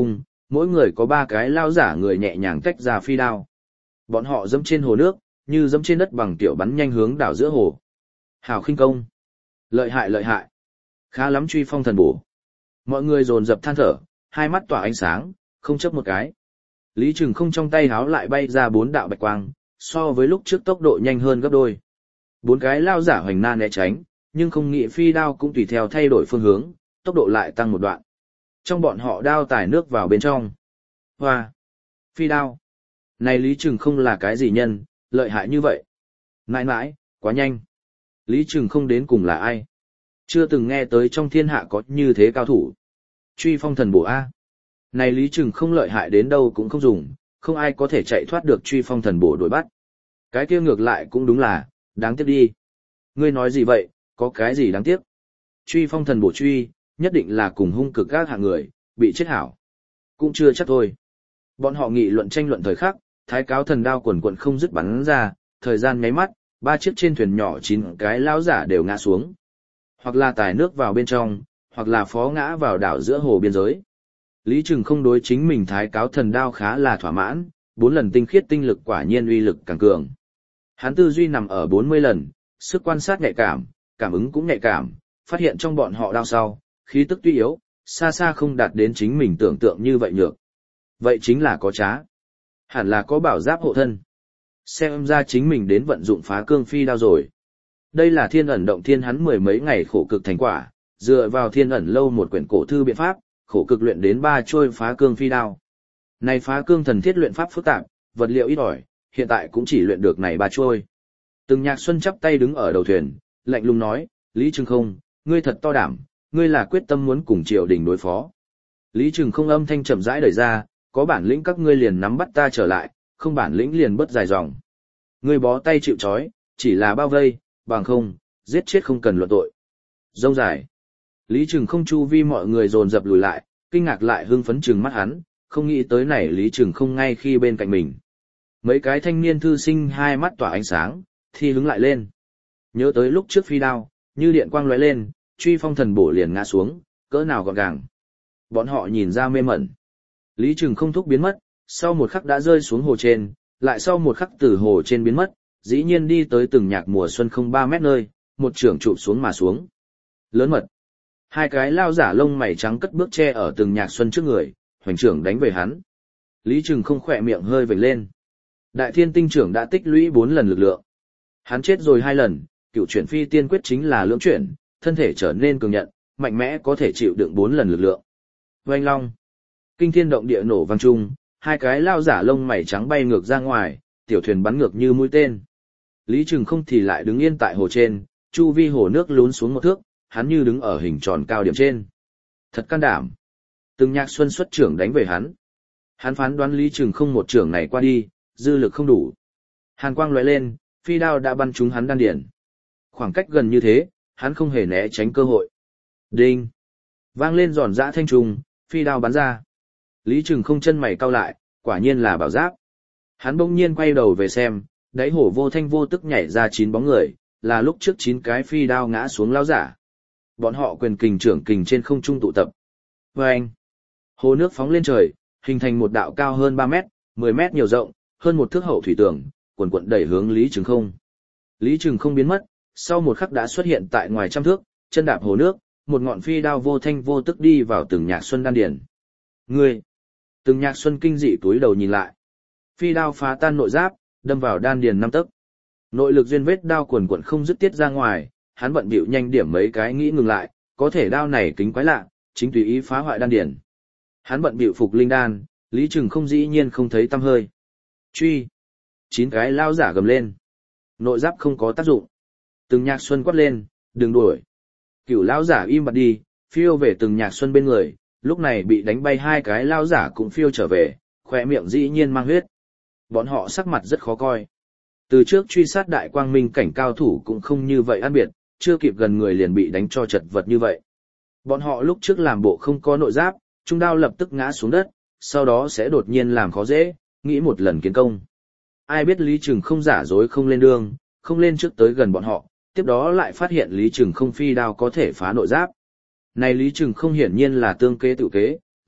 mỗi người có 3 cái lao giả người nhẹ nhàng tách ra phi đao. Bọn họ dẫm trên hồ nước, như dẫm trên đất bằng tiểu bắn nhanh hướng đảo giữa hồ. Hào khinh công. Lợi hại lợi hại. Khá lắm truy phong thần bổ. Mọi người dồn dập than thở, hai mắt tỏa ánh sáng, không chấp một cái. Lý Trừng không trong tay háo lại bay ra 4 đạo bạch quang, so với lúc trước tốc độ nhanh hơn gấp đôi. 4 cái lao giả hoành na né tránh, nhưng không nghĩ phi đao cũng tùy theo thay đổi phương hướng, tốc độ lại tăng một đoạn. Trong bọn họ đao tải nước vào bên trong. Hoa! Phi đao! Này Lý Trừng không là cái gì nhân, lợi hại như vậy. Nãi nãi, quá nhanh. Lý Trừng không đến cùng là ai? Chưa từng nghe tới trong thiên hạ có như thế cao thủ. Truy phong thần bổ A. Này Lý Trừng không lợi hại đến đâu cũng không dùng, không ai có thể chạy thoát được truy phong thần bổ đuổi bắt. Cái kia ngược lại cũng đúng là, đáng tiếc đi. Ngươi nói gì vậy, có cái gì đáng tiếc? Truy phong thần bổ truy, nhất định là cùng hung cực các hạng người, bị chết hảo. Cũng chưa chắc thôi. Bọn họ nghị luận tranh luận thời khắc, thái cáo thần đao quần quần không dứt bắn ra, thời gian nháy mắt, 3 chiếc trên thuyền nhỏ 9 cái lão giả đều ngã xuống. Hoặc là tải nước vào bên trong, hoặc là phó ngã vào đảo giữa hồ biên giới. Lý Trừng không đối chính mình thái cáo thần đao khá là thỏa mãn, 4 lần tinh khiết tinh lực quả nhiên uy lực càng cường. Hắn tư duy nằm ở 40 lần, sức quan sát nhạy cảm, cảm ứng cũng nhạy cảm, phát hiện trong bọn họ đao sau, khí tức tuy yếu, xa xa không đạt đến chính mình tưởng tượng như vậy nhược. Vậy chính là có trá. Hẳn là có bảo giáp hộ thân. Xem ra chính mình đến vận dụng phá cương phi đao rồi. Đây là thiên ẩn động thiên hắn 10 mấy ngày khổ cực thành quả, dựa vào thiên ẩn lâu một quyển cổ thư biện pháp, khổ cực luyện đến 3 trôi phá cương phi đao. Này phá cương thần thiết luyện pháp phức tạp, vật liệu ít ỏi, hiện tại cũng chỉ luyện được này 3 trôi. Từng Nhạc Xuân chắp tay đứng ở đầu thuyền, lạnh lùng nói, Lý Trừng không, ngươi thật to đảm, ngươi là quyết tâm muốn cùng triều đình đối phó. Lý Trừng không âm thanh chậm rãi đẩy ra, có bản lĩnh các ngươi liền nắm bắt ta trở lại, không bản lĩnh liền bớt dài dòng. Ngươi bó tay chịu trói, chỉ là bao vây, bằng không, giết chết không cần luận tội. Rông dài. Lý Trừng không chu vi mọi người dồn dập lùi lại, kinh ngạc lại hưng phấn trừng mắt hắn, không nghĩ tới này Lý Trừng không ngay khi bên cạnh mình. Mấy cái thanh niên thư sinh hai mắt tỏa ánh sáng, thi hứng lại lên. Nhớ tới lúc trước phi đao, như điện quang lóe lên, truy phong thần bổ liền ngã xuống, cỡ nào gọn gàng. Bọn họ nhìn ra mê mẩn. Lý Trừng không thúc biến mất, sau một khắc đã rơi xuống hồ trên, lại sau một khắc từ hồ trên biến mất, dĩ nhiên đi tới từng Nhạc mùa xuân không 3 mét nơi, một trưởng chụp xuống mà xuống. Lớn mật. 2 cái lao giả lông mày trắng cất bước che ở từng Nhạc xuân trước người, hoành trưởng đánh về hắn. Lý Trừng không khỏe miệng hơi vểnh lên. Đại thiên tinh trưởng đã tích lũy 4 lần lực lượng. Hắn chết rồi 2 lần, cựu chuyển phi tiên quyết chính là lưỡng chuyển, thân thể trở nên cường nhận, mạnh mẽ có thể chịu đựng 4 lần lực lượng. Oanh long. Kinh thiên động địa nổ vang trung, 2 cái lao giả lông mày trắng bay ngược ra ngoài, tiểu thuyền bắn ngược như mũi tên. Lý Trừng không thì lại đứng yên tại hồ trên, chu vi hồ nước lún xuống 1 thước, hắn như đứng ở hình tròn cao điểm trên. Thật can đảm. Từng Nhạc Xuân xuất trưởng đánh về hắn. Hắn phán đoán Lý Trừng không một trưởng này qua đi, dư lực không đủ. Hàn quang lóe lên, phi đao đã bắn trúng hắn đan điền. Khoảng cách gần như thế, hắn không hề né tránh cơ hội. Đinh! Vang lên giòn giã thanh trùng, phi đao bắn ra. Lý Trừng không chân mày cau lại, quả nhiên là bảo giáp. Hắn bỗng nhiên quay đầu về xem, đáy hồ vô thanh vô tức nhảy ra 9 bóng người, là lúc trước 9 cái phi đao ngã xuống lao giả. Bọn họ quyền kình trưởng kình trên không trung tụ tập. Vâng! Hồ nước phóng lên trời, hình thành một đạo cao hơn 3 mét, 10 mét nhiều rộng, hơn 1 thước hậu thủy tường, cuồn cuộn đẩy hướng Lý Trừng không. Lý Trừng không biến mất, sau một khắc đã xuất hiện tại ngoài trăm thước, chân đạp hồ nước, một ngọn phi đao vô thanh vô tức đi vào từng Nhạc Xuân đan điền. Ngươi! Từng Nhạc Xuân kinh dị túi đầu nhìn lại. Phi đao phá tan nội giáp, đâm vào đan điền 5 tấc. Nội lực duyên vết đao cuồn cuộn không dứt tiết ra ngoài, hắn bận bịu nhanh điểm mấy cái nghĩ ngừng lại, có thể đao này kính quái lạ, chính tùy ý phá hoại đan điền. Hắn bận bịu phục linh đan, Lý Trừng không dĩ nhiên không thấy tăm hơi. Truy! 9 cái lao giả gầm lên. Nội giáp không có tác dụng. Từng Nhạc Xuân quát lên, đừng đuổi. Cửu lao giả im bặt đi, phiêu về từng Nhạc Xuân bên người, lúc này bị đánh bay 2 cái lao giả cũng phiêu trở về, khỏe miệng dĩ nhiên mang huyết. Bọn họ sắc mặt rất khó coi. Từ trước truy sát đại quang minh cảnh cao thủ cũng không như vậy ăn biệt, chưa kịp gần người liền bị đánh cho chật vật như vậy. Bọn họ lúc trước làm bộ không có nội giáp, trung đao lập tức ngã xuống đất, sau đó sẽ đột nhiên làm khó dễ, nghĩ một lần kiến công. Ai biết Lý Trừng không giả dối không lên đường, không lên trước tới gần bọn họ, tiếp đó lại phát hiện Lý Trừng không phi đao có thể phá nội giáp. Này Lý Trừng không hiển nhiên là tương kế tự kế,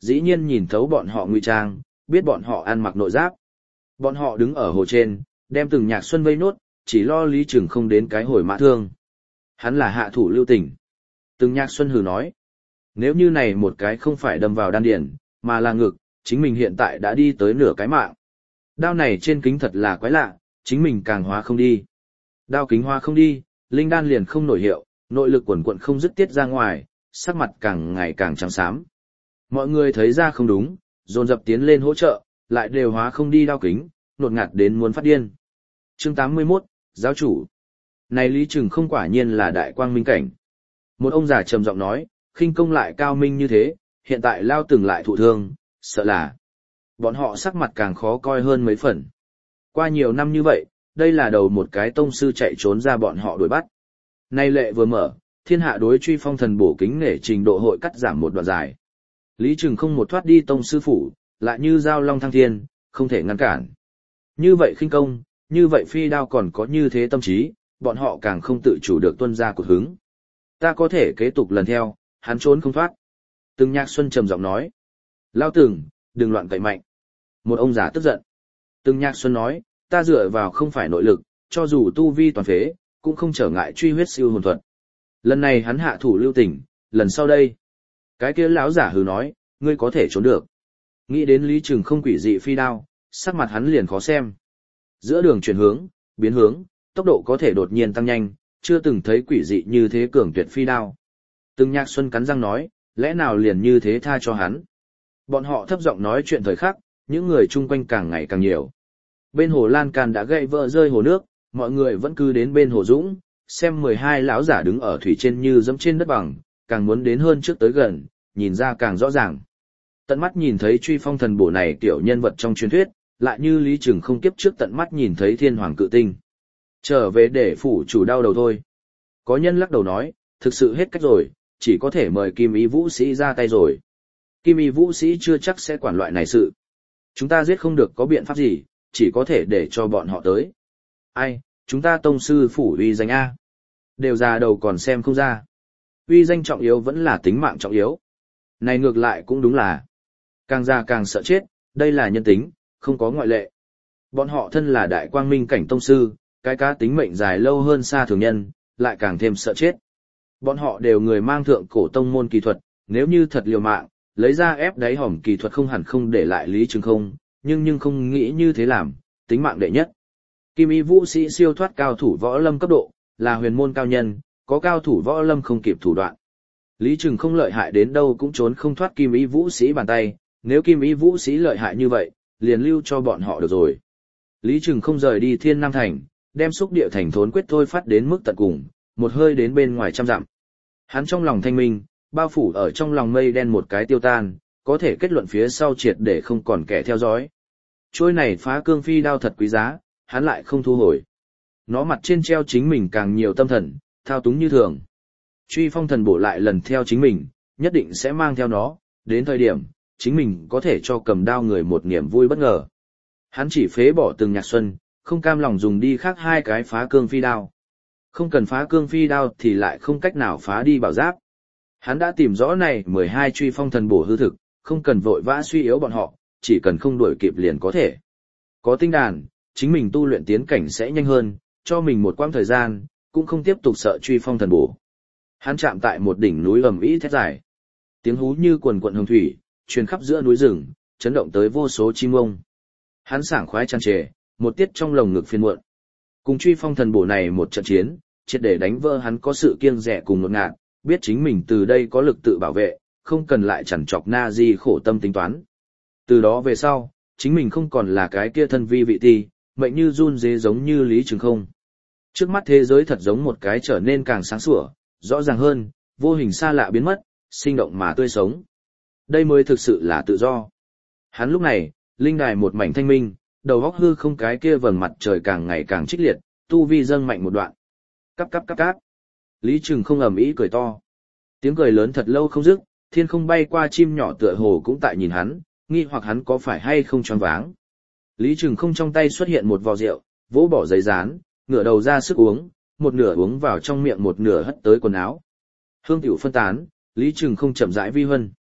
dĩ nhiên nhìn thấu bọn họ ngụy trang, biết bọn họ ăn mặc nội giáp. Bọn họ đứng ở hồ trên, đem từng Nhạc Xuân vây nốt, chỉ lo Lý Trừng không đến cái hồi mã thương. Hắn là hạ thủ lưu tình. Từng Nhạc Xuân hừ nói, nếu như này một cái không phải đâm vào đan điền, mà là ngực, chính mình hiện tại đã đi tới nửa cái mạng. Đao này trên kính thật là quái lạ, chính mình càng hóa không đi. Đao kính hóa không đi, linh đan liền không nổi hiệu, nội lực quần quận không dứt tiết ra ngoài, sắc mặt càng ngày càng trắng xám. Mọi người thấy ra không đúng, dồn dập tiến lên hỗ trợ, lại đều hóa không đi đao kính, nột ngạt đến muốn phát điên. Chương 81, giáo chủ. Này Lý Trừng không quả nhiên là đại quang minh cảnh. Một ông già trầm giọng nói, khinh công lại cao minh như thế, hiện tại Lao Từng lại thụ thương, sợ là bọn họ sắc mặt càng khó coi hơn mấy phần. Qua nhiều năm như vậy, đây là đầu một cái tông sư chạy trốn ra bọn họ đuổi bắt. Nay lệ vừa mở, thiên hạ đối truy phong thần bổ kính nể trình độ hội cắt giảm một đoạn dài. Lý Trừng không một thoát đi tông sư phủ, lại như dao long thăng thiên, không thể ngăn cản. Như vậy khinh công, như vậy phi đao còn có như thế tâm trí, bọn họ càng không tự chủ được tuân ra cột hứng. Ta có thể kế tục lần theo, hắn trốn không thoát. Từng Nhạc Xuân trầm giọng nói. Lao Từng, đừng loạn cậy mạnh. Một ông già tức giận. Từng Nhạc Xuân nói, ta dựa vào không phải nội lực, cho dù tu vi toàn phế, cũng không trở ngại truy huyết siêu hồn thuật. Lần này hắn hạ thủ lưu tình, lần sau đây. Cái kia lão giả hừ nói, ngươi có thể trốn được. Nghĩ đến Lý Trừng không quỷ dị phi đao, sắc mặt hắn liền khó xem. Giữa đường chuyển hướng, biến hướng, tốc độ có thể đột nhiên tăng nhanh, chưa từng thấy quỷ dị như thế cường tuyệt phi đao. Từng Nhạc Xuân cắn răng nói, lẽ nào liền như thế tha cho hắn. Bọn họ thấp giọng nói chuyện thời khắc, những người chung quanh càng ngày càng nhiều. Bên hồ lan can đã gãy vỡ rơi hồ nước, mọi người vẫn cứ đến bên hồ dũng, xem 12 lão giả đứng ở thủy trên như dẫm trên đất bằng, càng muốn đến hơn trước tới gần, nhìn ra càng rõ ràng. Tận mắt nhìn thấy truy phong thần bổ này tiểu nhân vật trong truyền thuyết, lại như Lý Trừng không kiếp trước tận mắt nhìn thấy thiên hoàng cự tinh. Trở về để phủ chủ đau đầu thôi. Có nhân lắc đầu nói, thực sự hết cách rồi, chỉ có thể mời Kim Y Vũ Sĩ ra tay rồi. Kim Y Vũ Sĩ chưa chắc sẽ quản loại này sự. Chúng ta giết không được có biện pháp gì, chỉ có thể để cho bọn họ tới. Ai, chúng ta tông sư phủ uy danh A. Đều già đầu còn xem không ra. Uy danh trọng yếu vẫn là tính mạng trọng yếu. Này ngược lại cũng đúng là. Càng già càng sợ chết, đây là nhân tính, không có ngoại lệ. Bọn họ thân là đại quang minh cảnh tông sư, cái cá tính mệnh dài lâu hơn xa thường nhân, lại càng thêm sợ chết. Bọn họ đều người mang thượng cổ tông môn kỳ thuật, nếu như thật liều mạng, lấy ra ép đáy hòm kỳ thuật không hẳn không để lại Lý Trừng không, nhưng không nghĩ như thế làm, tính mạng đệ nhất. Kim Y Vũ Sĩ siêu thoát cao thủ võ lâm cấp độ, là huyền môn cao nhân, có cao thủ võ lâm không kịp thủ đoạn. Lý Trừng không lợi hại đến đâu cũng trốn không thoát Kim Y Vũ Sĩ bàn tay, nếu Kim Y Vũ Sĩ lợi hại như vậy, liền lưu cho bọn họ được rồi. Lý Trừng không rời đi Thiên Nam Thành, đem xúc địa thành thốn quyết thôi phát đến mức tận cùng, một hơi đến bên ngoài trăm dặm. Hắn trong lòng thanh minh, bao phủ ở trong lòng mây đen một cái tiêu tan, có thể kết luận phía sau triệt để không còn kẻ theo dõi. Trôi này phá cương phi đao thật quý giá, hắn lại không thu hồi. Nó mặt trên treo chính mình càng nhiều tâm thần, thao túng như thường. Truy phong thần bổ lại lần theo chính mình, nhất định sẽ mang theo nó, đến thời điểm, chính mình có thể cho cầm đao người một niềm vui bất ngờ. Hắn chỉ phế bỏ Từng Nhạc Xuân, không cam lòng dùng đi khác hai cái phá cương phi đao. Không cần phá cương phi đao thì lại không cách nào phá đi bảo giáp. Hắn đã tìm rõ này 12 truy phong thần bổ hư thực, không cần vội vã suy yếu bọn họ, chỉ cần không đuổi kịp liền có thể. Có tinh đàn, chính mình tu luyện tiến cảnh sẽ nhanh hơn, cho mình một quãng thời gian, cũng không tiếp tục sợ truy phong thần bổ. Hắn chạm tại một đỉnh núi ầm ĩ thét dài. Tiếng hú như quần quận hồng thủy, truyền khắp giữa núi rừng, chấn động tới vô số chim ông. Hắn sảng khoái tràn trề, một tiết trong lồng ngực phiền muộn. Cùng truy phong thần bổ này một trận chiến, triệt để đánh vỡ hắn có sự kiêng dè cùng ngột ngạt, biết chính mình từ đây có lực tự bảo vệ, không cần lại chằn chọc na di khổ tâm tính toán. Từ đó về sau, chính mình không còn là cái kia thân vi vị ti, mệnh như run dế giống như Lý Trừng không. Trước mắt thế giới thật giống một cái trở nên càng sáng sủa, rõ ràng hơn, vô hình xa lạ biến mất, sinh động mà tươi sống. Đây mới thực sự là tự do. Hắn lúc này, linh đài một mảnh thanh minh, đầu góc hư không cái kia vầng mặt trời càng ngày càng trích liệt, tu vi dâng mạnh một đoạn. Cắp cắp cắp cắp. Lý Trừng không ầm ĩ cười to. Tiếng cười lớn thật lâu không dứt, thiên không bay qua chim nhỏ tựa hồ cũng tại nhìn hắn, nghi hoặc hắn có phải hay không choáng váng. Lý Trừng không trong tay xuất hiện một vò rượu, vỗ bỏ giấy dán, ngửa đầu ra sức uống, một nửa uống vào trong miệng một nửa hất tới quần áo. Hương tiểu phân tán, Lý Trừng không chậm rãi vi huân.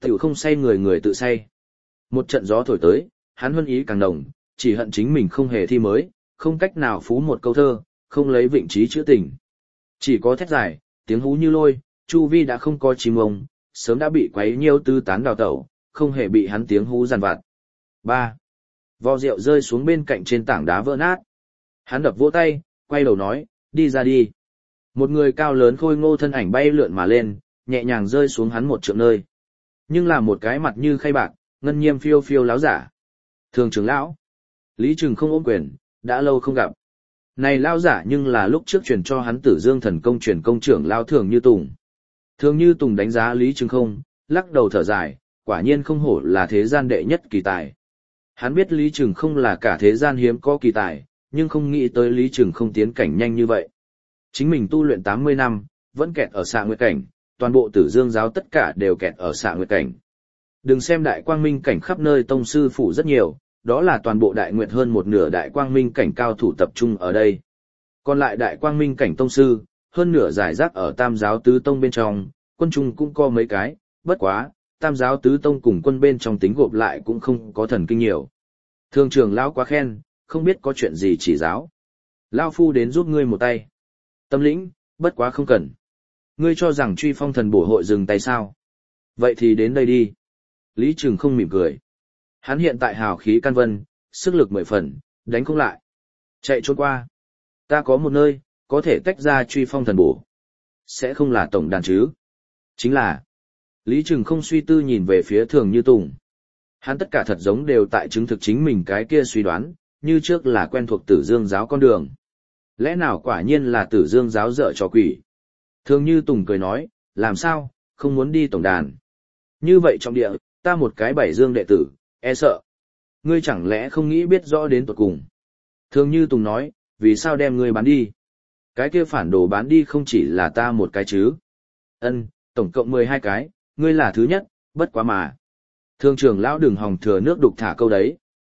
tiểu không say người người tự say. Một trận gió thổi tới, hắn huân ý càng nồng, chỉ hận chính mình không hề thi mới, không cách nào phú một câu thơ, không lấy vịnh trí chữa tình. Chỉ có thét dài, tiếng hú như lôi, chu vi đã không có chim ông, sớm đã bị quấy nhiêu tư tán đào tẩu, không hề bị hắn tiếng hú giàn vặt. 3. Vò rượu rơi xuống bên cạnh trên tảng đá vỡ nát. Hắn đập vỗ tay, quay đầu nói, đi ra đi. Một người cao lớn khôi ngô thân ảnh bay lượn mà lên, nhẹ nhàng rơi xuống hắn một trượng nơi. Nhưng là một cái mặt như khay bạc, ngân nghiêm phiêu phiêu láo giả. Thường trưởng lão. Lý Trừng không ôm quyền, đã lâu không gặp. Này lao giả nhưng là lúc trước truyền cho hắn Tử Dương thần công truyền công trưởng lao Thường Như Tùng. Thường Như Tùng đánh giá Lý Trừng không, lắc đầu thở dài, quả nhiên không hổ là thế gian đệ nhất kỳ tài. Hắn biết Lý Trừng không là cả thế gian hiếm có kỳ tài, nhưng không nghĩ tới Lý Trừng không tiến cảnh nhanh như vậy. Chính mình tu luyện 80 năm, vẫn kẹt ở Xạ Nguyệt cảnh, toàn bộ Tử Dương giáo tất cả đều kẹt ở Xạ Nguyệt cảnh. Đừng xem Đại Quang Minh cảnh khắp nơi tông sư phủ rất nhiều, đó là toàn bộ Đại Nguyệt hơn một nửa Đại Quang Minh cảnh cao thủ tập trung ở đây. Còn lại Đại Quang Minh cảnh tông sư, hơn nửa giải rác ở Tam giáo tứ tông bên trong, quân trung cũng có mấy cái, bất quá, Tam giáo tứ tông cùng quân bên trong tính gộp lại cũng không có thần kinh nhiều. Thường trưởng lão quá khen, không biết có chuyện gì chỉ giáo. Lão phu đến giúp ngươi một tay. Tâm lĩnh, bất quá không cần. Ngươi cho rằng Truy Phong thần bổ hội dừng tay sao? Vậy thì đến đây đi. Lý Trừng không mỉm cười. Hắn hiện tại hào khí can vân, sức lực 10 phần, đánh không lại. Chạy trốn qua. Ta có một nơi, có thể tách ra Truy Phong thần bổ. Sẽ không là tổng đàn chứ? Chính là. Lý Trừng không suy tư nhìn về phía Thường Như Tùng. Hắn tất cả thật giống đều tại chứng thực chính mình cái kia suy đoán, như trước là quen thuộc Tử Dương giáo con đường. Lẽ nào quả nhiên là Tử Dương giáo dở trò quỷ? Thường Như Tùng cười nói, làm sao, không muốn đi tổng đàn. Như vậy trong địa, ta một cái Bảy Dương đệ tử, e sợ. Ngươi chẳng lẽ không nghĩ biết rõ đến tột cùng. Thường Như Tùng nói, vì sao đem ngươi bán đi? Cái kia phản đồ bán đi không chỉ là ta một cái chứ. Ân, tổng cộng 12 cái, ngươi là thứ nhất, bất quá mà. Thương trưởng lão đừng hòng thừa nước đục thả câu đấy.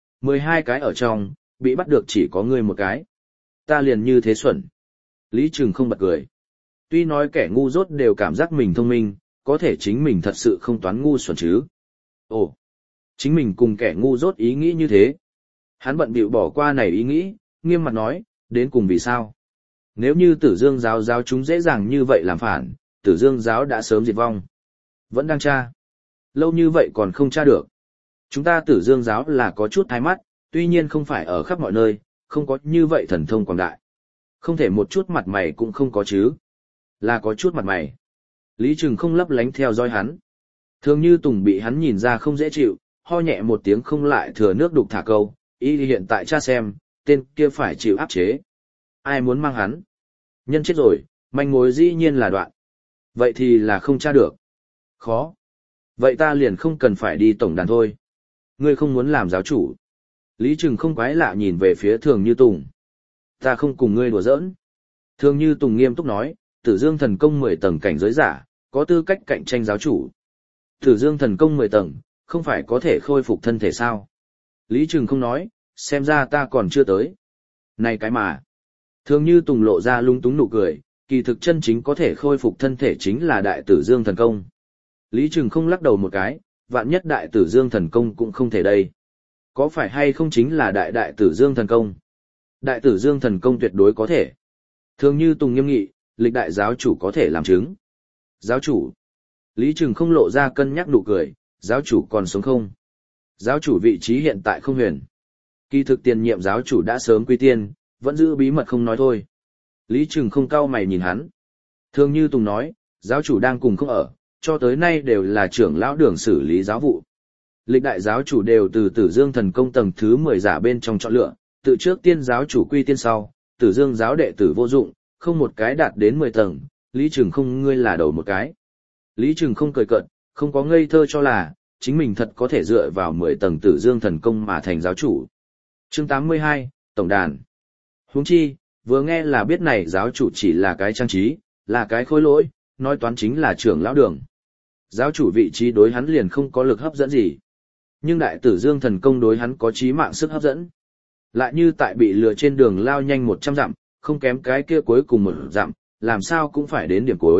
12 cái ở trong, bị bắt được chỉ có ngươi một cái. Ta liền như thế xuẩn. Lý Trừng không bật cười. Tuy nói kẻ ngu dốt đều cảm giác mình thông minh, có thể chính mình thật sự không toán ngu xuẩn chứ. Ồ, chính mình cùng kẻ ngu dốt ý nghĩ như thế. Hắn bận bịu bỏ qua này ý nghĩ, nghiêm mặt nói, đến cùng vì sao? Nếu như Tử Dương giáo giáo chúng dễ dàng như vậy làm phản, Tử Dương giáo đã sớm diệt vong. Vẫn đang tra. Lâu như vậy còn không tra được. Chúng ta Tử Dương giáo là có chút thái mắt, tuy nhiên không phải ở khắp mọi nơi, không có như vậy thần thông quảng đại. Không thể một chút mặt mày cũng không có chứ. Là có chút mặt mày. Lý Trừng không lấp lánh theo dõi hắn. Thường Như Tùng bị hắn nhìn ra không dễ chịu, ho nhẹ một tiếng không lại thừa nước đục thả câu, ý hiện tại cha xem, tên kia phải chịu áp chế. Ai muốn mang hắn? Nhân chết rồi, manh mối dĩ nhiên là đoạn. Vậy thì là không tra được. Khó. Vậy ta liền không cần phải đi tổng đàn thôi. Ngươi không muốn làm giáo chủ. Lý Trừng không quái lạ nhìn về phía Thường Như Tùng. Ta không cùng ngươi đùa giỡn. Thường Như Tùng nghiêm túc nói, Tử Dương thần công 10 tầng cảnh giới giả, có tư cách cạnh tranh giáo chủ. Tử Dương thần công 10 tầng, không phải có thể khôi phục thân thể sao? Lý Trừng không nói, xem ra ta còn chưa tới. Này cái mà. Thường Như Tùng lộ ra lung túng nụ cười, kỳ thực chân chính có thể khôi phục thân thể chính là Đại Tử Dương thần công. Lý Trừng không lắc đầu một cái, vạn nhất Đại Tử Dương thần công cũng không thể đây. Có phải hay không chính là Đại Tử Dương thần công? Đại Tử Dương thần công tuyệt đối có thể. Thường Như Tùng nghiêm nghị, lịch đại giáo chủ có thể làm chứng. Giáo chủ. Lý Trừng không lộ ra cân nhắc nụ cười, giáo chủ còn sống không? Giáo chủ vị trí hiện tại không huyền. Kỳ thực tiền nhiệm giáo chủ đã sớm quy tiên, vẫn giữ bí mật không nói thôi. Lý Trừng không cau mày nhìn hắn. Thường Như Tùng nói, giáo chủ đang cùng không ở, cho tới nay đều là trưởng lão đường xử lý giáo vụ. Lịch đại giáo chủ đều từ Tử Dương thần công tầng thứ 10 giả bên trong chọn lựa, tự trước tiên giáo chủ quy tiên sau, Tử Dương giáo đệ tử vô dụng, không một cái đạt đến 10 tầng, Lý Trừng không ngươi là đầu một cái. Lý Trừng không cười cợt, không có ngây thơ cho là, chính mình thật có thể dựa vào 10 tầng Tử Dương thần công mà thành giáo chủ. Chương 82, Tổng đàn. Huống chi, vừa nghe là biết này giáo chủ chỉ là cái trang trí, là cái khối lỗi, nói toán chính là trưởng lão đường. Giáo chủ vị trí đối hắn liền không có lực hấp dẫn gì. Nhưng Đại Tử Dương thần công đối hắn có chí mạng sức hấp dẫn. Lại như tại bị lừa trên đường lao nhanh 100 dặm, không kém cái kia cuối cùng một dặm, làm sao cũng phải đến điểm cuối,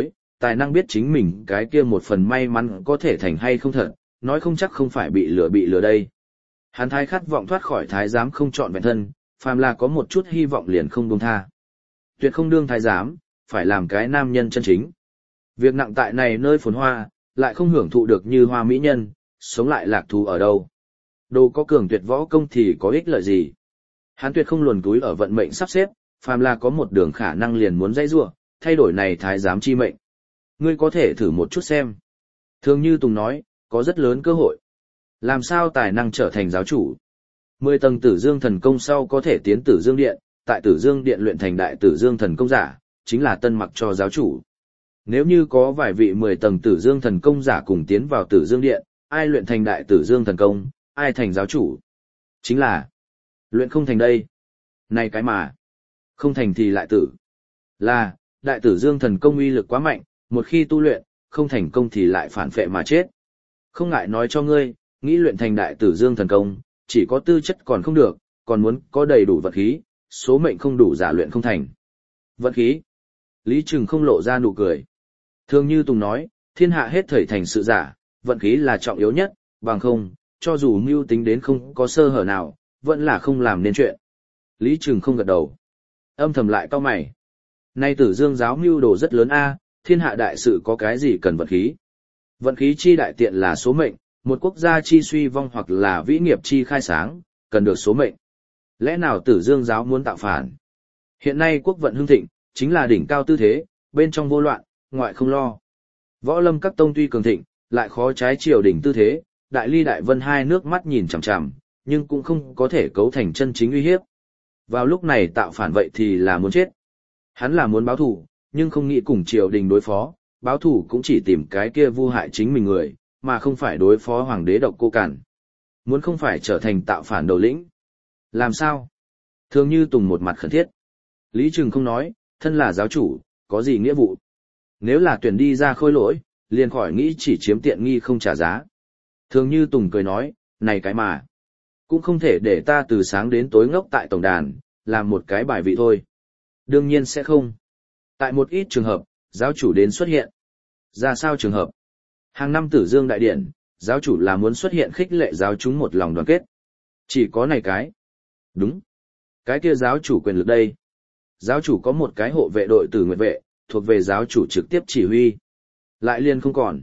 tài năng biết chính mình cái kia một phần may mắn có thể thành hay không thật, nói không chắc không phải bị lừa đây. Hắn thái khát vọng thoát khỏi thái giám không chọn vẹn thân, phàm là có một chút hy vọng liền không buông tha. Tuyệt không đương thái giám, phải làm cái nam nhân chân chính. Việc nặng tại này nơi phồn hoa, lại không hưởng thụ được như hoa mỹ nhân, sống lại lạc thú ở đâu. Đồ có cường tuyệt võ công thì có ích lợi gì. Hắn tuyệt không luồn túi ở vận mệnh sắp xếp, phàm là có một đường khả năng liền muốn dãy rủa, thay đổi này thái giám chi mệnh. Ngươi có thể thử một chút xem. Thường Như Tùng nói, có rất lớn cơ hội. Làm sao tài năng trở thành giáo chủ? 10 tầng Tử Dương thần công sau có thể tiến Tử Dương Điện, tại Tử Dương Điện luyện thành đại Tử Dương thần công giả, chính là tân mặc cho giáo chủ. Nếu như có vài vị 10 tầng Tử Dương thần công giả cùng tiến vào Tử Dương Điện, ai luyện thành đại Tử Dương thần công, ai thành giáo chủ? Chính là luyện không thành đây. Này cái mà, không thành thì lại tử. Là, đại Tử Dương thần công uy lực quá mạnh, một khi tu luyện, không thành công thì lại phản phệ mà chết. Không ngại nói cho ngươi, nghĩ luyện thành đại Tử Dương thần công, chỉ có tư chất còn không được, còn muốn có đầy đủ vận khí, số mệnh không đủ giả luyện không thành. Vận khí. Lý Trừng không lộ ra nụ cười. Thường Như Tùng nói, thiên hạ hết thảy thành sự giả, vận khí là trọng yếu nhất, bằng không, cho dù mưu tính đến không có sơ hở nào, vẫn là không làm nên chuyện. Lý Trừng không gật đầu. Âm thầm lại cau mày. Nay Tử Dương giáo mưu đồ rất lớn a, thiên hạ đại sự có cái gì cần vận khí? Vận khí chi đại tiện là số mệnh, một quốc gia chi suy vong hoặc là vĩ nghiệp chi khai sáng, cần được số mệnh. Lẽ nào Tử Dương giáo muốn tạo phản? Hiện nay quốc vận hưng thịnh, chính là đỉnh cao tư thế, bên trong vô loạn, ngoại không lo. Võ lâm các tông tuy cường thịnh, lại khó trái triều đỉnh tư thế, Đại Ly Đại Vân hai nước mắt nhìn chằm chằm, nhưng cũng không có thể cấu thành chân chính uy hiếp. Vào lúc này tạo phản vậy thì là muốn chết. Hắn là muốn báo thù, nhưng không nghĩ cùng triều đình đối phó, báo thù cũng chỉ tìm cái kia vu hại chính mình người, mà không phải đối phó hoàng đế Độc Cô Cản. Muốn không phải trở thành tạo phản đầu lĩnh. Làm sao? Thường Như Tùng một mặt khẩn thiết. Lý Trừng không nói, thân là giáo chủ, có gì nghĩa vụ? Nếu là tuyển đi ra khôi lỗi, liền khỏi nghĩ chỉ chiếm tiện nghi không trả giá. Thường Như Tùng cười nói, này cái mà, cũng không thể để ta từ sáng đến tối ngốc tại tổng đàn, làm một cái bài vị thôi. Đương nhiên sẽ không. Tại một ít trường hợp, giáo chủ đến xuất hiện. Ra sao trường hợp? Hàng năm Tử Dương đại điện, giáo chủ là muốn xuất hiện khích lệ giáo chúng một lòng đoàn kết. Chỉ có này cái. Đúng. Cái kia giáo chủ quyền lực đây. Giáo chủ có một cái hộ vệ đội Tử Nguyệt vệ, thuộc về giáo chủ trực tiếp chỉ huy. Lại liền không còn.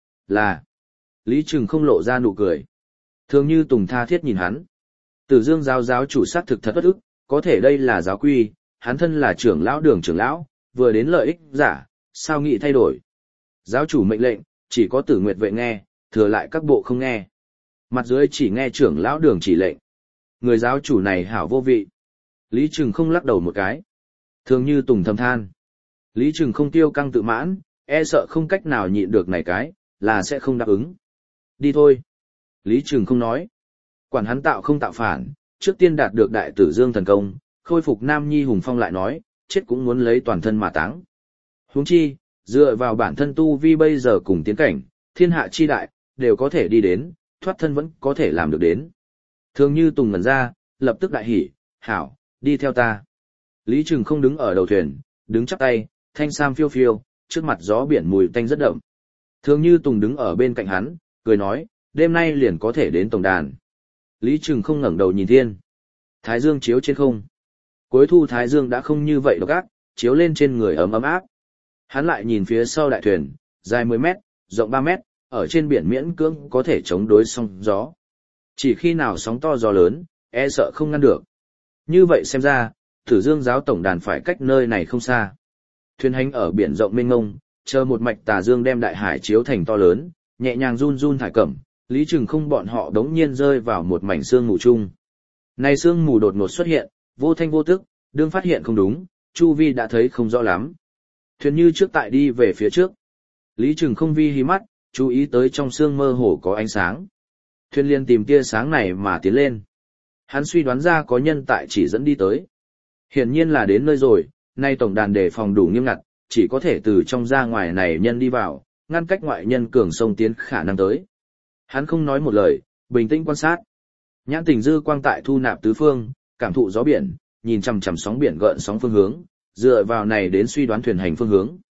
Là. Lý Trừng không lộ ra nụ cười. Thường Như Tùng tha thiết nhìn hắn. Tử Dương giáo giáo chủ xác thực thật bất ức, có thể đây là giáo quy, hắn thân là trưởng lão Đường trưởng lão, vừa đến lợi ích giả, sao nghĩ thay đổi. Giáo chủ mệnh lệnh, chỉ có Tử Nguyệt vệ nghe, thừa lại các bộ không nghe. Mặt dưới chỉ nghe trưởng lão Đường chỉ lệnh. Người giáo chủ này hảo vô vị. Lý Trừng không lắc đầu một cái. Thường Như Tùng thầm than. Lý Trừng không tiêu căng tự mãn, e sợ không cách nào nhịn được này cái, là sẽ không đáp ứng. Đi thôi. Lý Trừng không nói. Quản hắn tạo không tạo phản, trước tiên đạt được đại Tử Dương thần công, khôi phục Nam Nhi hùng phong lại nói, chết cũng muốn lấy toàn thân mà táng. Huống chi, dựa vào bản thân tu vi bây giờ cùng tiến cảnh, thiên hạ chi đại, đều có thể đi đến, thoát thân vẫn có thể làm được đến. Thường Như Tùng ngẩn ra, lập tức đại hỉ, hảo, đi theo ta. Lý Trừng không đứng ở đầu thuyền, đứng chắp tay, thanh sam phiêu phiêu, trước mặt gió biển mùi tanh rất đậm. Thường Như Tùng đứng ở bên cạnh hắn, cười nói, đêm nay liền có thể đến tổng đàn. Lý Trừng không ngẩng đầu nhìn thiên. Thái dương chiếu trên không. Cuối thu thái dương đã không như vậy độc ác, chiếu lên trên người ấm ấm áp. Hắn lại nhìn phía sau đại thuyền, dài 10 mét, rộng 3 mét, ở trên biển miễn cưỡng có thể chống đối sóng gió. Chỉ khi nào sóng to gió lớn, e sợ không ngăn được. Như vậy xem ra, Tử Dương giáo tổng đàn phải cách nơi này không xa. Thuyền hành ở biển rộng mênh mông, chờ một mạch tà dương đem đại hải chiếu thành to lớn, nhẹ nhàng run run thải cẩm, Lý Trừng không bọn họ đống nhiên rơi vào một mảnh sương mù chung. Này sương mù đột ngột xuất hiện, vô thanh vô tức, đương phát hiện không đúng, chu vi đã thấy không rõ lắm. Thuyền như trước tại đi về phía trước. Lý Trừng không vi hí mắt, chú ý tới trong sương mơ hồ có ánh sáng. Thuyền liền tìm tia sáng này mà tiến lên. Hắn suy đoán ra có nhân tại chỉ dẫn đi tới. Hiển nhiên là đến nơi rồi, nay tổng đàn đề phòng đủ nghiêm ngặt, chỉ có thể từ trong ra ngoài này nhân đi vào, ngăn cách ngoại nhân cường sông tiến khả năng tới. Hắn không nói một lời, bình tĩnh quan sát. Nhãn tình dư quang tại thu nạp tứ phương, cảm thụ gió biển, nhìn chằm chằm sóng biển gợn sóng phương hướng, dựa vào này đến suy đoán thuyền hành phương hướng.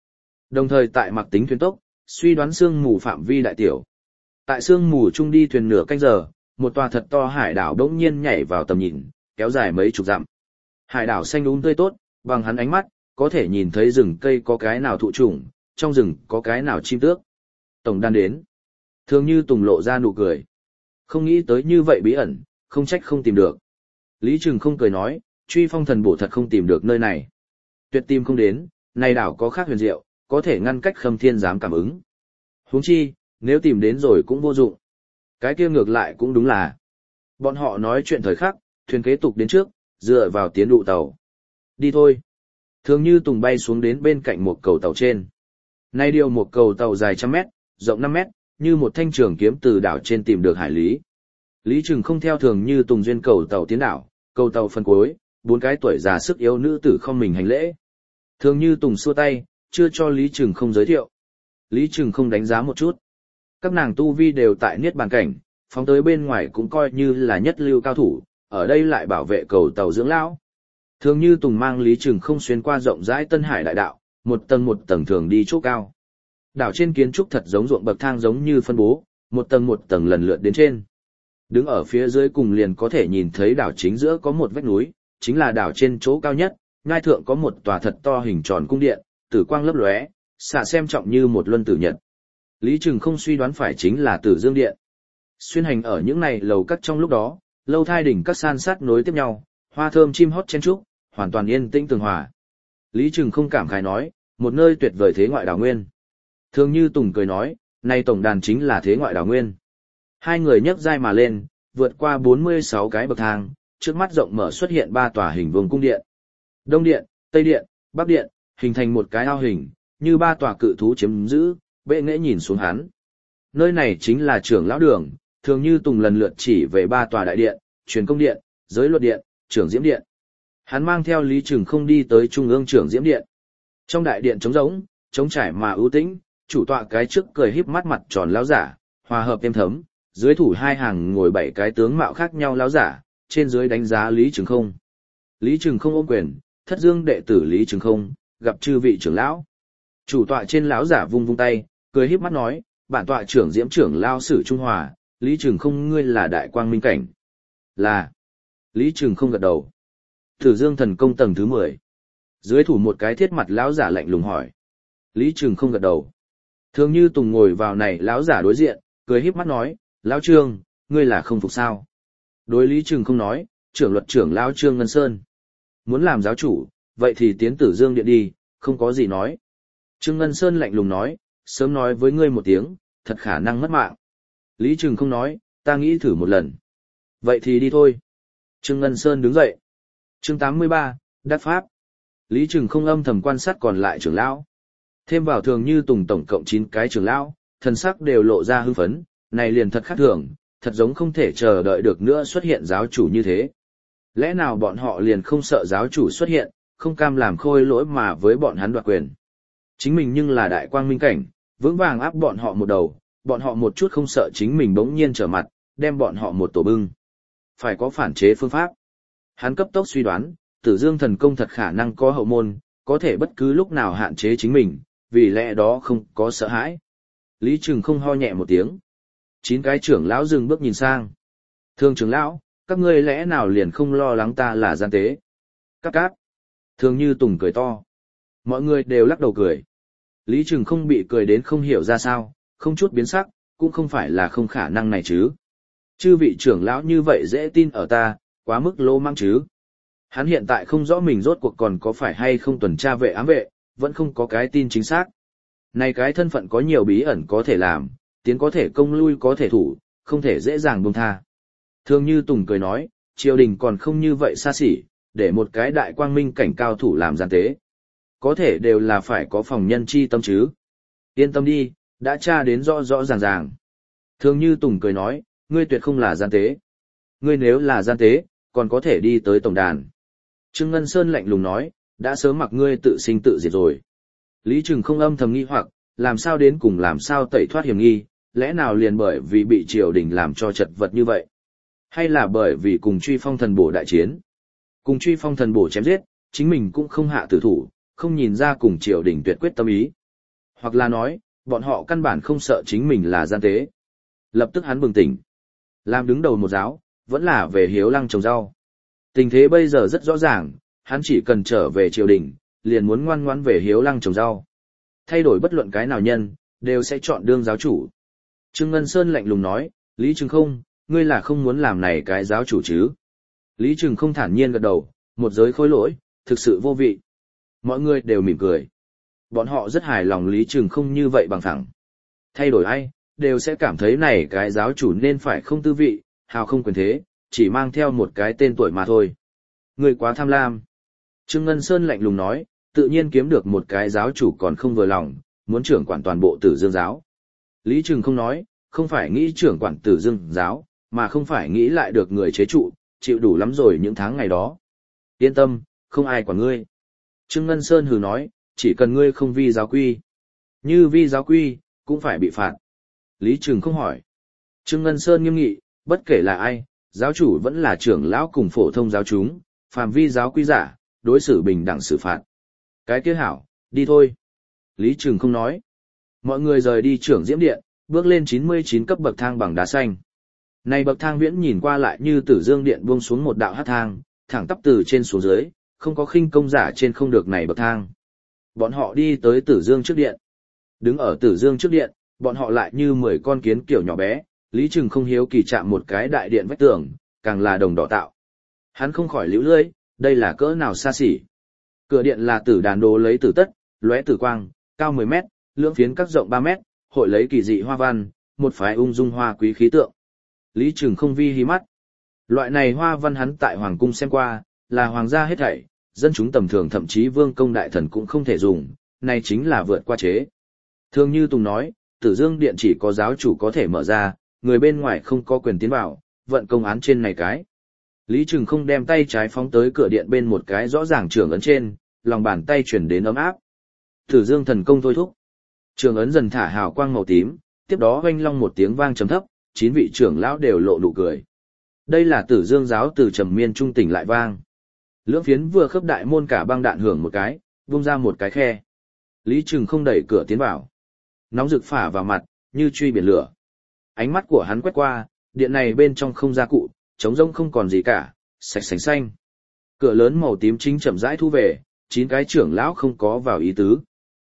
Đồng thời tại mặc tính thuyền tốc, suy đoán sương mù phạm vi đại tiểu. Tại sương mù trung đi thuyền nửa canh giờ, một tòa thật to hải đảo đống nhiên nhảy vào tầm nhìn, kéo dài mấy chục dặm. Hải đảo xanh um tươi tốt, bằng hắn ánh mắt, có thể nhìn thấy rừng cây có cái nào thụ trùng, trong rừng có cái nào chim tước. Tổng đàn đến. Thường Như Tùng lộ ra nụ cười. Không nghĩ tới như vậy bí ẩn, không trách không tìm được. Lý Trừng không cười nói, truy phong thần bổ thật không tìm được nơi này. Tuyệt tìm không đến, này đảo có khác huyền diệu, có thể ngăn cách Khâm Thiên Giám cảm ứng. Huống chi, nếu tìm đến rồi cũng vô dụng. Cái kia ngược lại cũng đúng là. Bọn họ nói chuyện thời khắc, thuyền kế tục đến trước, dựa vào tiến đụ tàu. Đi thôi. Thường Như Tùng bay xuống đến bên cạnh một cầu tàu trên. Nay điều một cầu tàu dài 100 mét, rộng 5 mét, như một thanh trường kiếm từ đảo trên tìm được hải lý. Lý Trừng không theo Thường Như Tùng duyên cầu tàu tiến đảo, cầu tàu phân cuối, 4 cái tuổi già sức yếu nữ tử không mình hành lễ. Thường Như Tùng xua tay, chưa cho Lý Trừng không giới thiệu. Lý Trừng không đánh giá một chút. Các nàng tu vi đều tại niết bàn cảnh, phóng tới bên ngoài cũng coi như là nhất lưu cao thủ, ở đây lại bảo vệ cầu tàu dưỡng lão. Thường Như Tùng mang Lý Trừng không xuyên qua rộng rãi Tân Hải đại đạo, một tầng thường đi chỗ cao. Đảo trên kiến trúc thật giống ruộng bậc thang giống như phân bố, một tầng lần lượt đến trên. Đứng ở phía dưới cùng liền có thể nhìn thấy đảo chính giữa có một vách núi, chính là đảo trên chỗ cao nhất, ngai thượng có một tòa thật to hình tròn cung điện, tử quang lấp lóe, xạ xem trọng như một luân tử nhật. Lý Trừng không suy đoán phải chính là Tử Dương Điện. Xuyên hành ở những này lầu các trong lúc đó, lâu thai đỉnh các san sát nối tiếp nhau, hoa thơm chim hót chen trúc, hoàn toàn yên tĩnh tường hòa. Lý Trừng không cảm khái nói, một nơi tuyệt vời thế ngoại đảo nguyên. Thường Như Tùng cười nói, nay tổng đàn chính là thế ngoại đảo nguyên. Hai người nhấc dai mà lên, vượt qua 46 cái bậc thang, trước mắt rộng mở xuất hiện 3 tòa hình vuông cung điện. Đông điện, Tây điện, Bắc điện, hình thành một cái ao hình, như 3 tòa cự thú chiếm giữ, bệ nghệ nhìn xuống hắn. Nơi này chính là trưởng lão đường, Thường Như Tùng lần lượt chỉ về 3 tòa đại điện, truyền công điện, giới luật điện, trưởng diễm điện. Hắn mang theo Lý Trừng không đi tới trung ương trưởng diễm điện. Trong đại điện trống rỗng, trống trải mà ưu tĩnh, chủ tọa cái trước cười híp mắt mặt tròn lão giả, hòa hợp êm thấm, dưới thủ hai hàng ngồi 7 cái tướng mạo khác nhau lão giả, trên dưới đánh giá Lý Trừng không. Lý Trừng không ôm quyền, Thất Dương đệ tử Lý Trừng không, gặp chư vị trưởng lão. Chủ tọa trên lão giả vung vung tay, cười híp mắt nói, bản tọa trưởng diễm trưởng lao sử Trung Hòa, Lý Trừng không ngươi là đại quang minh cảnh. Là. Lý Trừng không gật đầu. Tử Dương thần công tầng thứ 10. Dưới thủ một cái thiết mặt lão giả lạnh lùng hỏi. Lý Trừng không gật đầu. Thường Như Tùng ngồi vào này lão giả đối diện, cười híp mắt nói, lão Trương, ngươi là không phục sao? Đối Lý Trừng không nói, trưởng luật trưởng lão Trương Ngân Sơn. Muốn làm giáo chủ, vậy thì tiến Tử Dương điện đi, không có gì nói. Trương Ngân Sơn lạnh lùng nói, sớm nói với ngươi một tiếng, thật khả năng mất mạng. Lý Trừng không nói, ta nghĩ thử một lần. Vậy thì đi thôi. Trương Ngân Sơn đứng dậy. Chương 83, Đắc Pháp. Lý Trừng không âm thầm quan sát còn lại trưởng lão. Thêm vào Thường Như Tùng tổng cộng 9 cái trưởng lão, thần sắc đều lộ ra hưng phấn, này liền thật khác thường, thật giống không thể chờ đợi được nữa xuất hiện giáo chủ như thế. Lẽ nào bọn họ liền không sợ giáo chủ xuất hiện, không cam làm khôi lỗi mà với bọn hắn đoạt quyền. Chính mình nhưng là đại quang minh cảnh, vững vàng áp bọn họ một đầu, bọn họ một chút không sợ chính mình bỗng nhiên trở mặt, đem bọn họ một tổ bưng. Phải có phản chế phương pháp. Hắn cấp tốc suy đoán, Tử Dương thần công thật khả năng có hậu môn, có thể bất cứ lúc nào hạn chế chính mình, vì lẽ đó không có sợ hãi. Lý Trừng không ho nhẹ một tiếng. 9 cái trưởng lão dừng bước nhìn sang. Thường trưởng lão, các ngươi lẽ nào liền không lo lắng ta là gian tế? Cáp cáp. Thường Như Tùng cười to. Mọi người đều lắc đầu cười. Lý Trừng không bị cười đến không hiểu ra sao, không chút biến sắc, cũng không phải là không khả năng này chứ. Chư vị trưởng lão như vậy dễ tin ở ta, quá mức lô mang chứ. Hắn hiện tại không rõ mình rốt cuộc còn có phải hay không tuần tra vệ ám vệ, vẫn không có cái tin chính xác. Này cái thân phận có nhiều bí ẩn có thể làm, tiến có thể công lui có thể thủ, không thể dễ dàng buông tha. Thường Như Tùng cười nói, triều đình còn không như vậy xa xỉ, để một cái đại quang minh cảnh cao thủ làm gian tế. Có thể đều là phải có phòng nhân chi tâm chứ. Yên tâm đi, đã tra đến rõ rõ ràng ràng. Thường Như Tùng cười nói, ngươi tuyệt không là gian tế. Ngươi nếu là gian tế, còn có thể đi tới tổng đàn. Trương Ngân Sơn lạnh lùng nói, đã sớm mặc ngươi tự sinh tự diệt rồi. Lý Trừng không âm thầm nghi hoặc, làm sao đến cùng làm sao tẩy thoát hiểm nghi, lẽ nào liền bởi vì bị triều đình làm cho chật vật như vậy? Hay là bởi vì cùng Truy Phong thần bổ đại chiến? Cùng Truy Phong thần bổ chém giết, chính mình cũng không hạ tử thủ, không nhìn ra cùng triều đình tuyệt quyết tâm ý. Hoặc là nói, bọn họ căn bản không sợ chính mình là gian tế. Lập tức hắn bừng tỉnh. Làm đứng đầu một giáo, vẫn là về Hiếu Lăng trồng rau. Tình thế bây giờ rất rõ ràng, hắn chỉ cần trở về triều đình, liền muốn ngoan ngoãn về Hiếu Lăng trồng rau. Thay đổi bất luận cái nào nhân, đều sẽ chọn đương giáo chủ. Trương Ngân Sơn lạnh lùng nói, Lý Trừng Không, ngươi là không muốn làm này cái giáo chủ chứ? Lý Trừng Không thản nhiên gật đầu, một giới khối lỗi, thực sự vô vị. Mọi người đều mỉm cười. Bọn họ rất hài lòng Lý Trừng Không như vậy bằng thẳng. Thay đổi ai, đều sẽ cảm thấy này cái giáo chủ nên phải không tư vị, hào không quyền thế, chỉ mang theo một cái tên tuổi mà thôi. Người quá tham lam. Trương Ngân Sơn lạnh lùng nói, tự nhiên kiếm được một cái giáo chủ còn không vừa lòng, muốn trưởng quản toàn bộ Tử Dương giáo. Lý Trừng Không nói, không phải nghĩ trưởng quản Tử Dương giáo, mà không phải nghĩ lại được người chế trụ, chịu đủ lắm rồi những tháng ngày đó. Yên tâm, không ai quản ngươi. Trương Ngân Sơn hừ nói, chỉ cần ngươi không vi giáo quy. Như vi giáo quy, cũng phải bị phạt. Lý Trừng Không hỏi. Trương Ngân Sơn nghiêm nghị, bất kể là ai, giáo chủ vẫn là trưởng lão cùng phổ thông giáo chúng, phàm vi giáo quy giả, đối xử bình đẳng xử phạt. Cái kia hảo, đi thôi. Lý Trừng Không nói. Mọi người rời đi trưởng diễm điện, bước lên 99 cấp bậc thang bằng đá xanh. Này bậc thang viễn nhìn qua lại như Tử Dương điện buông xuống một đạo hắc thang, thẳng tắp từ trên xuống dưới, không có khinh công giả trên không được này bậc thang. Bọn họ đi tới Tử Dương trước điện. Đứng ở Tử Dương trước điện, bọn họ lại như 10 con kiến kiểu nhỏ bé, Lý Trừng Không hiếu kỳ chạm một cái đại điện vách tường, càng là đồng đỏ tạo. Hắn không khỏi liễu lưỡi, đây là cỡ nào xa xỉ. Cửa điện là tử đàn đồ lấy tử tất, lóe tử quang, cao 10 mét, lưỡng phiến các rộng 3 mét, hội lấy kỳ dị hoa văn, một phái ung dung hoa quý khí tượng. Lý Trừng Không vi hí mắt. Loại này hoa văn hắn tại hoàng cung xem qua, là hoàng gia hết thảy, dân chúng tầm thường thậm chí vương công đại thần cũng không thể dùng, này chính là vượt qua chế. Thường như Tùng nói, Tử Dương điện chỉ có giáo chủ có thể mở ra, người bên ngoài không có quyền tiến vào, vận công án trên này cái. Lý Trừng Không đem tay trái phóng tới cửa điện bên một cái rõ ràng trường ấn trên, lòng bàn tay chuyển đến ấm áp. Tử Dương thần công thôi thúc. Trường ấn dần thả hào quang màu tím, tiếp đó oanh long một tiếng vang trầm thấp, 9 vị trưởng lão đều lộ nụ cười. Đây là Tử Dương giáo từ trầm miên trung tỉnh lại vang. Lưỡng phiến vừa khớp đại môn cả băng đạn hưởng một cái, vung ra một cái khe. Lý Trừng Không đẩy cửa tiến vào. Nóng rực phả vào mặt, như truy biển lửa. Ánh mắt của hắn quét qua, điện này bên trong không gia cụ, trống rỗng không còn gì cả, sạch sành xanh. Cửa lớn màu tím chính chậm rãi thu về, 9 cái trưởng lão không có vào ý tứ.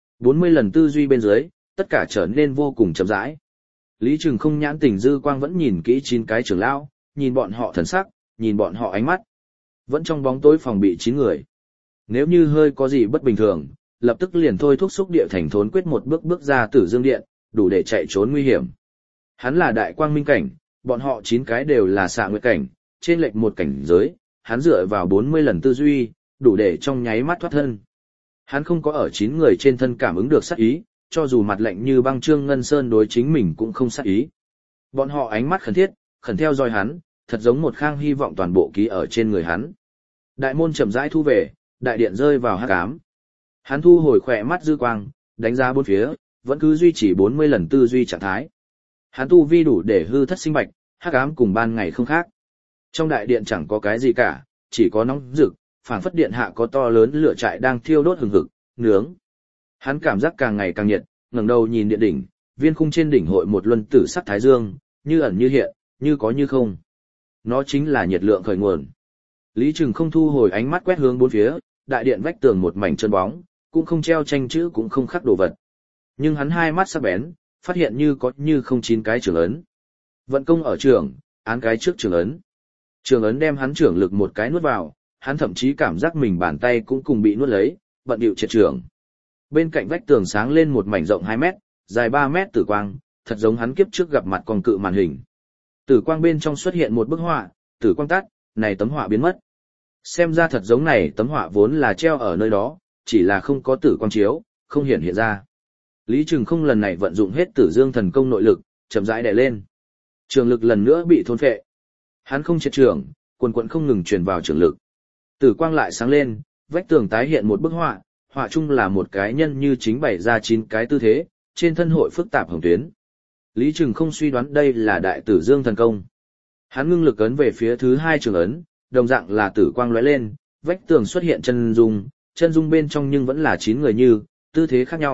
40 lần tư duy bên dưới, tất cả trở nên vô cùng chậm rãi. Lý Trừng Không nhãn tình dư quang vẫn nhìn kỹ 9 cái trưởng lão, nhìn bọn họ thần sắc, nhìn bọn họ ánh mắt. Vẫn trong bóng tối phòng bị 9 người. Nếu như hơi có gì bất bình thường, lập tức liền thôi thúc xúc địa thành thốn quyết một bước bước ra Tử Dương điện, đủ để chạy trốn nguy hiểm. Hắn là đại quang minh cảnh, bọn họ 9 cái đều là xạ nguyệt cảnh, trên lệch một cảnh giới, hắn dựa vào 40 lần tư duy, đủ để trong nháy mắt thoát thân. Hắn không có ở 9 người trên thân cảm ứng được sát ý, cho dù mặt lạnh như băng Trương Ngân Sơn đối chính mình cũng không sát ý. Bọn họ ánh mắt khẩn thiết, khẩn theo dõi hắn, thật giống một khang hy vọng toàn bộ ký ở trên người hắn. Đại môn chậm rãi thu về, đại điện rơi vào hắc ám. Hắn thu hồi khỏe mắt dư quang, đánh giá bốn phía, vẫn cứ duy trì 40 lần tư duy trạng thái. Hắn tu vi đủ để hư thất sinh bạch, hắc ám cùng ban ngày không khác. Trong đại điện chẳng có cái gì cả, chỉ có nóng rực, phảng phất điện hạ có to lớn lửa trại đang thiêu đốt hừng hực, nướng. Hắn cảm giác càng ngày càng nhiệt, ngẩng đầu nhìn điện đỉnh, viên khung trên đỉnh hội một luân tử sắc thái dương, như ẩn như hiện, như có như không. Nó chính là nhiệt lượng khởi nguồn. Lý Trừng Không thu hồi ánh mắt quét hướng bốn phía, đại điện vách tường một mảnh trơn bóng, cũng không treo tranh chữ cũng không khắc đồ vật. Nhưng hắn hai mắt sắc bén, phát hiện như có như không 9 cái trường ấn. Vận công ở trường, án cái trước trường ấn. Trường ấn đem hắn trưởng lực một cái nuốt vào, hắn thậm chí cảm giác mình bàn tay cũng cùng bị nuốt lấy, bận điệu triệt trường. Bên cạnh vách tường sáng lên một mảnh rộng 2 mét, dài 3 mét tử quang, thật giống hắn kiếp trước gặp mặt con cự màn hình. Tử quang bên trong xuất hiện một bức họa, tử quang tắt, này tấm họa biến mất. Xem ra thật giống này tấm họa vốn là treo ở nơi đó, chỉ là không có tử quang chiếu, không hiện ra. Lý Trừng Không lần này vận dụng hết Tử Dương thần công nội lực, chậm rãi đè lên. Trường lực lần nữa bị thôn phệ. Hắn không triệt trường, quần quần không ngừng truyền vào trường lực. Tử quang lại sáng lên, vách tường tái hiện một bức họa, họa chung là một cái nhân như chính bày ra 9 cái tư thế, trên thân hội phức tạp hồng tuyến. Lý Trừng Không suy đoán đây là đại Tử Dương thần công. Hắn ngưng lực ấn về phía thứ 2 trường ấn, đồng dạng là tử quang lóe lên, vách tường xuất hiện chân dung bên trong nhưng vẫn là 9 người như, tư thế khác nhau,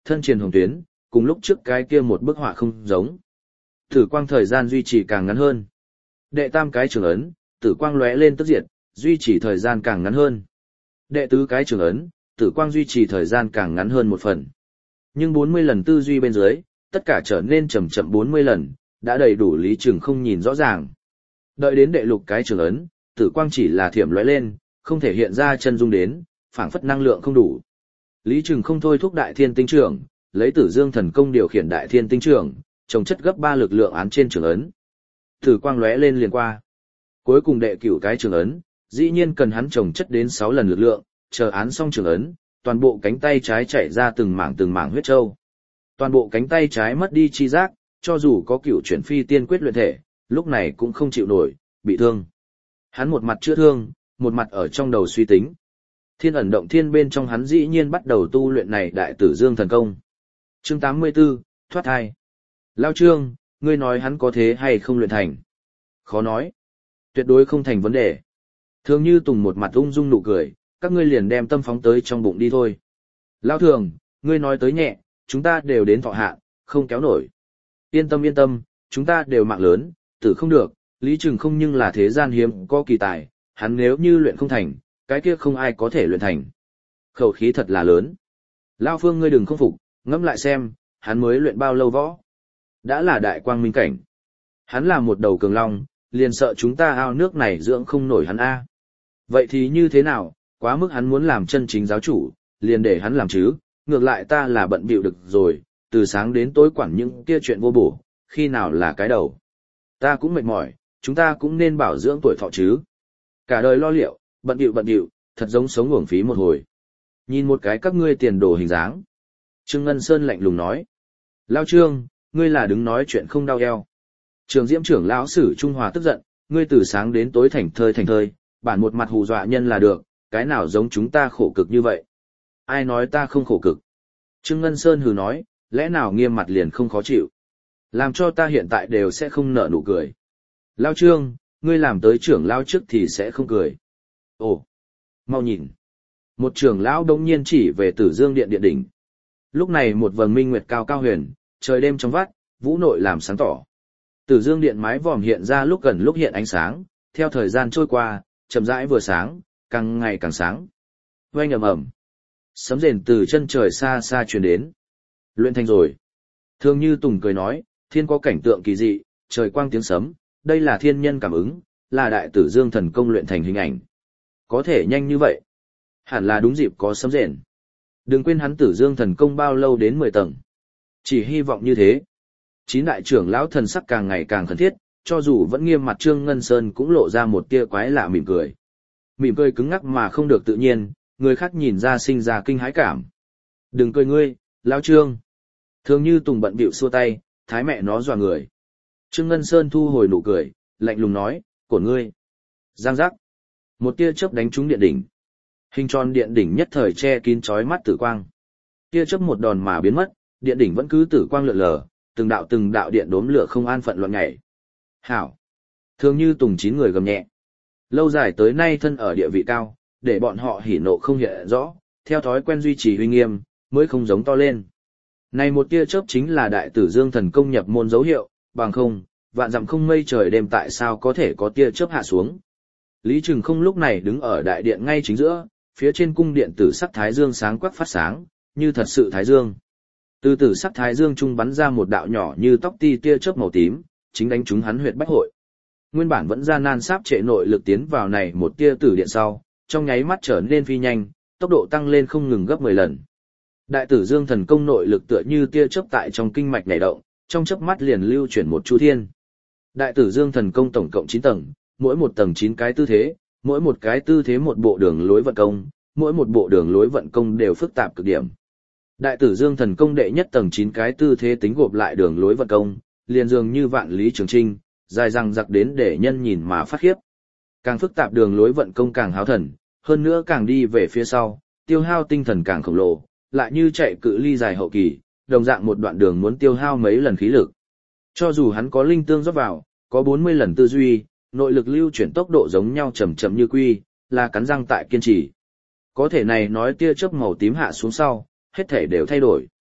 thân triền hồng tuyến, cùng lúc trước cái kia một bức họa không giống. Tử quang thời gian duy trì càng ngắn hơn. Đệ tam cái trường ấn, tử quang lóe lên tức diệt, duy trì thời gian càng ngắn hơn. Đệ tứ cái trường ấn, tử quang duy trì thời gian càng ngắn hơn một phần. Nhưng 40 lần tư duy bên dưới, tất cả trở nên chậm chậm 40 lần, đã đầy đủ Lý Trừng không nhìn rõ ràng. Đợi đến đệ lục cái trường ấn, tử quang chỉ là thiểm lóe lên, không thể hiện ra chân dung đến, phảng phất năng lượng không đủ. Lý Trừng không thôi thúc đại thiên tinh trưởng, lấy Tử Dương thần công điều khiển đại thiên tinh trưởng, trồng chất gấp 3 lực lượng án trên trường ấn. Tử quang lóe lên liền qua. Cuối cùng đệ cửu cái trường ấn, dĩ nhiên cần hắn trồng chất đến 6 lần lực lượng, chờ án xong trường ấn, toàn bộ cánh tay trái chảy ra từng mảng huyết châu. Toàn bộ cánh tay trái mất đi chi giác, cho dù có cửu chuyển phi tiên quyết luyện thể, lúc này cũng không chịu nổi, bị thương. Hắn một mặt chữa thương, một mặt ở trong đầu suy tính. Thiên ẩn động thiên bên trong hắn dĩ nhiên bắt đầu tu luyện này đại Tử Dương thần công. Chương 84, thoát thai. Lao Trương, ngươi nói hắn có thế hay không luyện thành? Khó nói. Tuyệt đối không thành vấn đề. Thường Như Tùng một mặt ung dung nụ cười, các ngươi liền đem tâm phóng tới trong bụng đi thôi. Lao Thường, ngươi nói tới nhẹ, chúng ta đều đến thọ hạn, không kéo nổi. Yên tâm, chúng ta đều mạng lớn, tử không được, Lý Trừng không nhưng là thế gian hiếm có kỳ tài, hắn nếu như luyện không thành, cái kia không ai có thể luyện thành. Khẩu khí thật là lớn. Lao Phương ngươi đừng không phục, ngẫm lại xem, hắn mới luyện bao lâu võ. Đã là đại quang minh cảnh. Hắn là một đầu cường long, liền sợ chúng ta ao nước này dưỡng không nổi hắn a. Vậy thì như thế nào, quá mức hắn muốn làm chân chính giáo chủ, liền để hắn làm chứ, ngược lại ta là bận bịu được rồi, từ sáng đến tối quản những kia chuyện vô bổ, khi nào là cái đầu. Ta cũng mệt mỏi, chúng ta cũng nên bảo dưỡng tuổi thọ chứ. Cả đời lo liệu, bận bịu, thật giống sống uổng phí một hồi. Nhìn một cái các ngươi tiền đồ hình dáng. Trương Ngân Sơn lạnh lùng nói. Lao Trương, ngươi là đứng nói chuyện không đau eo. Trường Diễm trưởng lão Sử Trung Hòa tức giận, ngươi từ sáng đến tối thành thơi, bản một mặt hù dọa nhân là được, cái nào giống chúng ta khổ cực như vậy. Ai nói ta không khổ cực? Trương Ngân Sơn hừ nói, lẽ nào nghiêm mặt liền không khó chịu. Làm cho ta hiện tại đều sẽ không nở nụ cười. Lao Trương, ngươi làm tới trưởng lão trước thì sẽ không cười. Ồ, mau nhìn. Một trưởng lão đông nhiên chỉ về Tử Dương Điện điện đỉnh. Lúc này một vầng minh nguyệt cao cao huyền, trời đêm trong vắt, vũ nội làm sáng tỏ. Tử Dương Điện mái vòm hiện ra lúc gần lúc hiện ánh sáng, theo thời gian trôi qua, chậm rãi vừa sáng, càng ngày càng sáng. Oanh ầm ầm, sấm rền từ chân trời xa xa truyền đến. Luyện thành rồi. Thường Như Tùng cười nói, thiên có cảnh tượng kỳ dị, trời quang tiếng sấm, đây là thiên nhân cảm ứng, là đại Tử Dương thần công luyện thành hình ảnh. Có thể nhanh như vậy. Hẳn là đúng dịp có sấm rền. Đừng quên hắn Tử Dương thần công bao lâu đến 10 tầng. Chỉ hy vọng như thế. Chín đại trưởng lão thần sắc càng ngày càng khẩn thiết, cho dù vẫn nghiêm mặt Trương Ngân Sơn cũng lộ ra một tia quái lạ mỉm cười. Mỉm cười cứng ngắc mà không được tự nhiên, người khác nhìn ra sinh ra kinh hãi cảm. Đừng cười ngươi, lão Trương. Thường Như Tùng bận bịu xua tay, thái mẹ nó dọa người. Trương Ngân Sơn thu hồi nụ cười, lạnh lùng nói, của ngươi. Giang giác. Một tia chớp đánh trúng điện đỉnh. Hình tròn điện đỉnh nhất thời che kín chói mắt tử quang. Tia chớp một đòn mà biến mất, điện đỉnh vẫn cứ tử quang lượn lờ, từng đạo điện đốm lửa không an phận loạn nhảy. Hảo. Thường Như Tùng 9 người gầm nhẹ. Lâu dài tới nay thân ở địa vị cao, để bọn họ hỉ nộ không hiện rõ, theo thói quen duy trì uy nghiêm, mới không giống to lên. Này một tia chớp chính là đại Tử Dương thần công nhập môn dấu hiệu, bằng không, vạn dặm không mây trời đêm tại sao có thể có tia chớp hạ xuống. Lý Trừng không lúc này đứng ở đại điện ngay chính giữa, phía trên cung điện tử sắc thái dương sáng quắc phát sáng, như thật sự thái dương. Từ tử sắc thái dương trung bắn ra một đạo nhỏ như tóc ti tia chớp màu tím, chính đánh trúng hắn huyệt bách hội. Nguyên bản vẫn gian nan sáp trệ nội lực tiến vào này một tia tử điện sau, trong nháy mắt trở nên phi nhanh, tốc độ tăng lên không ngừng gấp 10 lần. Đại Tử Dương thần công nội lực tựa như tia chớp tại trong kinh mạch nhảy động, trong chớp mắt liền lưu chuyển một chu thiên. Đại Tử Dương thần công tổng cộng 9 tầng, mỗi một tầng 9 cái tư thế, mỗi một cái tư thế một bộ đường lối vận công, mỗi một bộ đường lối vận công đều phức tạp cực điểm. Đại Tử Dương thần công đệ nhất tầng 9 cái tư thế tính gộp lại đường lối vận công, liền dường như vạn lý trường trinh, dài dằng dặc đến để nhân nhìn mà phát khiếp. Càng phức tạp đường lối vận công càng háo thần, hơn nữa càng đi về phía sau, tiêu hao tinh thần càng khổng lồ, lại như chạy cự ly dài hậu kỳ, đồng dạng một đoạn đường muốn tiêu hao mấy lần khí lực. Cho dù hắn có linh tương rót vào, có 40 lần tư duy, nội lực lưu chuyển tốc độ giống nhau chậm chậm như quy, là cắn răng tại kiên trì. Có thể này nói tia chớp màu tím hạ xuống sau, hết thể đều thay đổi.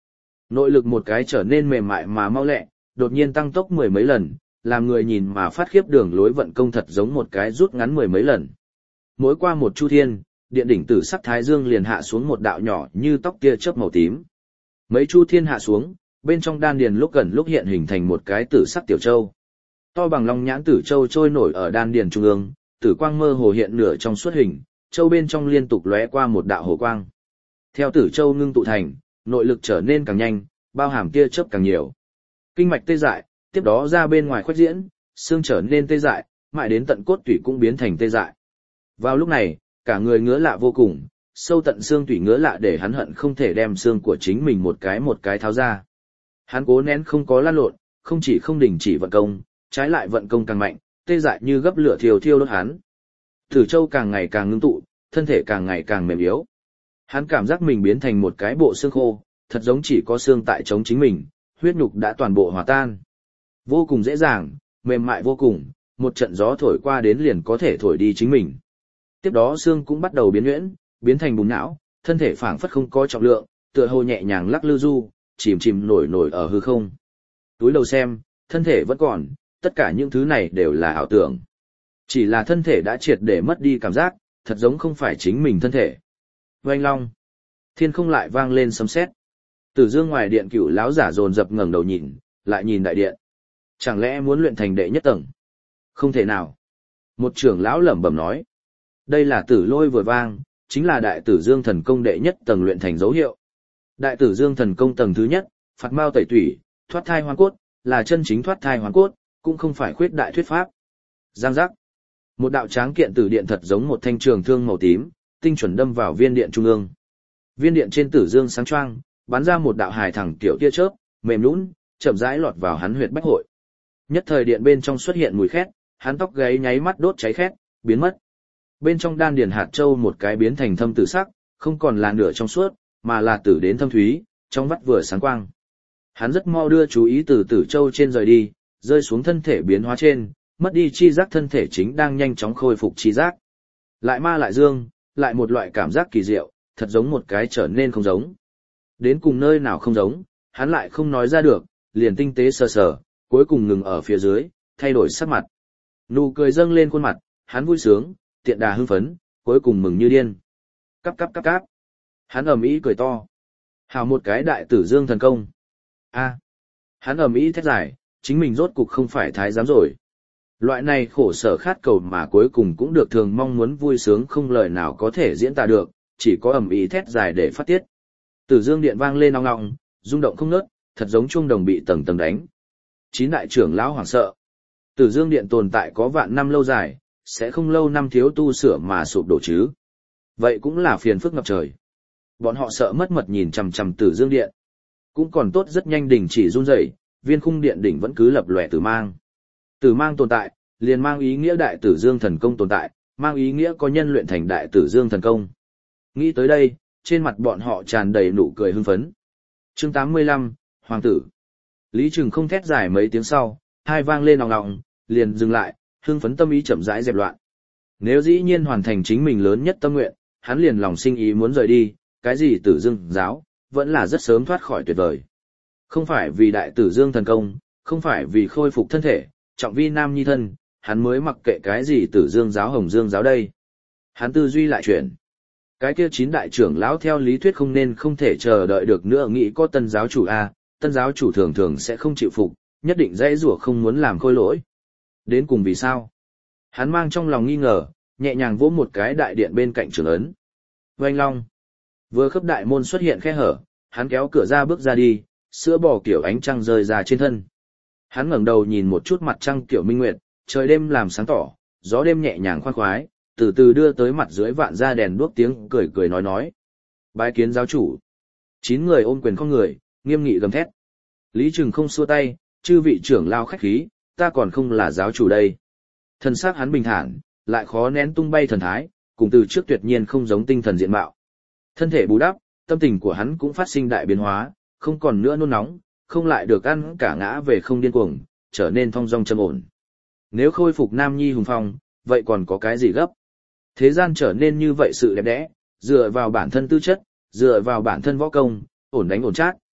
Nội lực một cái trở nên mềm mại mà mau lẹ, đột nhiên tăng tốc mười mấy lần, làm người nhìn mà phát khiếp đường lối vận công thật giống một cái rút ngắn mười mấy lần. Mỗi qua một chu thiên, điện đỉnh tử sắc thái dương liền hạ xuống một đạo nhỏ như tóc tia chớp màu tím. Mấy chu thiên hạ xuống, bên trong đan điền lúc gần lúc hiện hình thành một cái tử sắc tiểu châu. To bằng long nhãn tử châu trôi nổi ở đan điền trung ương, tử quang mơ hồ hiện nửa trong suốt hình, châu bên trong liên tục lóe qua một đạo hồ quang. Theo tử châu ngưng tụ thành, nội lực trở nên càng nhanh, bao hàm tia chớp càng nhiều. Kinh mạch tê dại, tiếp đó ra bên ngoài khuếch diễn, xương trở nên tê dại, mãi đến tận cốt tủy cũng biến thành tê dại. Vào lúc này, cả người ngứa lạ vô cùng, sâu tận xương tủy ngứa lạ để hắn hận không thể đem xương của chính mình một cái tháo ra. Hắn cố nén không có lan lộn, không chỉ không đình chỉ vận công, trái lại vận công càng mạnh, tê dại như gấp lửa thiêu thiêu đốt hắn. Tử châu càng ngày càng ngưng tụ, thân thể càng ngày càng mềm yếu. Hắn cảm giác mình biến thành một cái bộ xương khô, thật giống chỉ có xương tại chống chính mình, huyết nhục đã toàn bộ hòa tan. Vô cùng dễ dàng, mềm mại vô cùng, một trận gió thổi qua đến liền có thể thổi đi chính mình. Tiếp đó xương cũng bắt đầu biến nhuyễn, biến thành bùn não, thân thể phảng phất không có trọng lượng, tựa hồ nhẹ nhàng lắc lư du, chìm chìm nổi nổi ở hư không. Túi đầu xem, thân thể vẫn còn, tất cả những thứ này đều là ảo tưởng. Chỉ là thân thể đã triệt để mất đi cảm giác, thật giống không phải chính mình thân thể. Oanh long, thiên không lại vang lên sấm sét. Tử Dương ngoài điện cửu lão giả dồn dập ngẩng đầu nhìn, lại nhìn đại điện. Chẳng lẽ muốn luyện thành đệ nhất tầng? Không thể nào. Một trưởng lão lẩm bẩm nói. Đây là tử lôi vừa vang, chính là đại tử Dương thần công đệ nhất tầng luyện thành dấu hiệu. Đại tử Dương thần công tầng thứ nhất, phạt mao tẩy tủy, thoát thai hoàn cốt, là chân chính thoát thai hoàn cốt, cũng không phải khuyết đại thuyết pháp. Giang giác. Một đạo tráng kiện tử điện thật giống một thanh trường thương màu tím, tinh chuẩn đâm vào viên điện trung ương. Viên điện trên tử dương sáng choang, bắn ra một đạo hài thẳng tiểu tia chớp, mềm nhũn, chậm rãi lọt vào hắn huyệt bách hội. Nhất thời điện bên trong xuất hiện mùi khét, hắn tóc gáy nháy mắt đốt cháy khét, biến mất. Bên trong đan điền hạt châu một cái biến thành thâm tử sắc, không còn là nửa trong suốt, mà là tử đến thâm thúy, trong vắt vừa sáng quang. Hắn rất mau đưa chú ý từ tử châu trên rời đi, rơi xuống thân thể biến hóa trên, mất đi chi giác thân thể chính đang nhanh chóng khôi phục chi giác. Lại ma lại dương, lại một loại cảm giác kỳ diệu, thật giống một cái trở nên không giống. Đến cùng nơi nào không giống, hắn lại không nói ra được, liền tinh tế sờ sờ, cuối cùng ngừng ở phía dưới, thay đổi sắc mặt. Nụ cười dâng lên khuôn mặt, hắn vui sướng, tiện đà hưng phấn, cuối cùng mừng như điên. Cắp cắp cắp cắp. Hắn ầm ĩ cười to. Hào một cái đại tử Dương thần công. A. Hắn ầm ĩ thét giải, chính mình rốt cục không phải thái giám rồi. Loại này khổ sở khát cầu mà cuối cùng cũng được thường mong muốn vui sướng không lời nào có thể diễn tả được, chỉ có ầm ĩ thét dài để phát tiết. Tử Dương điện vang lên ong ong, rung động không ngớt, thật giống chuông đồng bị tầng tầng đánh. Chín đại trưởng lão hoảng sợ. Tử Dương điện tồn tại có vạn năm lâu dài, sẽ không lâu năm thiếu tu sửa mà sụp đổ chứ. Vậy cũng là phiền phức ngập trời. Bọn họ sợ mất mật nhìn chằm chằm Tử Dương điện. Cũng còn tốt rất nhanh đỉnh chỉ run rẩy, viên khung điện đỉnh vẫn cứ lập lòe tử mang. Tử mang tồn tại, liền mang ý nghĩa đại tử Dương thần công tồn tại, mang ý nghĩa có nhân luyện thành đại tử Dương thần công. Nghĩ tới đây, trên mặt bọn họ tràn đầy nụ cười hưng phấn. Chương 85, Hoàng tử. Lý Trừng không thét dài mấy tiếng sau, hai vang lên òng òng, liền dừng lại, hưng phấn tâm ý chậm rãi dẹp loạn. Nếu dĩ nhiên hoàn thành chính mình lớn nhất tâm nguyện, hắn liền lòng sinh ý muốn rời đi, cái gì Tử Dương giáo, vẫn là rất sớm thoát khỏi tuyệt vời. Không phải vì đại tử Dương thần công, không phải vì khôi phục thân thể, trọng vi nam nhi thân, hắn mới mặc kệ cái gì Tử Dương giáo Hồng Dương giáo đây. Hắn tư duy lại chuyển. Cái kia chín đại trưởng lão theo lý thuyết không nên không thể chờ đợi được nữa nghĩ có tân giáo chủ a, tân giáo chủ thường thường sẽ không chịu phục, nhất định dãy rủa không muốn làm khôi lỗi. Đến cùng vì sao? Hắn mang trong lòng nghi ngờ, nhẹ nhàng vỗ một cái đại điện bên cạnh trưởng ấn. Oanh long. Vừa khớp đại môn xuất hiện khe hở, hắn kéo cửa ra bước ra đi, sữa bò kiểu ánh trăng rơi ra trên thân. Hắn ngẩng đầu nhìn một chút mặt trăng kiểu minh nguyệt, trời đêm làm sáng tỏ, gió đêm nhẹ nhàng khoan khoái, từ từ đưa tới mặt dưới vạn ra đèn đuốc tiếng cười cười nói. Bái kiến giáo chủ. 9 người ôm quyền không người, nghiêm nghị gầm thét. Lý Trừng không xua tay, chư vị trưởng lao khách khí, ta còn không là giáo chủ đây. Thần sắc hắn bình thản, lại khó nén tung bay thần thái, cùng từ trước tuyệt nhiên không giống tinh thần diện mạo. Thân thể bù đắp, tâm tình của hắn cũng phát sinh đại biến hóa, không còn nữa nôn nóng, không lại được ăn cả ngã về không điên cuồng, trở nên thong dong trầm ổn. Nếu khôi phục nam nhi hùng phong, vậy còn có cái gì gấp? Thế gian trở nên như vậy sự đẹp đẽ, dựa vào bản thân tư chất, dựa vào bản thân võ công, ổn đánh ổn chát,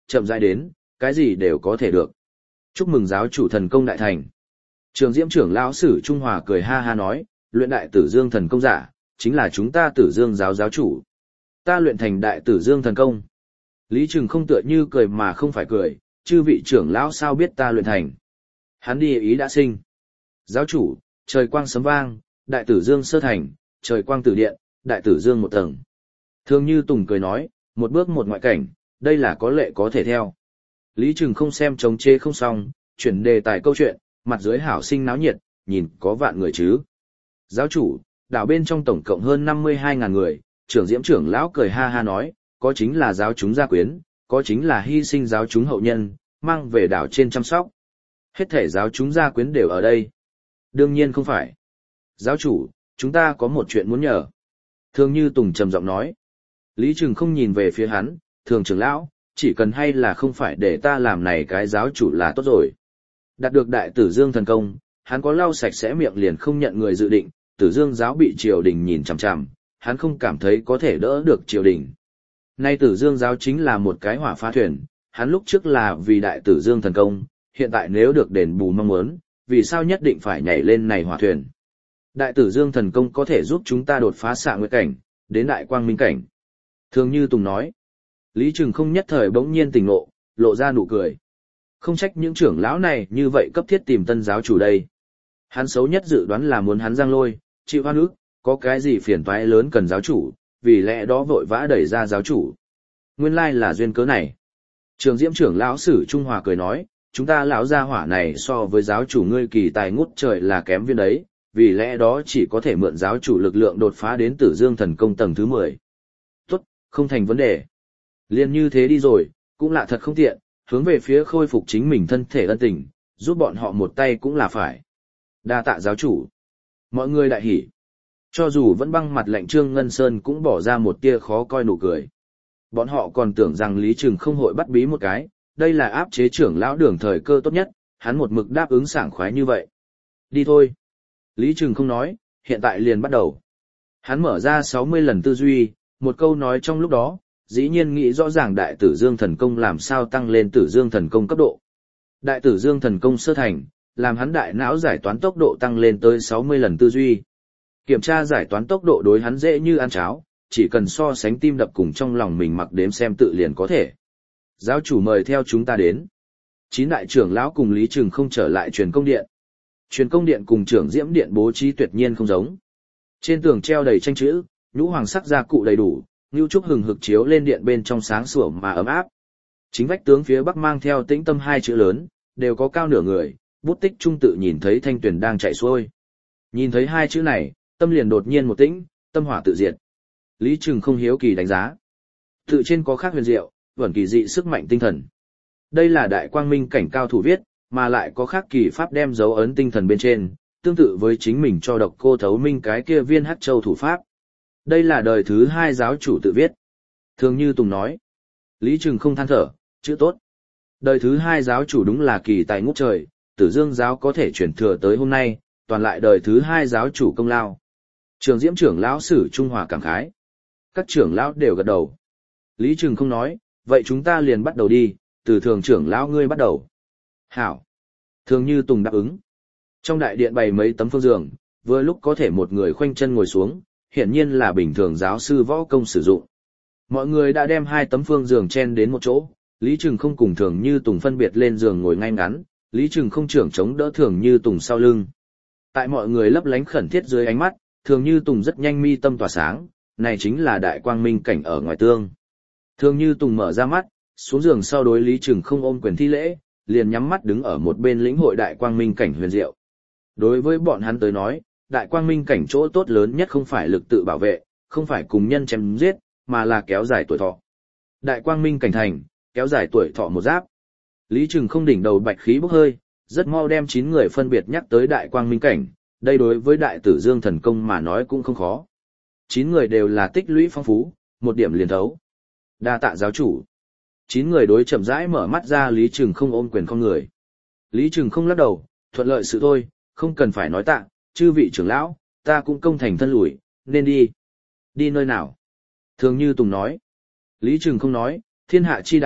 chậm rãi đến, cái gì đều có thể được. Chúc mừng giáo chủ thần công đại thành. Trường Diễm trưởng lão Sử Trung Hòa cười ha ha nói, luyện đại tử dương thần công giả, chính là chúng ta tử dương giáo giáo chủ. Ta luyện thành đại tử dương thần công. Lý Trừng không tựa như cười mà không phải cười, chư vị trưởng lão sao biết ta luyện thành. Hắn đi ý đã sinh. Giáo chủ, trời quang sấm vang, đại tử dương sơ thành, trời quang tử điện, đại tử dương một tầng. Thường Như Tùng cười nói, một bước một ngoại cảnh, đây là có lệ có thể theo. Lý Trừng không xem chống chê không xong, chuyển đề tài câu chuyện, mặt dưới hảo sinh náo nhiệt, nhìn có vạn người chứ. Giáo chủ, đảo bên trong tổng cộng hơn 52.000 người, trưởng Diễm trưởng lão cười ha ha nói, có chính là giáo chúng gia quyến, có chính là hy sinh giáo chúng hậu nhân, mang về đảo trên chăm sóc. Hết thể giáo chúng gia quyến đều ở đây. Đương nhiên không phải. Giáo chủ, chúng ta có một chuyện muốn nhờ. Thường Như Tùng trầm giọng nói. Lý Trừng không nhìn về phía hắn, thường trưởng lão, chỉ cần hay là không phải để ta làm này cái giáo chủ là tốt rồi. Đạt được đại tử dương thần công, hắn có lau sạch sẽ miệng liền không nhận người dự định, tử dương giáo bị triều đình nhìn chằm chằm, hắn không cảm thấy có thể đỡ được triều đình. Nay tử dương giáo chính là một cái hỏa phá thuyền, hắn lúc trước là vì đại tử dương thần công, hiện tại nếu được đền bù mong muốn, vì sao nhất định phải nhảy lên này hỏa thuyền. Đại tử dương thần công có thể giúp chúng ta đột phá xạ nguyệt cảnh, đến đại quang minh cảnh. Thường Như Tùng nói, Lý Trừng không nhất thời bỗng nhiên tỉnh ngộ, lộ ra nụ cười. Không trách những trưởng lão này như vậy cấp thiết tìm tân giáo chủ đây. Hắn xấu nhất dự đoán là muốn hắn giang lôi, chịu oan ức, có cái gì phiền toái lớn cần giáo chủ, vì lẽ đó vội vã đẩy ra giáo chủ. Nguyên lai là duyên cớ này. Trường Diễm trưởng lão Sử Trung Hòa cười nói, chúng ta lão gia hỏa này so với giáo chủ ngươi kỳ tài ngút trời là kém viên đấy, vì lẽ đó chỉ có thể mượn giáo chủ lực lượng đột phá đến tử dương thần công tầng thứ 10. Tốt, không thành vấn đề. Liên như thế đi rồi, cũng lạ thật không tiện, hướng về phía khôi phục chính mình thân thể ân tình, giúp bọn họ một tay cũng là phải. Đa tạ giáo chủ. Mọi người đại hỉ. Cho dù vẫn băng mặt lạnh Trương Ngân Sơn cũng bỏ ra một tia khó coi nụ cười. Bọn họ còn tưởng rằng Lý Trừng không hội bắt bí một cái, đây là áp chế trưởng lão Đường thời cơ tốt nhất, hắn một mực đáp ứng sảng khoái như vậy. Đi thôi. Lý Trừng không nói, hiện tại liền bắt đầu. Hắn mở ra 60 lần tư duy, một câu nói trong lúc đó, dĩ nhiên nghĩ rõ ràng đại tử dương thần công làm sao tăng lên tử dương thần công cấp độ. Đại tử dương thần công sơ thành, làm hắn đại não giải toán tốc độ tăng lên tới 60 lần tư duy. Kiểm tra giải toán tốc độ đối hắn dễ như ăn cháo, chỉ cần so sánh tim đập cùng trong lòng mình mặc đếm xem tự liền có thể. Giáo chủ mời theo chúng ta đến. 9 đại trưởng lão cùng Lý Trừng không trở lại truyền công điện. Truyền công điện cùng trưởng Diễm điện bố trí tuyệt nhiên không giống. Trên tường treo đầy tranh chữ, nhũ hoàng sắc gia cụ đầy đủ, ngưu trúc hừng hực chiếu lên điện bên trong sáng sủa mà ấm áp. Chính vách tướng phía bắc mang theo tĩnh tâm 2 chữ lớn, đều có cao nửa người, bút tích trung tự nhìn thấy thanh tuyển đang chạy xuôi. Nhìn thấy 2 chữ này, tâm liền đột nhiên một tĩnh, tâm hỏa tự diệt. Lý Trừng không hiếu kỳ đánh giá. Tự trên có khác huyền diệu, vẫn kỳ dị sức mạnh tinh thần. Đây là đại quang minh cảnh cao thủ viết, mà lại có khác kỳ pháp đem dấu ấn tinh thần bên trên, tương tự với chính mình cho độc cô thấu minh cái kia viên hắc châu thủ pháp. Đây là đời thứ 2 giáo chủ tự viết. Thường Như Tùng nói. Lý Trừng không than thở, chữ tốt. Đời thứ 2 giáo chủ đúng là kỳ tài ngút trời, Tử Dương giáo có thể chuyển thừa tới hôm nay, toàn lại đời thứ 2 giáo chủ công lao. Trường Diễm trưởng lão Sử Trung Hòa cảm khái. Các trưởng lão đều gật đầu. Lý Trừng không nói, vậy chúng ta liền bắt đầu đi, từ thường trưởng lão ngươi bắt đầu. Hảo. Thường Như Tùng đáp ứng. Trong đại điện bày mấy tấm phương giường, vừa lúc có thể một người khoanh chân ngồi xuống, hiển nhiên là bình thường giáo sư võ công sử dụng. Mọi người đã đem 2 tấm phương giường chen đến một chỗ, Lý Trừng không cùng Thường Như Tùng phân biệt lên giường ngồi ngay ngắn, Lý Trừng không trưởng chống đỡ Thường Như Tùng sau lưng. Tại mọi người lấp lánh khẩn thiết dưới ánh mắt, Thường Như Tùng rất nhanh mi tâm tỏa sáng, này chính là đại quang minh cảnh ở ngoài tương. Thường Như Tùng mở ra mắt, xuống giường sau đối Lý Trừng không ôm quyền thi lễ, liền nhắm mắt đứng ở một bên lĩnh hội đại quang minh cảnh huyền diệu. Đối với bọn hắn tới nói, đại quang minh cảnh chỗ tốt lớn nhất không phải lực tự bảo vệ, không phải cùng nhân chém giết, mà là kéo dài tuổi thọ. Đại quang minh cảnh thành, kéo dài tuổi thọ một giáp. Lý Trừng không đỉnh đầu bạch khí bốc hơi, rất mau đem 9 người phân biệt nhắc tới đại quang minh cảnh, đây đối với đại tử dương thần công mà nói cũng không khó. 9 người đều là tích lũy phong phú, một điểm liền thấu. Đa tạ giáo chủ. 9 người đối chậm rãi mở mắt ra, Lý Trừng không ôm quyền không người. Lý Trừng không lắc đầu, thuận lợi sự thôi, không cần phải nói tạ, chư vị trưởng lão, ta cũng công thành thân lủi, nên đi. Đi nơi nào? Thường Như Tùng nói. Lý Trừng không nói, thiên hạ chi đại,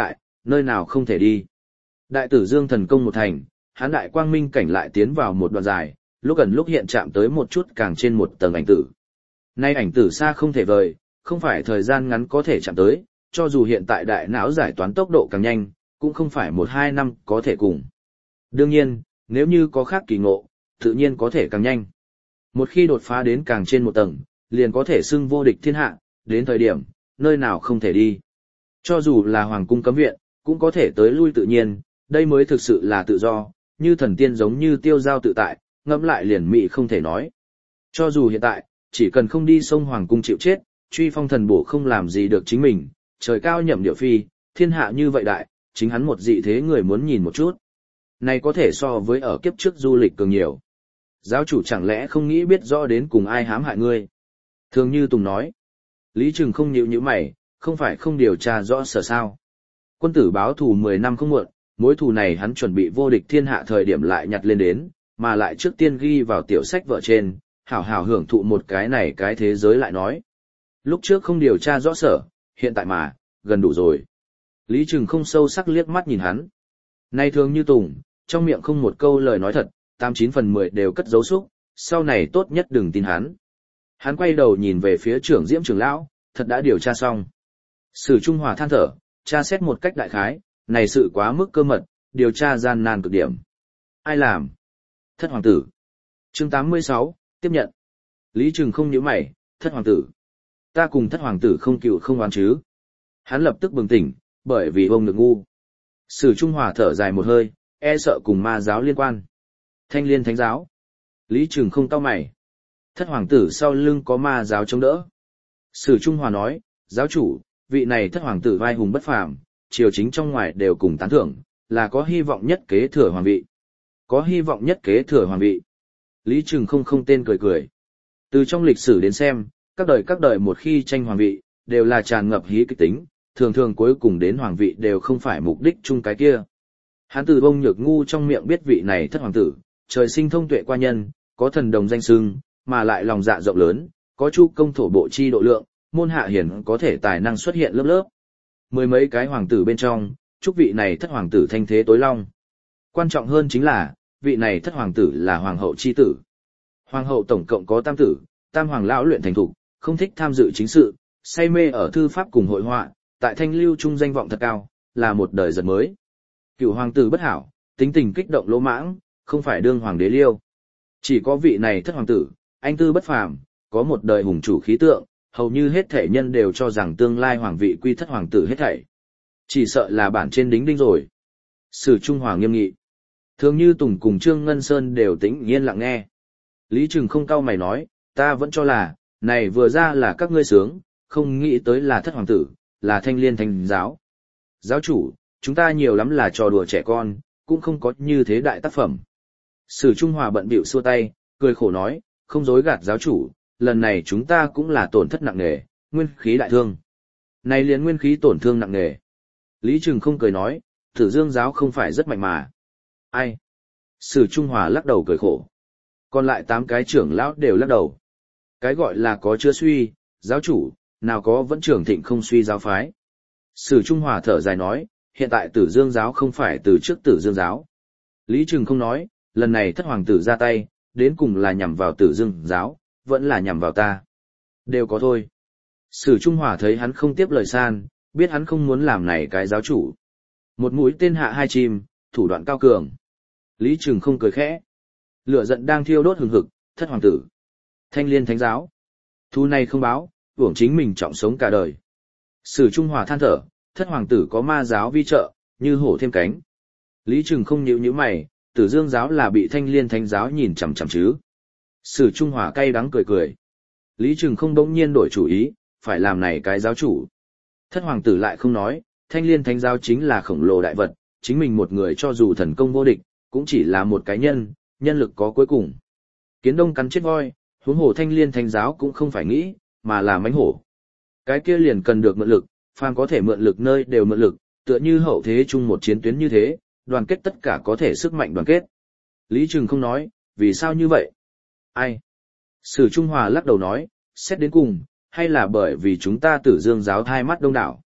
nơi nào không thể đi. Đại tử dương thần công một thành, hắn đại quang minh cảnh lại tiến vào một đoạn dài, lúc gần lúc hiện chạm tới một chút càng trên một tầng ảnh tử. Nay ảnh tử xa không thể vời, không phải thời gian ngắn có thể chạm tới, cho dù hiện tại đại não giải toán tốc độ càng nhanh, cũng không phải 1-2 năm có thể cùng. Đương nhiên, nếu như có khác kỳ ngộ, tự nhiên có thể càng nhanh. Một khi đột phá đến càng trên một tầng, liền có thể xưng vô địch thiên hạ, đến thời điểm, nơi nào không thể đi. Cho dù là hoàng cung cấm viện, cũng có thể tới lui tự nhiên, đây mới thực sự là tự do, như thần tiên giống như tiêu giao tự tại, ngẫm lại liền mị không thể nói. Cho dù hiện tại, chỉ cần không đi sông hoàng cung chịu chết, truy phong thần bổ không làm gì được chính mình, trời cao nhậm địa phi, thiên hạ như vậy đại, chính hắn một dị thế người muốn nhìn một chút. Này có thể so với ở kiếp trước du lịch cường nhiều. Giáo chủ chẳng lẽ không nghĩ biết rõ đến cùng ai hãm hại ngươi? Thường như Tùng nói. Lý Trừng không nhíu mày, không phải không điều tra rõ sở sao. Quân tử báo thù 10 năm không muộn, mối thù này hắn chuẩn bị vô địch thiên hạ thời điểm lại nhặt lên đến, mà lại trước tiên ghi vào tiểu sách vợ trên, hảo hảo hưởng thụ một cái này cái thế giới lại nói. Lúc trước không điều tra rõ sở, hiện tại mà, gần đủ rồi. Lý Trừng không sâu sắc liếc mắt nhìn hắn. Nay Thường như Tùng, trong miệng không một câu lời nói thật, 89 phần 10 đều cất giấu xúc, sau này tốt nhất đừng tin hắn. Hắn quay đầu nhìn về phía trưởng Diễm trưởng lão, thật đã điều tra xong. Sử Trung Hòa than thở, tra xét một cách đại khái, này sự quá mức cơ mật, điều tra gian nan cực điểm. Ai làm? Thất hoàng tử. Chương 86, tiếp nhận. Lý Trừng không nhíu mày, Thất hoàng tử. Ta cùng Thất hoàng tử không cựu không oán chứ. Hắn lập tức bừng tỉnh, bởi vì ông được ngu. Sử Trung Hòa thở dài một hơi, e sợ cùng ma giáo liên quan. Thanh Liên Thánh giáo. Lý Trừng không cau mày. Thất hoàng tử sau lưng có ma giáo chống đỡ. Sử Trung Hòa nói, giáo chủ, vị này Thất hoàng tử vai hùng bất phàm, triều chính trong ngoài đều cùng tán thưởng, là có hy vọng nhất kế thừa hoàng vị. Có hy vọng nhất kế thừa hoàng vị. Lý Trừng không tên cười cười. Từ trong lịch sử đến xem, các đời một khi tranh hoàng vị, đều là tràn ngập hí kịch tính, thường thường cuối cùng đến hoàng vị đều không phải mục đích chung cái kia. Hắn từ bông nhược ngu trong miệng biết vị này Thất hoàng tử, trời sinh thông tuệ qua nhân, có thần đồng danh xưng, mà lại lòng dạ rộng lớn, có chu công thổ bộ chi độ lượng, môn hạ hiển có thể tài năng xuất hiện lớp lớp. Mười mấy cái hoàng tử bên trong, chúc vị này Thất hoàng tử thanh thế tối long. Quan trọng hơn chính là, vị này Thất hoàng tử là hoàng hậu chi tử. Hoàng hậu tổng cộng có tam tử, tam hoàng lão luyện thành thục, không thích tham dự chính sự, say mê ở thư pháp cùng hội họa, tại thanh lưu trung danh vọng thật cao, là một đời giật mới. Cựu hoàng tử bất hảo, tính tình kích động lỗ mãng, không phải đương hoàng đế liêu. Chỉ có vị này Thất hoàng tử, anh tư bất phàm, có một đời hùng chủ khí tượng, hầu như hết thể nhân đều cho rằng tương lai hoàng vị quy Thất hoàng tử hết thảy. Chỉ sợ là bản trên đính đinh rồi. Sử Trung Hòa nghiêm nghị. Thường như Tùng cùng Trương Ngân Sơn đều tĩnh yên lặng nghe. Lý Trừng không cau mày nói, ta vẫn cho là, này vừa ra là các ngươi sướng, không nghĩ tới là Thất hoàng tử, là Thanh Liên Thánh giáo. Giáo chủ, chúng ta nhiều lắm là trò đùa trẻ con, cũng không có như thế đại tác phẩm. Sử Trung Hòa bận bịu xua tay, cười khổ nói, không dối gạt giáo chủ, lần này chúng ta cũng là tổn thất nặng nề, nguyên khí đại thương. Này liền nguyên khí tổn thương nặng nề. Lý Trừng không cười nói, Tử Dương giáo không phải rất mạnh mà. Ai? Sử Trung Hòa lắc đầu cười khổ. Còn lại 8 cái trưởng lão đều lắc đầu. Cái gọi là có chưa suy, giáo chủ, nào có vẫn trưởng thịnh không suy giáo phái. Sử Trung Hòa thở dài nói, hiện tại Tử Dương giáo không phải từ trước Tử Dương giáo. Lý Trừng không nói, lần này Thất hoàng tử ra tay, đến cùng là nhằm vào Tử Dương giáo, vẫn là nhằm vào ta. Đều có thôi. Sử Trung Hòa thấy hắn không tiếp lời san, biết hắn không muốn làm này cái giáo chủ. Một mũi tên hạ 2 chim, thủ đoạn cao cường. Lý Trừng không cười khẽ. Lửa giận đang thiêu đốt hừng hực, Thất hoàng tử. Thanh Liên Thánh giáo. Thu này không báo, uổng chính mình trọng sống cả đời. Sử Trung Hòa than thở, Thất hoàng tử có ma giáo vi trợ, như hổ thêm cánh. Lý Trừng không nhíu mày, Tử Dương giáo là bị Thanh Liên Thánh giáo nhìn chằm chằm chứ. Sử Trung Hòa cay đắng cười cười. Lý Trừng không bỗng nhiên đổi chủ ý, phải làm này cái giáo chủ. Thất hoàng tử lại không nói, Thanh Liên Thánh giáo chính là khổng lồ đại vật, chính mình một người cho dù thần công vô địch, cũng chỉ là một cái nhân lực có cuối cùng. Kiến đông cắn chết voi, huống hồ Thanh Liên Thánh giáo cũng không phải nghĩ, mà là mãnh hổ. Cái kia liền cần được mượn lực, phàm có thể mượn lực nơi đều mượn lực, tựa như hậu thế chung một chiến tuyến như thế, đoàn kết tất cả có thể sức mạnh đoàn kết. Lý Trừng không nói, vì sao như vậy? Ai? Sử Trung Hòa lắc đầu nói, xét đến cùng, hay là bởi vì chúng ta Tử Dương giáo hai mắt đông đảo.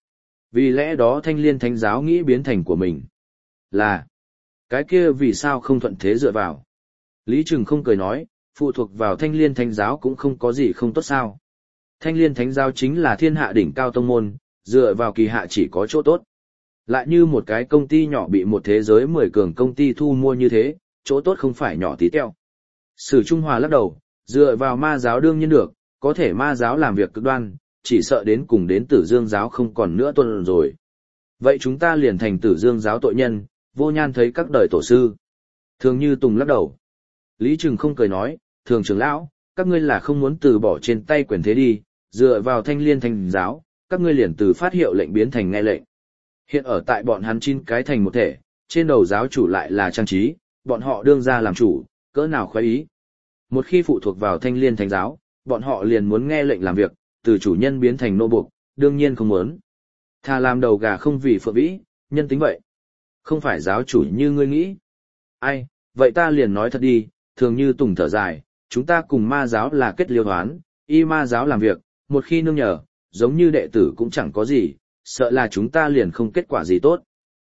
Vì lẽ đó Thanh Liên Thánh giáo nghĩ biến thành của mình. Là, cái kia vì sao không thuận thế dựa vào? Lý Trừng không cười nói, phụ thuộc vào Thanh Liên Thánh giáo cũng không có gì không tốt sao. Thanh Liên Thánh giáo chính là thiên hạ đỉnh cao tông môn, dựa vào kỳ hạ chỉ có chỗ tốt. Lại như một cái công ty nhỏ bị một thế giới 10 cường công ty thu mua như thế, chỗ tốt không phải nhỏ tí teo. Sử Trung Hòa lắc đầu, dựa vào ma giáo đương nhiên được, có thể ma giáo làm việc cực đoan, chỉ sợ đến cùng đến Tử Dương giáo không còn nữa tuân rồi. Vậy chúng ta liền thành Tử Dương giáo tội nhân, vô nhan thấy các đời tổ sư. Thường Như Tùng lắc đầu. Lý Trừng không cười nói, Thường trưởng lão, các ngươi là không muốn từ bỏ trên tay quyền thế đi, dựa vào Thanh Liên Thánh giáo, các ngươi liền từ phát hiệu lệnh biến thành nghe lệnh. Hiện ở tại bọn hắn 9 cái thành một thể, trên đầu giáo chủ lại là trang trí, bọn họ đương ra làm chủ, cỡ nào khoái ý. Một khi phụ thuộc vào Thanh Liên Thánh giáo, bọn họ liền muốn nghe lệnh làm việc, từ chủ nhân biến thành nô buộc, đương nhiên không muốn. Thà làm đầu gà không vì phượng vĩ, nhân tính vậy. Không phải giáo chủ như ngươi nghĩ. Ai, vậy ta liền nói thật đi, Thường Như Tùng thở dài, chúng ta cùng ma giáo là kết liêu hoán, y ma giáo làm việc, một khi nương nhờ, giống như đệ tử cũng chẳng có gì, sợ là chúng ta liền không kết quả gì tốt.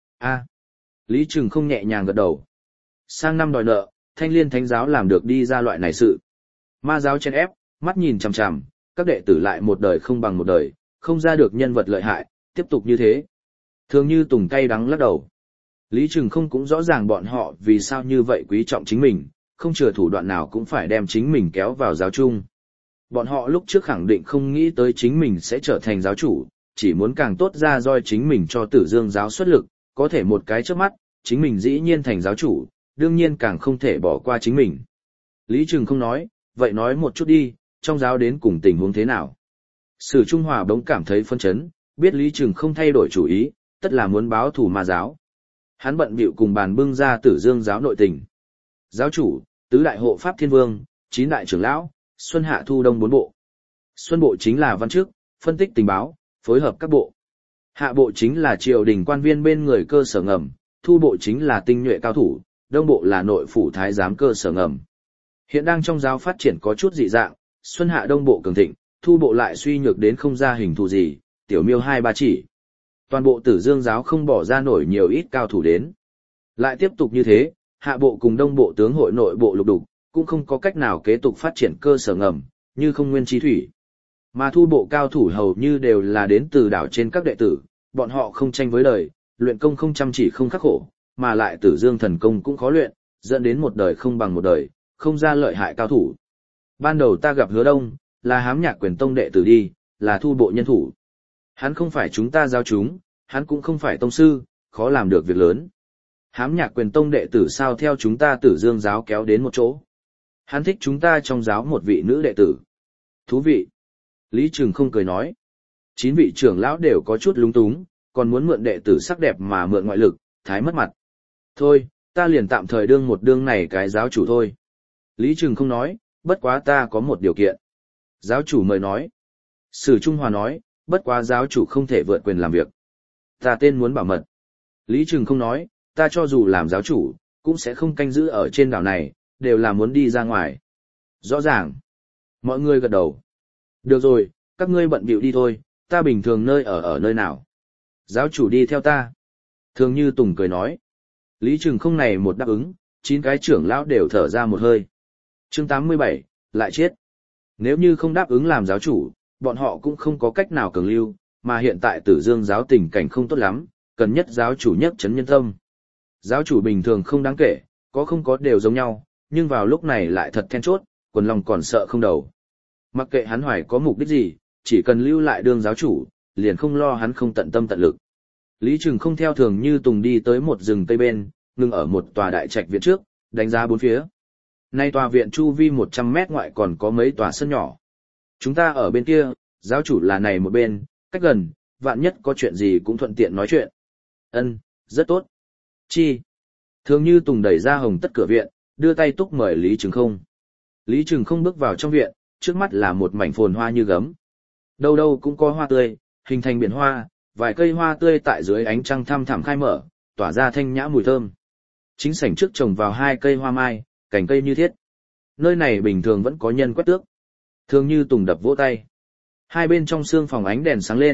Lý Trừng không nhẹ nhàng gật đầu. Sang năm đòi nợ, Thanh Liên Thánh giáo làm được đi ra loại này sự. Ma giáo chen ép, mắt nhìn chằm chằm, các đệ tử lại một đời không bằng một đời, không ra được nhân vật lợi hại, tiếp tục như thế. Thường Như Tùng cay đắng lắc đầu. Lý Trừng không cũng rõ ràng bọn họ vì sao như vậy quý trọng chính mình, không chừa thủ đoạn nào cũng phải đem chính mình kéo vào giáo chung. Bọn họ lúc trước khẳng định không nghĩ tới chính mình sẽ trở thành giáo chủ, chỉ muốn càng tốt ra roi chính mình cho Tử Dương giáo xuất lực, có thể một cái chớp mắt, chính mình dĩ nhiên thành giáo chủ, đương nhiên càng không thể bỏ qua chính mình. Lý Trừng không nói, vậy nói một chút đi, trong giáo đến cùng tình huống thế nào. Sử Trung Hòa bỗng cảm thấy phân chấn, biết Lý Trừng không thay đổi chủ ý, tất là muốn báo thù ma giáo. Hắn bận bịu cùng bàn bưng ra Tử Dương giáo nội tình. Giáo chủ, tứ đại hộ pháp thiên vương, 9 đại trưởng lão, xuân hạ thu đông 4 bộ. Xuân bộ chính là văn chức, phân tích tình báo, phối hợp các bộ. Hạ bộ chính là triều đình quan viên bên người cơ sở ngầm, thu bộ chính là tinh nhuệ cao thủ, đông bộ là nội phủ thái giám cơ sở ngầm. Hiện đang trong giáo phát triển có chút dị dạng, xuân hạ đông bộ cường thịnh, thu bộ lại suy nhược đến không ra hình thù gì, tiểu miêu 2-3 chỉ. Toàn bộ Tử Dương giáo không bỏ ra nổi nhiều ít cao thủ đến. Lại tiếp tục như thế, hạ bộ cùng đông bộ tướng hội nội bộ lục đục, cũng không có cách nào kế tục phát triển cơ sở ngầm, như không nguyên chi thủy. Mà thu bộ cao thủ hầu như đều là đến từ đảo trên các đệ tử, bọn họ không tranh với đời, luyện công không chăm chỉ không khắc khổ, mà lại Tử Dương thần công cũng khó luyện, dẫn đến một đời không bằng một đời, không ra lợi hại cao thủ. Ban đầu ta gặp Hứa Đông, là Hám Nhạc Quyền Tông đệ tử đi, là thu bộ nhân thủ. Hắn không phải chúng ta giáo chúng, hắn cũng không phải tông sư, khó làm được việc lớn. Hám Nhạc Quyền Tông đệ tử sao theo chúng ta Tử Dương giáo kéo đến một chỗ. Hắn thích chúng ta trong giáo một vị nữ đệ tử. Thú vị. Lý Trừng không cười nói. 9 vị trưởng lão đều có chút lúng túng, còn muốn mượn đệ tử sắc đẹp mà mượn ngoại lực, thái mất mặt. Thôi, ta liền tạm thời đương một đương này cái giáo chủ thôi. Lý Trừng không nói, bất quá ta có một điều kiện. Giáo chủ mời nói. Sử Trung Hòa nói, bất quá giáo chủ không thể vượt quyền làm việc. Ta tên muốn bảo mật. Lý Trừng không nói, ta cho dù làm giáo chủ, cũng sẽ không canh giữ ở trên đảo này, đều là muốn đi ra ngoài. Rõ ràng. Mọi người gật đầu. Được rồi, các ngươi bận bịu đi thôi, ta bình thường nơi ở nơi nào. Giáo chủ đi theo ta. Thường Như Tùng cười nói. Lý Trừng không này một đáp ứng, 9 cái trưởng lão đều thở ra một hơi. Chương 87, lại chết. Nếu như không đáp ứng làm giáo chủ, bọn họ cũng không có cách nào cường lưu, mà hiện tại Tử Dương giáo tình cảnh không tốt lắm, cần nhất giáo chủ nhất chấn nhân tâm. Giáo chủ bình thường không đáng kể, có không có đều giống nhau, nhưng vào lúc này lại thật then chốt, quần lòng còn sợ không đầu. Mặc kệ hắn hoài có mục đích gì, chỉ cần lưu lại đương giáo chủ, liền không lo hắn không tận tâm tận lực. Lý Trừng không theo Thường Như Tùng đi tới một rừng tây bên, ngừng ở một tòa đại trạch viện trước, đánh giá bốn phía. Nay tòa viện chu vi 100 mét ngoại còn có mấy tòa sân nhỏ. Chúng ta ở bên kia, giáo chủ là này một bên, cách gần, vạn nhất có chuyện gì cũng thuận tiện nói chuyện. Ân, rất tốt. Chi? Thường Như Tùng đẩy ra hồng tất cửa viện, đưa tay túc mời Lý Trừng không. Lý Trừng không bước vào trong viện, trước mắt là một mảnh phồn hoa như gấm. Đâu đâu cũng có hoa tươi, hình thành biển hoa, vài cây hoa tươi tại dưới ánh trăng thăm thẳm khai mở, tỏa ra thanh nhã mùi thơm. Chính sảnh trước trồng vào 2 cây hoa mai, cành cây như thiết. Nơi này bình thường vẫn có nhân quét tước. Thường Như Tùng đập vỗ tay. Hai bên trong sương phòng ánh đèn sáng lên,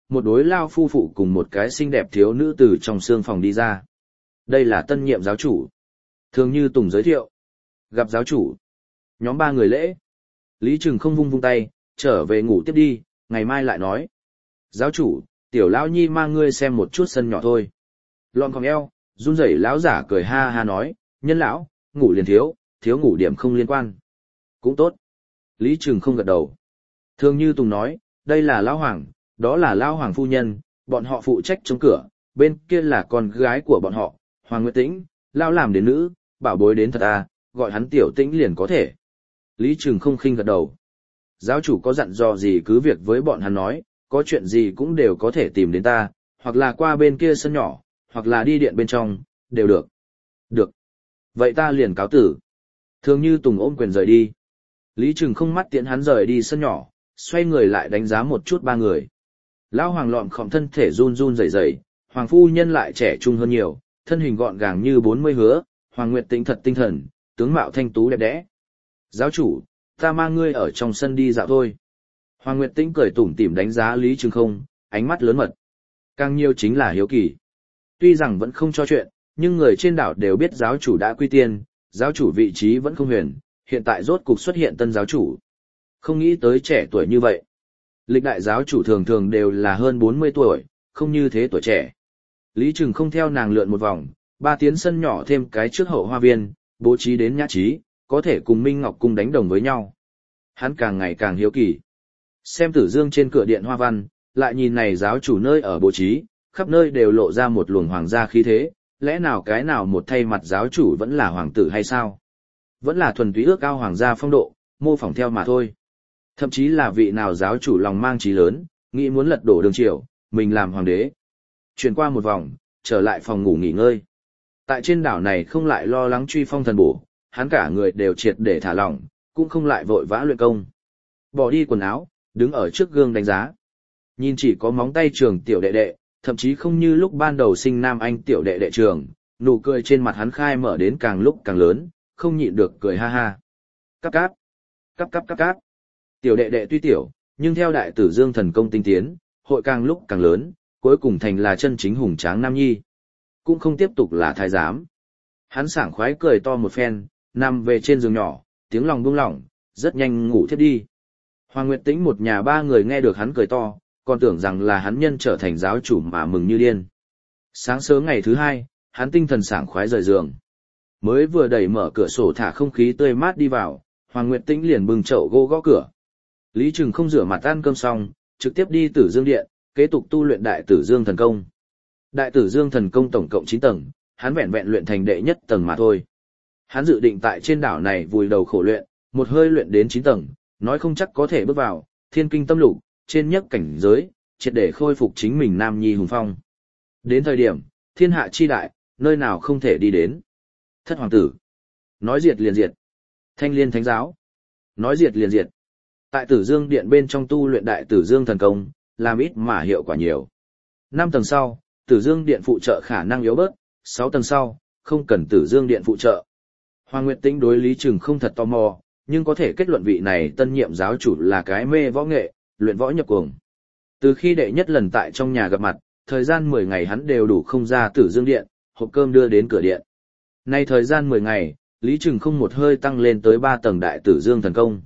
một đối lao phu phụ cùng một cái xinh đẹp thiếu nữ từ trong xương phòng đi ra. Đây là tân nhiệm giáo chủ. Thường Như Tùng giới thiệu. Gặp giáo chủ. Nhóm 3 người lễ. Lý Trừng không vung tay, trở về ngủ tiếp đi, ngày mai lại nói. Giáo chủ, tiểu lão nhi mang ngươi xem một chút sân nhỏ thôi. Lọn còng eo, run rẩy lão giả cười ha ha nói, nhân lão, ngủ liền thiếu, thiếu ngủ điểm không liên quan. Cũng tốt. Lý Trừng không gật đầu. Thường Như Tùng nói, đây là lão hoàng, đó là lão hoàng phu nhân, bọn họ phụ trách chống cửa, bên kia là con gái của bọn họ, Hoàng Nguyệt Tĩnh, lão làm đến nữ, bảo bối đến thật à, gọi hắn tiểu Tĩnh liền có thể. Lý Trừng không khinh gật đầu. Giáo chủ có dặn dò gì cứ việc với bọn hắn nói, có chuyện gì cũng đều có thể tìm đến ta, hoặc là qua bên kia sân nhỏ, hoặc là đi điện bên trong, đều được. Được. Vậy ta liền cáo tử. Thường Như Tùng ôm quyền rời đi. Lý Trừng không mắt tiễn hắn rời đi sân nhỏ, xoay người lại đánh giá một chút 3 người. Lão hoàng lọn khom thân thể run run rẩy rẩy, hoàng phu nhân lại trẻ trung hơn nhiều, thân hình gọn gàng như 40 hứa, Hoàng Nguyệt Tĩnh thật tinh thần, tướng mạo thanh tú đẹp đẽ. Giáo chủ, ta mang ngươi ở trong sân đi dạo thôi. Hoàng Nguyệt Tĩnh cười tủm tỉm đánh giá Lý Trừng không, ánh mắt lớn mật. Càng nhiều chính là hiếu kỳ. Tuy rằng vẫn không cho chuyện, nhưng người trên đảo đều biết giáo chủ đã quy tiên, giáo chủ vị trí vẫn không huyền, hiện tại rốt cục xuất hiện tân giáo chủ. Không nghĩ tới trẻ tuổi như vậy. Lịch đại giáo chủ thường thường đều là hơn 40 tuổi, không như thế tuổi trẻ. Lý Trừng không theo nàng lượn một vòng, 3 tiến sân nhỏ thêm cái trước hậu hoa viên, bố trí đến nhã trí, có thể cùng Minh Ngọc Cung đánh đồng với nhau. Hắn càng ngày càng hiếu kỳ. Xem Tử Dương trên cửa điện hoa văn, lại nhìn này giáo chủ nơi ở bố trí, khắp nơi đều lộ ra một luồng hoàng gia khí thế, lẽ nào cái nào một thay mặt giáo chủ vẫn là hoàng tử hay sao? Vẫn là thuần túy ước ao hoàng gia phong độ, mô phỏng theo mà thôi. Thậm chí là vị nào giáo chủ lòng mang trí lớn, nghĩ muốn lật đổ đường triều, mình làm hoàng đế. Chuyển qua một vòng, trở lại phòng ngủ nghỉ ngơi. Tại trên đảo này không lại lo lắng truy phong thần bổ, hắn cả người đều triệt để thả lỏng, cũng không lại vội vã luyện công. Bỏ đi quần áo, đứng ở trước gương đánh giá. Nhìn chỉ có móng tay trường tiểu đệ đệ, thậm chí không như lúc ban đầu sinh nam anh tiểu đệ đệ trường, nụ cười trên mặt hắn khai mở đến càng lúc càng lớn, không nhịn được cười ha ha. Cáp cáp, cáp cáp cáp cáp. Tiểu đệ đệ tuy tiểu, nhưng theo đại tử Dương thần công tinh tiến, hội càng lúc càng lớn, cuối cùng thành là chân chính hùng tráng nam nhi. Cũng không tiếp tục là thái giám. Hắn sảng khoái cười to một phen, nằm về trên giường nhỏ, tiếng lòng buông lỏng, rất nhanh ngủ thiếp đi. Hoàng Nguyệt Tĩnh một nhà 3 người nghe được hắn cười to, còn tưởng rằng là hắn nhân trở thành giáo chủ mà mừng như điên. Sáng sớm ngày thứ 2, hắn tinh thần sảng khoái rời giường. Mới vừa đẩy mở cửa sổ thả không khí tươi mát đi vào, Hoàng Nguyệt Tĩnh liền bưng chậu gỗ gõ cửa. Lý Trừng không rửa mặt ăn cơm xong, trực tiếp đi Tử Dương Điện, kế tục tu luyện Đại Tử Dương Thần Công. Đại Tử Dương Thần Công tổng cộng 9 tầng, hắn vẹn vẹn luyện thành đệ nhất tầng mà thôi. Hắn dự định tại trên đảo này vùi đầu khổ luyện, một hơi luyện đến 9 tầng, nói không chắc có thể bước vào Thiên Kinh Tâm Lục, trên nhất cảnh giới, triệt để khôi phục chính mình nam nhi hùng phong. Đến thời điểm, thiên hạ chi đại, nơi nào không thể đi đến. Thất hoàng tử, nói diệt liền diệt. Thanh Liên Thánh giáo, nói diệt liền diệt. Tại Tử Dương Điện bên trong tu luyện Đại Tử Dương Thần Công, làm ít mà hiệu quả nhiều. 5 tầng sau, Tử Dương Điện phụ trợ khả năng yếu bớt, 6 tầng sau, không cần Tử Dương Điện phụ trợ. Hoàng Nguyệt Tĩnh đối Lý Trừng không thật tò mò, nhưng có thể kết luận vị này tân nhiệm giáo chủ là cái mê võ nghệ, luyện võ nhập cuồng. Từ khi đệ nhất lần tại trong nhà gặp mặt, thời gian 10 ngày hắn đều đủ không ra Tử Dương Điện, hộp cơm đưa đến cửa điện. Nay thời gian 10 ngày, Lý Trừng không một hơi tăng lên tới 3 tầng Đại Tử Dương Thần Công.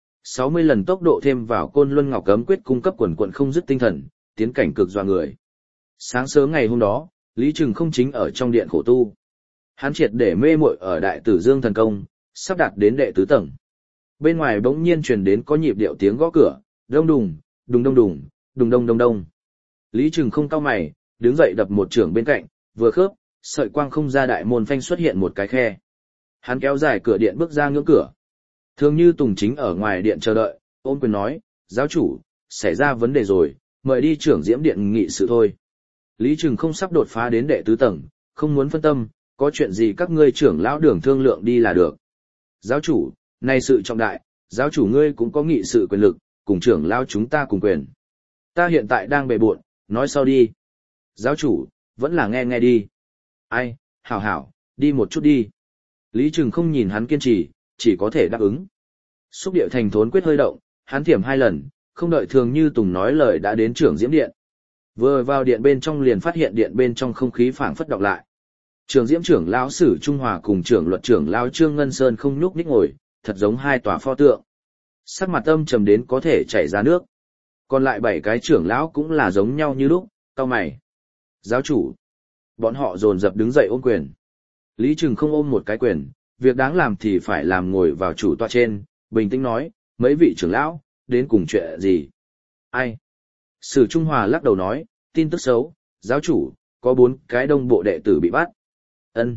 60 lần tốc độ thêm vào Côn Luân Ngọc Cấm Quyết cung cấp quần quần không dứt tinh thần, tiến cảnh cực dọa người. Sáng sớm ngày hôm đó, Lý Trừng không chính ở trong điện khổ tu. Hắn triệt để mê muội ở Đại Tử Dương Thần Công, sắp đạt đến đệ tứ tầng. Bên ngoài bỗng nhiên truyền đến có nhịp điệu tiếng gõ cửa, đông đùng, đùng đông đùng, đùng đông đông đông. Lý Trừng không cau mày, đứng dậy đập một chưởng bên cạnh, vừa khớp, sợi quang không ra đại môn phanh xuất hiện một cái khe. Hắn kéo dài cửa điện bước ra ngưỡng cửa. Thường Như Tùng chính ở ngoài điện chờ đợi, ôm quyền nói, giáo chủ, xảy ra vấn đề rồi, mời đi trưởng diễm điện nghị sự thôi. Lý Trừng không sắp đột phá đến đệ tứ tầng, không muốn phân tâm, có chuyện gì các ngươi trưởng lão đường thương lượng đi là được. Giáo chủ, này sự trọng đại, giáo chủ ngươi cũng có nghị sự quyền lực, cùng trưởng lão chúng ta cùng quyền. Ta hiện tại đang bề bộn, nói sau đi. Giáo chủ, vẫn là nghe nghe đi. Ai, hảo hảo, đi một chút đi. Lý Trừng không nhìn hắn kiên trì, chỉ có thể đáp ứng. Xúc điệu thành thốn quyết hơi động, hắn thiểm 2 lần, không đợi Thường Như Tùng nói lời đã đến trưởng diễm điện. Vừa vào điện bên trong liền phát hiện điện bên trong không khí phảng phất đọc lại. Trường Diễm trưởng lão Sử Trung Hòa cùng trưởng luật trưởng lão Trương Ngân Sơn không nhúc nhích ngồi, thật giống hai tòa pho tượng. Sắc mặt âm trầm đến có thể chảy ra nước. Còn lại 7 cái trưởng lão cũng là giống nhau như lúc, cau mày. Giáo chủ. Bọn họ dồn dập đứng dậy ôm quyền. Lý Trừng không ôm một cái quyền, việc đáng làm thì phải làm, ngồi vào chủ tọa trên, bình tĩnh nói, mấy vị trưởng lão, đến cùng chuyện gì? Ai? Sử Trung Hòa lắc đầu nói, tin tức xấu, giáo chủ, có 4 cái đông bộ đệ tử bị bắt. Ân.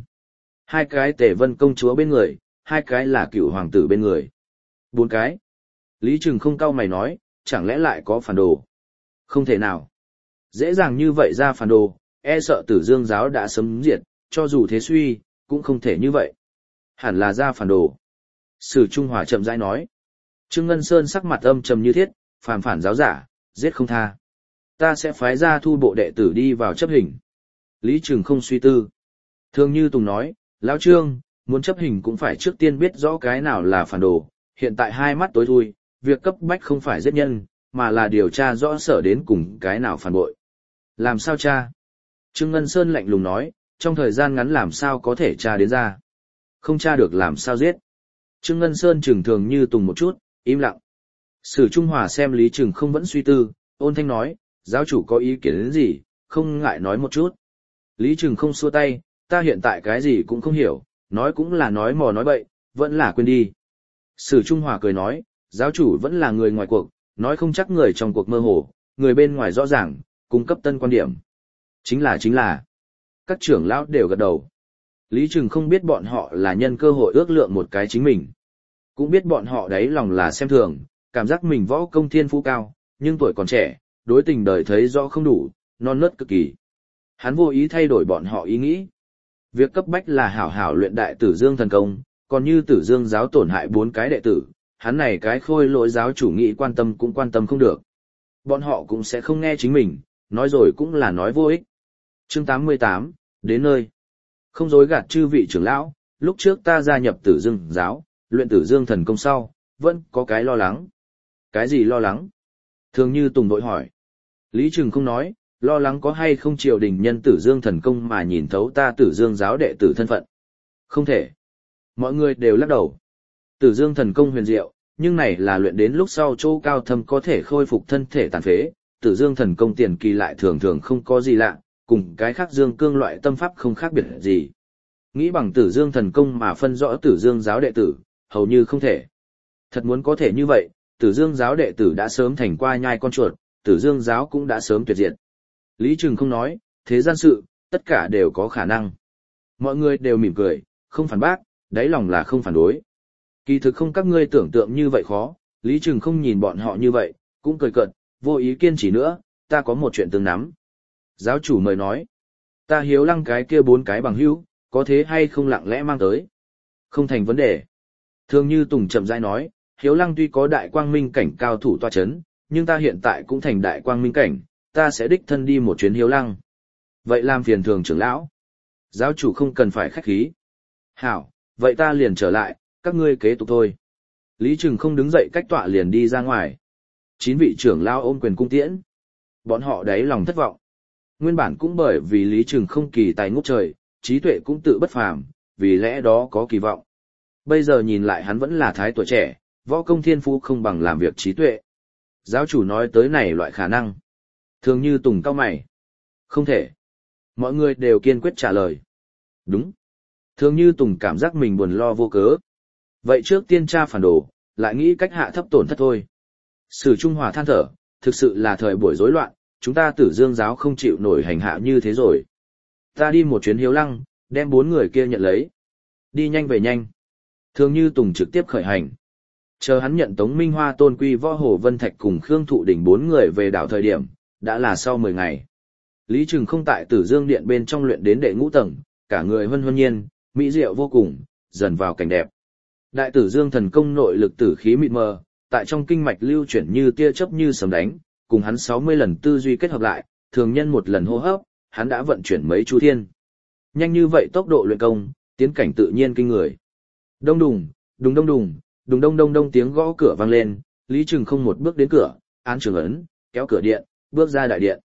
2 cái Tề Vân công chúa bên người, 2 cái là Cửu hoàng tử bên người. 4 cái. Lý Trừng không cau mày nói, chẳng lẽ lại có phản đồ? Không thể nào. Dễ dàng như vậy ra phản đồ, e sợ Tử Dương giáo đã sớm diệt, cho dù thế suy, cũng không thể như vậy. Hẳn là ra phản đồ. Sử Trung Hòa chậm rãi nói. Trương Ngân Sơn sắc mặt âm trầm như thiết, phàm phản giáo giả, giết không tha. Ta sẽ phái ra thu bộ đệ tử đi vào chấp hình. Lý Trừng không suy tư. Thường Như Tùng nói, Lão Trương, muốn chấp hình cũng phải trước tiên biết rõ cái nào là phản đồ. Hiện tại hai mắt tối thui, việc cấp bách không phải giết nhân, mà là điều tra rõ sở đến cùng cái nào phản bội. Làm sao tra? Trương Ngân Sơn lạnh lùng nói, trong thời gian ngắn làm sao có thể tra đến ra. Không tra được làm sao giết. Trương Ngân Sơn trừng Thường Như Tùng một chút, im lặng. Sử Trung Hòa xem Lý Trừng không vẫn suy tư, ôn thanh nói, giáo chủ có ý kiến đến gì, không ngại nói một chút. Lý Trừng không xua tay, ta hiện tại cái gì cũng không hiểu, nói cũng là nói mò nói bậy, vẫn là quên đi. Sử Trung Hòa cười nói, giáo chủ vẫn là người ngoài cuộc, nói không chắc người trong cuộc mơ hồ, người bên ngoài rõ ràng, cung cấp tân quan điểm. Chính là. Các trưởng lão đều gật đầu. Lý Trừng không biết bọn họ là nhân cơ hội ước lượng một cái chính mình. Cũng biết bọn họ đấy lòng là xem thường, cảm giác mình võ công thiên phú cao, nhưng tuổi còn trẻ, đối tình đời thấy rõ không đủ, non nớt cực kỳ. Hắn vô ý thay đổi bọn họ ý nghĩ. Việc cấp bách là hảo hảo luyện đại Tử Dương thần công, còn như Tử Dương giáo tổn hại 4 cái đệ tử, hắn này cái khôi lỗi giáo chủ nghĩ quan tâm cũng quan tâm không được. Bọn họ cũng sẽ không nghe chính mình, nói rồi cũng là nói vô ích. Chương 88, đến nơi. Không dối gạt chư vị trưởng lão, lúc trước ta gia nhập Tử Dương giáo, luyện Tử Dương thần công sau, vẫn có cái lo lắng. Cái gì lo lắng? Thường Như Tùng đội hỏi. Lý Trừng không nói, lo lắng có hay không triều đình nhân Tử Dương thần công mà nhìn thấu ta Tử Dương giáo đệ tử thân phận. Không thể. Mọi người đều lắc đầu. Tử Dương thần công huyền diệu, nhưng này là luyện đến lúc sau chỗ cao thâm có thể khôi phục thân thể tàn phế. Tử Dương thần công tiền kỳ lại thường thường không có gì lạ, cùng cái khác dương cương loại tâm pháp không khác biệt gì. Nghĩ bằng Tử Dương thần công mà phân rõ Tử Dương giáo đệ tử, hầu như không thể. Thật muốn có thể như vậy, Tử Dương giáo đệ tử đã sớm thành qua nhai con chuột, Tử Dương giáo cũng đã sớm tuyệt diệt. Lý Trừng không nói, thế gian sự, tất cả đều có khả năng. Mọi người đều mỉm cười, không phản bác, đáy lòng là không phản đối. Kỳ thực không các ngươi tưởng tượng như vậy khó, Lý Trừng không nhìn bọn họ như vậy, cũng cười cợt, vô ý kiên trì nữa, ta có một chuyện tương nắm. Giáo chủ mời nói, ta Hiếu Lăng cái kia 4 cái bằng hữu, có thế hay không lặng lẽ mang tới? Không thành vấn đề. Thường Như Tùng chậm rãi nói, Hiếu Lăng tuy có đại quang minh cảnh cao thủ tọa chấn, nhưng ta hiện tại cũng thành đại quang minh cảnh, ta sẽ đích thân đi một chuyến Hiếu Lăng. Vậy làm phiền Thường trưởng lão. Giáo chủ không cần phải khách khí. Hảo, vậy ta liền trở lại, các ngươi kế tục thôi. Lý Trừng không đứng dậy cách tọa liền đi ra ngoài. 9 vị trưởng lão ôm quyền cung tiễn. Bọn họ đáy lòng thất vọng. Nguyên bản cũng bởi vì Lý Trừng không kỳ tài ngút trời, trí tuệ cũng tự bất phàm, vì lẽ đó có kỳ vọng. Bây giờ nhìn lại hắn vẫn là thái tuổi trẻ, võ công thiên phú không bằng làm việc trí tuệ. Giáo chủ nói tới này loại khả năng. Thường Như Tùng cau mày. Không thể. Mọi người đều kiên quyết trả lời. Đúng. Thường Như Tùng cảm giác mình buồn lo vô cớ. Vậy trước tiên tra phản đồ, lại nghĩ cách hạ thấp tổn thất thôi. Sử Trung Hòa than thở, thực sự là thời buổi rối loạn, chúng ta Tử Dương giáo không chịu nổi hành hạ như thế rồi. Ta đi một chuyến Hiếu Lăng, đem 4 người kia nhận lấy. Đi nhanh về nhanh. Thường Như Tùng trực tiếp khởi hành. Chờ hắn nhận Tống Minh Hoa Tôn Quy Võ Hồ Vân Thạch cùng Khương Thụ Đỉnh 4 người về đảo thời điểm, đã là sau 10 ngày. Lý Trừng không tại Tử Dương Điện bên trong luyện đến đệ ngũ tầng, cả người huân huân nhiên, mỹ diệu vô cùng, dần vào cảnh đẹp. Đại Tử Dương thần công nội lực tử khí mịt mờ, tại trong kinh mạch lưu chuyển như tia chớp như sấm đánh, cùng hắn 60 lần tư duy kết hợp lại, thường nhân một lần hô hấp, hắn đã vận chuyển mấy chu thiên. Nhanh như vậy tốc độ luyện công, tiến cảnh tự nhiên kinh người. Đông đùng, đùng đông đùng, đùng đông đông đông tiếng gõ cửa vang lên, Lý Trừng không một bước đến cửa, án trường ấn, kéo cửa điện, bước ra đại điện.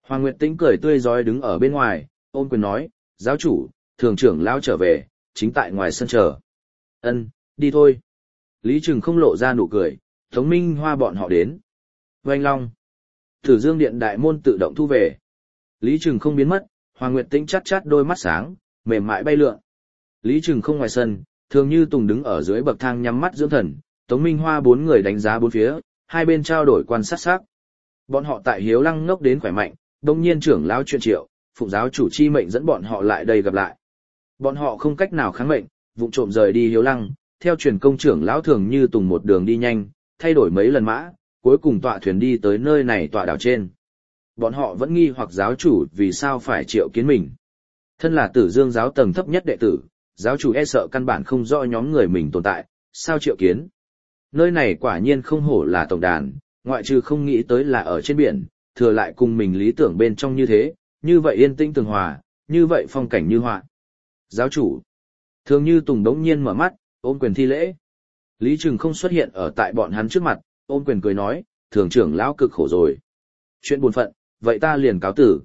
Hoàng Nguyệt Tĩnh cười tươi rói đứng ở bên ngoài, ôm quyền nói, giáo chủ, thường trưởng lão trở về, chính tại ngoài sân chờ. Ân, đi thôi. Lý Trừng không lộ ra nụ cười, Tống Minh Hoa bọn họ đến. Oanh long. Tử Dương Điện đại môn tự động thu về. Lý Trừng không biến mất, Hoàng Nguyệt Tĩnh chát chát đôi mắt sáng, mềm mại bay lượn. Lý Trừng không ngoài sân, Thường Như Tùng đứng ở dưới bậc thang nhắm mắt dưỡng thần, Tống Minh Hoa bốn người đánh giá bốn phía, hai bên trao đổi quan sát sắc. Bọn họ tại Hiếu Lăng ngốc đến khỏe mạnh, đông nhiên trưởng lão chuyện triệu, phụng giáo chủ chi mệnh dẫn bọn họ lại đây gặp lại. Bọn họ không cách nào kháng mệnh, vụng trộm rời đi Hiếu Lăng, theo truyền công trưởng lão Thường Như Tùng một đường đi nhanh, thay đổi mấy lần mã, cuối cùng tọa thuyền đi tới nơi này tọa đảo trên. Bọn họ vẫn nghi hoặc giáo chủ vì sao phải triệu kiến mình. Thân là Tử Dương giáo tầng thấp nhất đệ tử, giáo chủ e sợ căn bản không rõ nhóm người mình tồn tại, sao triệu kiến. Nơi này quả nhiên không hổ là tổng đàn, ngoại trừ không nghĩ tới là ở trên biển, thừa lại cùng mình lý tưởng bên trong như thế, như vậy yên tĩnh tường hòa, như vậy phong cảnh như họa. Giáo chủ. Thường Như Tùng đống nhiên mở mắt, ôm quyền thi lễ. Lý Trừng không xuất hiện ở tại bọn hắn trước mặt, ôm quyền cười nói, thường trưởng lão cực khổ rồi. Chuyện buồn phận, vậy ta liền cáo tử.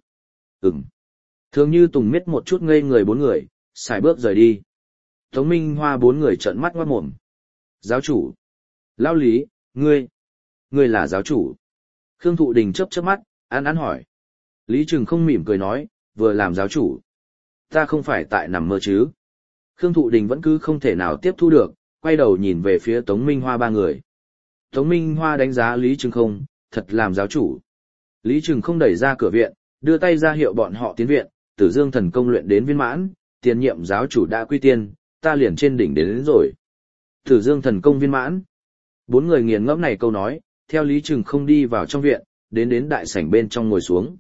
Thường Như Tùng miết một chút ngây người bốn người, xài bước rời đi. Tống Minh Hoa bốn người trợn mắt ngoát mồm. Giáo chủ. Lão Lý, ngươi là giáo chủ. Khương Thụ Đình chớp chớp mắt, ăn hỏi. Lý Trừng không mỉm cười nói, vừa làm giáo chủ. Ta không phải tại nằm mơ chứ. Khương Thụ Đình vẫn cứ không thể nào tiếp thu được, quay đầu nhìn về phía Tống Minh Hoa ba người. Tống Minh Hoa đánh giá Lý Trừng không, thật làm giáo chủ. Lý Trừng không đẩy ra cửa viện, đưa tay ra hiệu bọn họ tiến viện, Tử Dương thần công luyện đến viên mãn, tiền nhiệm giáo chủ đã quy tiên, ta liền trên đỉnh đến rồi. Tử Dương thần công viên mãn. Bốn người nghiền ngẫm này câu nói, theo Lý Trừng không đi vào trong viện, đến đại sảnh bên trong ngồi xuống.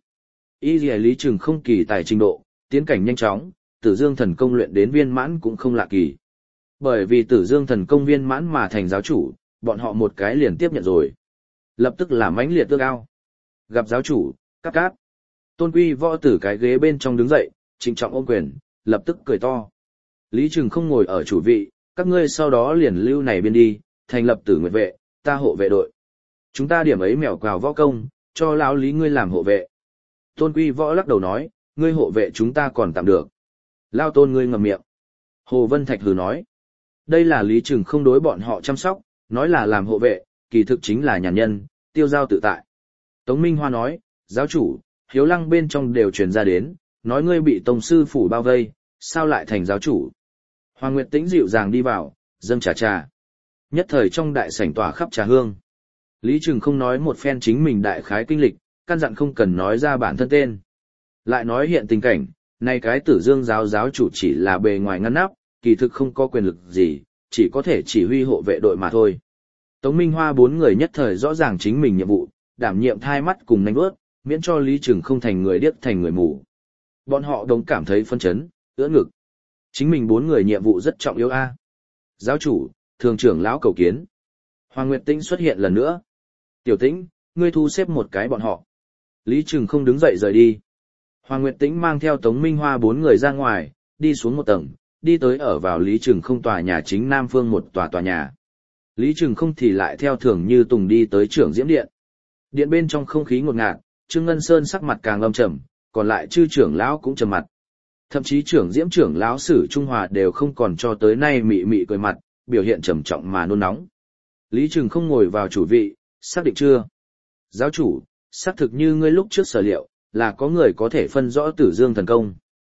Lý Trừng không kỳ tài trình độ, tiến cảnh nhanh chóng, Tử Dương thần công luyện đến viên mãn cũng không lạ kỳ. Bởi vì Tử Dương thần công viên mãn mà thành giáo chủ, bọn họ một cái liền tiếp nhận rồi. Lập tức là mãnh liệt tương ao. Gặp giáo chủ, cáp cáp. Tôn Quy Võ từ cái ghế bên trong đứng dậy, trịnh trọng ôm quyền, lập tức cười to. Lý Trừng không ngồi ở chủ vị, các ngươi sau đó liền lưu này bên đi, thành lập Tử Nguyệt vệ, ta hộ vệ đội. Chúng ta điểm ấy mèo quào võ công, cho lão Lý ngươi làm hộ vệ. Tôn Quy Võ lắc đầu nói, ngươi hộ vệ chúng ta còn tạm được. Lao Tôn ngươi ngậm miệng. Hồ Vân Thạch hừ nói. Đây là Lý Trừng không đối bọn họ chăm sóc, nói là làm hộ vệ, kỳ thực chính là nhàn nhân, tiêu giao tự tại. Tống Minh Hoa nói, giáo chủ, Hiếu Lăng bên trong đều truyền ra đến, nói ngươi bị tông sư phủ bao vây, sao lại thành giáo chủ. Hoàng Nguyệt Tĩnh dịu dàng đi vào, dâng trà. Nhất thời trong đại sảnh tỏa khắp trà hương. Lý Trừng không nói một phen chính mình đại khái kinh lịch, căn dặn không cần nói ra bản thân tên. Lại nói hiện tình cảnh, nay cái Tử Dương giáo chủ chỉ là bề ngoài ngăn nắp, kỳ thực không có quyền lực gì, chỉ có thể chỉ huy hộ vệ đội mà thôi. Tống Minh Hoa bốn người nhất thời rõ ràng chính mình nhiệm vụ, đảm nhiệm thai mắt cùng nanh bước, miễn cho Lý Trừng không thành người điếc thành người mù. Bọn họ đồng cảm thấy phân chấn, ưỡn ngực. Chính mình bốn người nhiệm vụ rất trọng yếu a. Giáo chủ, thường trưởng lão cầu kiến. Hoàng Nguyệt Tĩnh xuất hiện lần nữa. Tiểu Tĩnh, ngươi thu xếp một cái bọn họ. Lý Trừng không đứng dậy rời đi. Hoàng Nguyệt Tĩnh mang theo Tống Minh Hoa bốn người ra ngoài, đi xuống một tầng, đi tới ở vào Lý Trừng không tòa nhà chính Nam Phương một tòa nhà. Lý Trừng không thì lại theo Thường Như Tùng đi tới trưởng diễm điện. Điện bên trong không khí ngột ngạt, Trương Ngân Sơn sắc mặt càng âm trầm, còn lại chư trưởng lão cũng trầm mặt. Thậm chí trưởng diễm trưởng lão Sử Trung Hòa đều không còn cho tới nay mị mị cười mặt, biểu hiện trầm trọng mà nôn nóng. Lý Trừng không ngồi vào chủ vị, xác định chưa? Giáo chủ, xác thực như ngươi lúc trước sở liệu, là có người có thể phân rõ Tử Dương thần công.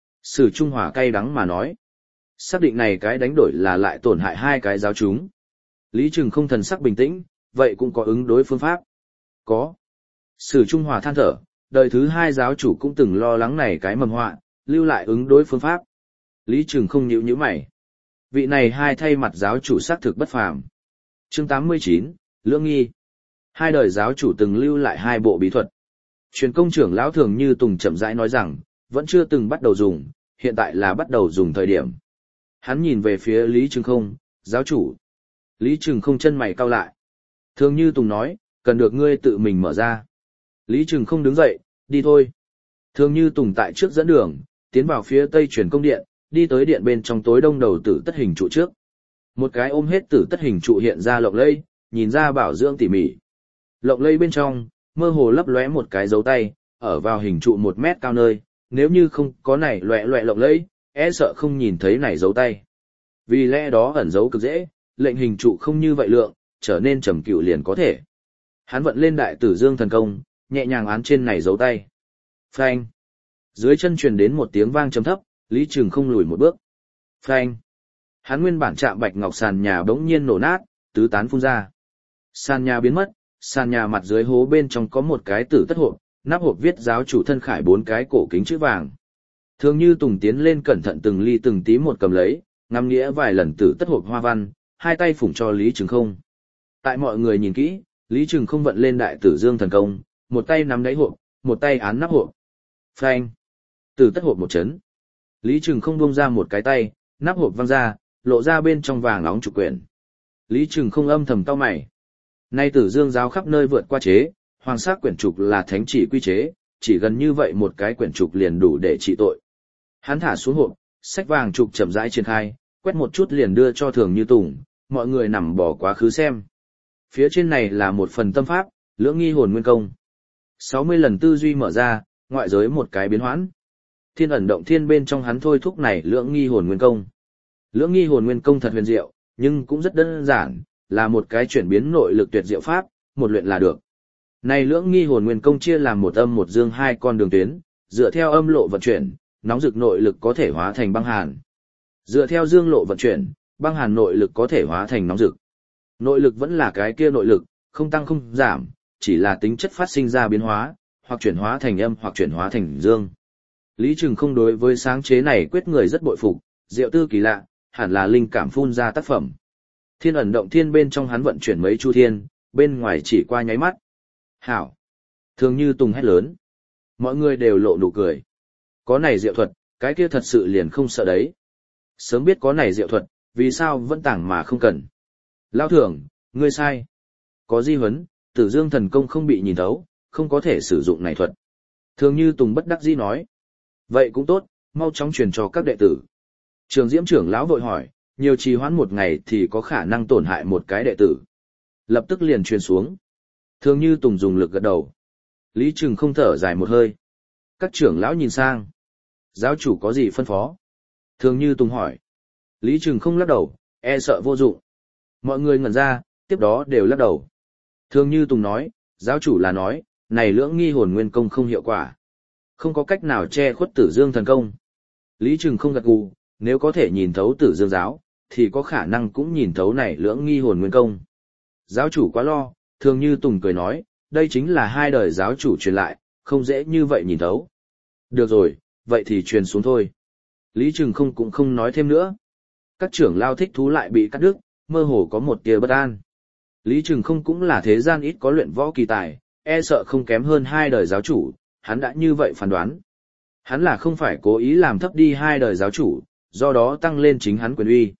Sử Trung Hòa cay đắng mà nói. Xác định này cái đánh đổi là lại tổn hại hai cái giáo chúng. Lý Trừng không thần sắc bình tĩnh, vậy cũng có ứng đối phương pháp. Có. Sử Trung Hòa than thở, đời thứ hai giáo chủ cũng từng lo lắng này cái mầm họa, lưu lại ứng đối phương pháp. Lý Trừng không nhíu mày. Vị này hai thay mặt giáo chủ xác thực bất phàm. Chương 89, Lưỡng nghi. Hai đời giáo chủ từng lưu lại hai bộ bí thuật. Truyền công trưởng lão Thường Như Tùng chậm rãi nói rằng, vẫn chưa từng bắt đầu dùng, hiện tại là bắt đầu dùng thời điểm. Hắn nhìn về phía Lý Trừng không, giáo chủ. Lý Trừng không chân mày cau lại. Thường Như Tùng nói, cần được ngươi tự mình mở ra. Lý Trừng không đứng dậy, đi thôi. Thường Như Tùng tại trước dẫn đường, tiến vào phía tây truyền công điện, đi tới điện bên trong tối đông đầu tử tất hình trụ trước. Một cái ôm hết tử tất hình trụ hiện ra lộng lẫy, nhìn ra bảo dưỡng tỉ mỉ. Lộng lẫy bên trong, mơ hồ lấp lóe một cái dấu tay, ở vào hình trụ 1 mét cao nơi, nếu như không có này loẹ loẹ lộng lẫy, e sợ không nhìn thấy này dấu tay. Vì lẽ đó ẩn dấu cực dễ, lệnh hình trụ không như vậy lượng, trở nên trầm cựu liền có thể. Hắn vận lên đại tử dương thần công, nhẹ nhàng án trên này dấu tay. Phanh. Dưới chân truyền đến một tiếng vang trầm thấp, Lý Trừng không lùi một bước. Phanh. Hắn nguyên bản chạm bạch ngọc sàn nhà bỗng nhiên nổ nát, tứ tán phun ra. Sàn nhà biến mất, sàn nhà mặt dưới hố bên trong có một cái tử tất hộp, nắp hộp viết giáo chủ thân khải 4 cái cổ kính chữ vàng. Thường Như Tùng tiến lên cẩn thận từng ly từng tí một cầm lấy, ngắm nghĩa vài lần tử tất hộp hoa văn, hai tay phủng cho Lý Trừng không. Tại mọi người nhìn kỹ, Lý Trừng không vận lên đại tử dương thần công, một tay nắm đáy hộp, một tay án nắp hộp. Phanh. Tử tất hộp một chấn. Lý Trừng không buông ra một cái tay, nắp hộp văng ra, lộ ra bên trong vàng nóng trục quyển. Lý Trừng không âm thầm cau mày. Nay tử dương giáo khắp nơi vượt qua chế, hoàng sắc quyển trục là thánh chỉ quy chế, chỉ gần như vậy một cái quyển trục liền đủ để trị tội. Hắn thả xuống hộp, sách vàng trục chậm rãi triển khai, quét một chút liền đưa cho Thường Như Tùng, mọi người nằm bỏ quá khứ xem. Phía trên này là một phần tâm pháp, lưỡng nghi hồn nguyên công. 60 lần tư duy mở ra, ngoại giới một cái biến hoãn. Thiên ẩn động thiên bên trong hắn thôi thúc này lưỡng nghi hồn nguyên công. Lưỡng nghi hồn nguyên công thật huyền diệu, nhưng cũng rất đơn giản, là một cái chuyển biến nội lực tuyệt diệu pháp, một luyện là được. Này lưỡng nghi hồn nguyên công chia làm một âm một dương 2 con đường tuyến, dựa theo âm lộ vận chuyển, nóng rực nội lực có thể hóa thành băng hàn. Dựa theo dương lộ vận chuyển, băng hàn nội lực có thể hóa thành nóng rực. Nội lực vẫn là cái kia nội lực, không tăng không giảm, chỉ là tính chất phát sinh ra biến hóa, hoặc chuyển hóa thành âm hoặc chuyển hóa thành dương. Lý Trừng không đối với sáng chế này quyết người rất bội phục, diệu tư kỳ lạ, hẳn là linh cảm phun ra tác phẩm. Thiên ẩn động thiên bên trong hắn vận chuyển mấy chu thiên, bên ngoài chỉ qua nháy mắt. Hảo! Thường Như Tùng hét lớn. Mọi người đều lộ nụ cười. Có này diệu thuật, cái kia thật sự liền không sợ đấy. Sớm biết có này diệu thuật, vì sao vẫn tảng mà không cần. Lao Thường, ngươi sai. Có di huấn, tử dương thần công không bị nhìn thấu, không có thể sử dụng này thuật. Thường Như Tùng bất đắc dĩ nói. Vậy cũng tốt, mau chóng truyền cho các đệ tử. Trường Diễm trưởng lão vội hỏi, nhiều trì hoãn một ngày thì có khả năng tổn hại một cái đệ tử. Lập tức liền truyền xuống. Thường Như Tùng dùng lực gật đầu. Lý Trừng không thở dài một hơi. Các trưởng lão nhìn sang. Giáo chủ có gì phân phó? Thường Như Tùng hỏi. Lý Trừng không lắc đầu, e sợ vô dụng. Mọi người ngẩn ra, tiếp đó đều lắc đầu. Thường Như Tùng nói, giáo chủ là nói, này lưỡng nghi hồn nguyên công không hiệu quả. Không có cách nào che khuất tử dương thần công. Lý Trừng không gật gù, nếu có thể nhìn thấu tử dương giáo, thì có khả năng cũng nhìn thấu này lưỡng nghi hồn nguyên công. Giáo chủ quá lo, Thường Như Tùng cười nói, đây chính là 2 đời giáo chủ truyền lại, không dễ như vậy nhìn thấu. Được rồi, vậy thì truyền xuống thôi. Lý Trừng không cũng không nói thêm nữa. Các trưởng lao thích thú lại bị cắt đứt, mơ hồ có một tia bất an. Lý Trừng không cũng là thế gian ít có luyện võ kỳ tài, e sợ không kém hơn 2 đời giáo chủ, hắn đã như vậy phán đoán. Hắn là không phải cố ý làm thấp đi 2 đời giáo chủ, do đó tăng lên chính hắn quyền uy.